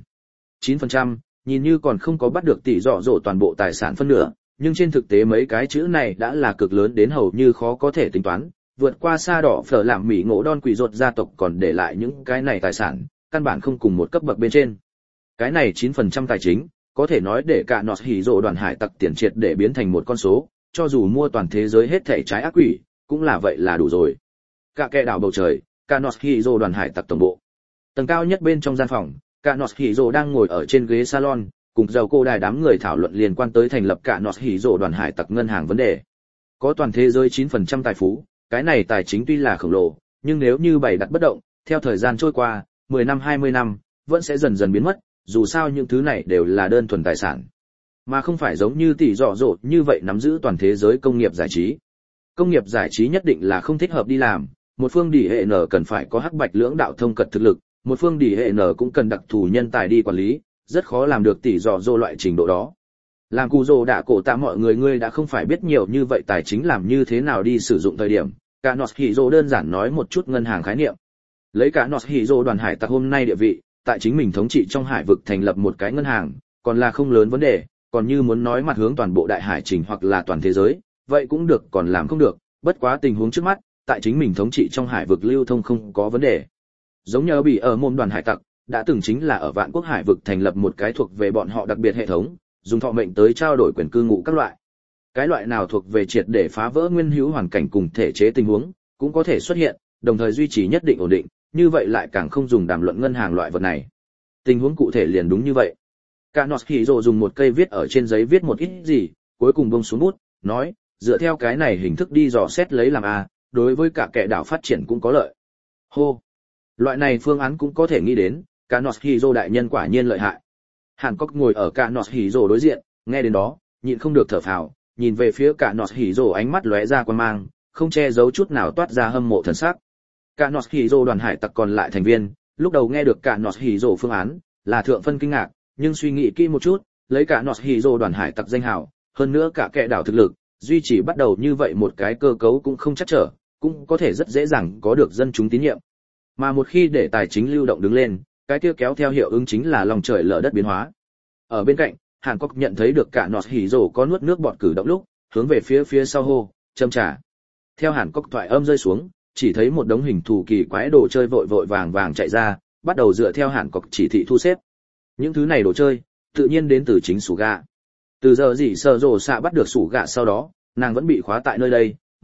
9%, nhìn như còn không có bắt được tỷ rổ toàn bộ tài sản phân nửa, nhưng trên thực tế mấy cái chữ này đã là cực lớn đến hầu như khó có thể tính toán, vượt qua xa đỏ phở làm mỉ ngộ đon quỷ rột gia tộc còn để lại những cái này tài sản, căn bản không cùng một cấp bậc bên trên. Cái này 9% tài chính, có thể nói để cả Nọt Hỉ Dỗ đoàn hải tặc tiền triệt để biến thành một con số, cho dù mua toàn thế giới hết thảy trái ác quỷ, cũng là vậy là đủ rồi. Cả kẽ đảo bầu trời, cả Nọt Hỉ Dỗ đoàn hải tặc tổng bộ. Tầng cao nhất bên trong gian phòng, cả Nọt Hỉ Dỗ đang ngồi ở trên ghế salon, cùng giàu cô đài đám người thảo luận liên quan tới thành lập cả Nọt Hỉ Dỗ đoàn hải tặc ngân hàng vấn đề. Có toàn thế giới 9% tài phú, cái này tài chính tuy là khổng lồ, nhưng nếu như bày đặt bất động, theo thời gian trôi qua, 10 năm 20 năm, vẫn sẽ dần dần biến mất, dù sao những thứ này đều là đơn thuần tài sản, mà không phải giống như tỷ rọ rộ như vậy nắm giữ toàn thế giới công nghiệp giải trí. Công nghiệp giải trí nhất định là không thích hợp đi làm, một phương đỉ hệ nở cần phải có hắc bạch lưỡng đạo thông cật thực lực, một phương đỉ hệ nở cũng cần đặc thù nhân tài đi quản lý, rất khó làm được tỷ rọ rộ loại trình độ đó. Làm cù rồ đã cổ tạ mọi người ngươi đã không phải biết nhiều như vậy tài chính làm như thế nào đi sử dụng thời điểm, cả Nọt Hỉ Dỗ đơn giản nói một chút ngân hàng khái niệm. Lấy cả Nọt Hỉ Dỗ đoàn hải tặc hôm nay địa vị, tại chính mình thống trị trong hải vực thành lập một cái ngân hàng, còn là không lớn vấn đề, còn như muốn nói mặt hướng toàn bộ đại hải trình hoặc là toàn thế giới, vậy cũng được còn làm không được, bất quá tình huống trước mắt, tại chính mình thống trị trong hải vực lưu thông không có vấn đề. Giống như bị ở môn đoàn hải tặc, đã từng chính là ở Vạn Quốc hải vực thành lập một cái thuộc về bọn họ đặc biệt hệ thống, dùng thọ mệnh tới trao đổi quyền cư ngụ các loại. Cái loại nào thuộc về triệt để phá vỡ nguyên hữu hoàn cảnh cùng thể chế tình huống, cũng có thể xuất hiện, đồng thời duy trì nhất định ổn định, như vậy lại càng không dùng đàm luận ngân hàng loại vật này. Tình huống cụ thể liền đúng như vậy. Cả Nọt Hỉ Dỗ dùng một cây viết ở trên giấy viết một ít gì, cuối cùng buông xuống bút, nói, dựa theo cái này hình thức đi dò xét lấy làm a, đối với cả kẻ đảo phát triển cũng có lợi. Hô, loại này phương án cũng có thể nghĩ đến, cả Nọt Hỉ Dỗ đại nhân quả nhiên lợi hại. Hàn Cốc ngồi ở cả Nọt Hỉ Dỗ đối diện, nghe đến đó, nhịn không được thở phào, nhìn về phía cả Nọt Hỉ Dỗ ánh mắt lóe ra quan mang, không che giấu chút nào toát ra hâm mộ thần sắc. Cả Nọt Hỉ Dỗ đoàn hải tặc còn lại thành viên, lúc đầu nghe được cả Nọt Hỉ Dỗ phương án, là thượng phân kinh ngạc, nhưng suy nghĩ kỹ một chút, lấy cả Nọt Hỉ Dỗ đoàn hải tặc danh hào, hơn nữa cả kẻ đảo thực lực, duy trì bắt đầu như vậy một cái cơ cấu cũng không chắc trở, cũng có thể rất dễ dàng có được dân chúng tín nhiệm. Mà một khi để tài chính lưu động đứng lên, cái kia kéo theo hiệu ứng chính là lòng trời lở đất biến hóa. Ở bên cạnh, Hàn Quốc nhận thấy được cả Nọt Hỉ Dỗ có nuốt nước bọt cử động lúc, hướng về phía sau hô, châm trà. Theo Hàn Quốc thoại âm rơi xuống, chỉ thấy một đống hình thù kỳ quái đồ chơi vội vội vàng vàng chạy ra, bắt đầu dựa theo Hàn Quốc chỉ thị thu xếp. Những thứ này đồ chơi, tự nhiên đến từ chính sủ gạ. Từ giờ gì Sở Rồ xạ bắt được sủ gạ sau đó, nàng vẫn bị khóa tại nơi đây,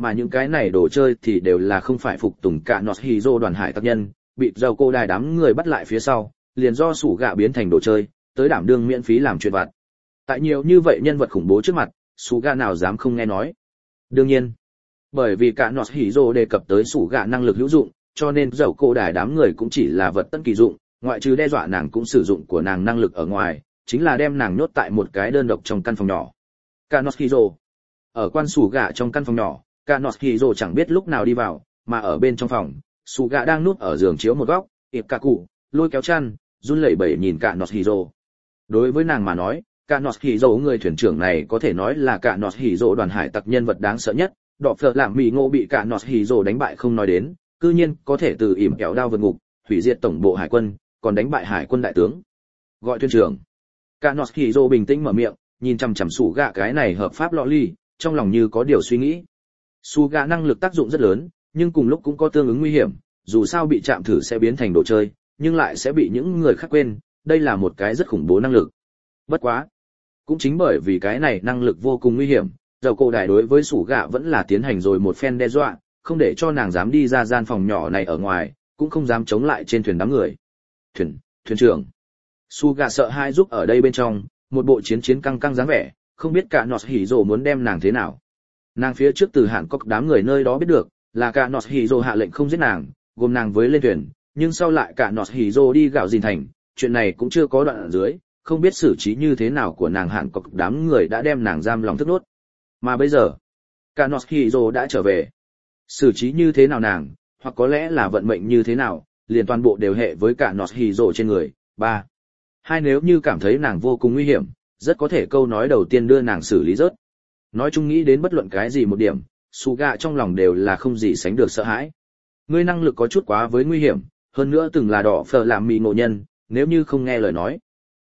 mà những cái này đồ chơi thì đều là không phải phục tùng cả nọt hiro đoàn hải tặc nhân, bị dầu cô đài đám người bắt lại phía sau, liền do sủ gạ biến thành đồ chơi, tới đảm đương miễn phí làm chuyện vặt. Tại nhiều như vậy nhân vật khủng bố trước mặt, sủ gạ nào dám không nghe nói. Đương nhiên, bởi vì cả nọt hiro đề cập tới sủ gạ năng lực hữu dụng, cho nên dầu cô đài đám người cũng chỉ là vật tân kỳ dụng, ngoại trừ đe dọa nàng cũng sử dụng của nàng năng lực ở ngoài, chính là đem nàng nhốt tại một cái đơn độc trong căn phòng nhỏ. Cả nọt hiro ở quan sủ gạ trong căn phòng nhỏ, cả nọt hiro chẳng biết lúc nào đi vào, mà ở bên trong phòng, sủ gạ đang núp ở giường chiếu một góc, ịp cả cụ lôi kéo chăn, run lẩy bẩy nhìn cả nọt hiro. Đối với nàng mà nói, cả nọt hiro người thuyền trưởng này có thể nói là cả nọt hiro đoàn hải tặc nhân vật đáng sợ nhất. Đọ phở làm mì ngộ bị cả nọt hiro đánh bại không nói đến, cư nhiên có thể từ ỉm kéo đao vượt ngục, hủy diệt tổng bộ hải quân, còn đánh bại hải quân đại tướng. Gọi thuyền trưởng. Cả nọt hiro bình tĩnh mở miệng, nhìn chằm chằm sủ gạ cái này hợp pháp lọ ly, trong lòng như có điều suy nghĩ. Sủ gạ năng lực tác dụng rất lớn, nhưng cùng lúc cũng có tương ứng nguy hiểm, dù sao bị chạm thử sẽ biến thành đồ chơi, nhưng lại sẽ bị những người khác quên, đây là một cái rất khủng bố năng lực. Bất quá, cũng chính bởi vì cái này năng lực vô cùng nguy hiểm, dầu cổ đại đối với sủ gạ vẫn là tiến hành rồi một phen đe dọa, không để cho nàng dám đi ra gian phòng nhỏ này ở ngoài, cũng không dám chống lại trên thuyền đám người. Thuyền trưởng. Su gạ sợ hai giúp ở đây bên trong, một bộ chiến căng căng dáng vẻ, không biết cả nọt hỉ rồ muốn đem nàng thế nào. Nàng phía trước từ Hàn Quốc đám người nơi đó biết được, là cả nọt hỉ rồ hạ lệnh không giết nàng, gồm nàng với lên thuyền, nhưng sau lại cả nọt hỉ rồ đi gạo gìn thành, chuyện này cũng chưa có đoạn ở dưới, không biết xử trí như thế nào của nàng Hàn Quốc đám người đã đem nàng giam lòng thức nốt. Mà bây giờ, cả nọt hỉ rồ đã trở về. Xử trí như thế nào nàng, hoặc có lẽ là vận mệnh như thế nào, liền toàn bộ đều hệ với cả nọt hỉ rồ trên người. 3. Hai, nếu như cảm thấy nàng vô cùng nguy hiểm, rất có thể câu nói đầu tiên đưa nàng xử lý rớt. Nói chung nghĩ đến bất luận cái gì một điểm, Suga trong lòng đều là không gì sánh được sợ hãi. Ngươi năng lực có chút quá với nguy hiểm, hơn nữa từng là đỏ phở làm mì ngộ nhân, nếu như không nghe lời nói.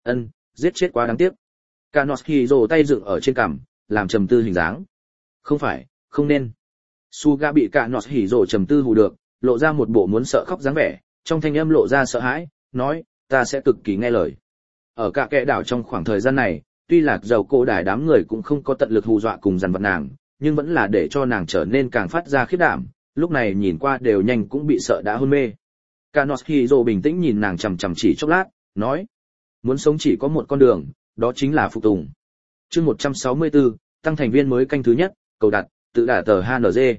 Giết chết quá đáng tiếc. Kanoshiro tay dựng ở trên cằm, làm trầm tư hình dáng. Không phải, không nên. Suga bị Kanoshiro trầm tư hù được, lộ ra một bộ muốn sợ khóc dáng vẻ, trong thanh âm lộ ra sợ hãi, nói, ta sẽ cực kỳ nghe lời. Ở cả kẽ đảo trong khoảng thời gian này, tuy là dầu cổ đài đám người cũng không có tận lực hù dọa cùng dằn vặt nàng, nhưng vẫn là để cho nàng trở nên càng phát ra khiếp đảm, lúc này nhìn qua đều nhanh cũng bị sợ đã hôn mê. Kanoshiro bình tĩnh nhìn nàng chằm chằm chỉ chốc lát, nói, muốn sống chỉ có một con đường, đó chính là phục tùng. Chương 164, tăng thành viên mới canh thứ nhất, cầu đặt, tự đả tờ HNG.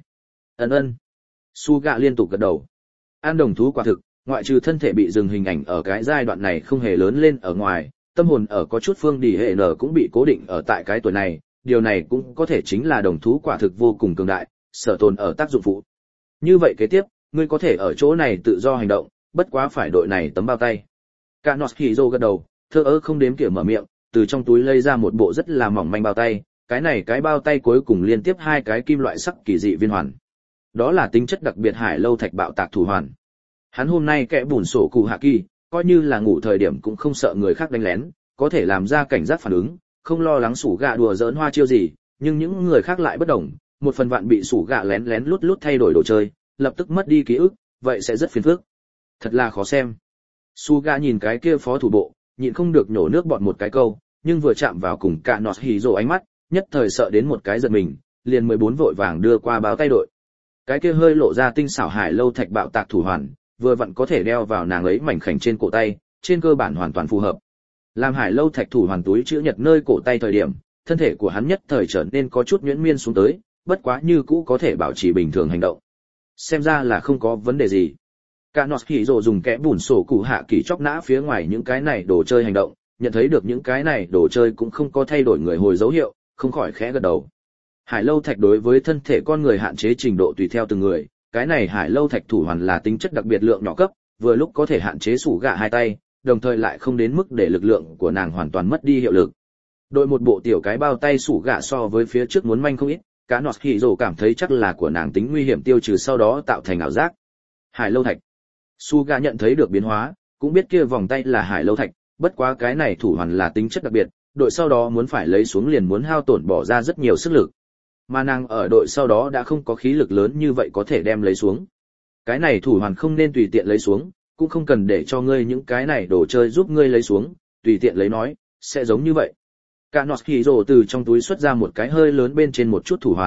Suga liên tục gật đầu. An đồng thú quả thực, ngoại trừ thân thể bị dừng hình ảnh ở cái giai đoạn này không hề lớn lên ở ngoài, tâm hồn ở có chút phương đi hệ nở cũng bị cố định ở tại cái tuổi này, điều này cũng có thể chính là đồng thú quả thực vô cùng cường đại, sở tồn ở tác dụng phụ. Như vậy kế tiếp, ngươi có thể ở chỗ này tự do hành động, bất quá phải đội này tấm bao tay. Kanoshiro gật đầu, thơ ơ không đếm kiểu mở miệng, từ trong túi lấy ra một bộ rất là mỏng manh bao tay, cái bao tay cuối cùng liên tiếp hai cái kim loại sắc kỳ dị viên hoàn. Đó là tính chất đặc biệt hải lâu thạch bạo tạc thủ hoàn. Hắn hôm nay kẽ bùn sổ cụ hạ kỳ, coi như là ngủ thời điểm cũng không sợ người khác đánh lén, có thể làm ra cảnh giác phản ứng, không lo lắng sủ gạ đùa giỡn hoa chiêu gì, nhưng những người khác lại bất đồng, một phần vạn bị sủ gạ lén lén lút thay đổi đồ chơi, lập tức mất đi ký ức, vậy sẽ rất phiền phức. Thật là khó xem. Suga nhìn cái kia phó thủ bộ, nhịn không được nhổ nước bọt một cái câu, nhưng vừa chạm vào cùng Kanoshiro ánh mắt, nhất thời sợ đến một cái giật mình, liền 14 vội vàng đưa qua báo tay đội. Cái kia hơi lộ ra tinh xảo hải lâu thạch bạo tạc thủ hoàn, vừa vặn có thể đeo vào nàng ấy mảnh khảnh trên cổ tay, trên cơ bản hoàn toàn phù hợp. Làm hải lâu thạch thủ hoàn túi chữ nhật nơi cổ tay thời điểm, thân thể của hắn nhất thời trở nên có chút nhuyễn miên xuống tới, bất quá như cũ có thể bảo trì bình thường hành động. Xem ra là không có vấn đề gì. Kanoshiro dùng kẽ bùn sổ cụ hạ kỳ chóc nã phía ngoài những cái này đồ chơi hành động, nhận thấy được những cái này đồ chơi cũng không có thay đổi người hồi dấu hiệu, không khỏi khẽ gật đầu. Hải lâu thạch đối với thân thể con người hạn chế trình độ tùy theo từng người, cái này hải lâu thạch thủ hoàn là tính chất đặc biệt lượng nhỏ cấp, vừa lúc có thể hạn chế sủ gạ hai tay, đồng thời lại không đến mức để lực lượng của nàng hoàn toàn mất đi hiệu lực. Đội một bộ tiểu cái bao tay sủ gạ so với phía trước muốn manh không ít, Kanoshiro cảm thấy chắc là của nàng tính nguy hiểm tiêu trừ sau đó tạo thành ảo giác. Hải lâu thạch. Suga nhận thấy được biến hóa, cũng biết kia vòng tay là hải lâu thạch, bất quá cái này thủ hoàn là tính chất đặc biệt, đội sau đó muốn phải lấy xuống liền muốn hao tổn bỏ ra rất nhiều sức lực. Mà nàng ở đội sau đó đã không có khí lực lớn như vậy có thể đem lấy xuống. Cái này thủ hoàn không nên tùy tiện lấy xuống, cũng không cần để cho ngươi những cái này đồ chơi giúp ngươi lấy xuống, tùy tiện lấy nói, sẽ giống như vậy. Kanoshiro từ trong túi xuất ra một cái hơi lớn bên trên một chút thủ hoàn,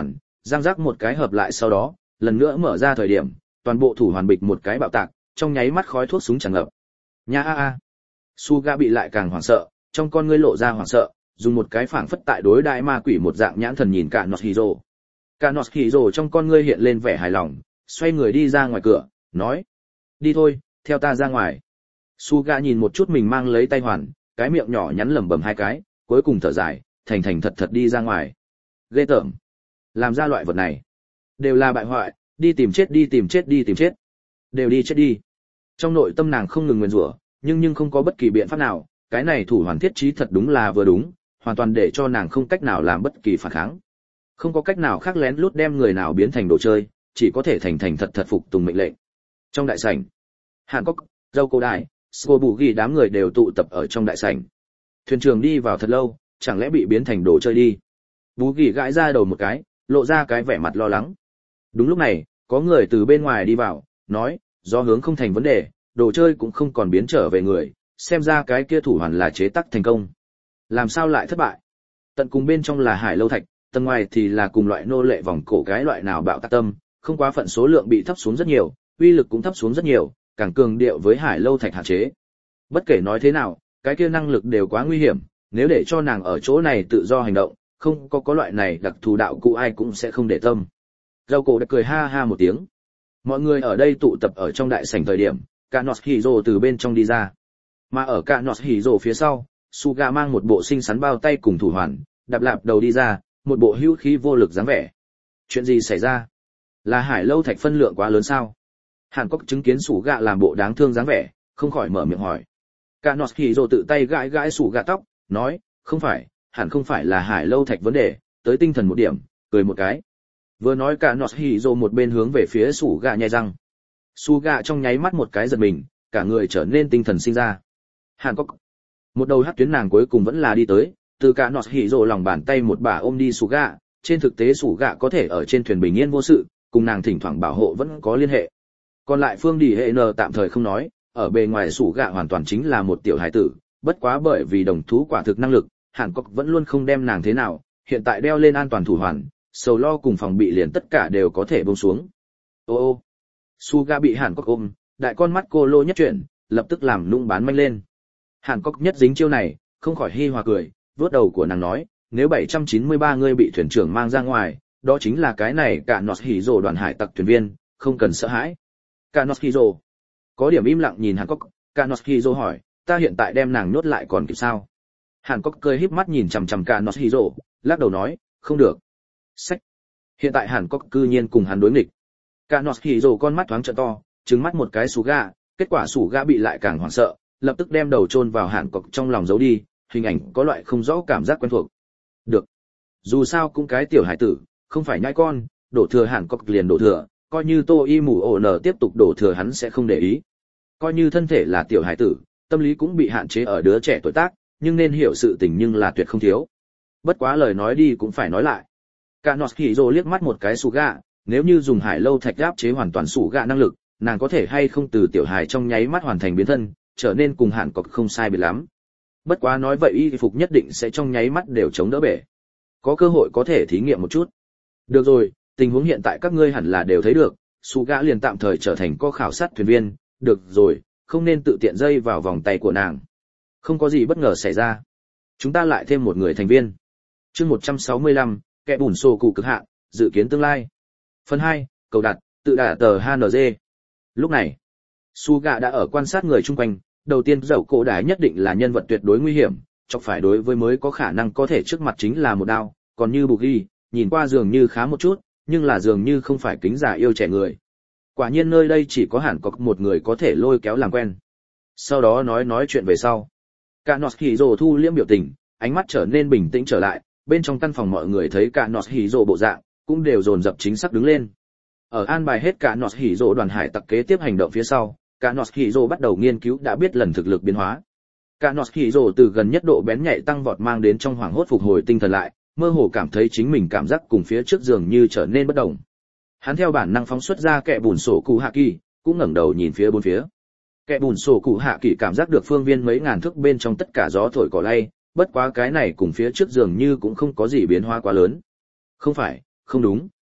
giang rác một cái hợp lại sau đó, lần nữa mở ra thời điểm, toàn bộ thủ hoàn bịch một cái bạo tạc, trong nháy mắt khói thuốc súng tràn ngập. Nha a a. Suga bị lại càng hoảng sợ, trong con ngươi lộ ra hoảng sợ, dùng một cái phảng phất tại đối đại ma quỷ một dạng nhãn thần nhìn cả Noshiro. Cả Noshiro trong con ngươi hiện lên vẻ hài lòng, xoay người đi ra ngoài cửa, nói: "Đi thôi, theo ta ra ngoài." Suga nhìn một chút mình mang lấy tay hoàn, cái miệng nhỏ nhắn lẩm bẩm hai cái, cuối cùng thở dài, thành thành thật thật đi ra ngoài. Ghê tởm. Làm ra loại vật này, đều là bại hoại, đi tìm chết đi tìm chết đi tìm chết. Đều đi chết đi. Trong nội tâm nàng không ngừng nguyền rủa, nhưng không có bất kỳ biện pháp nào, cái này thủ hoàn thiết trí thật đúng là vừa đúng, hoàn toàn để cho nàng không cách nào làm bất kỳ phản kháng. Không có cách nào khác lén lút đem người nào biến thành đồ chơi, chỉ có thể thành thành thật thật phục tùng mệnh lệnh. Trong đại sảnh, Hàn Quốc, Dâu Cổ Đại, Scobugi đám người đều tụ tập ở trong đại sảnh. Thuyền trưởng đi vào thật lâu, chẳng lẽ bị biến thành đồ chơi đi? Bugi gãi ra đầu một cái, lộ ra cái vẻ mặt lo lắng. Đúng lúc này, có người từ bên ngoài đi vào, nói, do hướng không thành vấn đề, đồ chơi cũng không còn biến trở về người, xem ra cái kia thủ hoàn là chế tác thành công. Làm sao lại thất bại? Tận cùng bên trong là hải lâu thạch, tầng ngoài thì là cùng loại nô lệ vòng cổ cái loại nào bạo tạc tâm, không quá phận số lượng bị thấp xuống rất nhiều, uy lực cũng thấp xuống rất nhiều, càng cường điệu với hải lâu thạch hạn chế. Bất kể nói thế nào, cái kia năng lực đều quá nguy hiểm, nếu để cho nàng ở chỗ này tự do hành động, không có loại này đặc thù đạo cụ ai cũng sẽ không để tâm. Dâu cổ đã cười ha ha một tiếng. Mọi người ở đây tụ tập ở trong đại sảnh thời điểm, cả Noshiro từ bên trong đi ra. Mà ở cả Noshiro phía sau, Suga mang một bộ xinh xắn bao tay cùng thủ hoàn, đạp lạp đầu đi ra, một bộ hữu khí vô lực dáng vẻ. Chuyện gì xảy ra? Là hải lâu thạch phân lượng quá lớn sao? Hàn Quốc chứng kiến Suga làm bộ đáng thương dáng vẻ, không khỏi mở miệng hỏi. Cả Noshiro tự tay gãi gãi Suga tóc, nói, không phải, hẳn không phải là hải lâu thạch vấn đề, tới tinh thần một điểm, cười một cái. Vừa nói cả Noshiro một bên hướng về phía Suga nhai răng. Suga trong nháy mắt một cái giật mình, cả người trở nên tinh thần sinh ra. Hàn Quốc. Một đầu hắc tuyến nàng cuối cùng vẫn là đi tới, từ cả Noshiro lòng bàn tay một bà ôm đi Suga, trên thực tế Suga có thể ở trên thuyền bình yên vô sự, cùng nàng thỉnh thoảng bảo hộ vẫn có liên hệ. Còn lại Phương Đi Hệ N tạm thời không nói, ở bề ngoài Suga hoàn toàn chính là một tiểu hài tử, bất quá bởi vì đồng thú quả thực năng lực, Hàn Quốc vẫn luôn không đem nàng thế nào, hiện tại đeo lên an toàn thủ hoàn, sầu lo cùng phòng bị liền tất cả đều có thể buông xuống. Ô ô. Suga bị Hàn Quốc ôm, đại con mắt cô lô nhất chuyển, lập tức làm nũng bán manh lên. Hàn Quốc nhất dính chiêu này, không khỏi hi hòa cười, vuốt đầu của nàng nói, nếu 793 người bị thuyền trưởng mang ra ngoài, đó chính là cái này cả Noshiro đoàn hải tặc thuyền viên, không cần sợ hãi. Cả Noshiro có điểm im lặng nhìn Hàn Quốc, cả Noshiro hỏi, ta hiện tại đem nàng nhốt lại còn kịp sao? Hàn Quốc cười híp mắt nhìn chằm chằm cả Noshiro, lắc đầu nói, không được. Sách. Hiện tại Hàn Quốc cư nhiên cùng hắn đối nghịch. Cả Noshiro con mắt thoáng trợn to, trừng mắt một cái Suga, kết quả Suga bị lại càng hoảng sợ, lập tức đem đầu chôn vào Hàn Quốc trong lòng giấu đi, hình ảnh có loại không rõ cảm giác quen thuộc. Được. Dù sao cũng cái tiểu hải tử, không phải nhãi con, đổ thừa Hàn Quốc liền đổ thừa, coi như Tô Y Mù Ổ Nở tiếp tục đổ thừa hắn sẽ không để ý. Coi như thân thể là tiểu hải tử, tâm lý cũng bị hạn chế ở đứa trẻ tuổi tác, nhưng nên hiểu sự tình nhưng là tuyệt không thiếu. Bất quá lời nói đi cũng phải nói lại. Cả Noshiro liếc mắt một cái Suga, nếu như dùng hải lâu thạch áp chế hoàn toàn Suga năng lực, nàng có thể hay không từ tiểu hài trong nháy mắt hoàn thành biến thân, trở nên cùng Hàn Quốc không sai biệt lắm. Bất quá nói vậy y phục nhất định sẽ trong nháy mắt đều chống đỡ bể. Có cơ hội có thể thí nghiệm một chút. Được rồi, tình huống hiện tại các ngươi hẳn là đều thấy được, Suga liền tạm thời trở thành co khảo sát thuyền viên, được rồi, không nên tự tiện dây vào vòng tay của nàng. Không có gì bất ngờ xảy ra. Chúng ta lại thêm một người thành viên. Chương 165, kẻ bùn sổ cụ cực hạn, dự kiến tương lai. Phần 2, cầu đặt, tự đả tờ HNG. Lúc này, Suga đã ở quan sát người chung quanh, đầu tiên Dậu Cổ Đái nhất định là nhân vật tuyệt đối nguy hiểm, chọc phải đối với mới có khả năng có thể trước mặt chính là một đao, còn như Bugi, nhìn qua dường như khá một chút, nhưng là dường như không phải kính già yêu trẻ người. Quả nhiên nơi đây chỉ có Hàn Quốc một người có thể lôi kéo làm quen. Sau đó nói chuyện về sau. Cả Noshiro thu liễm biểu tình, ánh mắt trở nên bình tĩnh trở lại, bên trong căn phòng mọi người thấy cả Noshiro bộ dạng, cũng đều dồn dập chính xác đứng lên. Ở an bài hết cả Noshiro đoàn hải tặc kế tiếp hành động phía sau, cả Noshiro bắt đầu nghiên cứu đã biết lần thực lực biến hóa. Cả Noshiro từ gần nhất độ bén nhạy tăng vọt mang đến trong hoảng hốt phục hồi tinh thần lại, mơ hồ cảm thấy chính mình cảm giác cùng phía trước dường như trở nên bất động. Hắn theo bản năng phóng xuất ra kẻ bùn sổ cụ hạ kỳ, cũng ngẩng đầu nhìn phía bốn phía. Kẻ bùn sổ cụ hạ kỳ cảm giác được phương viên mấy ngàn thước bên trong tất cả gió thổi cỏ lay, bất quá cái này cùng phía trước dường như cũng không có gì biến hóa quá lớn. Không phải, không đúng.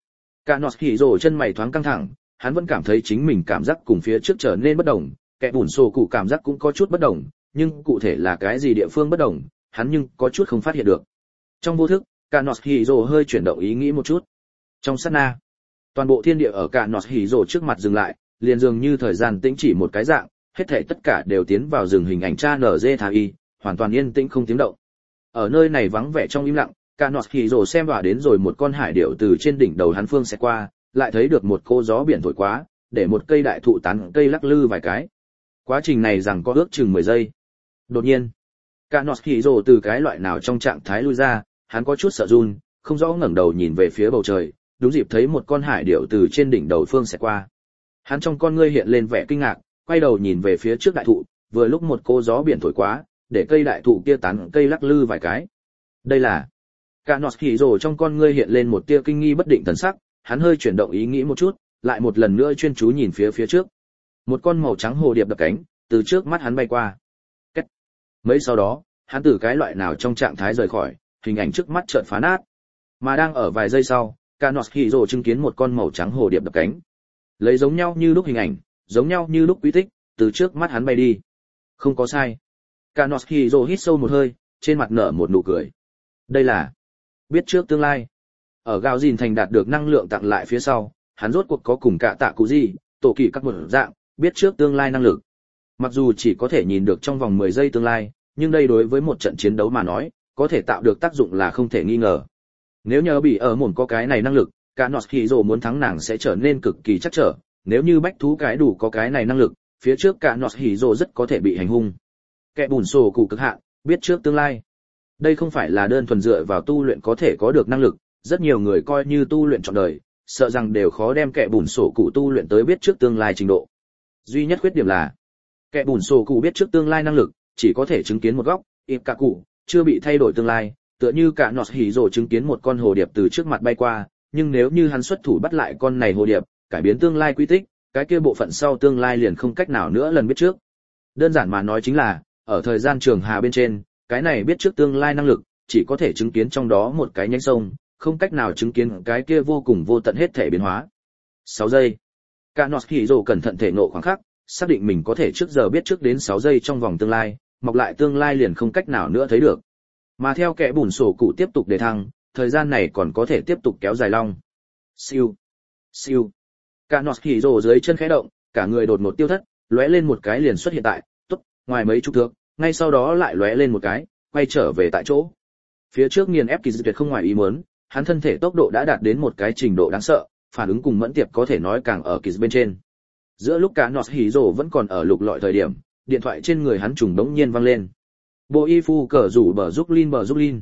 Cả nọt hỉ rồ chân mày thoáng căng thẳng, hắn vẫn cảm thấy chính mình cảm giác cùng phía trước trở nên bất đồng, kẻ bùn sổ cụ cảm giác cũng có chút bất đồng, nhưng cụ thể là cái gì địa phương bất đồng, hắn nhưng có chút không phát hiện được. Trong vô thức, cả nọt hỉ rồ hơi chuyển động ý nghĩ một chút. Trong sát na, toàn bộ thiên địa ở cả nọt hỉ rồ trước mặt dừng lại, liền dường như thời gian tĩnh chỉ một cái dạng, hết thảy tất cả đều tiến vào rừng hình ảnh cha NG thả y, hoàn toàn yên tĩnh không tiếng động. Ở nơi này vắng vẻ trong im lặng, cả nọt hỉ rồ xem vào đến rồi một con hải điểu từ trên đỉnh đầu hắn phương sẽ qua, lại thấy được một cô gió biển thổi quá, để một cây đại thụ tán cây lắc lư vài cái. Quá trình này rằng có ước chừng 10 giây. Đột nhiên, cả nọt hỉ rồ từ cái loại nào trong trạng thái lui ra, hắn có chút sợ run, không rõ ngẩng đầu nhìn về phía bầu trời, đúng dịp thấy một con hải điểu từ trên đỉnh đầu phương sẽ qua. Hắn trong con ngươi hiện lên vẻ kinh ngạc, quay đầu nhìn về phía trước đại thụ, vừa lúc một cô gió biển thổi quá, để cây đại thụ kia tán cây lắc lư vài cái. Đây là... Cả nọt hỉ rồ trong con ngươi hiện lên một tia kinh nghi bất định thần sắc, hắn hơi chuyển động ý nghĩ một chút, lại một lần nữa chuyên chú nhìn phía trước. Một con màu trắng hồ điệp đập cánh, từ trước mắt hắn bay qua. Cách. Mấy sau đó, hắn từ cái loại nào trong trạng thái rời khỏi, hình ảnh trước mắt chợt phá nát. Mà đang ở vài giây sau, cả nọt hỉ rồ chứng kiến một con màu trắng hồ điệp đập cánh. Lấy giống nhau như lúc hình ảnh, giống nhau như lúc quy tích, từ trước mắt hắn bay đi. Không có sai. Cả nọt hỉ rồ hít sâu một hơi, trên mặt nở một nụ cười. Đây là biết trước tương lai. Ở gạo gìn thành đạt được năng lượng tặng lại phía sau, hắn rốt cuộc có cùng cả tạ cụ gì, tổ kỳ các một dạng, biết trước tương lai năng lực. Mặc dù chỉ có thể nhìn được trong vòng 10 giây tương lai, nhưng đây đối với một trận chiến đấu mà nói, có thể tạo được tác dụng là không thể nghi ngờ. Nếu nhớ bị ở mồn có cái này năng lực, cả nọt hỉ rồ muốn thắng nàng sẽ trở nên cực kỳ chắc trở, nếu như bách thú cái đủ có cái này năng lực, phía trước cả nọt hỉ rồ rất có thể bị hành hung. Kẻ bùn sổ cụ cực hạn, biết trước tương lai. Đây không phải là đơn thuần dựa vào tu luyện có thể có được năng lực, rất nhiều người coi như tu luyện trọn đời, sợ rằng đều khó đem kẻ bùn sổ cụ tu luyện tới biết trước tương lai trình độ. Duy nhất khuyết điểm là, kẻ bùn sổ cụ biết trước tương lai năng lực, chỉ có thể chứng kiến một góc, ít cả cụ, chưa bị thay đổi tương lai, tựa như cả nọt hỉ rồ chứng kiến một con hồ điệp từ trước mặt bay qua, nhưng nếu như hắn xuất thủ bắt lại con này hồ điệp, cải biến tương lai quy tích, cái kia bộ phận sau tương lai liền không cách nào nữa lần biết trước. Đơn giản mà nói chính là, ở thời gian trường hà bên trên, cái này biết trước tương lai năng lực, chỉ có thể chứng kiến trong đó một cái nhánh sông, không cách nào chứng kiến cái kia vô cùng vô tận hết thể biến hóa. 6 giây. Cả nọt hỉ rồ cẩn thận thể ngộ khoảng khắc, xác định mình có thể trước giờ biết trước đến 6 giây trong vòng tương lai, mọc lại tương lai liền không cách nào nữa thấy được. Mà theo kẻ bùn sổ cụ tiếp tục đề thăng, thời gian này còn có thể tiếp tục kéo dài long. Siêu. Siêu. Cả nọt hỉ rồ dưới chân khẽ động, cả người đột ngột tiêu thất, lóe lên một cái liền xuất hiện tại, ngoài mấy chục thước, ngay sau đó lại lóe lên một cái, quay trở về tại chỗ. Phía trước nghiền ép kỳ dị tuyệt không ngoài ý muốn, hắn thân thể tốc độ đã đạt đến một cái trình độ đáng sợ, phản ứng cùng mẫn tiệp có thể nói càng ở kỳ bên trên. Giữa lúc cả nọt hỉ rồ vẫn còn ở lục lọi thời điểm, điện thoại trên người hắn trùng đống nhiên vang lên. Bộ y phu cờ rủ bờ giúp Lin.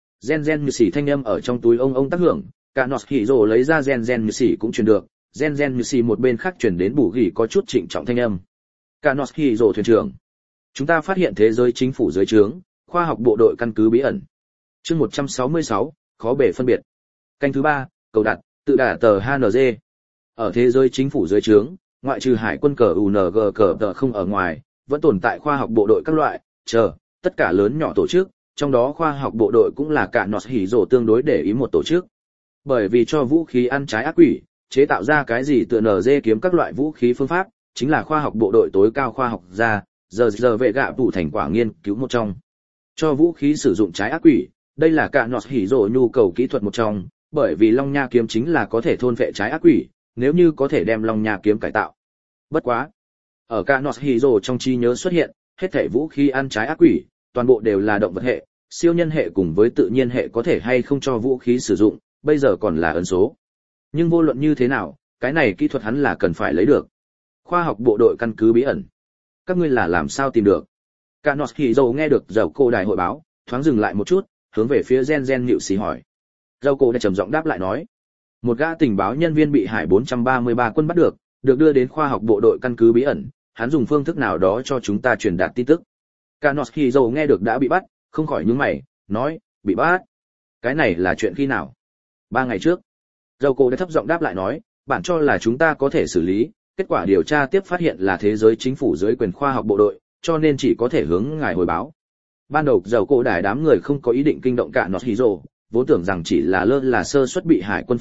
Gen như xỉ thanh âm ở trong túi ông tác hưởng, cả nọt hỉ rồ lấy ra gen như xỉ cũng truyền được, gen như xỉ một bên khác truyền đến bù gỉ có chút trịnh trọng thanh âm. Cả nọt hỉ rồ thuyền trưởng. Chúng ta phát hiện thế giới chính phủ dưới trướng, khoa học bộ đội căn cứ bí ẩn. Chương 166, khó bể phân biệt. Canh thứ 3, cầu đặt, tự đả tờ HNG. Ở thế giới chính phủ dưới trướng, ngoại trừ hải quân cờ UNG cờ tờ không ở ngoài, vẫn tồn tại khoa học bộ đội các loại, tất cả lớn nhỏ tổ chức, trong đó khoa học bộ đội cũng là cả nọt hỉ rồ tương đối để ý một tổ chức. Bởi vì cho vũ khí ăn trái ác quỷ, chế tạo ra cái gì tựa NG kiếm các loại vũ khí phương pháp, chính là khoa học bộ đội tối cao khoa học gia, giờ vệ gạ đủ thành quả nghiên cứu một trong. Cho vũ khí sử dụng trái ác quỷ, đây là cả nọt hỉ rồ nhu cầu kỹ thuật một trong, bởi vì long nha kiếm chính là có thể thôn phệ trái ác quỷ, nếu như có thể đem long nha kiếm cải tạo. Bất quá, ở cả nọt hỉ rồ trong trí nhớ xuất hiện, hết thảy vũ khí ăn trái ác quỷ, toàn bộ đều là động vật hệ, siêu nhân hệ cùng với tự nhiên hệ có thể hay không cho vũ khí sử dụng, bây giờ còn là ẩn số. Nhưng vô luận như thế nào, cái này kỹ thuật hắn là cần phải lấy được. Khoa học bộ đội căn cứ bí ẩn. Các ngươi là làm sao tìm được? Cả nọt hỉ rồ nghe được dầu cô đài hội báo, thoáng dừng lại một chút, hướng về phía gen nhịu xì hỏi. Dầu cô đã trầm giọng đáp lại nói. Một gã tình báo nhân viên bị hải 433 quân bắt được đưa đến khoa học bộ đội căn cứ bí ẩn, hắn dùng phương thức nào đó cho chúng ta truyền đạt tin tức. Cả nọt hỉ rồ nghe được đã bị bắt, không khỏi nhướng mày, nói, bị bắt? Cái này là chuyện khi nào? 3 ngày trước. Dầu cô đã thấp giọng đáp lại nói, bản cho là chúng ta có thể xử lý, kết quả điều tra tiếp phát hiện là thế giới chính phủ dưới quyền khoa học bộ đội, cho nên chỉ có thể hướng ngài hồi báo. Ban đầu dầu cô đài đám người không có ý định kinh động cả nọt hỉ rồ, vốn tưởng rằng chỉ là lơ là sơ suất bị hải quân phát hiện,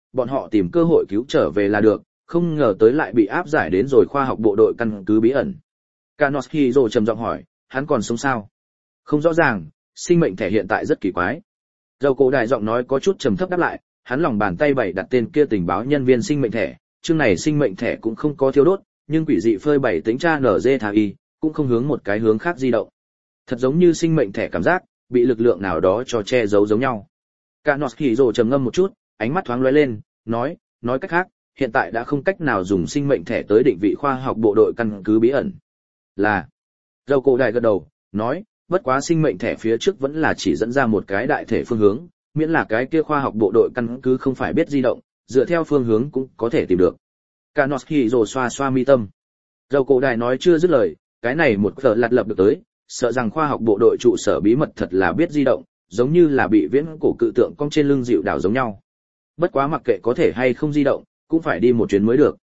bọn họ tìm cơ hội cứu trở về là được, không ngờ tới lại bị áp giải đến rồi khoa học bộ đội căn cứ bí ẩn. Kanoshiro trầm giọng hỏi, hắn còn sống sao? Không rõ ràng, sinh mệnh thẻ hiện tại rất kỳ quái. Dầu cổ đại giọng nói có chút trầm thấp đáp lại, hắn lòng bàn tay bày đặt tên kia tình báo nhân viên sinh mệnh thẻ, chương này sinh mệnh thẻ cũng không có thiêu đốt, nhưng quỷ dị phơi bày tính tra NG thả y, cũng không hướng một cái hướng khác di động. Thật giống như sinh mệnh thẻ cảm giác bị lực lượng nào đó cho che giấu giống nhau. Kanoshiro trầm ngâm một chút, ánh mắt thoáng lóe lên, nói cách khác, hiện tại đã không cách nào dùng sinh mệnh thẻ tới định vị khoa học bộ đội căn cứ bí ẩn. Là. Dầu cổ đại gật đầu, nói, bất quá sinh mệnh thẻ phía trước vẫn là chỉ dẫn ra một cái đại thể phương hướng, miễn là cái kia khoa học bộ đội căn cứ không phải biết di động, dựa theo phương hướng cũng có thể tìm được. Kanoshiro xoa xoa mi tâm. Dầu cổ đại nói chưa dứt lời, cái này một giờ lật lập được tới, sợ rằng khoa học bộ đội trụ sở bí mật thật là biết di động, giống như là bị viễn cổ cự tượng cong trên lưng dịu đảo giống nhau. Bất quá mặc kệ có thể hay không di động, cũng phải đi một chuyến mới được.